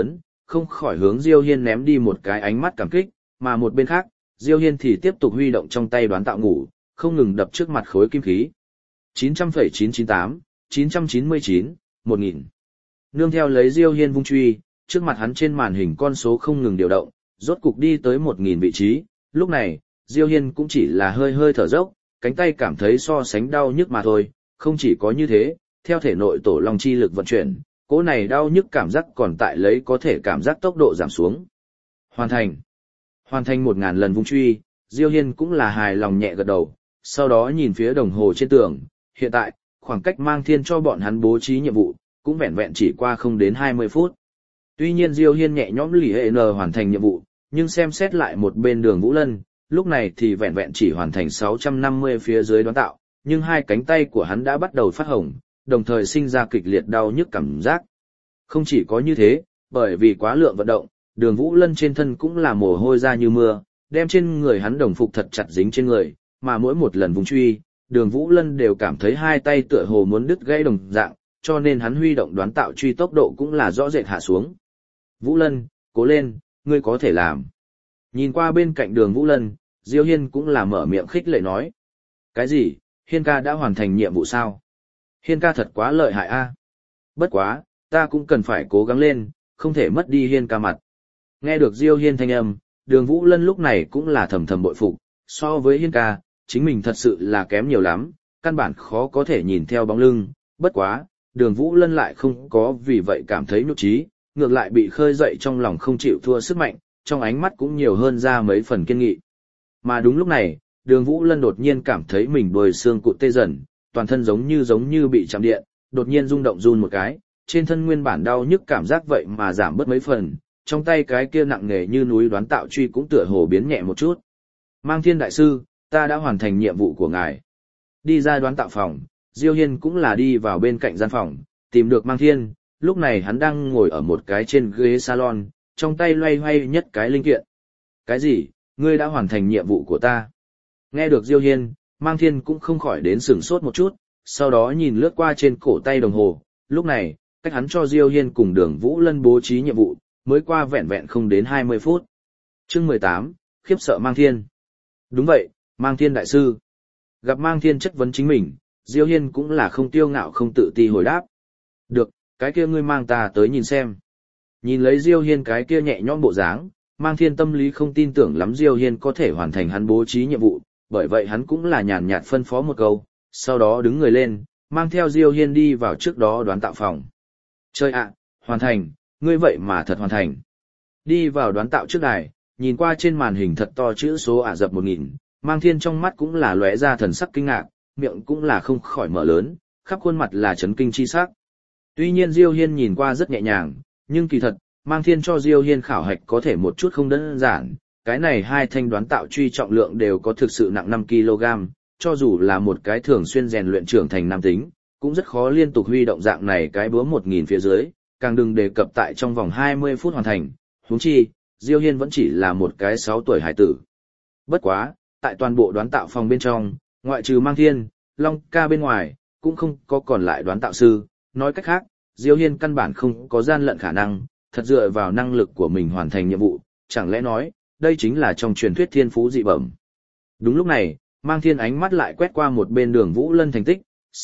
không khỏi hướng Diêu Hiên ném đi một cái ánh mắt cảm kích, mà một bên khác, Diêu Hiên thì tiếp tục huy động trong tay đoán tạo ngủ, không ngừng đập trước mặt khối kim khí. 900,998, 999, 1000. Nương theo lấy Diêu Hiên vung truy, trước mặt hắn trên màn hình con số không ngừng điều động, rốt cục đi tới 1000 vị trí, lúc này, Diêu Hiên cũng chỉ là hơi hơi thở dốc, cánh tay cảm thấy so sánh đau nhức mà thôi, không chỉ có như thế, theo thể nội tổ long chi lực vận chuyển, cỗ này đau nhức cảm giác còn tại lấy có thể cảm giác tốc độ giảm xuống. Hoàn thành. Hoàn thành 1000 lần vung truy, Diêu Hiên cũng là hài lòng nhẹ gật đầu, sau đó nhìn phía đồng hồ trên tường, hiện tại, khoảng cách Mang Thiên cho bọn hắn bố trí nhiệm vụ, cũng vẹn vẹn chỉ qua không đến 20 phút. Tuy nhiên Diêu Hiên nhẹ nhõm lì hệ N hoàn thành nhiệm vụ, nhưng xem xét lại một bên Đường Vũ Lân, lúc này thì vẹn vẹn chỉ hoàn thành 650 phía dưới đoán tạo, nhưng hai cánh tay của hắn đã bắt đầu phát hồng, đồng thời sinh ra kịch liệt đau nhức cảm giác. Không chỉ có như thế, bởi vì quá lượng vận động, Đường Vũ Lân trên thân cũng là mồ hôi ra như mưa, đem trên người hắn đồng phục thật chặt dính trên người, mà mỗi một lần vùng truy, Đường Vũ Lân đều cảm thấy hai tay tựa hồ muốn đứt gãy đồng dạng, cho nên hắn huy động đoán tạo truy tốc độ cũng là rõ rệt hạ xuống. Vũ Lân, cố lên, ngươi có thể làm. Nhìn qua bên cạnh Đường Vũ Lân, Diêu Hiên cũng là mở miệng khích lệ nói. Cái gì, Hiên ca đã hoàn thành nhiệm vụ sao? Hiên ca thật quá lợi hại a. Bất quá, ta cũng cần phải cố gắng lên, không thể mất đi Hiên ca mặt. Nghe được Diêu Hiên thanh âm, Đường Vũ Lân lúc này cũng là thầm thầm bội phục, so với Hiên ca, chính mình thật sự là kém nhiều lắm, căn bản khó có thể nhìn theo bóng lưng, bất quá, Đường Vũ Lân lại không có vì vậy cảm thấy nhục trí, ngược lại bị khơi dậy trong lòng không chịu thua sức mạnh, trong ánh mắt cũng nhiều hơn ra mấy phần kiên nghị. Mà đúng lúc này, Đường Vũ Lân đột nhiên cảm thấy mình đôi xương cụt tê dần, toàn thân giống như bị chạm điện, đột nhiên rung động run một cái, trên thân nguyên bản đau nhức cảm giác vậy mà giảm bớt mấy phần, trong tay cái kia nặng nề như núi đoán tạo truy cũng tựa hồ biến nhẹ một chút. Mang Thiên đại sư, ta đã hoàn thành nhiệm vụ của ngài. Đi ra đoán tạo phòng, Diêu Hiên cũng là đi vào bên cạnh gian phòng, tìm được Mang Thiên, lúc này hắn đang ngồi ở một cái trên ghế salon, trong tay loay hoay nhất cái linh kiện. Cái gì, ngươi đã hoàn thành nhiệm vụ của ta? Nghe được Diêu Hiên, Mang Thiên cũng không khỏi đến sửng sốt một chút, sau đó nhìn lướt qua trên cổ tay đồng hồ, lúc này, cách hắn cho Diêu Hiên cùng Đường Vũ Lân bố trí nhiệm vụ, mới qua vẹn vẹn không đến 20 phút. Chương 18, khiếp sợ Mang Thiên. Đúng vậy, Mang Thiên đại sư. Gặp Mang Thiên chất vấn chính mình, Diêu Hiên cũng là không tiêu ngạo không tự ti hồi đáp. Được, cái kia ngươi mang ta tới nhìn xem. Nhìn lấy Diêu Hiên cái kia nhẹ nhõm bộ dáng, Mang Thiên tâm lý không tin tưởng lắm Diêu Hiên có thể hoàn thành hắn bố trí nhiệm vụ, bởi vậy hắn cũng là nhàn nhạt phân phó một câu, sau đó đứng người lên, mang theo Diêu Hiên đi vào trước đó đoán tạo phòng. Chơi ạ, hoàn thành, ngươi vậy mà thật hoàn thành. Đi vào đoán tạo trước đài, nhìn qua trên màn hình thật to chữ số Ả Rập 1000, Mang Thiên trong mắt cũng là lóe ra thần sắc kinh ngạc, miệng cũng là không khỏi mở lớn, khắp khuôn mặt là chấn kinh chi sắc. Tuy nhiên Diêu Hiên nhìn qua rất nhẹ nhàng, nhưng kỳ thật, Mang Thiên cho Diêu Hiên khảo hạch có thể một chút không đơn giản, cái này hai thanh đoán tạo truy trọng lượng đều có thực sự nặng 5 kg, cho dù là một cái thường xuyên rèn luyện trưởng thành nam tính, cũng rất khó liên tục huy động dạng này cái búa 1000 phía dưới, càng đừng đề cập tại trong vòng 20 phút hoàn thành, huống chi, Diêu Hiên vẫn chỉ là một cái 6 tuổi hải tử. Bất quá, tại toàn bộ đoán tạo phòng bên trong, ngoại trừ Mang Thiên, Long ca bên ngoài, cũng không có còn lại đoán tạo sư, nói cách khác, Diêu Hiên căn bản không có gian lận khả năng, thật dựa vào năng lực của mình hoàn thành nhiệm vụ, chẳng lẽ nói, đây chính là trong truyền thuyết thiên phú dị bẩm. Đúng lúc này, Mang Thiên ánh mắt lại quét qua một bên Đường Vũ Lân thành tích,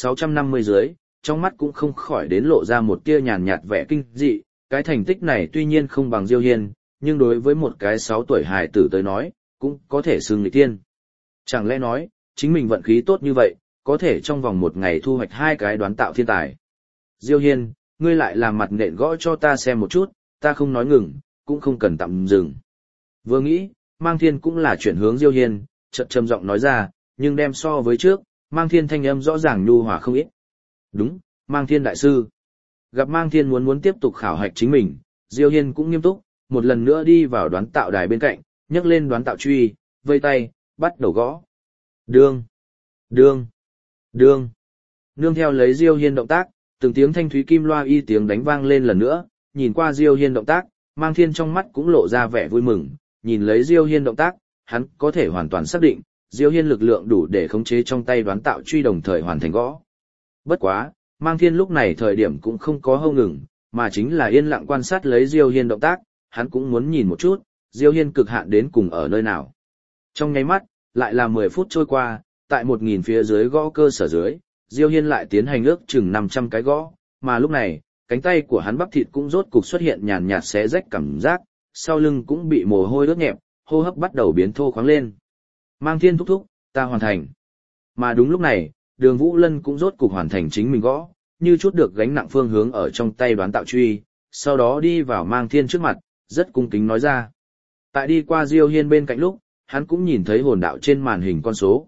650 dưới, trong mắt cũng không khỏi đến lộ ra một tia nhàn nhạt vẻ kinh dị, cái thành tích này tuy nhiên không bằng Diêu Hiên, nhưng đối với một cái 6 tuổi hài tử tới nói, cũng có thể xưng nghịch tiên. Chẳng lẽ nói, chính mình vận khí tốt như vậy, có thể trong vòng một ngày thu hoạch 2 cái đoán tạo thiên tài. Diêu Hiên, ngươi lại làm mặt nện gõ cho ta xem một chút, ta không nói ngừng, cũng không cần tạm dừng. Vừa nghĩ, Mang Thiên cũng là chuyển hướng Diêu Hiên, chợt trầm giọng nói ra, nhưng đem so với trước, Mang Thiên thanh âm rõ ràng nhu hòa không ít. Đúng, Mang Thiên đại sư. Gặp Mang Thiên muốn tiếp tục khảo hạch chính mình, Diêu Hiên cũng nghiêm túc, một lần nữa đi vào đoán tạo đài bên cạnh, nhấc lên đoán tạo truy, vây tay, bắt đầu gõ. Đương, đương, đương. Nương theo lấy Diêu Hiên động tác, từng tiếng thanh thúy kim loa y tiếng đánh vang lên lần nữa, nhìn qua Diêu Hiên động tác, Mang Thiên trong mắt cũng lộ ra vẻ vui mừng, nhìn lấy Diêu Hiên động tác, hắn có thể hoàn toàn xác định, Diêu Hiên lực lượng đủ để khống chế trong tay đoán tạo truy đồng thời hoàn thành gõ. Bất quá, Mang Thiên lúc này thời điểm cũng không có hâu ngừng, mà chính là yên lặng quan sát lấy Diêu Hiên động tác, hắn cũng muốn nhìn một chút, Diêu Hiên cực hạn đến cùng ở nơi nào. Trong nháy mắt, lại là 10 phút trôi qua, tại 1000 phía dưới gõ cơ sở dưới, Diêu Hiên lại tiến hành ước chừng 500 cái gõ, mà lúc này, cánh tay của hắn bắp thịt cũng rốt cục xuất hiện nhàn nhạt xé rách cảm giác, sau lưng cũng bị mồ hôi ướt nhẹp, hô hấp bắt đầu biến thô khoáng lên. Mang Thiên thúc thúc, ta hoàn thành. Mà đúng lúc này, Đường Vũ Lân cũng rốt cục hoàn thành chính mình gõ, như chút được gánh nặng phương hướng ở trong tay đoán tạo truy, sau đó đi vào Mang Thiên trước mặt, rất cung kính nói ra. Tại đi qua Diêu Hiên bên cạnh lúc, hắn cũng nhìn thấy hồn đạo trên màn hình con số,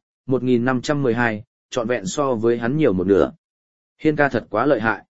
1512, trọn vẹn so với hắn nhiều một nửa. Hiên ca thật quá lợi hại.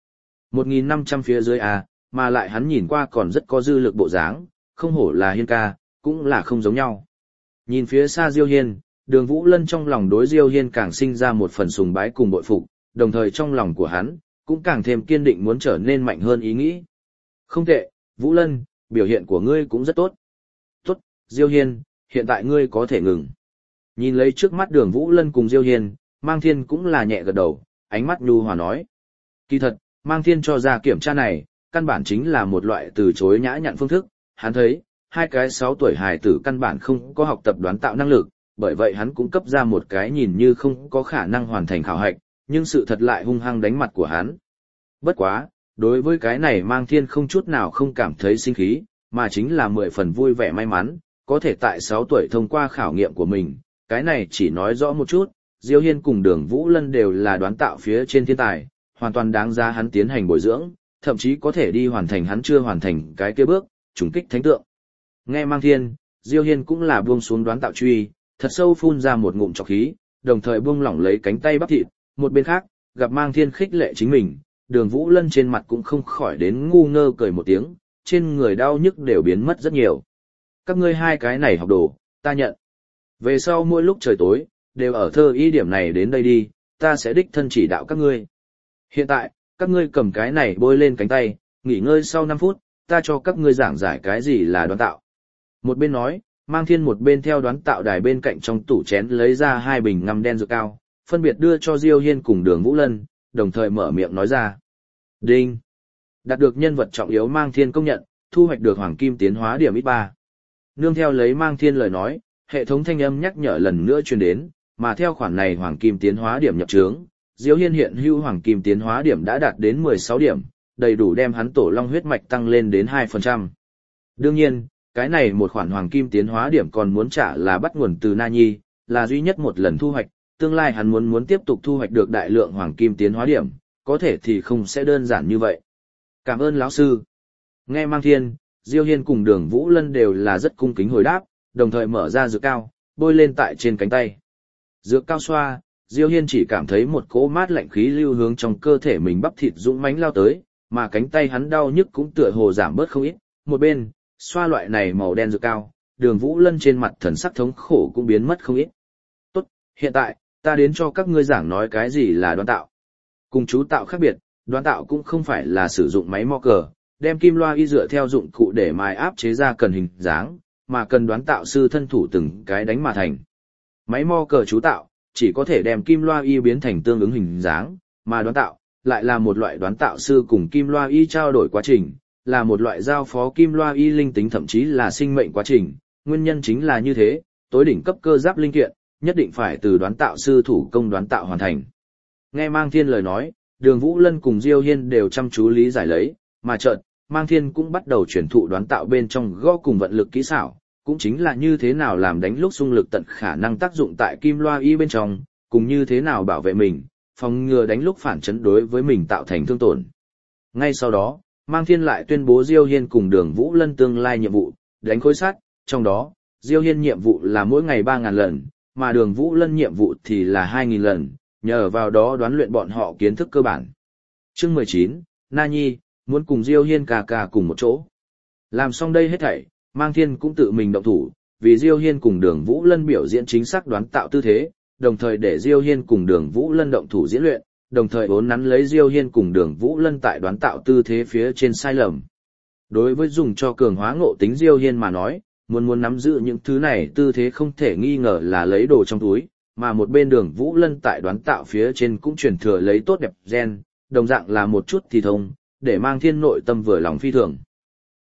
1500 phía dưới à, mà lại hắn nhìn qua còn rất có dư lực bộ dáng, không hổ là Hiên ca, cũng là không giống nhau. Nhìn phía xa Diêu Hiên, Đường Vũ Lân trong lòng đối Diêu Hiên càng sinh ra một phần sùng bái cùng bội phục, đồng thời trong lòng của hắn, cũng càng thêm kiên định muốn trở nên mạnh hơn ý nghĩ. Không tệ, Vũ Lân, biểu hiện của ngươi cũng rất tốt. Tốt, Diêu Hiên, hiện tại ngươi có thể ngừng. Nhìn lấy trước mắt Đường Vũ Lân cùng Diêu Hiên, Mang Thiên cũng là nhẹ gật đầu, ánh mắt nhu hòa nói. Kỳ thật, Mang Thiên cho ra kiểm tra này, căn bản chính là một loại từ chối nhã nhặn phương thức, hắn thấy, hai cái 6 tuổi hài tử căn bản không có học tập đoán tạo năng lực, bởi vậy hắn cũng cấp ra một cái nhìn như không có khả năng hoàn thành khảo hạch, nhưng sự thật lại hung hăng đánh mặt của hắn. Bất quá, đối với cái này Mang Thiên không chút nào không cảm thấy sinh khí, mà chính là 10 phần vui vẻ may mắn, có thể tại 6 tuổi thông qua khảo nghiệm của mình, cái này chỉ nói rõ một chút, Diêu Hiên cùng Đường Vũ Lân đều là đoán tạo phía trên thiên tài, hoàn toàn đáng giá hắn tiến hành bồi dưỡng, thậm chí có thể đi hoàn thành hắn chưa hoàn thành cái kia bước, trùng kích thánh tượng. Nghe Mang Thiên, Diêu Hiên cũng là buông xuống đoán tạo truy, thật sâu phun ra một ngụm trọc khí, đồng thời buông lỏng lấy cánh tay bắp thịt, một bên khác, gặp Mang Thiên khích lệ chính mình, Đường Vũ Lân trên mặt cũng không khỏi đến ngu ngơ cười một tiếng, trên người đau nhức đều biến mất rất nhiều. Các ngươi hai cái này học đồ, ta nhận. Về sau mỗi lúc trời tối, đều ở thơ ý điểm này đến đây đi, ta sẽ đích thân chỉ đạo các ngươi. Hiện tại, các ngươi cầm cái này bôi lên cánh tay, nghỉ ngơi sau 5 phút, ta cho các ngươi giảng giải cái gì là đoán tạo. Một bên nói, Mang Thiên một bên theo đoán tạo đài bên cạnh trong tủ chén lấy ra 2 bình ngăm đen dược cao, phân biệt đưa cho Diêu Hiên cùng Đường Vũ Lân, đồng thời mở miệng nói ra. Đinh! Đạt được nhân vật trọng yếu Mang Thiên công nhận, thu hoạch được hoàng kim tiến hóa điểm ít 3. Nương theo lấy Mang Thiên lời nói, hệ thống thanh âm nhắc nhở lần nữa truyền đến, mà theo khoản này hoàng kim tiến hóa điểm nhập trướng, Diêu Hiên hiện hữu hoàng kim tiến hóa điểm đã đạt đến 16 điểm, đầy đủ đem hắn tổ long huyết mạch tăng lên đến 2%. Đương nhiên, cái này một khoản hoàng kim tiến hóa điểm còn muốn trả là bắt nguồn từ Na Nhi, là duy nhất một lần thu hoạch, tương lai hắn muốn tiếp tục thu hoạch được đại lượng hoàng kim tiến hóa điểm, có thể thì không sẽ đơn giản như vậy. Cảm ơn lão sư. Nghe Mang Thiên, Diêu Hiên cùng Đường Vũ Lân đều là rất cung kính hồi đáp, đồng thời mở ra dược cao, bôi lên tại trên cánh tay. Dược cao xoa, Diêu Hiên chỉ cảm thấy một cỗ mát lạnh khí lưu hướng trong cơ thể mình bắp thịt dũng mãnh lao tới, mà cánh tay hắn đau nhức cũng tựa hồ giảm bớt không ít. Một bên, xoa loại này màu đen dược cao, Đường Vũ Lân trên mặt thần sắc thống khổ cũng biến mất không ít. Tốt, hiện tại, ta đến cho các ngươi giảng nói cái gì là đoán tạo. Cùng chú tạo khác biệt, đoán tạo cũng không phải là sử dụng máy mò cờ, đem kim loa y dựa theo dụng cụ để mài áp chế ra cần hình dáng, mà cần đoán tạo sư thân thủ từng cái đánh mà thành. Máy mò cờ chú tạo, chỉ có thể đem kim loa y biến thành tương ứng hình dáng, mà đoán tạo, lại là một loại đoán tạo sư cùng kim loa y trao đổi quá trình, là một loại giao phó kim loa y linh tính thậm chí là sinh mệnh quá trình. Nguyên nhân chính là như thế, tối đỉnh cấp cơ giáp linh kiện, nhất định phải từ đoán tạo sư thủ công đoán tạo hoàn thành. Nghe Mang Thiên lời nói, Đường Vũ Lân cùng Diêu Hiên đều chăm chú lý giải lấy, mà chợt, Mang Thiên cũng bắt đầu truyền thụ đoán tạo bên trong gõ cùng vận lực kỹ xảo, cũng chính là như thế nào làm đánh lúc xung lực tận khả năng tác dụng tại kim loa y bên trong, cùng như thế nào bảo vệ mình, phòng ngừa đánh lúc phản chấn đối với mình tạo thành thương tổn. Ngay sau đó, Mang Thiên lại tuyên bố Diêu Hiên cùng Đường Vũ Lân tương lai nhiệm vụ, đánh khối sắt, trong đó, Diêu Hiên nhiệm vụ là mỗi ngày 3.000 lần, mà Đường Vũ Lân nhiệm vụ thì là 2.000 lần, nhờ vào đó đoán luyện bọn họ kiến thức cơ bản. Chương 19, Na Nhi, muốn cùng Diêu Hiên ca cùng một chỗ. Làm xong đây hết thảy, Mang Thiên cũng tự mình động thủ, vì Diêu Hiên cùng Đường Vũ Lân biểu diễn chính xác đoán tạo tư thế, đồng thời để Diêu Hiên cùng Đường Vũ Lân động thủ diễn luyện, đồng thời vốn nắn lấy Diêu Hiên cùng Đường Vũ Lân tại đoán tạo tư thế phía trên sai lầm. Đối với dùng cho cường hóa ngộ tính Diêu Hiên mà nói, muốn nắm giữ những thứ này tư thế không thể nghi ngờ là lấy đồ trong túi, mà một bên Đường Vũ Lân tại đoán tạo phía trên cũng truyền thừa lấy tốt đẹp gen, đồng dạng là một chút thì thông, để Mang Thiên nội tâm vừa lòng phi thường. Tốt,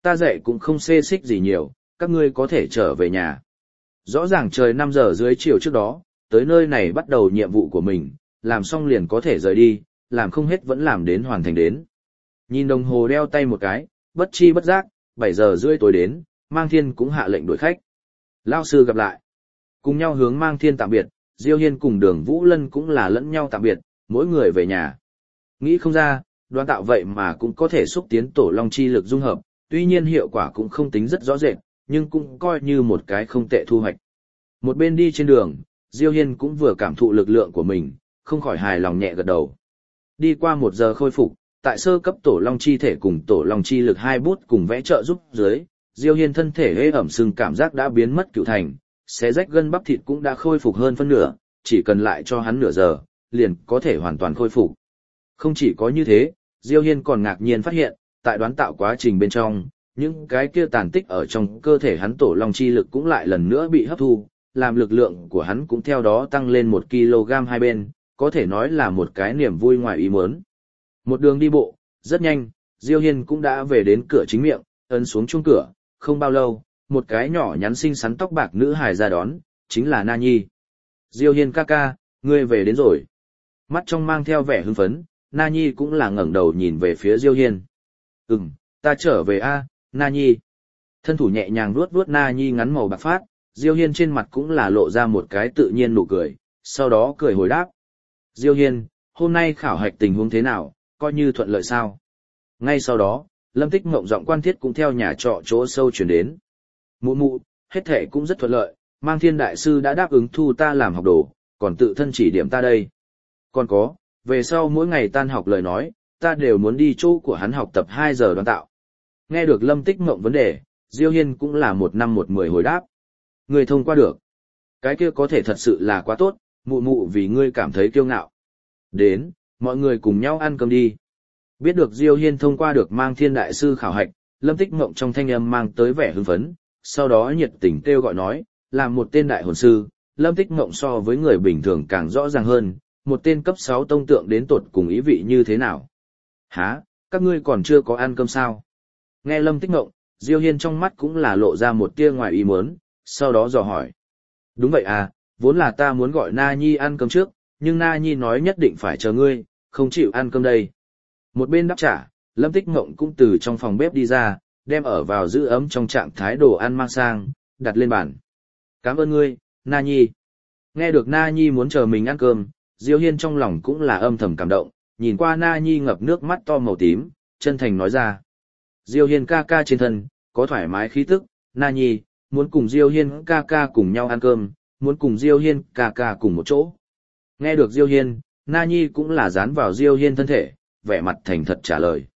Ta dạy cũng không xê xích gì nhiều, các ngươi có thể trở về nhà. Rõ ràng trời 5 giờ dưới chiều trước đó, tới nơi này bắt đầu nhiệm vụ của mình, làm xong liền có thể rời đi, làm không hết vẫn làm đến hoàn thành đến. Nhìn đồng hồ đeo tay một cái, bất chi bất giác, 7 giờ rưỡi tối đến, Mang Thiên cũng hạ lệnh đuổi khách. Lao sư gặp lại. Cùng nhau hướng Mang Thiên tạm biệt, Diêu Hiên cùng Đường Vũ Lân cũng là lẫn nhau tạm biệt, mỗi người về nhà. Nghĩ không ra, Đoán Tạo vậy mà cũng có thể xúc tiến tổ long chi lực dung hợp, tuy nhiên hiệu quả cũng không tính rất rõ rệt, nhưng cũng coi như một cái không tệ thu hoạch. Một bên đi trên đường, Diêu Hiên cũng vừa cảm thụ lực lượng của mình, không khỏi hài lòng nhẹ gật đầu. Đi qua 1 giờ khôi phục, tại sơ cấp tổ long chi thể cùng tổ long chi lực 2 bút cùng vẽ trợ giúp dưới, Diêu Hiên thân thể hễ ẩm sưng cảm giác đã biến mất cựu thành, xé rách gân bắp thịt cũng đã khôi phục hơn phân nửa, chỉ cần lại cho hắn nửa giờ, liền có thể hoàn toàn khôi phục. Không chỉ có như thế, Diêu Hiên còn ngạc nhiên phát hiện, tại Đoán Tạo quá trình bên trong, những cái kia tàn tích ở trong cơ thể hắn tổ long chi lực cũng lại lần nữa bị hấp thu, làm lực lượng của hắn cũng theo đó tăng lên 1 kg hai bên, có thể nói là một cái niềm vui ngoài ý muốn. Một đường đi bộ, rất nhanh, Diêu Hiên cũng đã về đến cửa chính miệng, ấn xuống chuông cửa, không bao lâu, một cái nhỏ nhắn xinh xắn tóc bạc nữ hài ra đón, chính là Na Nhi. Diêu Hiên ca ca, ngươi về đến rồi. Mắt trong mang theo vẻ hưng phấn, Na Nhi cũng là ngẩng đầu nhìn về phía Diêu Hiên. Ta trở về a, Na Nhi. Thân thủ nhẹ nhàng vuốt vuốt Na Nhi ngắn màu bạc phát, Diêu Hiên trên mặt cũng là lộ ra một cái tự nhiên nụ cười, sau đó cười hồi đáp. Diêu Hiên, hôm nay khảo hạch tình huống thế nào, coi như thuận lợi sao? Ngay sau đó, Lâm Tích Mộng giọng quan thiết cũng theo nhà trọ chỗ sâu chuyển đến. Mụ mụ, hết thể cũng rất thuận lợi, Mang Thiên đại sư đã đáp ứng thu ta làm học đồ, còn tự thân chỉ điểm ta đây. Còn có, về sau mỗi ngày tan học lời nói, ta đều muốn đi chỗ của hắn học tập 2 giờ Đoán Tạo. Nghe được Lâm Tích Mộng vấn đề, Diêu Hiên cũng là 1 năm 1 10 hồi đáp. Ngươi thông qua được. Cái kia có thể thật sự là quá tốt, mụ mụ vì ngươi cảm thấy kiêu ngạo. Đến, mọi người cùng nhau ăn cơm đi. Biết được Diêu Hiên thông qua được Mang Thiên đại sư khảo hạch, Lâm Tích Mộng trong thanh âm mang tới vẻ hưng phấn, sau đó nhiệt tình kêu gọi nói, làm một tên đại hồn sư, Lâm Tích Mộng so với người bình thường càng rõ ràng hơn, một tên cấp 6 tông tượng đến tột cùng ý vị như thế nào. Hả, các ngươi còn chưa có ăn cơm sao? Nghe Lâm Tích Mộng, Diêu Hiên trong mắt cũng là lộ ra một tia ngoài ý muốn, sau đó dò hỏi. Đúng vậy à, vốn là ta muốn gọi Na Nhi ăn cơm trước, nhưng Na Nhi nói nhất định phải chờ ngươi, không chịu ăn cơm đây. Một bên đáp trả, Lâm Tích Mộng cũng từ trong phòng bếp đi ra, đem ở vào giữ ấm trong trạng thái đồ ăn mang sang, đặt lên bàn. Cảm ơn ngươi, Na Nhi. Nghe được Na Nhi muốn chờ mình ăn cơm, Diêu Hiên trong lòng cũng là âm thầm cảm động, nhìn qua Na Nhi ngập nước mắt to màu tím, chân thành nói ra. Diêu Hiên ca ca trên thân, có thoải mái khí tức, Na Nhi, muốn cùng Diêu Hiên ca ca cùng nhau ăn cơm, muốn cùng Diêu Hiên ca ca cùng một chỗ. Nghe được Diêu Hiên, Na Nhi cũng là dán vào Diêu Hiên thân thể, vẻ mặt thành thật trả lời.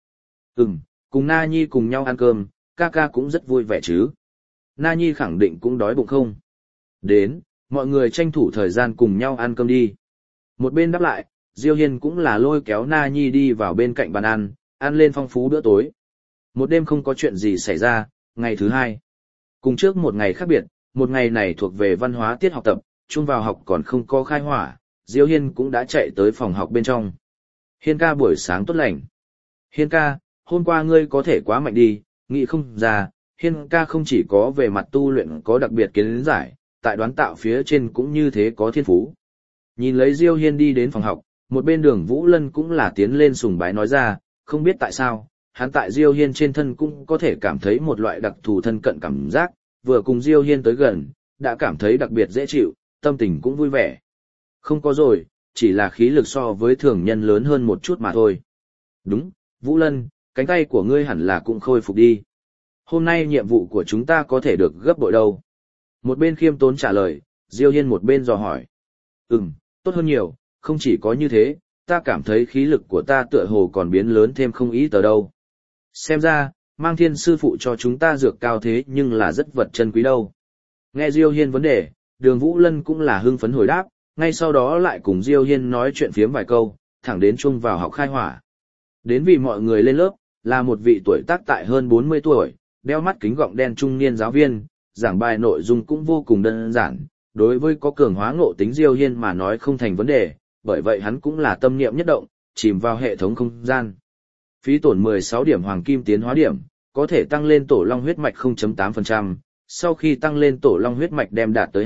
Cùng Na Nhi cùng nhau ăn cơm, ca ca cũng rất vui vẻ chứ. Na Nhi khẳng định cũng đói bụng không. Đến, mọi người tranh thủ thời gian cùng nhau ăn cơm đi. Một bên đáp lại, Diêu Hiên cũng là lôi kéo Na Nhi đi vào bên cạnh bàn ăn lên phong phú bữa tối. Một đêm không có chuyện gì xảy ra, ngày thứ 2. Cùng trước một ngày khác biệt, một ngày này thuộc về văn hóa tiết học tập, chung vào học còn không có khai hỏa, Diêu Hiên cũng đã chạy tới phòng học bên trong. Hiên ca buổi sáng tốt lành. Hiên ca, hôm qua ngươi có thể quá mạnh đi, nghĩ không ra, Hiên ca không chỉ có về mặt tu luyện có đặc biệt kiến giải, tại Đoán Tạo phía trên cũng như thế có thiên phú. Nhìn lấy Diêu Hiên đi đến phòng học, một bên Đường Vũ Lân cũng là tiến lên sùng bái nói ra, không biết tại sao, hắn tại Diêu Hiên trên thân cũng có thể cảm thấy một loại đặc thù thân cận cảm giác, vừa cùng Diêu Hiên tới gần, đã cảm thấy đặc biệt dễ chịu, tâm tình cũng vui vẻ. Không có rồi, chỉ là khí lực so với thường nhân lớn hơn một chút mà thôi. Đúng, Vũ Lân, cánh tay của ngươi hẳn là cũng khôi phục đi. Hôm nay nhiệm vụ của chúng ta có thể được gấp bội đâu. Một bên khiêm tốn trả lời, Diêu Hiên một bên dò hỏi. Tốt hơn nhiều, không chỉ có như thế, ta cảm thấy khí lực của ta tựa hồ còn biến lớn thêm không ý tờ đâu. Xem ra, Mang Thiên sư phụ cho chúng ta dược cao thế nhưng là rất vật chân quý đâu. Nghe Diêu Hiên vấn đề, Đường Vũ Lân cũng là hưng phấn hồi đáp, ngay sau đó lại cùng Diêu Hiên nói chuyện phiếm vài câu, thẳng đến chung vào học khai hỏa. Đến vì mọi người lên lớp, là một vị tuổi tác tại hơn 40 tuổi, đeo mắt kính gọng đen trung niên giáo viên, giảng bài nội dung cũng vô cùng đơn giản, đối với có cường hóa ngộ tính Diêu Hiên mà nói không thành vấn đề, bởi vậy hắn cũng là tâm niệm nhất động, chìm vào hệ thống không gian. Phí tổn 16 điểm hoàng kim tiến hóa điểm, có thể tăng lên tổ long huyết mạch 0.8%, sau khi tăng lên tổ long huyết mạch đem đạt tới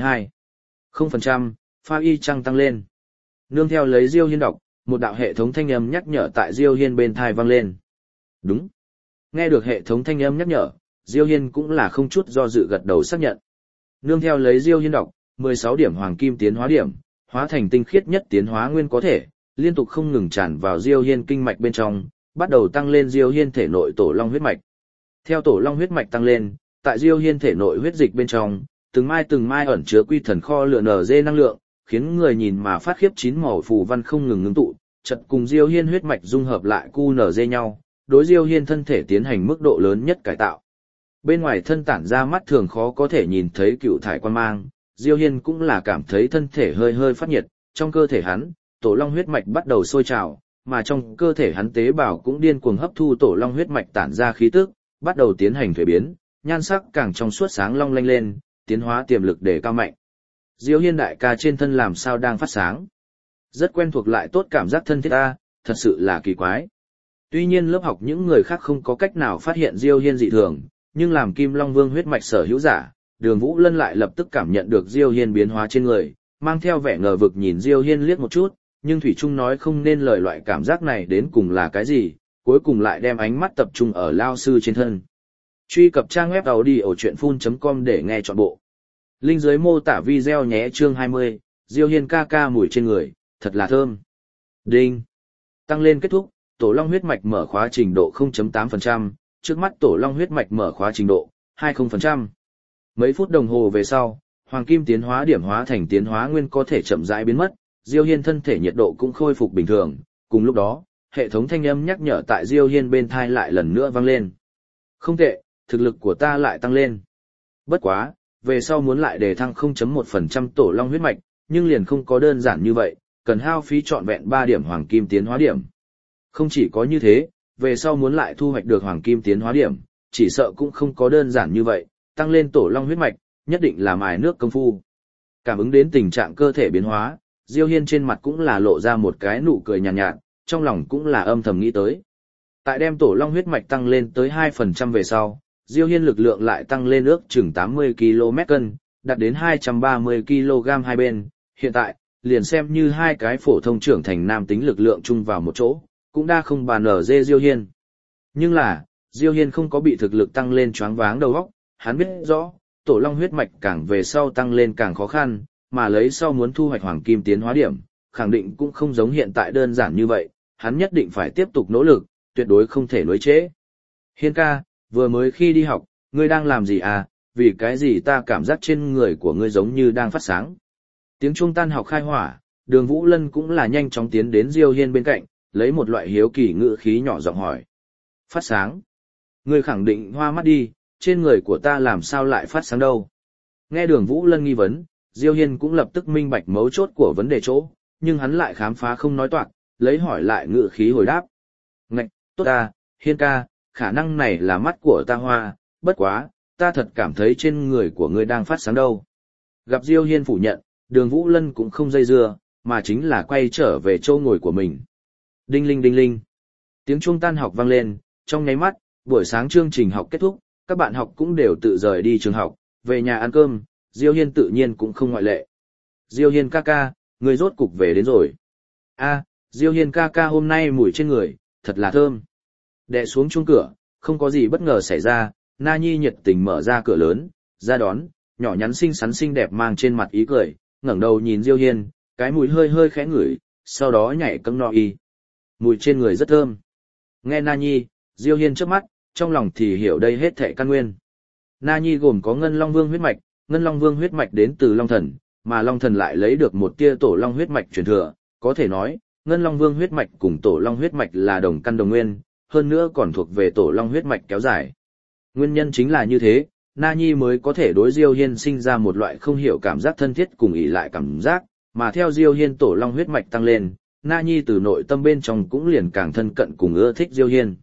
2.0%, pha y chăng tăng lên. Nương theo lấy Diêu Hiên đọc, một đạo hệ thống thanh âm nhắc nhở tại Diêu Hiên bên tai vang lên. Đúng. Nghe được hệ thống thanh âm nhắc nhở, Diêu Hiên cũng là không chút do dự gật đầu xác nhận. Nương theo lấy Diêu Hiên đọc, 16 điểm hoàng kim tiến hóa điểm, hóa thành tinh khiết nhất tiến hóa nguyên có thể, liên tục không ngừng tràn vào Diêu Hiên kinh mạch bên trong, bắt đầu tăng lên Diêu Hiên thể nội tổ long huyết mạch. Theo tổ long huyết mạch tăng lên, tại Diêu Hiên thể nội huyết dịch bên trong, từng mai ẩn chứa quy thần kho lửa nở dê năng lượng, khiến người nhìn mà phát khiếp chín màu phù văn không ngừng ngưng tụ, chợt cùng Diêu Hiên huyết mạch dung hợp lại cu nở dê nhau, đối Diêu Hiên thân thể tiến hành mức độ lớn nhất cải tạo. Bên ngoài thân tản ra mắt thường khó có thể nhìn thấy cựu thải quan mang, Diêu Hiên cũng là cảm thấy thân thể hơi hơi phát nhiệt, trong cơ thể hắn, tổ long huyết mạch bắt đầu sôi trào, mà trong cơ thể hắn tế bào cũng điên cuồng hấp thu tổ long huyết mạch tản ra khí tức, bắt đầu tiến hành thuế biến, nhan sắc càng trong suốt sáng long lanh lên, tiến hóa tiềm lực để cao mạnh. Diêu Hiên đại ca trên thân làm sao đang phát sáng? Rất quen thuộc lại tốt cảm giác thân thiết ta, thật sự là kỳ quái. Tuy nhiên lớp học những người khác không có cách nào phát hiện Diêu Hiên dị thường, nhưng làm Kim Long Vương huyết mạch sở hữu giả, Đường Vũ Lân lại lập tức cảm nhận được Diêu Hiên biến hóa trên người, mang theo vẻ ngờ vực nhìn Diêu Hiên liếc một chút, nhưng thủy trung nói không nên lời loại cảm giác này đến cùng là cái gì, cuối cùng lại đem ánh mắt tập trung ở lao sư trên thân. Truy cập trang web audiochuyenphun.com để nghe trọn bộ. Link dưới mô tả video nhé. Chương 20, Diêu Hiên ca ca mùi trên người, thật là thơm. Đinh. Tăng lên kết thúc, tổ long huyết mạch mở khóa trình độ 0.8%, trước mắt tổ long huyết mạch mở khóa trình độ 20%. Mấy phút đồng hồ về sau, hoàng kim tiến hóa điểm hóa thành tiến hóa nguyên có thể chậm rãi biến mất, Diêu Hiên thân thể nhiệt độ cũng khôi phục bình thường, cùng lúc đó, hệ thống thanh âm nhắc nhở tại Diêu Hiên bên tai lại lần nữa vang lên. Không tệ, thực lực của ta lại tăng lên. Bất quá, về sau muốn lại đề thăng 0.1% tổ long huyết mạch, nhưng liền không có đơn giản như vậy, cần hao phí trọn vẹn 3 điểm hoàng kim tiến hóa điểm. Không chỉ có như thế, về sau muốn lại thu hoạch được hoàng kim tiến hóa điểm, chỉ sợ cũng không có đơn giản như vậy, tăng lên tổ long huyết mạch, nhất định là mài nước công phu. Cảm ứng đến tình trạng cơ thể biến hóa, Diêu Hiên trên mặt cũng là lộ ra một cái nụ cười nhàn nhạt, trong lòng cũng là âm thầm nghĩ tới. Tại đem tổ long huyết mạch tăng lên tới 2% về sau, Diêu Hiên lực lượng lại tăng lên ước chừng 80 km cân, đạt đến 230 kg hai bên. Hiện tại, liền xem như hai cái phổ thông trưởng thành nam tính lực lượng chung vào một chỗ, cũng đã không bàn ở dê Diêu Hiên. Nhưng là, Diêu Hiên không có bị thực lực tăng lên choáng váng đầu óc, hắn biết rõ, tổ long huyết mạch càng về sau tăng lên càng khó khăn, mà lấy sau muốn thu hoạch hoàng kim tiến hóa điểm, khẳng định cũng không giống hiện tại đơn giản như vậy, hắn nhất định phải tiếp tục nỗ lực, tuyệt đối không thể nuối trễ. Hiên ca, vừa mới khi đi học, ngươi đang làm gì à, vì cái gì ta cảm giác trên người của ngươi giống như đang phát sáng. Tiếng chuông tan học khai hỏa, Đường Vũ Lân cũng là nhanh chóng tiến đến Diêu Hiên bên cạnh, lấy một loại hiếu kỳ ngữ khí nhỏ giọng hỏi. Phát sáng? Ngươi khẳng định hoa mắt đi, trên người của ta làm sao lại phát sáng đâu? Nghe Đường Vũ Lân nghi vấn, Diêu Hiên cũng lập tức minh bạch mấu chốt của vấn đề chỗ, nhưng hắn lại khám phá không nói toạc, lấy hỏi lại ngữ khí hồi đáp. Ngạch, tốt ta, Hiên ca, khả năng này là mắt của ta hoa, bất quá, ta thật cảm thấy trên người của ngươi đang phát sáng đâu. Gặp Diêu Hiên phủ nhận, Đường Vũ Lân cũng không dây dưa, mà chính là quay trở về chỗ ngồi của mình. Đinh linh đinh linh. Tiếng chuông tan học vang lên, trong nháy mắt, buổi sáng chương trình học kết thúc, các bạn học cũng đều tự rời đi trường học, về nhà ăn cơm, Diêu Hiên tự nhiên cũng không ngoại lệ. Diêu Hiên ca ca, ngươi rốt cục về đến rồi. A, Diêu Hiên ca ca hôm nay mùi trên người, thật là thơm. Đè xuống chuông cửa, không có gì bất ngờ xảy ra, Na Nhi nhiệt tình mở ra cửa lớn, ra đón, nhỏ nhắn xinh xắn xinh đẹp mang trên mặt ý cười, ngẩng đầu nhìn Diêu Hiên, cái mũi hơi hơi khẽ ngửi, sau đó nhảy cẫng no y. Mùi trên người rất thơm. Nghe Na Nhi, Diêu Hiên chớp mắt, trong lòng thì hiểu đây hết thảy căn nguyên. Na Nhi gồm có Ngân Long Vương huyết mạch, Ngân Long Vương huyết mạch đến từ Long Thần, mà Long Thần lại lấy được một tia Tổ Long huyết mạch truyền thừa, có thể nói, Ngân Long Vương huyết mạch cùng Tổ Long huyết mạch là đồng căn đồng nguyên, hơn nữa còn thuộc về Tổ Long huyết mạch kéo dài. Nguyên nhân chính là như thế, Na Nhi mới có thể đối Diêu Hiên sinh ra một loại không hiểu cảm giác thân thiết cùng ỷ lại cảm giác, mà theo Diêu Hiên Tổ Long huyết mạch tăng lên, Na Nhi từ nội tâm bên trong cũng liền càng thân cận cùng ưa thích Diêu Hiên.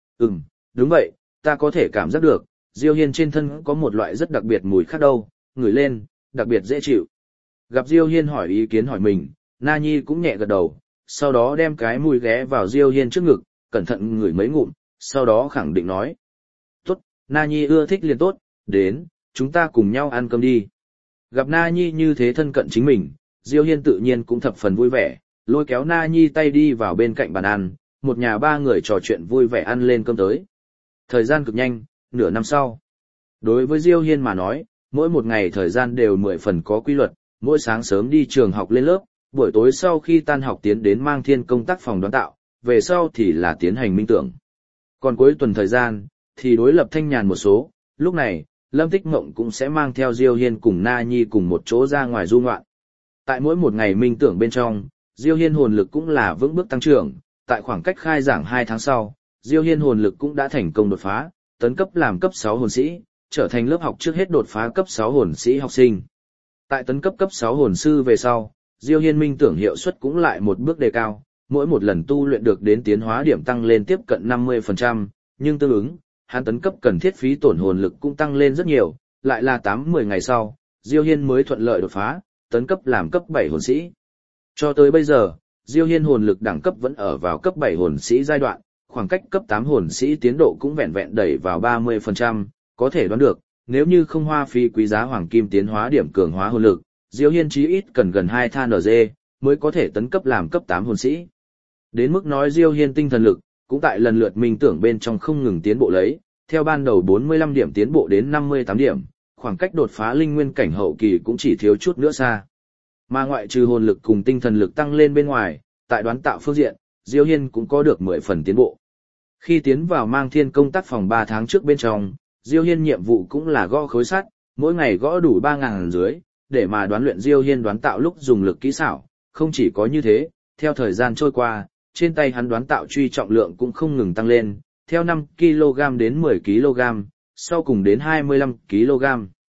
Đúng vậy, ta có thể cảm giác được, Diêu Hiên trên thân có một loại rất đặc biệt mùi khác đâu, ngửi lên, đặc biệt dễ chịu. Gặp Diêu Hiên hỏi ý kiến hỏi mình, Na Nhi cũng nhẹ gật đầu, sau đó đem cái mùi ghé vào Diêu Hiên trước ngực, cẩn thận ngửi mấy ngụm, sau đó khẳng định nói. Tốt, Na Nhi ưa thích liền tốt, đến, chúng ta cùng nhau ăn cơm đi. Gặp Na Nhi như thế thân cận chính mình, Diêu Hiên tự nhiên cũng thập phần vui vẻ, lôi kéo Na Nhi tay đi vào bên cạnh bàn ăn, một nhà ba người trò chuyện vui vẻ ăn lên cơm tới. Thời gian cực nhanh, nửa năm sau. Đối với Diêu Hiên mà nói, mỗi một ngày thời gian đều 10 phần có quy luật, mỗi sáng sớm đi trường học lên lớp, buổi tối sau khi tan học tiến đến Mang Thiên công tác phòng đoán tạo, về sau thì là tiến hành minh tưởng. Còn cuối tuần thời gian, thì đối lập thanh nhàn một số, lúc này, Lâm Tích Mộng cũng sẽ mang theo Diêu Hiên cùng Na Nhi cùng một chỗ ra ngoài du ngoạn. Tại mỗi một ngày minh tưởng bên trong, Diêu Hiên hồn lực cũng là vững bước tăng trưởng, tại khoảng cách khai giảng 2 tháng sau, Diêu Hiên hồn lực cũng đã thành công đột phá, tấn cấp làm cấp 6 hồn sĩ, trở thành lớp học trước hết đột phá cấp 6 hồn sĩ học sinh. Tại tấn cấp cấp 6 hồn sư về sau, Diêu Hiên minh tưởng hiệu suất cũng lại một bước đề cao, mỗi một lần tu luyện được đến tiến hóa điểm tăng lên tiếp cận 50%, nhưng tương ứng, hắn tấn cấp cần thiết phí tổn hồn lực cũng tăng lên rất nhiều, lại là 8-10 ngày sau, Diêu Hiên mới thuận lợi đột phá, tấn cấp làm cấp 7 hồn sĩ. Cho tới bây giờ, Diêu Hiên hồn lực đẳng cấp vẫn ở vào cấp 7 hồn sĩ giai đoạn, khoảng cách cấp 8 hồn sĩ tiến độ cũng vẹn vẹn đẩy vào 30%, có thể đoán được, nếu như không hoa phí quý giá hoàng kim tiến hóa điểm cường hóa hồn lực, Diêu Hiên chí ít cần gần 2 than NG mới có thể tấn cấp làm cấp 8 hồn sĩ. Đến mức nói Diêu Hiên tinh thần lực, cũng tại lần lượt minh tưởng bên trong không ngừng tiến bộ lấy, theo ban đầu 45 điểm tiến bộ đến 58 điểm, khoảng cách đột phá linh nguyên cảnh hậu kỳ cũng chỉ thiếu chút nữa xa. Mà ngoại trừ hồn lực cùng tinh thần lực tăng lên bên ngoài, tại đoán tạo phương diện, Diêu Hiên cũng có được 10 phần tiến bộ. Khi tiến vào Mang Thiên công tác phòng 3 tháng trước bên trong, Diêu Hiên nhiệm vụ cũng là gõ khối sắt, mỗi ngày gõ đủ 3.000 dưới, để mà đoán luyện Diêu Hiên đoán tạo lúc dùng lực kỹ xảo. Không chỉ có như thế, theo thời gian trôi qua, trên tay hắn đoán tạo truy trọng lượng cũng không ngừng tăng lên, theo 5 kg đến 10 kg, sau cùng đến 25 kg.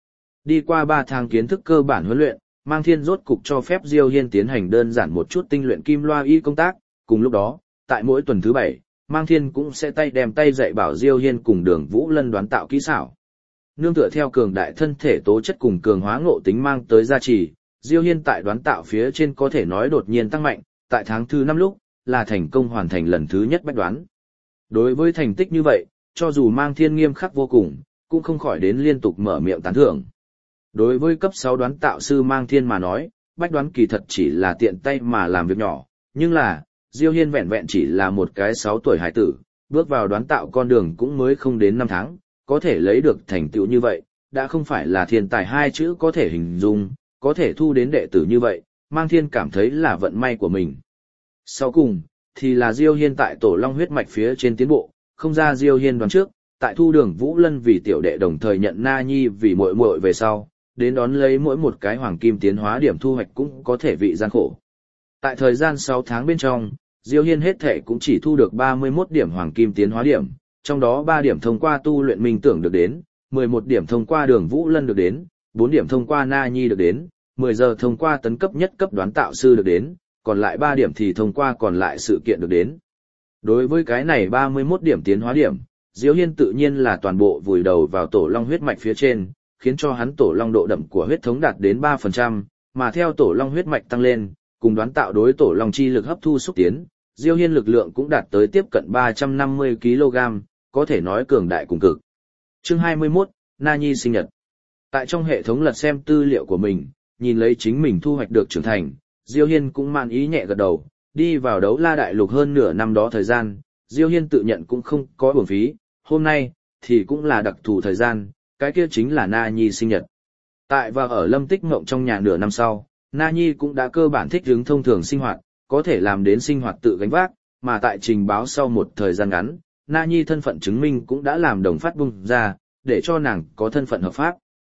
Đi qua 3 tháng kiến thức cơ bản huấn luyện, Mang Thiên rốt cục cho phép Diêu Hiên tiến hành đơn giản một chút tinh luyện kim loa y công tác, cùng lúc đó, tại mỗi tuần thứ 7, Mang Thiên cũng sẽ đem tay dạy bảo Diêu Hiên cùng Đường Vũ Lân đoán tạo kỹ xảo. Nương tựa theo cường đại thân thể tố chất cùng cường hóa ngộ tính mang tới gia trì, Diêu Hiên tại đoán tạo phía trên có thể nói đột nhiên tăng mạnh, tại tháng thứ 5 lúc, là thành công hoàn thành lần thứ nhất bách đoán. Đối với thành tích như vậy, cho dù Mang Thiên nghiêm khắc vô cùng, cũng không khỏi đến liên tục mở miệng tán thưởng. Đối với cấp 6 đoán tạo sư Mang Thiên mà nói, bách đoán kỳ thật chỉ là tiện tay mà làm việc nhỏ, nhưng là, Diêu Hiên vẹn vẹn chỉ là một cái 6 tuổi hải tử, bước vào đoán tạo con đường cũng mới không đến 5 tháng, có thể lấy được thành tựu như vậy, đã không phải là thiên tài hai chữ có thể hình dung, có thể thu đến đệ tử như vậy, Mang Thiên cảm thấy là vận may của mình. Sau cùng, thì là Diêu Hiên tại Tổ Long huyết mạch phía trên tiến bộ, không ra Diêu Hiên đoán trước, tại thu Đường Vũ Lân vì tiểu đệ đồng thời nhận Na Nhi vì muội muội về sau, đến đón lấy mỗi một cái hoàng kim tiến hóa điểm thu hoạch cũng có thể vị gian khổ. Tại thời gian 6 tháng bên trong, Diêu Hiên hết thể cũng chỉ thu được 31 điểm hoàng kim tiến hóa điểm, trong đó 3 điểm thông qua tu luyện minh tưởng được đến, 11 điểm thông qua Đường Vũ Lân được đến, 4 điểm thông qua Na Nhi được đến, 10 giờ thông qua tấn cấp nhất cấp đoán tạo sư được đến, còn lại 3 điểm thì thông qua còn lại sự kiện được đến. Đối với cái này 31 điểm tiến hóa điểm, Diêu Hiên tự nhiên là toàn bộ vùi đầu vào Tổ Long huyết mạch phía trên, khiến cho hắn Tổ Long độ đậm của huyết thống đạt đến 3%, mà theo Tổ Long huyết mạch tăng lên, cùng đoán tạo đối Tổ Long chi lực hấp thu xúc tiến, Diêu Hiên lực lượng cũng đạt tới tiếp cận 350 kg, có thể nói cường đại cùng cực. Chương 21, Na Nhi sinh nhật. Tại trong hệ thống lật xem tư liệu của mình, nhìn lấy chính mình thu hoạch được trưởng thành, Diêu Hiên cũng mãn ý nhẹ gật đầu, đi vào Đấu La Đại Lục hơn nửa năm đó thời gian, Diêu Hiên tự nhận cũng không có uổng phí, hôm nay, thì cũng là đặc thù thời gian, cái kia chính là Na Nhi sinh nhật. Tại và ở Lâm Tích Mộng trong nhà nửa năm sau, Na Nhi cũng đã cơ bản thích ứng thông thường sinh hoạt, có thể làm đến sinh hoạt tự gánh vác, mà tại trình báo sau một thời gian ngắn, Na Nhi thân phận chứng minh cũng đã làm đồng phát bung ra, để cho nàng có thân phận hợp pháp.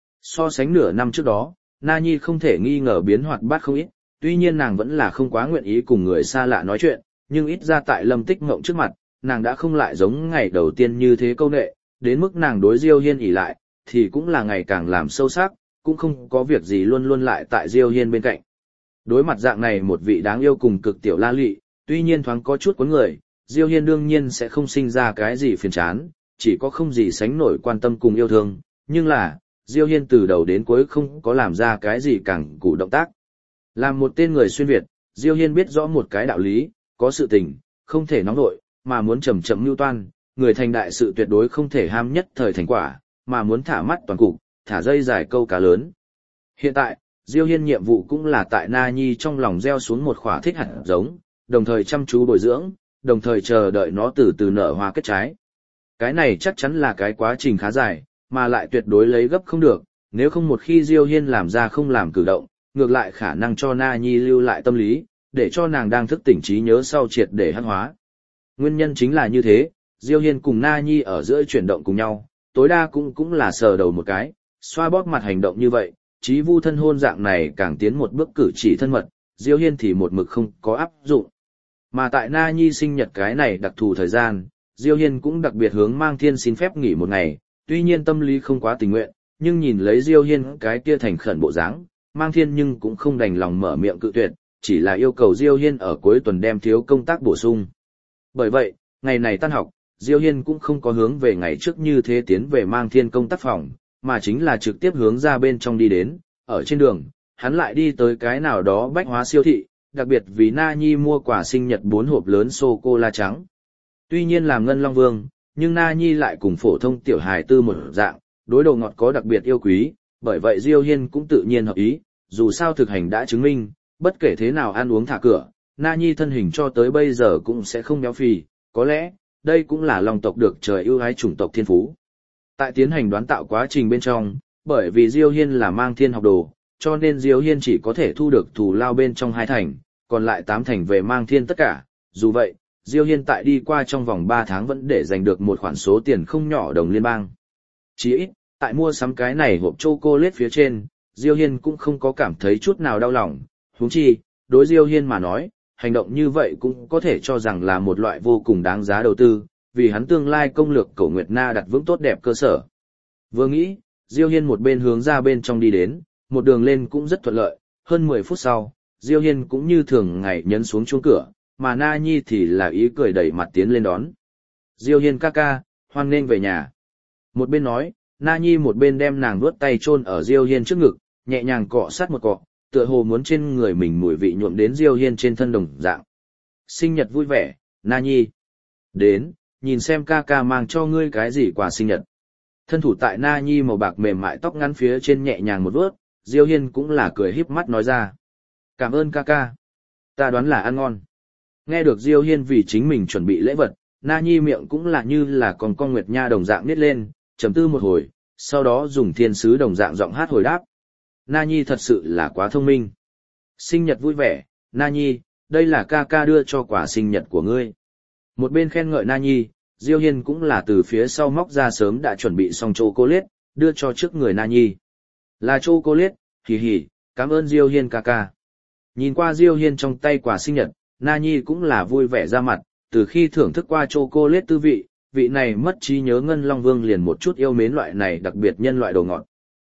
So sánh nửa năm trước đó, Na Nhi không thể nghi ngờ biến hoạt bát không ít, tuy nhiên nàng vẫn là không quá nguyện ý cùng người xa lạ nói chuyện, nhưng ít ra tại Lâm Tích Ngộng trước mặt, nàng đã không lại giống ngày đầu tiên như thế câu nệ, đến mức nàng đối Diêu Hiên ỷ lại, thì cũng là ngày càng làm sâu sắc, cũng không có việc gì luôn luôn lại tại Diêu Hiên bên cạnh. Đối mặt dạng này một vị đáng yêu cùng cực tiểu la lị, tuy nhiên thoáng có chút cuốn người, Diêu Hiên đương nhiên sẽ không sinh ra cái gì phiền chán, chỉ có không gì sánh nổi quan tâm cùng yêu thương, nhưng là, Diêu Hiên từ đầu đến cuối không có làm ra cái gì càng cụ động tác. Làm một tên người xuyên Việt, Diêu Hiên biết rõ một cái đạo lý, có sự tình, không thể nóng nội, mà muốn chậm chậm mưu toan, người thành đại sự tuyệt đối không thể ham nhất thời thành quả, mà muốn thả mắt toàn cục, thả dây dài câu cá lớn. Hiện tại, Diêu Hiên nhiệm vụ cũng là tại Na Nhi trong lòng gieo xuống một khỏa thích hạt giống, đồng thời chăm chú bồi dưỡng, đồng thời chờ đợi nó từ từ nở hoa kết trái. Cái này chắc chắn là cái quá trình khá dài, mà lại tuyệt đối lấy gấp không được, nếu không một khi Diêu Hiên làm ra không làm cử động, ngược lại khả năng cho Na Nhi lưu lại tâm lý, để cho nàng đang thức tỉnh trí nhớ sau triệt để hắc hóa. Nguyên nhân chính là như thế, Diêu Hiên cùng Na Nhi ở giữa chuyển động cùng nhau, tối đa cũng là sờ đầu một cái, xoa bóp mặt hành động như vậy, trí vu thân hôn dạng này càng tiến một bước cử chỉ thân mật, Diêu Hiên thì một mực không có áp dụng. Mà tại Na Nhi sinh nhật cái này đặc thù thời gian, Diêu Hiên cũng đặc biệt hướng Mang Thiên xin phép nghỉ một ngày, tuy nhiên tâm lý không quá tình nguyện, nhưng nhìn lấy Diêu Hiên cái kia thành khẩn bộ dáng, Mang Thiên nhưng cũng không đành lòng mở miệng cự tuyệt, chỉ là yêu cầu Diêu Hiên ở cuối tuần đem thiếu công tác bổ sung. Bởi vậy, ngày này tan học, Diêu Hiên cũng không có hướng về ngày trước như thế tiến về Mang Thiên công tác phòng, mà chính là trực tiếp hướng ra bên trong đi đến, ở trên đường, hắn lại đi tới cái nào đó bách hóa siêu thị, đặc biệt vì Na Nhi mua quà sinh nhật 4 hộp lớn sô-cô-la trắng. Tuy nhiên làm Ngân Long Vương, nhưng Na Nhi lại cùng phổ thông tiểu hài tư một dạng, đối đồ ngọt có đặc biệt yêu quý, bởi vậy Diêu Hiên cũng tự nhiên hợp ý, dù sao thực hành đã chứng minh, bất kể thế nào ăn uống thả cửa, Na Nhi thân hình cho tới bây giờ cũng sẽ không béo phì, có lẽ, đây cũng là long tộc được trời ưu ái chủng tộc thiên phú. Tại tiến hành đoán tạo quá trình bên trong, bởi vì Diêu Hiên là Mang Thiên học đồ, cho nên Diêu Hiên chỉ có thể thu được thù lao bên trong 2 thành, còn lại 8 thành về Mang Thiên tất cả. Dù vậy, Diêu Hiên tại đi qua trong vòng 3 tháng vẫn để giành được một khoản số tiền không nhỏ đồng liên bang. Chỉ ít, tại mua sắm cái này hộp chocolate phía trên, Diêu Hiên cũng không có cảm thấy chút nào đau lòng, huống chi, đối Diêu Hiên mà nói, hành động như vậy cũng có thể cho rằng là một loại vô cùng đáng giá đầu tư, vì hắn tương lai công lược Cổ Nguyệt Na đặt vững tốt đẹp cơ sở. Vừa nghĩ, Diêu Hiên một bên hướng ra bên trong đi đến, một đường lên cũng rất thuận lợi, hơn 10 phút sau, Diêu Hiên cũng như thường ngày nhấn xuống chuông cửa, mà Na Nhi thì là ý cười đẩy mặt tiến lên đón. Diêu Hiên ca ca, hoan nghênh về nhà. Một bên nói, Na Nhi một bên đem nàng vuốt tay chôn ở Diêu Hiên trước ngực, nhẹ nhàng cọ sát một cọ, tựa hồ muốn trên người mình mùi vị nhuộm đến Diêu Hiên trên thân đồng dạng. Sinh nhật vui vẻ, Na Nhi. Đến, nhìn xem ca ca mang cho ngươi cái gì quà sinh nhật. Thân thủ tại Na Nhi màu bạc mềm mại tóc ngắn phía trên nhẹ nhàng một vuốt, Diêu Hiên cũng là cười híp mắt nói ra. Cảm ơn ca ca. Ta đoán là ăn ngon. Nghe được Diêu Hiên vì chính mình chuẩn bị lễ vật, Na Nhi miệng cũng là như là con nguyệt nha đồng dạng nít lên, trầm tư một hồi, sau đó dùng thiên sứ đồng dạng giọng hát hồi đáp. Na Nhi thật sự là quá thông minh. Sinh nhật vui vẻ, Na Nhi, đây là ca ca đưa cho quà sinh nhật của ngươi. Một bên khen ngợi Na Nhi, Diêu Hiên cũng là từ phía sau móc ra sớm đã chuẩn bị xong chocolate, đưa cho trước người Na Nhi. Là chocolate, hì hì, cảm ơn Diêu Hiên ca ca. Nhìn qua Diêu Hiên trong tay quà sinh nhật, Na Nhi cũng là vui vẻ ra mặt, từ khi thưởng thức qua chocolate tư vị, vị này mất trí nhớ Ngân Long Vương liền một chút yêu mến loại này đặc biệt nhân loại đồ ngọt.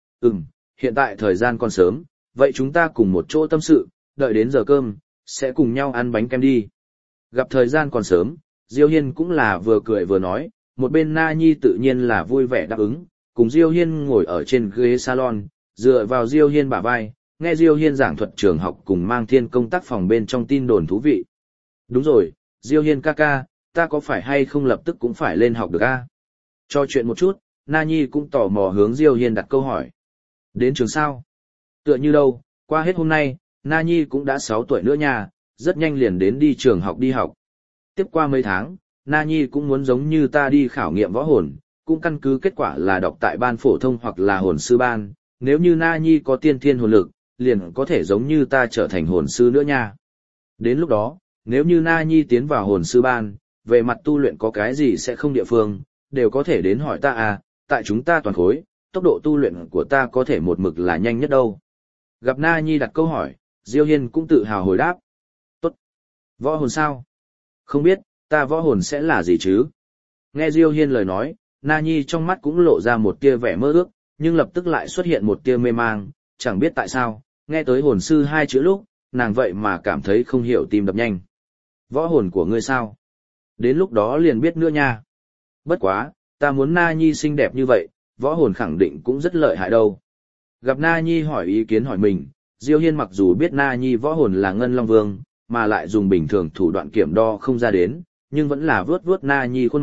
Hiện tại thời gian còn sớm, vậy chúng ta cùng một chỗ tâm sự, đợi đến giờ cơm, sẽ cùng nhau ăn bánh kem đi. Gặp thời gian còn sớm, Diêu Hiên cũng là vừa cười vừa nói, một bên Na Nhi tự nhiên là vui vẻ đáp ứng, cùng Diêu Hiên ngồi ở trên ghế salon, dựa vào Diêu Hiên bả vai, nghe Diêu Hiên giảng thuật trường học cùng Mang Thiên công tác phòng bên trong tin đồn thú vị. Đúng rồi, Diêu Hiên ca ca, ta có phải hay không lập tức cũng phải lên học được a? Cho chuyện một chút, Na Nhi cũng tò mò hướng Diêu Hiên đặt câu hỏi. Đến trường sao? Tựa như đâu, qua hết hôm nay, Na Nhi cũng đã 6 tuổi nữa nha, rất nhanh liền đến đi trường học đi học. Tiếp qua mấy tháng, Na Nhi cũng muốn giống như ta đi khảo nghiệm võ hồn, cũng căn cứ kết quả là đọc tại ban phổ thông hoặc là hồn sư ban, nếu như Na Nhi có tiên thiên hồn lực, liền có thể giống như ta trở thành hồn sư nữa nha. Đến lúc đó, nếu như Na Nhi tiến vào hồn sư ban, về mặt tu luyện có cái gì sẽ không địa phương, đều có thể đến hỏi ta à, tại chúng ta toàn khối, tốc độ tu luyện của ta có thể một mực là nhanh nhất đâu. Gặp Na Nhi đặt câu hỏi, Diêu Hiên cũng tự hào hồi đáp. Tốt. Võ hồn sao? Không biết, ta võ hồn sẽ là gì chứ? Nghe Diêu Hiên lời nói, Na Nhi trong mắt cũng lộ ra một tia vẻ mơ ước, nhưng lập tức lại xuất hiện một tia mê mang, chẳng biết tại sao, nghe tới hồn sư 2 chữ lúc, nàng vậy mà cảm thấy không hiểu tim đập nhanh. Võ hồn của ngươi sao? Đến lúc đó liền biết nữa nha. Bất quá, ta muốn Na Nhi xinh đẹp như vậy, võ hồn khẳng định cũng rất lợi hại đâu. Gặp Na Nhi hỏi ý kiến hỏi mình, Diêu Hiên mặc dù biết Na Nhi võ hồn là Ngân Long Vương, mà lại dùng bình thường thủ đoạn kiểm đo không ra đến, nhưng vẫn là vuốt vuốt Na Nhi khuôn mặt,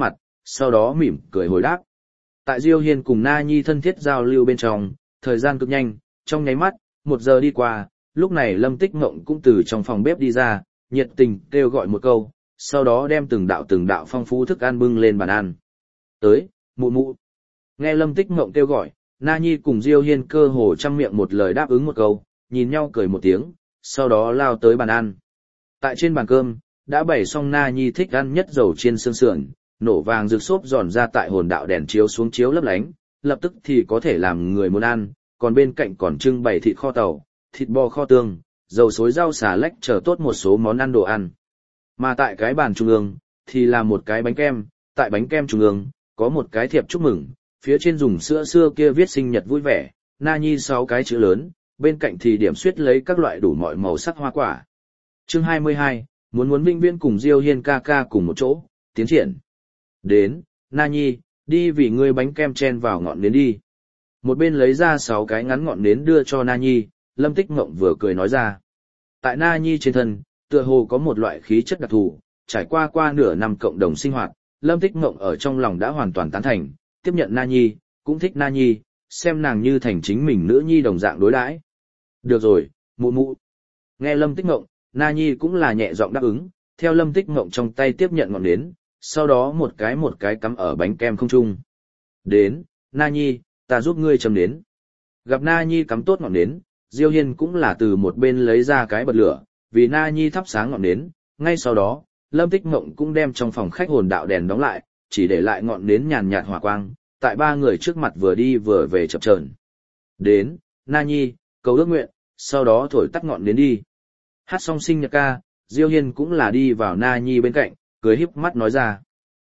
sau đó mỉm cười hồi đáp. Tại Diêu Hiên cùng Na Nhi thân thiết giao lưu bên trong, thời gian cực nhanh, trong nháy mắt, 1 giờ đi qua, lúc này Lâm Tích Ngộng cũng từ trong phòng bếp đi ra, nhiệt tình kêu gọi một câu, sau đó đem từng đạo phong phú thức ăn bưng lên bàn ăn. Tới, mụ mụ. Nghe Lâm Tích Ngộng kêu gọi, Na Nhi cùng Diêu Hiên cơ hồ trăm miệng một lời đáp ứng một câu, nhìn nhau cười một tiếng, sau đó lao tới bàn ăn. Tại trên bàn cơm, đã bày xong Na Nhi thích ăn nhất dầu chiên xương sườn, nổ vàng rực xốp giòn ra tại hồn đạo đèn chiếu xuống chiếu lấp lánh, lập tức thì có thể làm người muốn ăn, còn bên cạnh còn trưng bày thịt kho tàu, thịt bò kho tương, dầu xối rau xà lách chờ tốt một số món ăn đồ ăn. Mà tại cái bàn trung ương, thì là một cái bánh kem, tại bánh kem trung ương, có một cái thiệp chúc mừng, phía trên dùng sữa xưa kia viết sinh nhật vui vẻ, Na Nhi 6 cái chữ lớn, bên cạnh thì điểm xuyết lấy các loại đủ mọi màu sắc hoa quả. Chương 22, muốn vĩnh viễn cùng Diêu Hiên ca ca cùng một chỗ, tiến triển. Đến, Na Nhi, đi vì ngươi bánh kem chen vào ngọn nến đi. Một bên lấy ra 6 cái ngắn ngọn nến đưa cho Na Nhi, Lâm Tích Ngộng vừa cười nói ra. Tại Na Nhi trên thân, tựa hồ có một loại khí chất đặc thù, trải qua nửa năm cộng đồng sinh hoạt, Lâm Tích Ngộng ở trong lòng đã hoàn toàn tán thành, tiếp nhận Na Nhi, cũng thích Na Nhi, xem nàng như thành chính mình nữ nhi đồng dạng đối đãi. Được rồi, mụ mụ. Nghe Lâm Tích Ngộng, Na Nhi cũng là nhẹ giọng đáp ứng, theo Lâm Tích Ngộng trong tay tiếp nhận ngọn nến, sau đó một cái cắm ở bánh kem không trung. Đến, Na Nhi, ta giúp ngươi châm nến. Gặp Na Nhi cắm tốt ngọn nến, Diêu Hiên cũng là từ một bên lấy ra cái bật lửa, vì Na Nhi thắp sáng ngọn nến, ngay sau đó, Lâm Tích Ngộng cũng đem trong phòng khách hồn đạo đèn đóng lại, chỉ để lại ngọn nến nhàn nhạt hỏa quang, tại 3 người trước mặt vừa đi vừa về chập chờn. Đến, Na Nhi, cầu ước nguyện, sau đó thổi tắt ngọn nến đi. Hát xong sinh nhật ca, Diêu Hiên cũng là đi vào Na Nhi bên cạnh, cười híp mắt nói ra.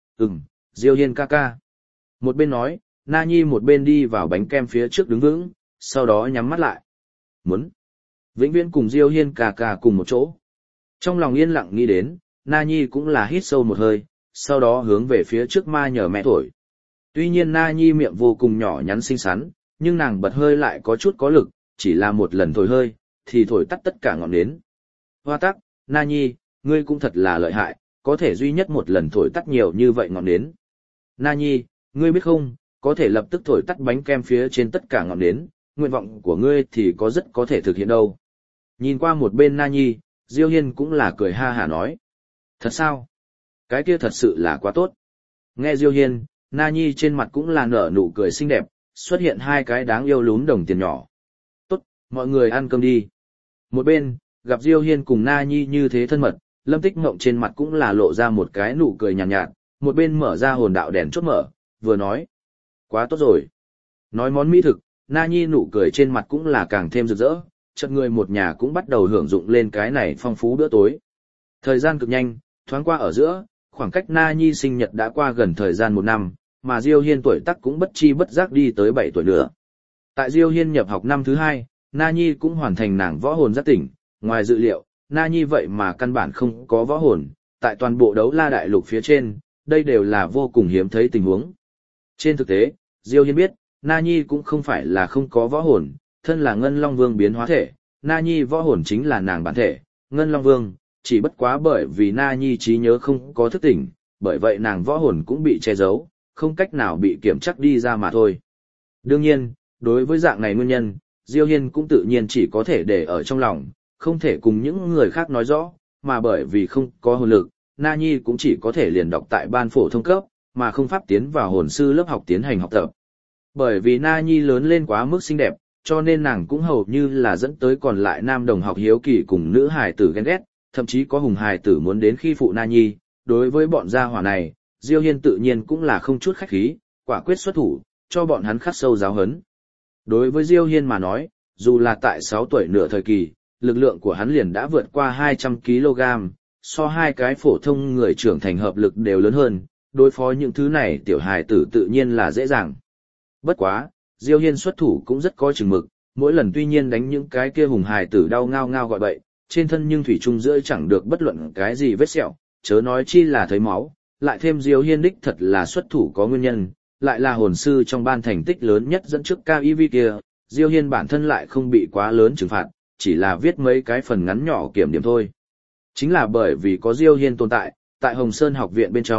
Diêu Hiên ca ca. Một bên nói, Na Nhi một bên đi vào bánh kem phía trước đứng vững, sau đó nhắm mắt lại. Muốn vĩnh viễn cùng Diêu Hiên ca ca cùng một chỗ. Trong lòng yên lặng nghĩ đến, Na Nhi cũng là hít sâu một hơi, sau đó hướng về phía trước ma nhờ mẹ thổi. Tuy nhiên Na Nhi miệng vô cùng nhỏ nhắn xinh xắn, nhưng nàng bật hơi lại có chút có lực, chỉ là một lần thổi hơi, thì thổi tắt tất cả ngọn nến. Hoa tắc, Na Nhi, ngươi cũng thật là lợi hại, có thể duy nhất một lần thổi tắt nhiều như vậy ngọn nến. Na Nhi, ngươi biết không, có thể lập tức thổi tắt bánh kem phía trên tất cả ngọn nến, nguyện vọng của ngươi thì có rất có thể thực hiện đâu. Nhìn qua một bên Na Nhi, Diêu Hiên cũng là cười ha hả nói. Thật sao? Cái kia thật sự là quá tốt. Nghe Diêu Hiên, Na Nhi trên mặt cũng là nở nụ cười xinh đẹp, xuất hiện 2 cái đáng yêu lún đồng tiền nhỏ. Tốt, mọi người ăn cơm đi. Một bên, gặp Diêu Hiên cùng Na Nhi như thế thân mật, Lâm Tích Ngộng trên mặt cũng là lộ ra một cái nụ cười nhàn nhạt, một bên mở ra hồn đạo đèn chốt mở, vừa nói. Quá tốt rồi. Nói món mỹ thực, Na Nhi nụ cười trên mặt cũng là càng thêm rực rỡ, chợt người một nhà cũng bắt đầu hưởng dụng lên cái này phong phú bữa tối. Thời gian cực nhanh, thoáng qua ở giữa, khoảng cách Na Nhi sinh nhật đã qua gần thời gian 1 năm, mà Diêu Hiên tuổi tác cũng bất chi bất giác đi tới 7 tuổi nữa. Tại Diêu Hiên nhập học năm thứ 2, Na Nhi cũng hoàn thành nàng võ hồn giác tỉnh, ngoài dự liệu, Na Nhi vậy mà căn bản không có võ hồn, tại toàn bộ đấu la đại lục phía trên, đây đều là vô cùng hiếm thấy tình huống. Trên thực tế, Diêu Hiên biết, Na Nhi cũng không phải là không có võ hồn, thân là Ngân Long Vương biến hóa thể, Na Nhi võ hồn chính là nàng bản thể, Ngân Long Vương, chỉ bất quá bởi vì Na Nhi trí nhớ không có thức tỉnh, bởi vậy nàng võ hồn cũng bị che giấu, không cách nào bị kiểm chắc đi ra mà thôi. Đương nhiên, đối với dạng này nguyên nhân, Diêu Hiên cũng tự nhiên chỉ có thể để ở trong lòng, không thể cùng những người khác nói rõ, mà bởi vì không có hồn lực, Na Nhi cũng chỉ có thể liền đọc tại ban phổ thông cấp, mà không pháp tiến vào hồn sư lớp học tiến hành học tập. Bởi vì Na Nhi lớn lên quá mức xinh đẹp, cho nên nàng cũng hầu như là dẫn tới còn lại nam đồng học hiếu kỳ cùng nữ hài tử ghen ghét, thậm chí có hùng hài tử muốn đến khi phụ Na Nhi. Đối với bọn gia hỏa này, Diêu Hiên tự nhiên cũng là không chút khách khí, quả quyết xuất thủ, cho bọn hắn khắc sâu giáo huấn. Đối với Diêu Hiên mà nói, dù là tại 6 tuổi nửa thời kỳ, lực lượng của hắn liền đã vượt qua 200 kg, so 2 cái phổ thông người trưởng thành hợp lực đều lớn hơn, đối phó những thứ này tiểu hài tử tự nhiên là dễ dàng. Bất quá, Diêu Hiên xuất thủ cũng rất có chừng mực, mỗi lần tuy nhiên đánh những cái kia hùng hài tử đau ngao ngao gọi bậy, trên thân nhưng thủy chung giữa chẳng được bất luận cái gì vết sẹo, chớ nói chi là thấy máu, lại thêm Diêu Hiên đích thật là xuất thủ có nguyên nhân, lại là hồn sư trong ban thành tích lớn nhất dẫn trước KIV kia, Diêu Hiên bản thân lại không bị quá lớn trừng phạt, chỉ là viết mấy cái phần ngắn nhỏ kiểm điểm thôi. Chính là bởi vì có Diêu Hiên tồn tại, tại Hồng Sơn học viện bên trong,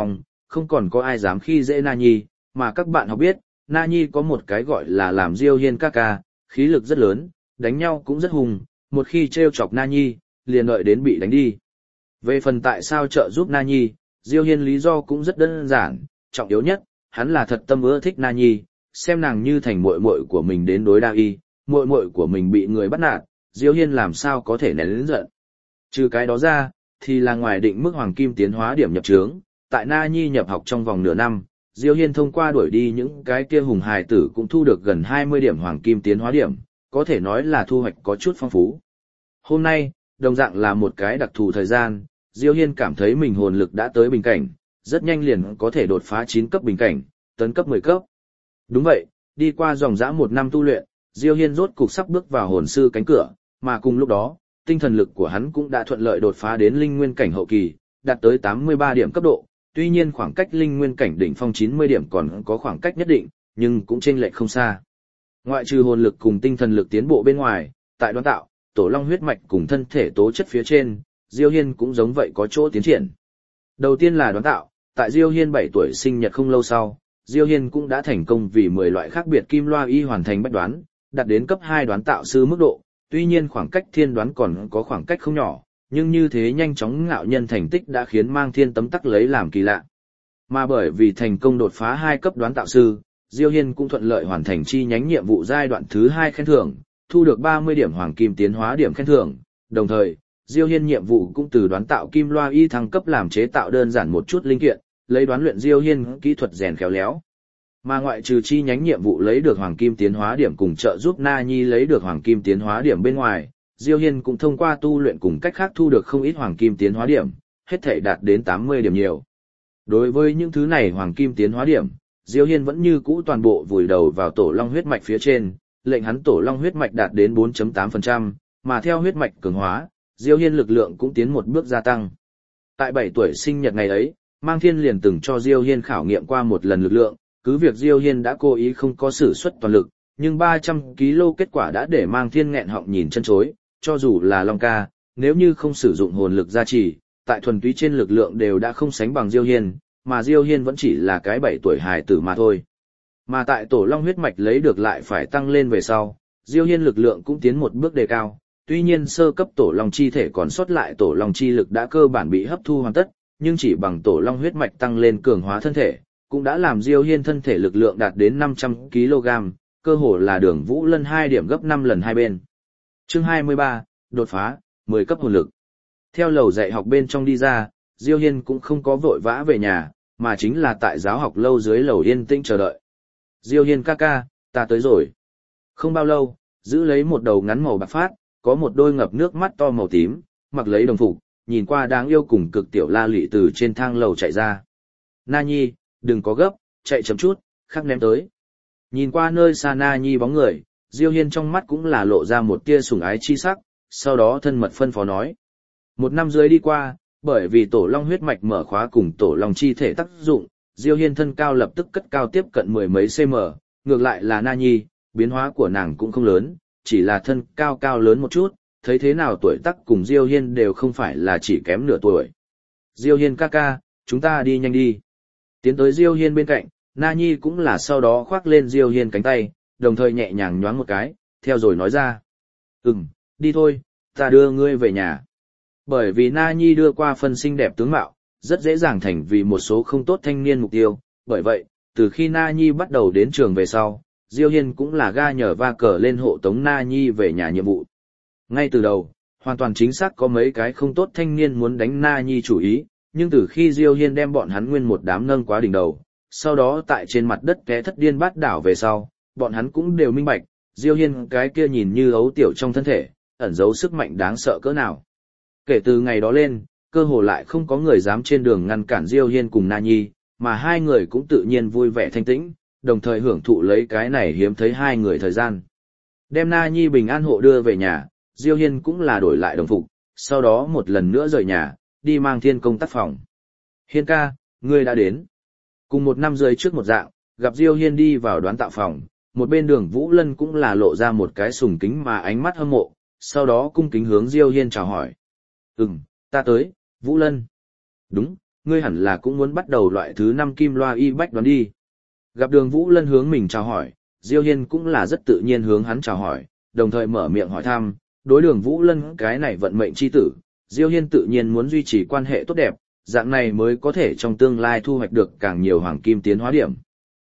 không còn có ai dám khi dễ Na Nhi, mà các bạn học biết, Na Nhi có một cái gọi là làm Diêu Hiên ca ca, khí lực rất lớn, đánh nhau cũng rất hùng, một khi trêu chọc Na Nhi, liền đợi đến bị đánh đi. Về phần tại sao trợ giúp Na Nhi, Diêu Hiên lý do cũng rất đơn giản, trọng yếu nhất, hắn là thật tâm ưa thích Na Nhi, xem nàng như thành muội muội của mình đến đối đa y, muội muội của mình bị người bắt nạt, Diêu Hiên làm sao có thể nén lớn giận. Trừ cái đó ra, thì là ngoài định mức hoàng kim tiến hóa điểm nhập trướng, tại Na Nhi nhập học trong vòng nửa năm, Diêu Hiên thông qua đuổi đi những cái kia hùng hài tử cũng thu được gần 20 điểm hoàng kim tiến hóa điểm, có thể nói là thu hoạch có chút phong phú. Hôm nay, đồng dạng là một cái đặc thù thời gian, Diêu Hiên cảm thấy mình hồn lực đã tới bình cảnh, rất nhanh liền có thể đột phá 9 cấp bình cảnh, tấn cấp 10 cấp. Đúng vậy, đi qua dòng dã một năm tu luyện, Diêu Hiên rốt cục sắp bước vào hồn sư cánh cửa, mà cùng lúc đó, tinh thần lực của hắn cũng đã thuận lợi đột phá đến linh nguyên cảnh hậu kỳ, đạt tới 83 điểm cấp độ. Tuy nhiên khoảng cách linh nguyên cảnh đỉnh phong 90 điểm còn có khoảng cách nhất định, nhưng cũng chênh lệch không xa. Ngoại trừ hồn lực cùng tinh thần lực tiến bộ bên ngoài, tại đoán tạo, tổ long huyết mạch cùng thân thể tố chất phía trên, Diêu Hiên cũng giống vậy có chỗ tiến triển. Đầu tiên là đoán tạo, tại Diêu Hiên 7 tuổi sinh nhật không lâu sau, Diêu Hiên cũng đã thành công vì 10 loại khác biệt kim loa y hoàn thành bách đoán, đạt đến cấp 2 đoán tạo sư mức độ, tuy nhiên khoảng cách thiên đoán còn có khoảng cách không nhỏ, nhưng như thế nhanh chóng ngạo nhân thành tích đã khiến Mang Thiên tấm tắc lấy làm kỳ lạ. Mà bởi vì thành công đột phá 2 cấp đoán tạo sư, Diêu Hiên cũng thuận lợi hoàn thành chi nhánh nhiệm vụ giai đoạn thứ 2 khen thưởng, thu được 30 điểm hoàng kim tiến hóa điểm khen thưởng, đồng thời, Diêu Hiên nhiệm vụ cũng từ đoán tạo kim loa y thăng cấp làm chế tạo đơn giản một chút linh kiện, lấy đoán luyện Diêu Hiên kỹ thuật rèn khéo léo. Mà ngoại trừ chi nhánh nhiệm vụ lấy được hoàng kim tiến hóa điểm cùng trợ giúp Na Nhi lấy được hoàng kim tiến hóa điểm bên ngoài, Diêu Hiên cũng thông qua tu luyện cùng cách khác thu được không ít hoàng kim tiến hóa điểm, hết thảy đạt đến 80 điểm nhiều. Đối với những thứ này hoàng kim tiến hóa điểm, Diêu Hiên vẫn như cũ toàn bộ vùi đầu vào tổ long huyết mạch phía trên, lệnh hắn tổ long huyết mạch đạt đến 4.8%, mà theo huyết mạch cường hóa, Diêu Hiên lực lượng cũng tiến một bước gia tăng. Tại 7 tuổi sinh nhật ngày ấy, Mang Thiên liền từng cho Diêu Hiên khảo nghiệm qua một lần lực lượng, cứ việc Diêu Hiên đã cố ý không có sử xuất toàn lực, nhưng 300 kg kết quả đã để Mang Thiên nghẹn họng nhìn chân chối, cho dù là Long ca, nếu như không sử dụng hồn lực gia trì, tại thuần túy trên lực lượng đều đã không sánh bằng Diêu Hiên, mà Diêu Hiên vẫn chỉ là cái 7 tuổi hài tử mà thôi. Mà tại tổ long huyết mạch lấy được lại phải tăng lên về sau, Diêu Hiên lực lượng cũng tiến một bước đề cao, tuy nhiên sơ cấp tổ long chi thể còn sót lại tổ long chi lực đã cơ bản bị hấp thu hoàn tất, nhưng chỉ bằng tổ long huyết mạch tăng lên cường hóa thân thể, cũng đã làm Diêu Hiên thân thể lực lượng đạt đến 500 kg, cơ hồ là Đường Vũ Lân 2 điểm gấp 5 lần hai bên. Chương 23, đột phá, 10 cấp hồn lực. Theo lầu dạy học bên trong đi ra, Diêu Hiên cũng không có vội vã về nhà, mà chính là tại giáo học lâu dưới lầu yên tĩnh chờ đợi. Diêu Hiên ca ca, ta tới rồi. Không bao lâu, giữ lấy một đầu ngắn màu bạc phát, có một đôi ngập nước mắt to màu tím, mặc lấy đồng phục, nhìn qua đáng yêu cùng cực tiểu La Lị từ trên thang lầu chạy ra. Na Nhi, đừng có gấp, chạy chậm chút, khắc ném tới. Nhìn qua nơi xa Na Nhi bóng người, Diêu Hiên trong mắt cũng là lộ ra một tia sủng ái chi sắc, sau đó thân mật phân phó nói. Một năm dưới đi qua, bởi vì tổ long huyết mạch mở khóa cùng tổ long chi thể tác dụng, Diêu Hiên thân cao lập tức cất cao tiếp cận 10 mấy cm, ngược lại là Na Nhi, biến hóa của nàng cũng không lớn, chỉ là thân cao cao lớn một chút, thấy thế nào tuổi tác cùng Diêu Hiên đều không phải là chỉ kém nửa tuổi. Diêu Hiên ca ca, chúng ta đi nhanh đi. Tiến tới Diêu Hiên bên cạnh, Na Nhi cũng là sau đó khoác lên Diêu Hiên cánh tay, đồng thời nhẹ nhàng nhoáng một cái, theo rồi nói ra. Đi thôi, ta đưa ngươi về nhà. Bởi vì Na Nhi đưa qua phân xinh đẹp tướng mạo, rất dễ dàng thành vì một số không tốt thanh niên mục tiêu, bởi vậy, từ khi Na Nhi bắt đầu đến trường về sau, Diêu Hiên cũng là ga nhờ va cờ lên hộ tống Na Nhi về nhà nhiệm vụ. Ngay từ đầu, hoàn toàn chính xác có mấy cái không tốt thanh niên muốn đánh Na Nhi chủ ý, nhưng từ khi Diêu Hiên đem bọn hắn nguyên một đám nâng quá đỉnh đầu, sau đó tại trên mặt đất té thất điên bát đảo về sau, bọn hắn cũng đều minh bạch, Diêu Hiên cái kia nhìn như ấu tiểu trong thân thể, ẩn giấu sức mạnh đáng sợ cỡ nào. Kể từ ngày đó lên, cơ hồ lại không có người dám trên đường ngăn cản Diêu Hiên cùng Na Nhi, mà hai người cũng tự nhiên vui vẻ thanh tĩnh, đồng thời hưởng thụ lấy cái này hiếm thấy hai người thời gian. Đem Na Nhi bình an hộ đưa về nhà, Diêu Hiên cũng là đổi lại đồng phục, sau đó một lần nữa rời nhà, đi Mang Thiên công tác phòng. Hiên ca, ngươi đã đến. Cùng một năm rưỡi trước một dạng, gặp Diêu Hiên đi vào đoán tạo phòng, một bên Đường Vũ Lân cũng là lộ ra một cái sùng kính mà ánh mắt hâm mộ, sau đó cung kính hướng Diêu Hiên chào hỏi. Ta tới, Vũ Lân. Đúng, ngươi hẳn là cũng muốn bắt đầu loại thứ 5 kim loa y bách đoán đi. Gặp Đường Vũ Lân hướng mình chào hỏi, Diêu Hiên cũng là rất tự nhiên hướng hắn chào hỏi, đồng thời mở miệng hỏi thăm, đối Đường Vũ Lân cái này vận mệnh chi tử, Diêu Hiên tự nhiên muốn duy trì quan hệ tốt đẹp, dạng này mới có thể trong tương lai thu hoạch được càng nhiều hoàng kim tiến hóa điểm.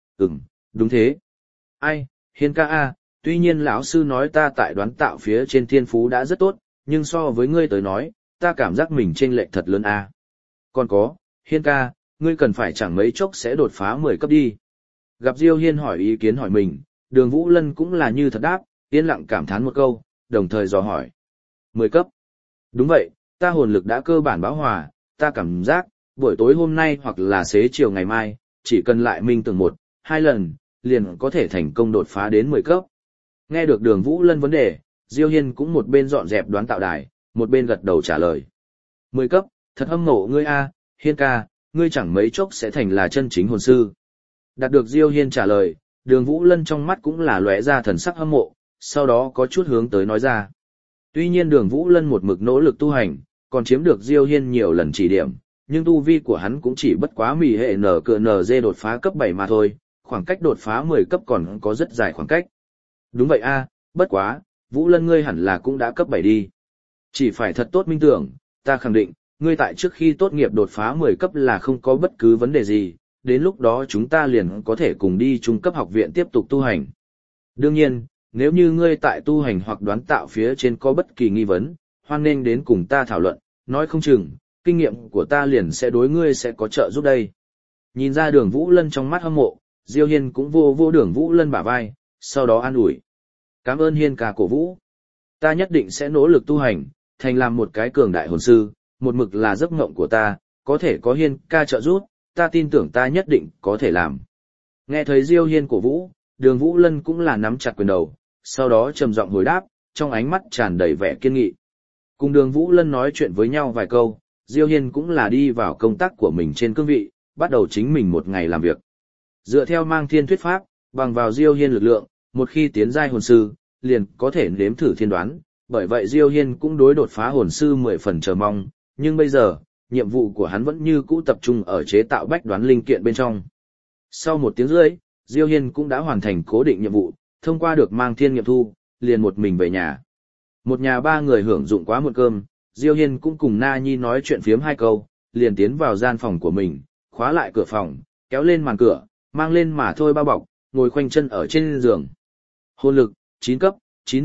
Đúng thế. Ai, Hiên ca a, tuy nhiên lão sư nói ta tại đoán tạo phía trên thiên phú đã rất tốt, nhưng so với ngươi tới nói, ta cảm giác mình chênh lệch thật lớn a. Còn có, Hiên ca, ngươi cần phải chẳng mấy chốc sẽ đột phá 10 cấp đi. Gặp Diêu Hiên hỏi ý kiến hỏi mình, Đường Vũ Lân cũng là như thật đáp, yên lặng cảm thán một câu, đồng thời dò hỏi. 10 cấp. Đúng vậy, ta hồn lực đã cơ bản bão hòa, ta cảm giác, buổi tối hôm nay hoặc là xế chiều ngày mai, chỉ cần lại minh tưởng 1-2 lần, liền có thể thành công đột phá đến 10 cấp. Nghe được Đường Vũ Lân vấn đề, Diêu Hiên cũng một bên dọn dẹp đoán tạo đài, một bên gật đầu trả lời. 10 cấp, thật hâm mộ ngươi a, Hiên ca, ngươi chẳng mấy chốc sẽ thành là chân chính hồn sư. Đạt được Diêu Hiên trả lời, Đường Vũ Lân trong mắt cũng là lóe ra thần sắc hâm mộ, sau đó có chút hướng tới nói ra. Tuy nhiên Đường Vũ Lân một mực nỗ lực tu hành, còn chiếm được Diêu Hiên nhiều lần chỉ điểm, nhưng tu vi của hắn cũng chỉ bất quá mỉ hệ NCNG đột phá cấp 7 mà thôi, khoảng cách đột phá 10 cấp còn có rất dài khoảng cách. Đúng vậy a, bất quá, Vũ Lân ngươi hẳn là cũng đã cấp 7 đi. Chỉ phải thật tốt minh tưởng, ta khẳng định, ngươi tại trước khi tốt nghiệp đột phá 10 cấp là không có bất cứ vấn đề gì, đến lúc đó chúng ta liền có thể cùng đi trung cấp học viện tiếp tục tu hành. Đương nhiên, nếu như ngươi tại tu hành hoặc đoán tạo phía trên có bất kỳ nghi vấn, hoan nên đến cùng ta thảo luận, nói không chừng, kinh nghiệm của ta liền sẽ đối ngươi sẽ có trợ giúp đây. Nhìn ra Đường Vũ Lân trong mắt hâm mộ, Diêu Hiên cũng vô Đường Vũ Lân bả vai, sau đó an ủi. Cảm ơn Hiên ca cổ vũ. Ta nhất định sẽ nỗ lực tu hành, thành làm một cái cường đại hồn sư, một mực là giấc mộng của ta, có thể có Hiên ca trợ giúp, ta tin tưởng ta nhất định có thể làm. Nghe thấy Diêu Hiên cổ vũ, Đường Vũ Lân cũng là nắm chặt quyền đầu, sau đó trầm giọng hồi đáp, trong ánh mắt tràn đầy vẻ kiên nghị. Cùng Đường Vũ Lân nói chuyện với nhau vài câu, Diêu Hiên cũng là đi vào công tác của mình trên cương vị, bắt đầu chính mình một ngày làm việc. Dựa theo mang thiên thuyết pháp, bằng vào Diêu Hiên lực lượng, một khi tiến giai hồn sư, liền có thể nếm thử thiên đoán, bởi vậy Diêu Hiên cũng đối đột phá hồn sư 10 phần chờ mong, nhưng bây giờ, nhiệm vụ của hắn vẫn như cũ tập trung ở chế tạo bách đoán linh kiện bên trong. Sau 1 tiếng rưỡi, Diêu Hiên cũng đã hoàn thành cố định nhiệm vụ, thông qua được mang thiên nghiệm thu, liền một mình về nhà. Một nhà 3 người hưởng dụng quá muộn cơm, Diêu Hiên cũng cùng Na Nhi nói chuyện phiếm 2 câu, liền tiến vào gian phòng của mình, khóa lại cửa phòng, kéo lên màn cửa, mang lên mà thôi bao bọc, ngồi khoanh chân ở trên giường. Hồn lực, 9 cấp,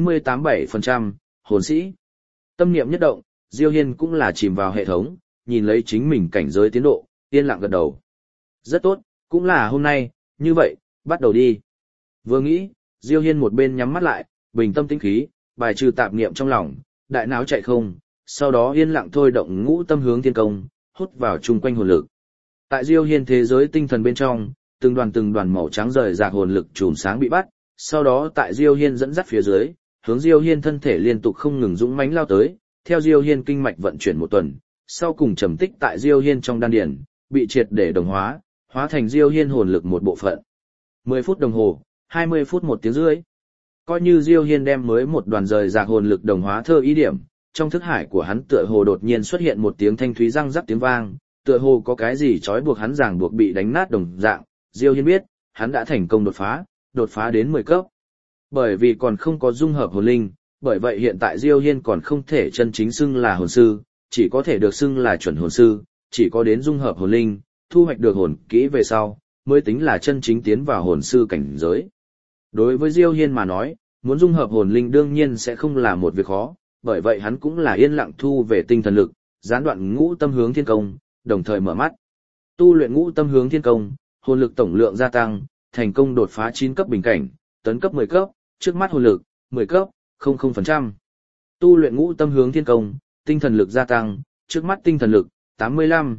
98,7%, hồn sĩ. Tâm niệm nhất động, Diêu Hiên cũng là chìm vào hệ thống, nhìn lấy chính mình cảnh giới tiến độ, yên lặng gật đầu. Rất tốt, cũng là hôm nay, như vậy, bắt đầu đi. Vừa nghĩ, Diêu Hiên một bên nhắm mắt lại, bình tâm tĩnh khí, bài trừ tạp niệm trong lòng, đại não chạy không, sau đó yên lặng thôi động ngũ tâm hướng thiên công, hút vào chung quanh hồn lực. Tại Diêu Hiên thế giới tinh thần bên trong, từng đoàn màu trắng rời rạc hồn lực chùm sáng bị bắt, sau đó tại Diêu Hiên dẫn dắt phía dưới, hướng Diêu Hiên thân thể liên tục không ngừng dũng mãnh lao tới, theo Diêu Hiên kinh mạch vận chuyển 1 tuần, sau cùng trầm tích tại Diêu Hiên trong đan điền, bị triệt để đồng hóa, hóa thành Diêu Hiên hồn lực một bộ phận. 10 phút đồng hồ, 20 phút 1 tiếng rưỡi. Coi như Diêu Hiên đem mới một đoàn rời rạc hồn lực đồng hóa thơ ý điểm, trong thức hải của hắn tựa hồ đột nhiên xuất hiện một tiếng thanh thúy răng rắc tiếng vang, tựa hồ có cái gì trói buộc hắn ràng buộc bị đánh nát đồng dạng, Diêu Hiên biết, hắn đã thành công đột phá đến 10 cấp. Bởi vì còn không có dung hợp hồn linh, bởi vậy hiện tại Diêu Hiên còn không thể chân chính xưng là hồn sư, chỉ có thể được xưng là chuẩn hồn sư, chỉ có đến dung hợp hồn linh, thu hoạch được hồn kỹ về sau, mới tính là chân chính tiến vào hồn sư cảnh giới. Đối với Diêu Hiên mà nói, muốn dung hợp hồn linh đương nhiên sẽ không là một việc khó, bởi vậy hắn cũng là yên lặng thu về tinh thần lực, gián đoạn ngũ tâm hướng thiên công, đồng thời mở mắt. Tu luyện ngũ tâm hướng thiên công, hồn lực tổng lượng gia tăng, thành công đột phá 9 cấp bình cảnh, tấn cấp 10 cấp, trước mắt hồn lực 10 cấp, 00%. Tu luyện ngũ tâm hướng thiên công, tinh thần lực gia tăng, trước mắt tinh thần lực 85,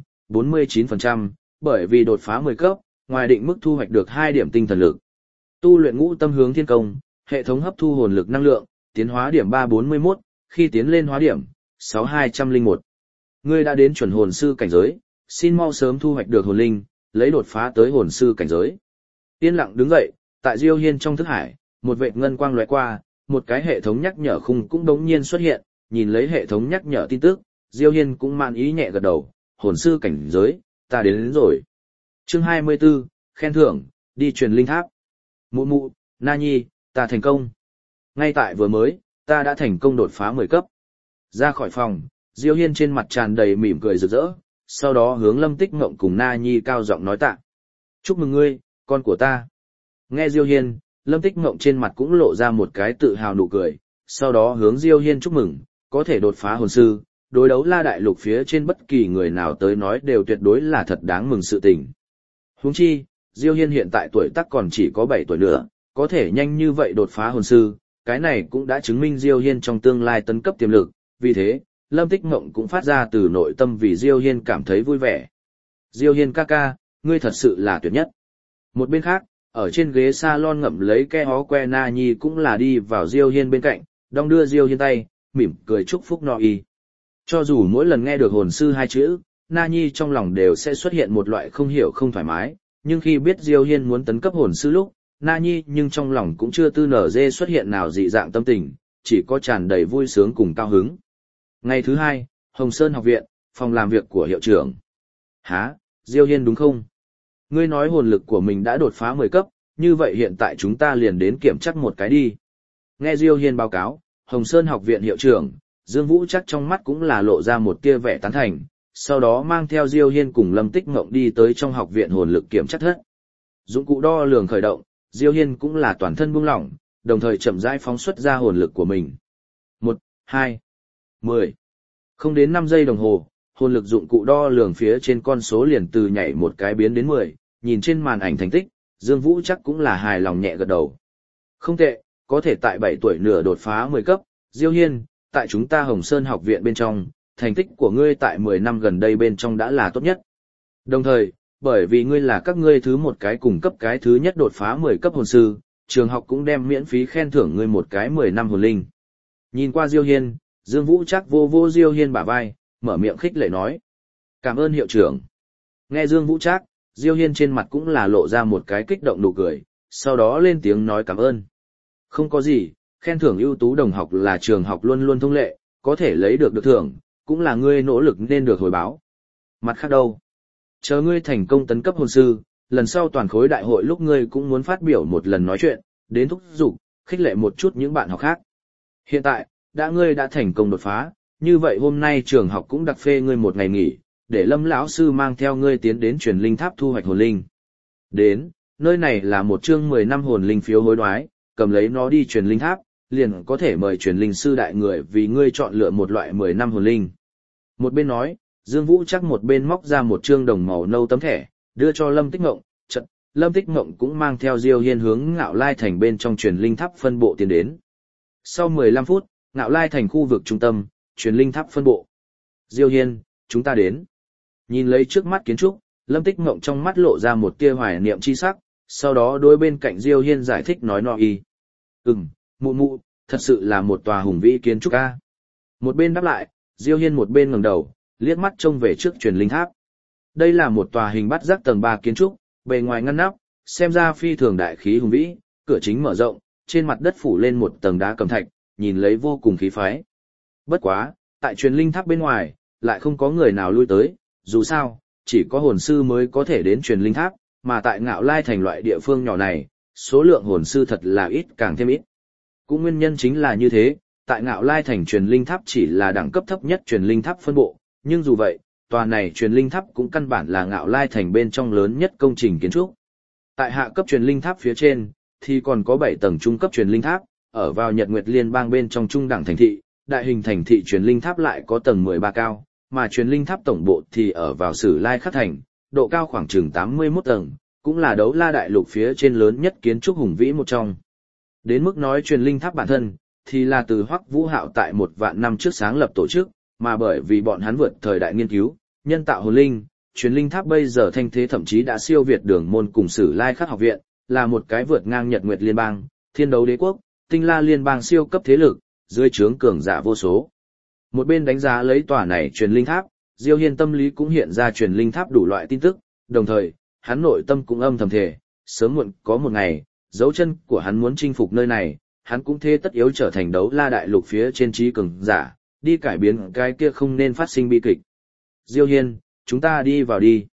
49%, bởi vì đột phá 10 cấp, ngoài định mức thu hoạch được 2 điểm tinh thần lực. Tu luyện ngũ tâm hướng thiên công, hệ thống hấp thu hồn lực năng lượng, tiến hóa điểm 341, khi tiến lên hóa điểm 6201. Ngươi đã đến chuẩn hồn sư cảnh giới, xin mau sớm thu hoạch được hồn linh, lấy đột phá tới hồn sư cảnh giới. Yên lặng đứng dậy, tại Diêu Hiên trong thức hải, một vệt ngân quang lóe qua, một cái hệ thống nhắc nhở khung cũng đống nhiên xuất hiện, nhìn lấy hệ thống nhắc nhở tin tức, Diêu Hiên cũng mạn ý nhẹ gật đầu, hồn sư cảnh giới, ta đến rồi. Chương 24, khen thưởng, đi truyền linh tháp. Mụ mụ, Na Nhi, ta thành công. Ngay tại vừa mới, ta đã thành công đột phá 10 cấp. Ra khỏi phòng, Diêu Hiên trên mặt tràn đầy mỉm cười rực rỡ, sau đó hướng Lâm Tích Ngộng cùng Na Nhi cao giọng nói tạ. Chúc mừng ngươi, con của ta. Nghe Diêu Hiên, Lâm Tích Ngộng trên mặt cũng lộ ra một cái tự hào nụ cười, sau đó hướng Diêu Hiên chúc mừng, có thể đột phá hồn sư, đối đấu La Đại Lục phía trên bất kỳ người nào tới nói đều tuyệt đối là thật đáng mừng sự tình. Huống chi, Diêu Hiên hiện tại tuổi tác còn chỉ có 7 tuổi nữa, có thể nhanh như vậy đột phá hồn sư, cái này cũng đã chứng minh Diêu Hiên trong tương lai tấn cấp tiềm lực, vì thế, Lâm Tích Ngộng cũng phát ra từ nội tâm vì Diêu Hiên cảm thấy vui vẻ. Diêu Hiên ca ca, ngươi thật sự là tuyệt nhất. Một bên khác, ở trên ghế salon ngậm lấy ke hó que Na Nhi cũng là đi vào Diêu Hiên bên cạnh, đong đưa Diêu Hiên tay, mỉm cười chúc phúc no y. Cho dù mỗi lần nghe được hồn sư hai chữ, Na Nhi trong lòng đều sẽ xuất hiện một loại không hiểu không thoải mái, nhưng khi biết Diêu Hiên muốn tấn cấp hồn sư lúc, Na Nhi nhưng trong lòng cũng chưa tư nở dê xuất hiện nào dị dạng tâm tình, chỉ có tràn đầy vui sướng cùng cao hứng. Ngày thứ hai, Hồng Sơn học viện, phòng làm việc của hiệu trưởng. Hả, Diêu Hiên đúng không? Ngươi nói hồn lực của mình đã đột phá 10 cấp, như vậy hiện tại chúng ta liền đến kiểm tra một cái đi. Nghe Diêu Hiên báo cáo, Hồng Sơn học viện hiệu trưởng, Dương Vũ chắc trong mắt cũng là lộ ra một tia vẻ tán thành, sau đó mang theo Diêu Hiên cùng Lâm Tích Ngộng đi tới trong học viện hồn lực kiểm tra thất. Dụng cụ đo lường khởi động, Diêu Hiên cũng là toàn thân buông lỏng, đồng thời chậm rãi phóng xuất ra hồn lực của mình. 1, 2, 10. Không đến 5 giây đồng hồ, hồn lực dụng cụ đo lường phía trên con số liền từ nhảy một cái biến đến 10, nhìn trên màn ảnh thành tích, Dương Vũ chắc cũng là hài lòng nhẹ gật đầu. Không tệ, có thể tại 7 tuổi nửa đột phá 10 cấp, Diêu Hiên, tại chúng ta Hồng Sơn học viện bên trong, thành tích của ngươi tại 10 năm gần đây bên trong đã là tốt nhất. Đồng thời, bởi vì ngươi là các ngươi thứ một cái cùng cấp cái thứ nhất đột phá 10 cấp hồn sư, trường học cũng đem miễn phí khen thưởng ngươi một cái 10 năm hồn linh. Nhìn qua Diêu Hiên, Dương Vũ chắc vô vô Diêu Hiên bả vai, mở miệng khích lệ nói. Cảm ơn hiệu trưởng. Nghe Dương Vũ chắc, Diêu Hiên trên mặt cũng là lộ ra một cái kích động nụ cười, sau đó lên tiếng nói cảm ơn. Không có gì, khen thưởng ưu tú đồng học là trường học luôn luôn thông lệ, có thể lấy được thưởng, cũng là ngươi nỗ lực nên được hồi báo. Mặt khác đâu? Chờ ngươi thành công tấn cấp hồn sư, lần sau toàn khối đại hội lúc ngươi cũng muốn phát biểu một lần nói chuyện, đến thúc giục, khích lệ một chút những bạn học khác. Hiện tại, ngươi đã thành công đột phá, như vậy hôm nay trường học cũng đặc phê ngươi một ngày nghỉ, để Lâm lão sư mang theo ngươi tiến đến truyền linh tháp thu hoạch hồn linh. Đến, nơi này là một chương 10 năm hồn linh phiếu hối đoái, cầm lấy nó đi truyền linh tháp, liền có thể mời truyền linh sư đại người vì ngươi chọn lựa một loại 10 năm hồn linh. Một bên nói, Dương Vũ chắc một bên móc ra một chương đồng màu nâu tấm thẻ, đưa cho Lâm Tích Ngộng, Lâm Tích Ngộng cũng mang theo Diêu Hiên hướng Ngạo Lai thành bên trong truyền linh tháp phân bộ tiến đến. Sau 15 phút, Ngạo Lai thành khu vực trung tâm, truyền linh tháp phân bộ. Diêu Hiên, chúng ta đến. Nhìn lấy trước mắt kiến trúc, Lâm Tích Ngộng trong mắt lộ ra một tia hoài niệm chi sắc, sau đó đối bên cạnh Diêu Hiên giải thích nói no y. Mụ mụ, thật sự là một tòa hùng vĩ kiến trúc a. Một bên đáp lại, Diêu Hiên một bên ngẩng đầu, liếc mắt trông về trước truyền linh tháp. Đây là một tòa hình bát giác tầng 3 kiến trúc, bề ngoài ngăn nắp, xem ra phi thường đại khí hùng vĩ, cửa chính mở rộng, trên mặt đất phủ lên một tầng đá cẩm thạch, nhìn lấy vô cùng khí phái. Bất quá, tại truyền linh tháp bên ngoài, lại không có người nào lui tới, dù sao, chỉ có hồn sư mới có thể đến truyền linh tháp, mà tại Ngạo Lai thành loại địa phương nhỏ này, số lượng hồn sư thật là ít càng thêm ít. Cũng nguyên nhân chính là như thế, tại Ngạo Lai thành truyền linh tháp chỉ là đẳng cấp thấp nhất truyền linh tháp phân bộ, nhưng dù vậy, tòa này truyền linh tháp cũng căn bản là Ngạo Lai thành bên trong lớn nhất công trình kiến trúc. Tại hạ cấp truyền linh tháp phía trên, thì còn có 7 tầng trung cấp truyền linh tháp, ở vào Nhật Nguyệt Liên bang bên trong trung đẳng thành thị, đại hình thành thị truyền linh tháp lại có tầng 13 cao, mà truyền linh tháp tổng bộ thì ở vào Sử Lai Khắc thành, độ cao khoảng chừng 81 tầng, cũng là đấu la đại lục phía trên lớn nhất kiến trúc hùng vĩ một trong. Đến mức nói truyền linh tháp bản thân, thì là từ Hoắc Vũ Hạo tại 1 vạn năm trước sáng lập tổ chức, mà bởi vì bọn hắn vượt thời đại nghiên cứu, nhân tạo hồn linh, truyền linh tháp bây giờ thanh thế thậm chí đã siêu việt Đường môn cùng Sử Lai Khắc học viện, là một cái vượt ngang Nhật Nguyệt Liên bang, Thiên Đấu Đế quốc, Tinh La Liên bang siêu cấp thế lực, dưới trướng cường giả vô số. Một bên đánh giá lấy tòa này truyền linh tháp, Diêu Hiên tâm lý cũng hiện ra truyền linh tháp đủ loại tin tức, đồng thời, hắn nội tâm cũng âm thầm thề, sớm muộn có một ngày, dấu chân của hắn muốn chinh phục nơi này, hắn cũng thế tất yếu trở thành đấu la đại lục phía trên trí cường giả, đi cải biến cái kia không nên phát sinh bi kịch. Diêu Hiên, chúng ta đi vào đi.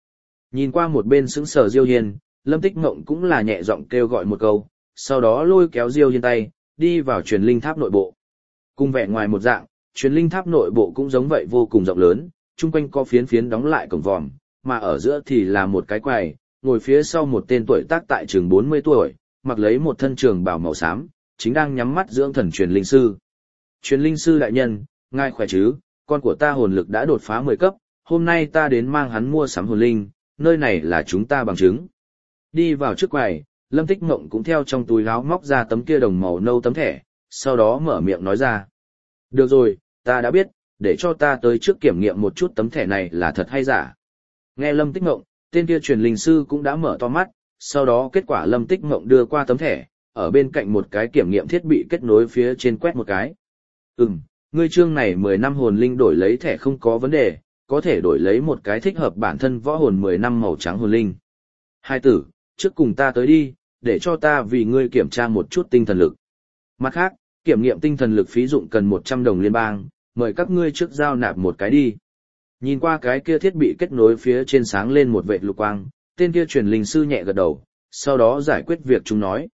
Nhìn qua một bên sững sờ Diêu Hiên, Lâm Tích Ngộng cũng là nhẹ giọng kêu gọi một câu, sau đó lôi kéo Diêu Hiên tay, đi vào truyền linh tháp nội bộ. Cùng vẻ ngoài một dạng, truyền linh tháp nội bộ cũng giống vậy vô cùng rộng lớn, chung quanh có phiến phiến đóng lại cổng vòm, mà ở giữa thì là một cái quầy, ngồi phía sau một tên tuổi tác tại chừng 40 tuổi, mặc lấy một thân trường bào màu xám, chính đang nhắm mắt dưỡng thần truyền linh sư. Truyền linh sư đại nhân, ngài khỏe chứ, con của ta hồn lực đã đột phá 10 cấp, hôm nay ta đến mang hắn mua sắm hồn linh, nơi này là chúng ta bằng chứng. Đi vào trước quầy, Lâm Tích Ngộng cũng theo trong túi áo móc ra tấm kia đồng màu nâu tấm thẻ, sau đó mở miệng nói ra. Được rồi, ta đã biết, để cho ta tới trước kiểm nghiệm một chút tấm thẻ này là thật hay giả. Nghe Lâm Tích Ngộng, tên kia truyền linh sư cũng đã mở to mắt, sau đó kết quả Lâm Tích Ngộng đưa qua tấm thẻ, ở bên cạnh một cái kiểm nghiệm thiết bị kết nối phía trên quét một cái. Ngươi chương này 10 năm hồn linh đổi lấy thẻ không có vấn đề, có thể đổi lấy một cái thích hợp bản thân võ hồn 10 năm màu trắng hồn linh. Hai tử, trước cùng ta tới đi, để cho ta vì ngươi kiểm tra một chút tinh thần lực. Mặt khác, kiểm nghiệm tinh thần lực phí dụng cần 100 đồng liên bang, mời các ngươi trước giao nạp một cái đi. Nhìn qua cái kia thiết bị kết nối phía trên sáng lên một vệt lục quang, tên kia truyền linh sư nhẹ gật đầu, sau đó giải quyết việc chúng nói.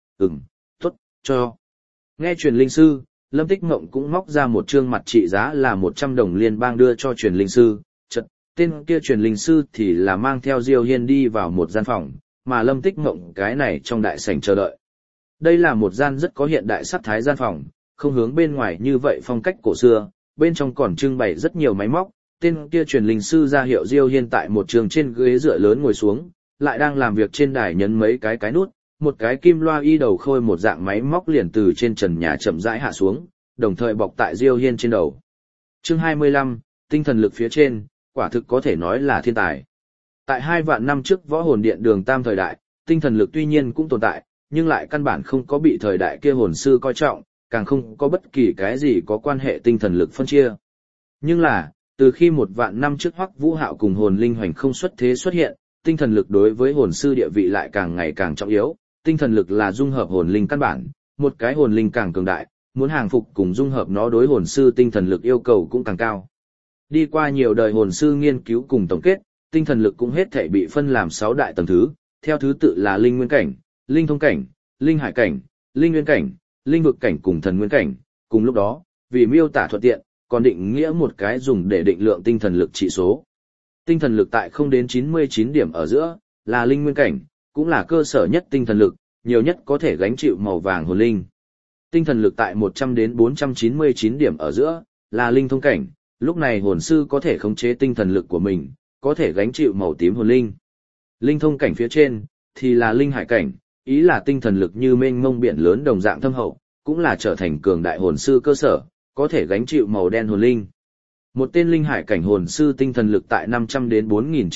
Tốt, cho. Nghe truyền linh sư, Lâm Tích Ngộng cũng móc ra một trương mặt trị giá là 100 đồng liên bang đưa cho truyền linh sư, chật, tên kia truyền linh sư thì là mang theo Diêu Hiên đi vào một gian phòng, mà Lâm Tích Ngộng cái này trong đại sảnh chờ đợi. Đây là một gian rất có hiện đại sắc thái gian phòng, không hướng bên ngoài như vậy phong cách cổ xưa, bên trong còn trưng bày rất nhiều máy móc, tên kia truyền linh sư ra hiệu Diêu Hiên tại một trường trên ghế dựa lớn ngồi xuống, lại đang làm việc trên đài nhấn mấy cái nút, một cái kim loa y đầu khôi một dạng máy móc liền từ trên trần nhà chậm rãi hạ xuống, đồng thời bọc tại Diêu Hiên trên đầu. Chương 25, tinh thần lực phía trên, quả thực có thể nói là thiên tài. Tại 2 vạn năm trước võ hồn điện đường tam thời đại, tinh thần lực tuy nhiên cũng tồn tại, nhưng lại căn bản không có bị thời đại kia hồn sư coi trọng, càng không có bất kỳ cái gì có quan hệ tinh thần lực phân chia. Nhưng là, từ khi 1 vạn năm trước Hoắc Vũ Hạo cùng hồn linh hoành không xuất thế xuất hiện, tinh thần lực đối với hồn sư địa vị lại càng ngày càng trọng yếu, tinh thần lực là dung hợp hồn linh căn bản, một cái hồn linh càng cường đại, muốn hàng phục cùng dung hợp nó đối hồn sư tinh thần lực yêu cầu cũng càng cao. Đi qua nhiều đời hồn sư nghiên cứu cùng tổng kết, tinh thần lực cũng hết thể bị phân làm 6 đại tầng thứ, theo thứ tự là linh nguyên cảnh, linh thông cảnh, linh hải cảnh, linh nguyên cảnh, linh vực cảnh cùng thần nguyên cảnh. Cùng lúc đó, vì miêu tả thuận tiện, còn định nghĩa một cái dùng để định lượng tinh thần lực trị số. Tinh thần lực tại 0 đến 99 điểm ở giữa, là linh nguyên cảnh, cũng là cơ sở nhất tinh thần lực, nhiều nhất có thể gánh chịu màu vàng hồn linh. Tinh thần lực tại 100 đến 499 điểm ở giữa, là linh thông cảnh, lúc này hồn sư có thể khống chế tinh thần lực của mình, có thể gánh chịu màu tím hồn linh. Linh thông cảnh phía trên, thì là linh hải cảnh, ý là tinh thần lực như mênh mông biển lớn đồng dạng thâm hậu, cũng là trở thành cường đại hồn sư cơ sở, có thể gánh chịu màu đen hồn linh. Một tên linh hải cảnh hồn sư tinh thần lực tại 500 đến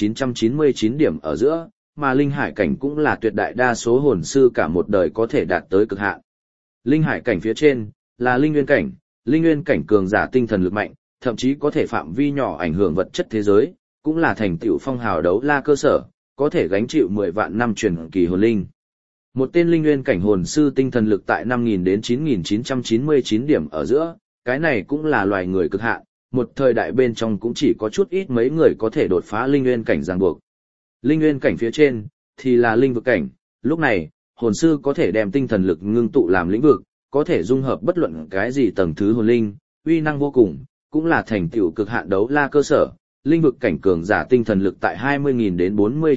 4999 điểm ở giữa, mà linh hải cảnh cũng là tuyệt đại đa số hồn sư cả một đời có thể đạt tới cực hạn. Linh hải cảnh phía trên là linh nguyên cảnh cường giả tinh thần lực mạnh, thậm chí có thể phạm vi nhỏ ảnh hưởng vật chất thế giới, cũng là thành tựu phong hào đấu la cơ sở, có thể gánh chịu 10 vạn năm truyền kỳ hồn linh. Một tên linh nguyên cảnh hồn sư tinh thần lực tại 5000 đến 9999 điểm ở giữa, cái này cũng là loài người cực hạn, một thời đại bên trong cũng chỉ có chút ít mấy người có thể đột phá linh nguyên cảnh ràng buộc. Linh nguyên cảnh phía trên thì là linh vực cảnh, lúc này, hồn sư có thể đem tinh thần lực ngưng tụ làm lĩnh vực, có thể dung hợp bất luận cái gì tầng thứ hồn linh, uy năng vô cùng, cũng là thành tựu cực hạn đấu la cơ sở. Linh vực cảnh cường giả tinh thần lực tại 20.000 đến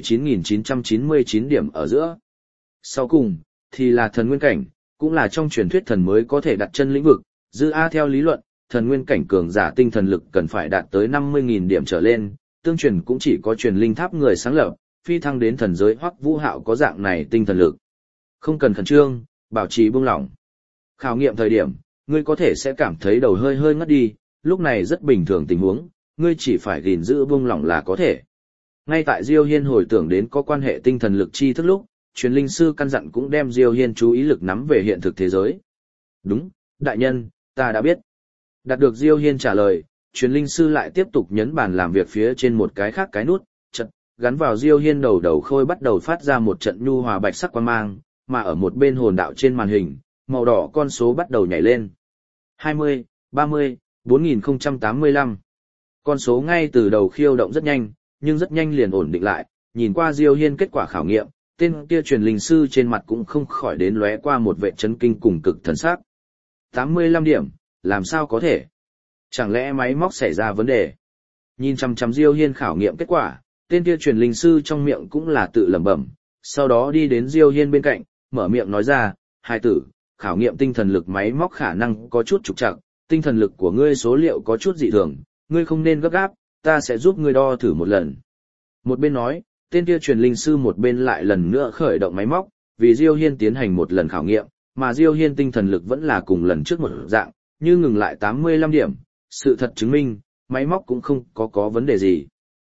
49.999 điểm ở giữa. Sau cùng, thì là thần nguyên cảnh, cũng là trong truyền thuyết thần mới có thể đặt chân lĩnh vực, theo lý luận, thần nguyên cảnh cường giả tinh thần lực cần phải đạt tới 50.000 điểm trở lên, tương truyền cũng chỉ có truyền linh tháp người sáng lập, phi thăng đến thần giới Hoắc Vũ Hạo có dạng này tinh thần lực. Không cần khẩn trương, bảo trì buông lỏng. Khảo nghiệm thời điểm, ngươi có thể sẽ cảm thấy đầu hơi hơi ngất đi, lúc này rất bình thường tình huống, ngươi chỉ phải gìn giữ buông lỏng là có thể. Ngay tại Diêu Hiên hồi tưởng đến có quan hệ tinh thần lực chi thức lúc, truyền linh sư căn dặn cũng đem Diêu Hiên chú ý lực nắm về hiện thực thế giới. Đúng, đại nhân, ta đã biết. Đạt được Diêu Hiên trả lời, truyền linh sư lại tiếp tục nhấn bàn làm việc phía trên một cái khác cái nút, chợt gắn vào Diêu Hiên đầu khôi bắt đầu phát ra một trận nhu hòa bạch sắc quang mang, mà ở một bên hồn đạo trên màn hình, màu đỏ con số bắt đầu nhảy lên. 20, 30, 4085. Con số ngay từ đầu khiêu động rất nhanh, nhưng rất nhanh liền ổn định lại, nhìn qua Diêu Hiên kết quả khảo nghiệm, tên kia truyền linh sư trên mặt cũng không khỏi đến lóe qua một vẻ chấn kinh cùng cực thần sắc. 85 điểm, làm sao có thể? Chẳng lẽ máy móc xảy ra vấn đề? Nhìn chằm chằm Diêu Hiên khảo nghiệm kết quả, tên kia truyền linh sư trong miệng cũng là tự lẩm bẩm, sau đó đi đến Diêu Hiên bên cạnh, mở miệng nói ra, "Hai tử, khảo nghiệm tinh thần lực máy móc khả năng có chút trục trặc, tinh thần lực của ngươi số liệu có chút dị thường, ngươi không nên gấp gáp, ta sẽ giúp ngươi đo thử một lần." Một bên nói, tên kia truyền linh sư một bên lại lần nữa khởi động máy móc, vì Diêu Hiên tiến hành một lần khảo nghiệm, mà Diêu Hiên tinh thần lực vẫn là cùng lần trước một dạng, như ngừng lại 85 điểm, sự thật chứng minh, máy móc cũng không có vấn đề gì.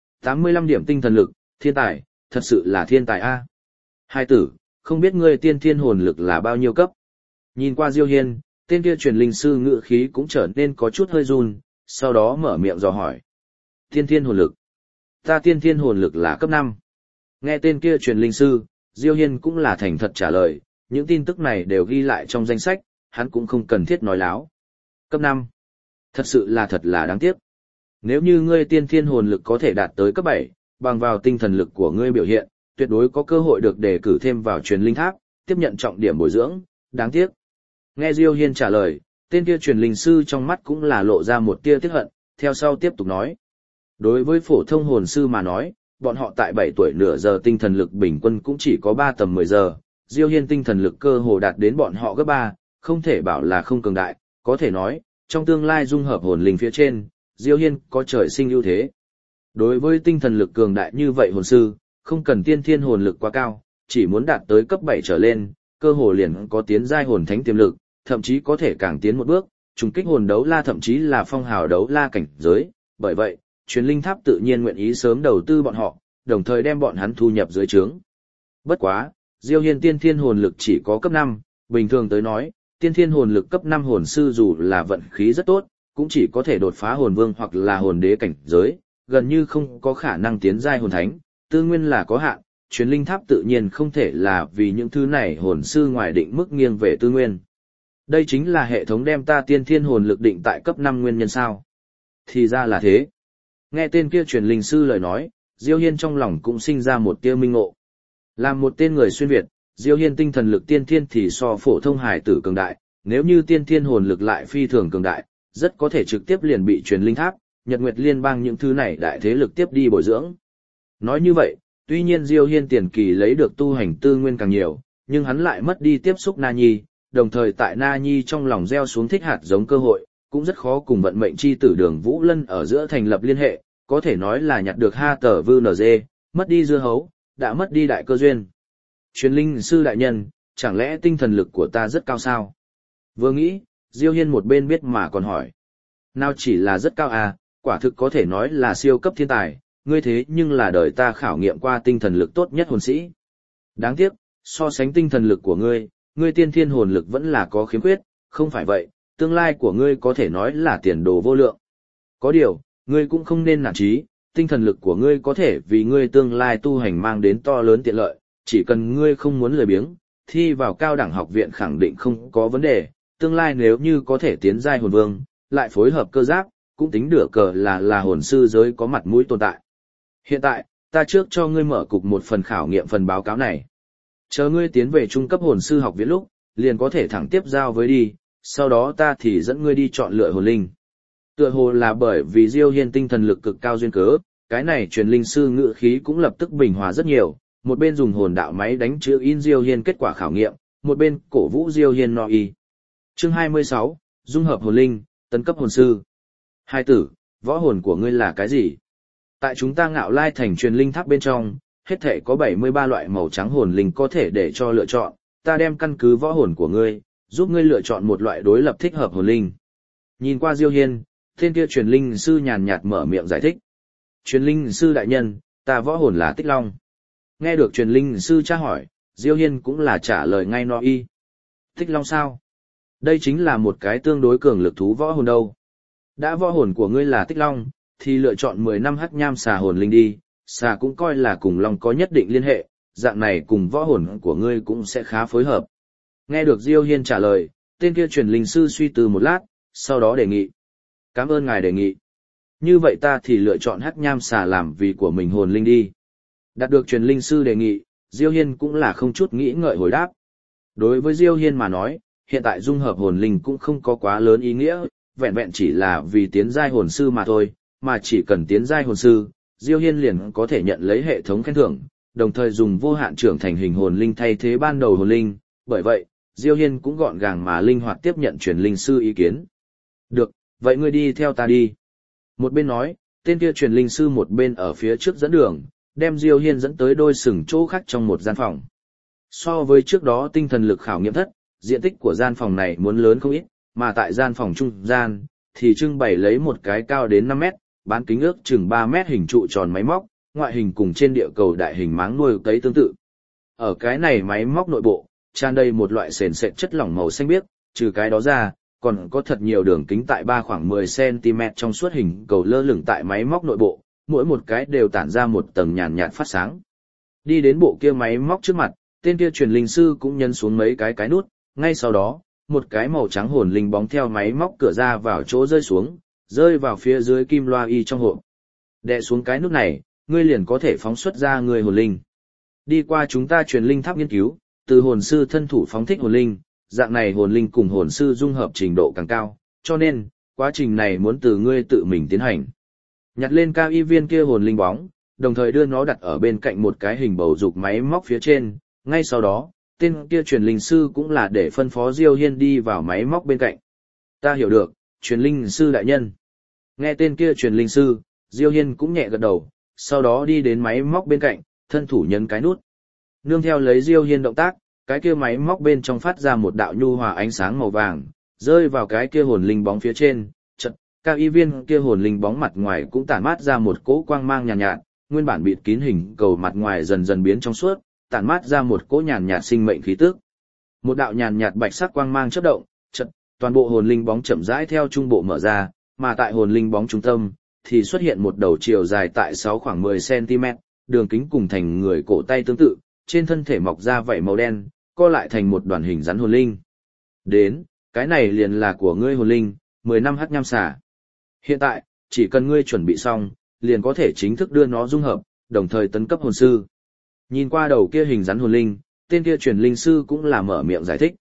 85 điểm tinh thần lực, thiên tài, thật sự là thiên tài a. Hai tử, không biết ngươi tiên thiên hồn lực là bao nhiêu cấp? Nhìn qua Diêu Hiên, tên kia truyền linh sư ngữ khí cũng trở nên có chút hơi run, sau đó mở miệng dò hỏi. Tiên thiên hồn lực. Ta tiên thiên hồn lực là cấp 5. Nghe tên kia truyền linh sư, Diêu Hiên cũng là thành thật trả lời, những tin tức này đều ghi lại trong danh sách, hắn cũng không cần thiết nói láo. Cấp 5. Thật sự là đáng tiếc. Nếu như ngươi tiên thiên hồn lực có thể đạt tới cấp 7, bằng vào tinh thần lực của ngươi biểu hiện, tuyệt đối có cơ hội được đề cử thêm vào truyền linh tháp, tiếp nhận trọng điểm bồi dưỡng, đáng tiếc. Nghe Diêu Hiên trả lời, tên kia truyền linh sư trong mắt cũng là lộ ra một tia tiếc hận, theo sau tiếp tục nói. Đối với phổ thông hồn sư mà nói, bọn họ tại 7 tuổi nửa giờ tinh thần lực bình quân cũng chỉ có 3 tầm 10 giờ, Diêu Hiên tinh thần lực cơ hồ đạt đến bọn họ gấp 3, không thể bảo là không cường đại, có thể nói, trong tương lai dung hợp hồn linh phía trên, Diêu Hiên có trời sinh ưu thế. Đối với tinh thần lực cường đại như vậy hồn sư, không cần tiên thiên hồn lực quá cao, chỉ muốn đạt tới cấp 7 trở lên, cơ hồ liền có tiến giai hồn thánh tiềm lực, thậm chí có thể càng tiến một bước, trùng kích hồn đấu la thậm chí là phong hào đấu la cảnh giới, bởi vậy, truyền linh tháp tự nhiên nguyện ý sớm đầu tư bọn họ, đồng thời đem bọn hắn thu nhập dưới trướng. Bất quá, Diêu Hiên tiên thiên hồn lực chỉ có cấp 5, bình thường tới nói, tiên thiên hồn lực cấp 5 hồn sư dù là vận khí rất tốt, cũng chỉ có thể đột phá hồn vương hoặc là hồn đế cảnh giới, gần như không có khả năng tiến giai hồn thánh, tư nguyên là có hạn, truyền linh tháp tự nhiên không thể là vì những thứ này hồn sư ngoài định mức nghiêng về tư nguyên. Đây chính là hệ thống đem ta tiên thiên hồn lực định tại cấp 5 nguyên nhân sao? Thì ra là thế. Nghe tên kia truyền linh sư lời nói, Diêu Hiên trong lòng cũng sinh ra một tia minh ngộ. Làm một tên người xuyên Việt, Diêu Hiên tinh thần lực tiên thiên thì so phổ thông hải tử cường đại, nếu như tiên thiên hồn lực lại phi thường cường đại, rất có thể trực tiếp liền bị truyền linh tháp, Nhật Nguyệt Liên bang những thứ này đại thế lực tiếp đi bồi dưỡng. Nói như vậy, tuy nhiên Diêu Hiên tiền kỳ lấy được tu hành tư nguyên càng nhiều, nhưng hắn lại mất đi tiếp xúc Na Nhi, đồng thời tại Na Nhi trong lòng gieo xuống thích hạt giống cơ hội, cũng rất khó cùng vận mệnh chi tử Đường Vũ Lân ở giữa thành lập liên hệ, có thể nói là nhặt được ha tờ vư nz, mất đi dưa hấu, đã mất đi đại cơ duyên. Truyền linh sư đại nhân, chẳng lẽ tinh thần lực của ta rất cao sao? Vừa nghĩ, Diêu Hiên một bên biết mà còn hỏi. Nào chỉ là rất cao à, quả thực có thể nói là siêu cấp thiên tài, ngươi thế nhưng là đời ta khảo nghiệm qua tinh thần lực tốt nhất hồn sĩ. Đáng tiếc, so sánh tinh thần lực của ngươi, ngươi tiên thiên hồn lực vẫn là có khiếm khuyết, không phải vậy, tương lai của ngươi có thể nói là tiền đồ vô lượng. Có điều, ngươi cũng không nên nản chí, tinh thần lực của ngươi có thể vì ngươi tương lai tu hành mang đến to lớn tiện lợi, chỉ cần ngươi không muốn lười biếng, thi vào cao đẳng học viện khẳng định không có vấn đề, tương lai nếu như có thể tiến giai hồn vương, lại phối hợp cơ giáp, cũng tính được cờ là hồn sư giới có mặt mũi tồn tại. Hiện tại, ta trước cho ngươi mở cục một phần khảo nghiệm phần báo cáo này. Chờ ngươi tiến về trung cấp hồn sư học viện lúc, liền có thể thẳng tiếp giao với đi, sau đó ta thì dẫn ngươi đi chọn lựa hồn linh. Tựa hồ là bởi vì Diêu Hiên tinh thần lực cực cao duyên cớ, cái này truyền linh sư ngữ khí cũng lập tức bình hòa rất nhiều, một bên dùng hồn đạo máy đánh chữ in Diêu Hiên kết quả khảo nghiệm, một bên cổ vũ Diêu Hiên no y. Chương 26, dung hợp hồn linh, tấn cấp hồn sư. Hai tử, võ hồn của ngươi là cái gì? Tại chúng ta Ngạo Lai thành truyền linh tháp bên trong, hết thể có 73 loại màu trắng hồn linh có thể để cho lựa chọn, ta đem căn cứ võ hồn của ngươi, giúp ngươi lựa chọn một loại đối lập thích hợp hồn linh. Nhìn qua Diêu Hiên, tên kia truyền linh sư nhàn nhạt mở miệng giải thích. Truyền linh sư đại nhân, ta võ hồn là Tích Long. Nghe được truyền linh sư tra hỏi, Diêu Hiên cũng là trả lời ngay no y. Tích Long sao? Đây chính là một cái tương đối cường lực thú võ hồn đâu. Đã võ hồn của ngươi là Tích Long, thì lựa chọn 10 năm hắc nham xà hồn linh đi, xà cũng coi là cùng long có nhất định liên hệ, dạng này cùng võ hồn của ngươi cũng sẽ khá phối hợp. Nghe được Diêu Hiên trả lời, tên kia truyền linh sư suy tư một lát, sau đó đề nghị. Cảm ơn ngài đề nghị. Như vậy ta thì lựa chọn hắc nham xà làm vì của mình hồn linh đi. Đạt được truyền linh sư đề nghị, Diêu Hiên cũng là không chút nghĩ ngợi hồi đáp. Đối với Diêu Hiên mà nói, hiện tại dung hợp hồn linh cũng không có quá lớn ý nghĩa, vẹn vẹn chỉ là vì tiến giai hồn sư mà thôi, mà chỉ cần tiến giai hồn sư, Diêu Hiên liền có thể nhận lấy hệ thống khen thưởng, đồng thời dùng vô hạn trưởng thành hình hồn linh thay thế ban đầu hồn linh, bởi vậy, Diêu Hiên cũng gọn gàng mà linh hoạt tiếp nhận truyền linh sư ý kiến. Được, vậy ngươi đi theo ta đi. Một bên nói, tên kia truyền linh sư một bên ở phía trước dẫn đường, đem Diêu Hiên dẫn tới đôi sừng chỗ khác trong một gian phòng. So với trước đó tinh thần lực khảo nghiệm thất, diện tích của gian phòng này muốn lớn không ít, mà tại gian phòng trung gian, thì trưng bày lấy một cái cao đến 5 mét, bán kính ước chừng 3 mét hình trụ tròn máy móc, ngoại hình cùng trên địa cầu đại hình máng nuôi cấy tương tự. Ở cái này máy móc nội bộ, tràn đầy một loại sền sệt chất lỏng màu xanh biếc, trừ cái đó ra, còn có thật nhiều đường kính tại khoảng 10 cm trong suốt hình cầu lơ lửng tại máy móc nội bộ, mỗi một cái đều tản ra một tầng nhàn nhạt phát sáng. Đi đến bộ kia máy móc trước mặt, tên kia truyền linh sư cũng nhấn xuống mấy cái nút, ngay sau đó, một cái màu trắng hồn linh bóng theo máy móc cửa ra vào chỗ rơi xuống, rơi vào phía dưới kim loa y trong hộp. Đè xuống cái nút này, ngươi liền có thể phóng xuất ra người hồn linh. Đi qua chúng ta truyền linh tháp nghiên cứu, từ hồn sư thân thủ phóng thích hồn linh, dạng này hồn linh cùng hồn sư dung hợp trình độ càng cao, cho nên, quá trình này muốn từ ngươi tự mình tiến hành. Nhặt lên cao y viên kia hồn linh bóng, đồng thời đưa nó đặt ở bên cạnh một cái hình bầu dục máy móc phía trên, ngay sau đó, tên kia truyền linh sư cũng là để phân phó Diêu Hiên đi vào máy móc bên cạnh. Ta hiểu được, truyền linh sư đại nhân. Nghe tên kia truyền linh sư, Diêu Hiên cũng nhẹ gật đầu, sau đó đi đến máy móc bên cạnh, thân thủ nhấn cái nút. Nương theo lấy Diêu Hiên động tác, cái kia máy móc bên trong phát ra một đạo nhu hòa ánh sáng màu vàng, rơi vào cái kia hồn linh bóng phía trên, chợt, cao y viên kia hồn linh bóng mặt ngoài cũng tản mát ra một cỗ quang mang nhàn nhạt, nguyên bản bịt kín hình cầu mặt ngoài dần dần biến trong suốt, tản mát ra một cỗ nhàn nhạt sinh mệnh khí tức. Một đạo nhàn nhạt bạch sắc quang mang chớp động, chợt, toàn bộ hồn linh bóng chậm rãi theo trung bộ mở ra, mà tại hồn linh bóng trung tâm thì xuất hiện một đầu chiều dài tại khoảng 10 cm, đường kính cùng thành người cổ tay tương tự, trên thân thể mọc ra vảy màu đen, co lại thành một đoàn hình rắn hồn linh. Đến, cái này liền là của ngươi hồn linh, 10 năm hắc nham xà. Hiện tại, chỉ cần ngươi chuẩn bị xong, liền có thể chính thức đưa nó dung hợp, đồng thời tấn cấp hồn sư. Nhìn qua đầu kia hình rắn hồn linh, tên kia truyền linh sư cũng là mở miệng giải thích.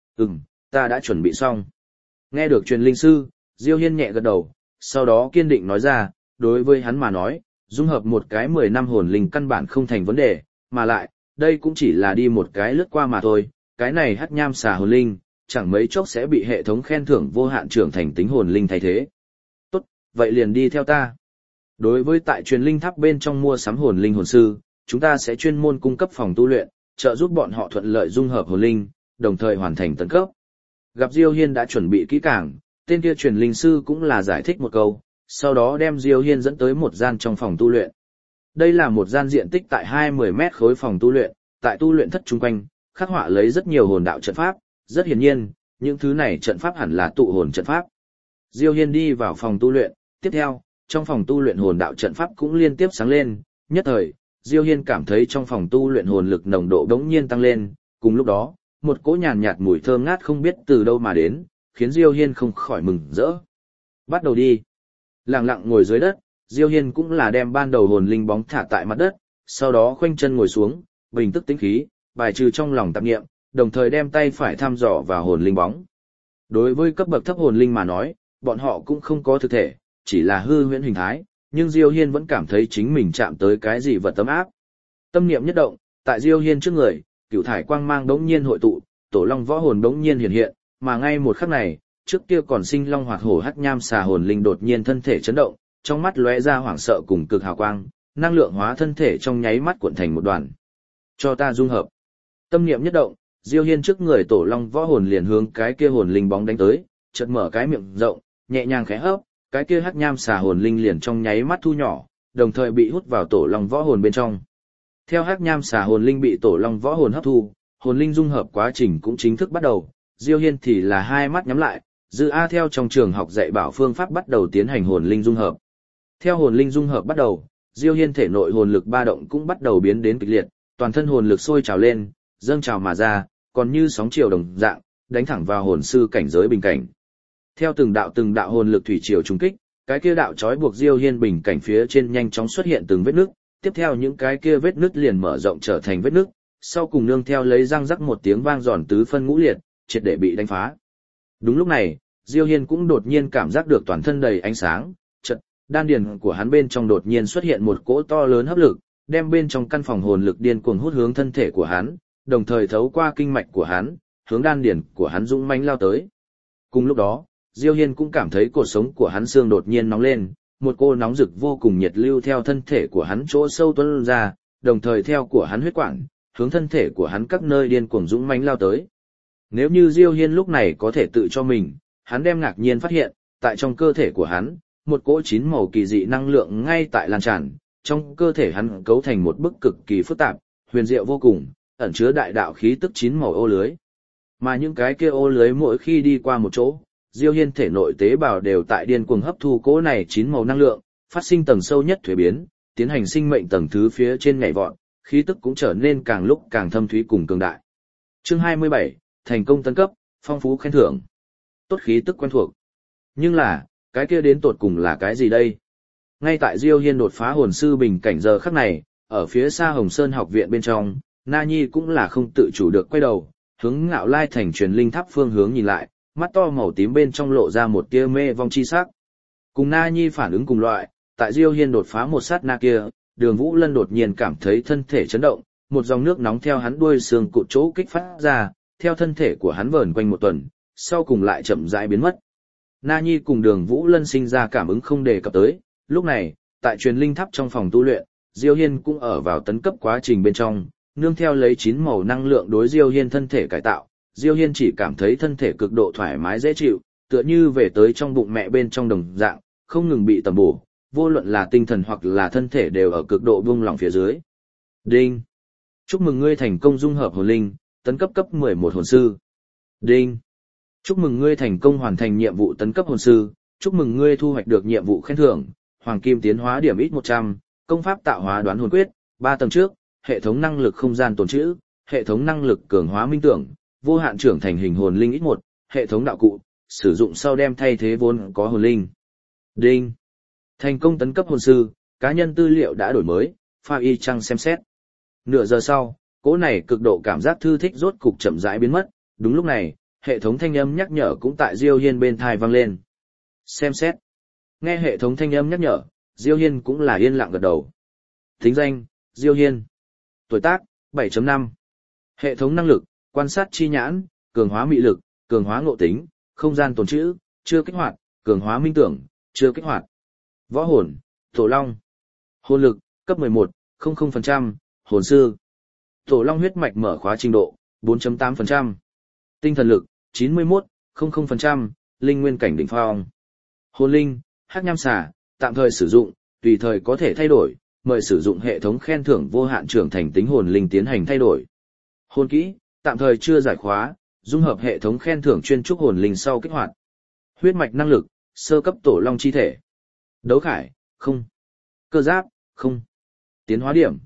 Ta đã chuẩn bị xong. Nghe được truyền linh sư, Diêu Hiên nhẹ gật đầu, sau đó kiên định nói ra, đối với hắn mà nói, dung hợp một cái 10 năm hồn linh căn bản không thành vấn đề, mà lại, đây cũng chỉ là đi một cái lướt qua mà thôi, cái này hắc nham xà hồn linh, chẳng mấy chốc sẽ bị hệ thống khen thưởng vô hạn trưởng thành tính hồn linh thay thế. Tốt, vậy liền đi theo ta. Đối với tại truyền linh tháp bên trong mua sắm hồn linh hồn sư, chúng ta sẽ chuyên môn cung cấp phòng tu luyện, trợ giúp bọn họ thuận lợi dung hợp hồn linh, đồng thời hoàn thành tấn cấp. Gặp Diêu Hiên đã chuẩn bị kỹ càng, tên kia truyền linh sư cũng là giải thích một câu, sau đó đem Diêu Hiên dẫn tới một gian trong phòng tu luyện. Đây là một gian diện tích tại 20 mét khối phòng tu luyện, tại tu luyện thất chung quanh, khắc họa lấy rất nhiều hồn đạo trận pháp, rất hiển nhiên, những thứ này trận pháp hẳn là tụ hồn trận pháp. Diêu Hiên đi vào phòng tu luyện, tiếp theo, trong phòng tu luyện hồn đạo trận pháp cũng liên tiếp sáng lên, nhất thời, Diêu Hiên cảm thấy trong phòng tu luyện hồn lực nồng độ đống nhiên tăng lên, cùng lúc đó, một cỗ nhàn nhạt mùi thơm ngát không biết từ đâu mà đến, khiến Diêu Hiên không khỏi mừng rỡ. Bắt đầu đi. Lặng lặng ngồi dưới đất, Diêu Hiên cũng là đem ban đầu hồn linh bóng thả tại mặt đất, sau đó khoanh chân ngồi xuống, bình tức tĩnh khí, bài trừ trong lòng tạp niệm, đồng thời đem tay phải thăm dò vào hồn linh bóng. Đối với cấp bậc thấp hồn linh mà nói, bọn họ cũng không có thực thể, chỉ là hư huyễn hình thái, nhưng Diêu Hiên vẫn cảm thấy chính mình chạm tới cái gì vật ấm áp. Tâm niệm nhất động, tại Diêu Hiên trước người, cửu thải quang mang đống nhiên hội tụ, tổ long võ hồn đống nhiên hiện hiện, mà ngay một khắc này, trước kia còn sinh long hoạt hổ hắc nham xà hồn linh đột nhiên thân thể chấn động, trong mắt lóe ra hoảng sợ cùng cực hào quang, năng lượng hóa thân thể trong nháy mắt cuộn thành một đoàn. Cho ta dung hợp. Tâm niệm nhất động, Diêu Hiên trước người tổ long võ hồn liền hướng cái kia hồn linh bóng đánh tới, chợt mở cái miệng rộng, nhẹ nhàng khẽ hấp, cái kia hắc nham xà hồn linh liền trong nháy mắt thu nhỏ, đồng thời bị hút vào tổ long võ hồn bên trong. Theo hắc nham xà hồn linh bị tổ long võ hồn hấp thu, hồn linh dung hợp quá trình cũng chính thức bắt đầu. Diêu Hiên thì là hai mắt nhắm lại, dư a theo trong trường học dạy bảo phương pháp bắt đầu tiến hành hồn linh dung hợp. Theo hồn linh dung hợp bắt đầu, Diêu Hiên thể nội hồn lực ba động cũng bắt đầu biến đến kịch liệt, toàn thân hồn lực sôi trào lên, dâng trào mà ra, còn như sóng chiều đồng dạng, đánh thẳng vào hồn sư cảnh giới bình cảnh. Theo từng đạo hồn lực thủy triều trùng kích, cái kia đạo chói buộc Diêu Hiên bình cảnh phía trên nhanh chóng xuất hiện từng vết nứt, tiếp theo những cái kia vết nứt liền mở rộng trở thành vết nứt, sau cùng nương theo lấy răng rắc một tiếng vang giòn tứ phân ngũ liệt, triệt để bị đánh phá. Đúng lúc này, Diêu Hiên cũng đột nhiên cảm giác được toàn thân đầy ánh sáng, chợt, đan điền của hắn bên trong đột nhiên xuất hiện một cỗ to lớn hấp lực, đem bên trong căn phòng hồn lực điên cuồng hút hướng thân thể của hắn, đồng thời thấu qua kinh mạch của hắn, hướng đan điền của hắn dũng mãnh lao tới. Cùng lúc đó, Diêu Hiên cũng cảm thấy cột sống của hắn xương đột nhiên nóng lên, một cô nóng rực vô cùng nhiệt lưu theo thân thể của hắn chỗ sâu tuôn ra, đồng thời theo của hắn huyết quản, hướng thân thể của hắn các nơi điên cuồng dũng mãnh lao tới. Nếu như Diêu Hiên lúc này có thể tự cho mình, hắn đem ngạc nhiên phát hiện, tại trong cơ thể của hắn, một cỗ chín màu kỳ dị năng lượng ngay tại lan tràn, trong cơ thể hắn cấu thành một bức cực kỳ phức tạp, huyền diệu vô cùng, ẩn chứa đại đạo khí tức chín màu ô lưới. Mà những cái kia ô lưới mỗi khi đi qua một chỗ, Diêu Hiên thể nội tế bào đều tại điên cuồng hấp thu cỗ này chín màu năng lượng, phát sinh tầng sâu nhất thuế biến, tiến hành sinh mệnh tầng thứ phía trên nhảy vọt, khí tức cũng trở nên càng lúc càng thâm thúy cùng cường đại. Chương 27, thành công tấn cấp, phong phú khen thưởng. Tốt khí tức quen thuộc. Nhưng là, cái kia đến tột cùng là cái gì đây? Ngay tại Diêu Hiên đột phá hồn sư bình cảnh giờ khắc này, ở phía xa Hồng Sơn học viện bên trong, Na Nhi cũng là không tự chủ được quay đầu, hướng Ngạo Lai thành truyền linh tháp phương hướng nhìn lại, mắt to màu tím bên trong lộ ra một tia mê vong chi sắc. Cùng Na Nhi phản ứng cùng loại, tại Diêu Hiên đột phá một sát na kia, Đường Vũ Lân đột nhiên cảm thấy thân thể chấn động, một dòng nước nóng theo hắn đuôi xương cụt chỗ kích phát ra, theo thân thể của hắn vờn quanh một tuần, sau cùng lại chậm rãi biến mất. Na Nhi cùng Đường Vũ Lân sinh ra cảm ứng không đề cập tới, lúc này, tại truyền linh tháp trong phòng tu luyện, Diêu Hiên cũng ở vào tấn cấp quá trình bên trong, nương theo lấy chín màu năng lượng đối Diêu Hiên thân thể cải tạo, Diêu Hiên chỉ cảm thấy thân thể cực độ thoải mái dễ chịu, tựa như về tới trong bụng mẹ bên trong đồng dạng, không ngừng bị tầm bổ, vô luận là tinh thần hoặc là thân thể đều ở cực độ buông lỏng phía dưới. Đinh! Chúc mừng ngươi thành công dung hợp hồn linh, tấn cấp cấp 11 hồn sư. Đinh! Chúc mừng ngươi thành công hoàn thành nhiệm vụ tấn cấp hồn sư, chúc mừng ngươi thu hoạch được nhiệm vụ khen thưởng, Hoàng Kim tiến hóa điểm ít 100, công pháp tạo hóa đoán hồn quyết, 3 tầng trước, hệ thống năng lực không gian tồn trữ, hệ thống năng lực cường hóa minh tưởng, vô hạn trưởng thành hình hồn linh ít 1, hệ thống đạo cụ, sử dụng sau đem thay thế vốn có hồn linh. Đinh. Thành công tấn cấp hồn sư, cá nhân tư liệu đã đổi mới, pha y chăng xem xét. Nửa giờ sau, cỗ này cực độ cảm giác thư thích rốt cục chậm rãi biến mất, đúng lúc này, hệ thống thanh âm nhắc nhở cũng tại Diêu Hiên bên tai vang lên. Xem xét. Nghe hệ thống thanh âm nhắc nhở, Diêu Hiên cũng là yên lặng gật đầu. Tính danh, Diêu Hiên. Tuổi tác, 7.5. Hệ thống năng lực, quan sát chi nhãn, cường hóa mị lực, cường hóa ngộ tính, không gian tồn trữ, chưa kích hoạt, cường hóa minh tưởng, chưa kích hoạt. Võ hồn, Tổ Long. Hồn lực, cấp 11, 00%, hồn sư. Tổ Long huyết mạch mở khóa trình độ, 4.8%. Tinh thần lực, 91, 00%, linh nguyên cảnh đỉnh phong. Hồn linh, Hắc Nham Xà, tạm thời sử dụng, tùy thời có thể thay đổi, mời sử dụng hệ thống khen thưởng vô hạn trưởng thành tính hồn linh tiến hành thay đổi. Hồn kỹ, tạm thời chưa giải khóa, dung hợp hệ thống khen thưởng chuyên trúc hồn linh sau kích hoạt. Huyết mạch năng lực, sơ cấp Tổ Long chi thể. Đấu khải, không. Cơ giáp, không. Tiến hóa điểm,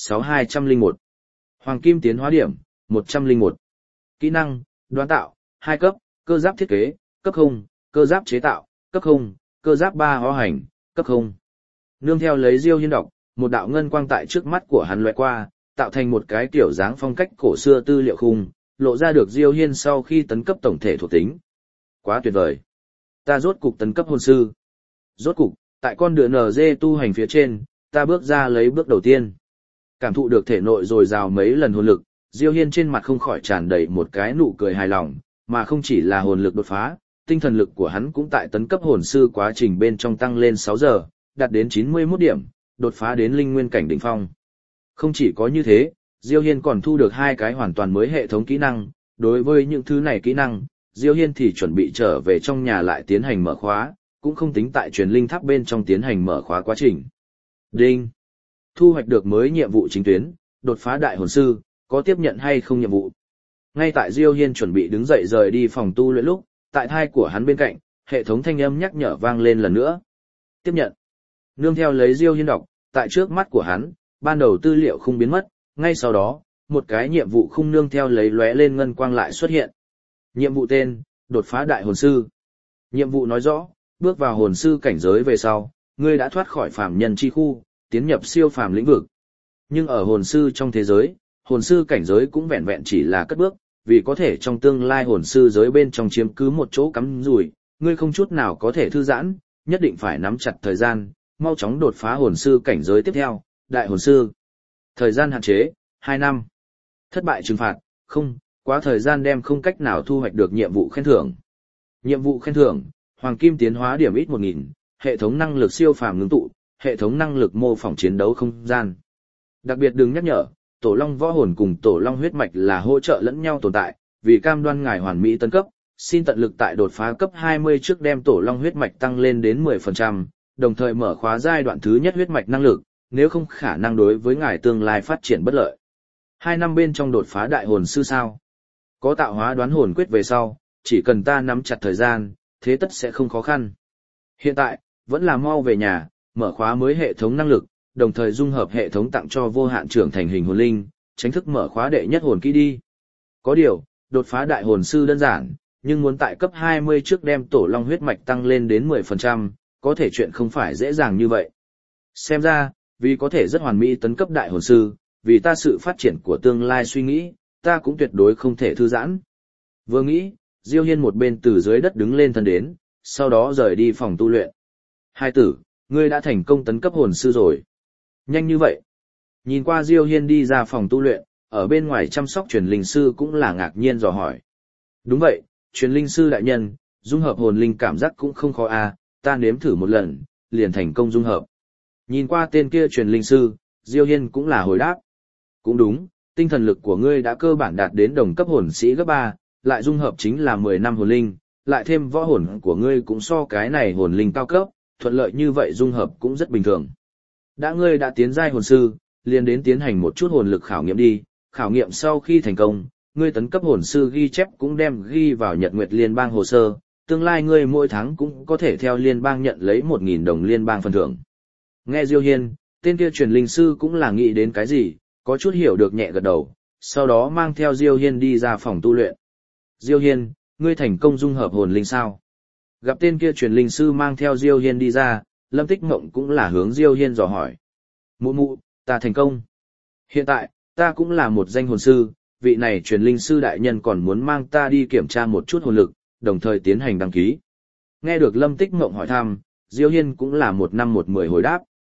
6201. Hoàng kim tiến hóa điểm, 101. Kỹ năng, đoán tạo, 2 cấp, cơ giáp thiết kế, cấp 0, cơ giáp chế tạo, cấp 0, cơ giáp 3 hóa hành, cấp 0. Nương theo lấy Diêu Hiên đọc, một đạo ngân quang tại trước mắt của hắn lóe qua, tạo thành một cái kiểu dáng phong cách cổ xưa tư liệu khung, lộ ra được Diêu Hiên sau khi tấn cấp tổng thể thuộc tính. Quá tuyệt vời. Ta rốt cục tấn cấp hồn sư. Rốt cục, tại con đường NG tu hành phía trên, ta bước ra lấy bước đầu tiên. Cảm thụ được thể nội dồi dào mấy lần hồn lực, Diêu Hiên trên mặt không khỏi tràn đầy một cái nụ cười hài lòng, mà không chỉ là hồn lực đột phá, tinh thần lực của hắn cũng tại tấn cấp hồn sư quá trình bên trong tăng lên 6 giờ, đạt đến 91 điểm, đột phá đến linh nguyên cảnh đỉnh phong. Không chỉ có như thế, Diêu Hiên còn thu được 2 cái hoàn toàn mới hệ thống kỹ năng, đối với những thứ này kỹ năng, Diêu Hiên thì chuẩn bị trở về trong nhà lại tiến hành mở khóa, cũng không tính tại truyền linh tháp bên trong tiến hành mở khóa quá trình. Đinh. Thu hoạch được mới nhiệm vụ chính tuyến, đột phá đại hồn sư, có tiếp nhận hay không nhiệm vụ. Ngay tại Diêu Hiên chuẩn bị đứng dậy rời đi phòng tu luyện lúc, tại thai của hắn bên cạnh, hệ thống thanh âm nhắc nhở vang lên lần nữa. Tiếp nhận. Nương theo lấy Diêu Hiên đọc, tại trước mắt của hắn, ban đầu tư liệu không biến mất, ngay sau đó, một cái nhiệm vụ không nương theo lấy lóe lên ngân quang lại xuất hiện. Nhiệm vụ tên, đột phá đại hồn sư. Nhiệm vụ nói rõ, bước vào hồn sư cảnh giới về sau, ngươi đã thoát khỏi phàm nhân chi khu, tiến nhập siêu phàm lĩnh vực, nhưng ở hồn sư trong thế giới, hồn sư cảnh giới cũng vẹn vẹn chỉ là cất bước, vì có thể trong tương lai hồn sư giới bên trong chiếm cứ một chỗ cắm rủi, ngươi không chút nào có thể thư giãn, nhất định phải nắm chặt thời gian, mau chóng đột phá hồn sư cảnh giới tiếp theo, đại hồn sư. Thời gian hạn chế, 2 năm. Thất bại trừng phạt, không, quá thời gian đem không cách nào thu hoạch được nhiệm vụ khen thưởng. Nhiệm vụ khen thưởng, hoàng kim tiến hóa điểm ít 1000, hệ thống năng lực siêu phàm ngưng tụ, hệ thống năng lực mô phỏng chiến đấu không gian. Đặc biệt đừng nhắc nhở, tổ long võ hồn cùng tổ long huyết mạch là hỗ trợ lẫn nhau tồn tại, vì cam đoan ngài hoàn mỹ tấn cấp, xin tận lực tại đột phá cấp 20 trước đem tổ long huyết mạch tăng lên đến 10%, đồng thời mở khóa giai đoạn thứ nhất huyết mạch năng lực, nếu không khả năng đối với ngài tương lai phát triển bất lợi. 2 năm bên trong đột phá đại hồn sư sao? Có tạo hóa đoán hồn quyết về sau, chỉ cần ta nắm chặt thời gian, thế tất sẽ không khó khăn. Hiện tại, vẫn là mau về nhà, mở khóa mới hệ thống năng lực, đồng thời dung hợp hệ thống tặng cho vô hạn trưởng thành hình hồn linh, tránh thức mở khóa đệ nhất hồn kỹ đi. Có điều, đột phá đại hồn sư đơn giản, nhưng muốn tại cấp 20 trước đem tổ long huyết mạch tăng lên đến 10%, có thể chuyện không phải dễ dàng như vậy. Xem ra, vì có thể rất hoàn mỹ tấn cấp đại hồn sư, vì ta sự phát triển của tương lai suy nghĩ, ta cũng tuyệt đối không thể thư giãn. Vừa nghĩ, Diêu Hiên một bên từ dưới đất đứng lên thân đến, sau đó rời đi phòng tu luyện. Hai tử, ngươi đã thành công tấn cấp hồn sư rồi. Nhanh như vậy. Nhìn qua Diêu Hiên đi ra phòng tu luyện, ở bên ngoài chăm sóc truyền linh sư cũng là ngạc nhiên dò hỏi. Đúng vậy, truyền linh sư đại nhân, dung hợp hồn linh cảm giác cũng không khó à, ta nếm thử một lần, liền thành công dung hợp. Nhìn qua tên kia truyền linh sư, Diêu Hiên cũng là hồi đáp. Cũng đúng, tinh thần lực của ngươi đã cơ bản đạt đến đồng cấp hồn sĩ cấp 3, lại dung hợp chính là 10 năm hồn linh, lại thêm võ hồn của ngươi cũng so cái này hồn linh cao cấp, thuận lợi như vậy dung hợp cũng rất bình thường. Ngươi đã tiến giai hồn sư, liền đến tiến hành một chút hồn lực khảo nghiệm đi, khảo nghiệm sau khi thành công, ngươi tấn cấp hồn sư ghi chép cũng đem ghi vào Nhật Nguyệt Liên bang hồ sơ, tương lai ngươi mỗi tháng cũng có thể theo liên bang nhận lấy 1000 đồng liên bang phần thưởng. Nghe Diêu Hiên, tên kia truyền linh sư cũng là nghĩ đến cái gì, có chút hiểu được nhẹ gật đầu, sau đó mang theo Diêu Hiên đi ra phòng tu luyện. Diêu Hiên, ngươi thành công dung hợp hồn linh sao? Gặp tên kia truyền linh sư mang theo Diêu Hiên đi ra, Lâm Tích Mộng cũng là hướng Diêu Hiên dò hỏi. Mụ mụ, ta thành công. Hiện tại, ta cũng là một danh hồn sư, vị này truyền linh sư đại nhân còn muốn mang ta đi kiểm tra một chút hồn lực, đồng thời tiến hành đăng ký. Nghe được Lâm Tích Mộng hỏi thăm, Diêu Hiên cũng là 1 năm 1 10 hồi đáp.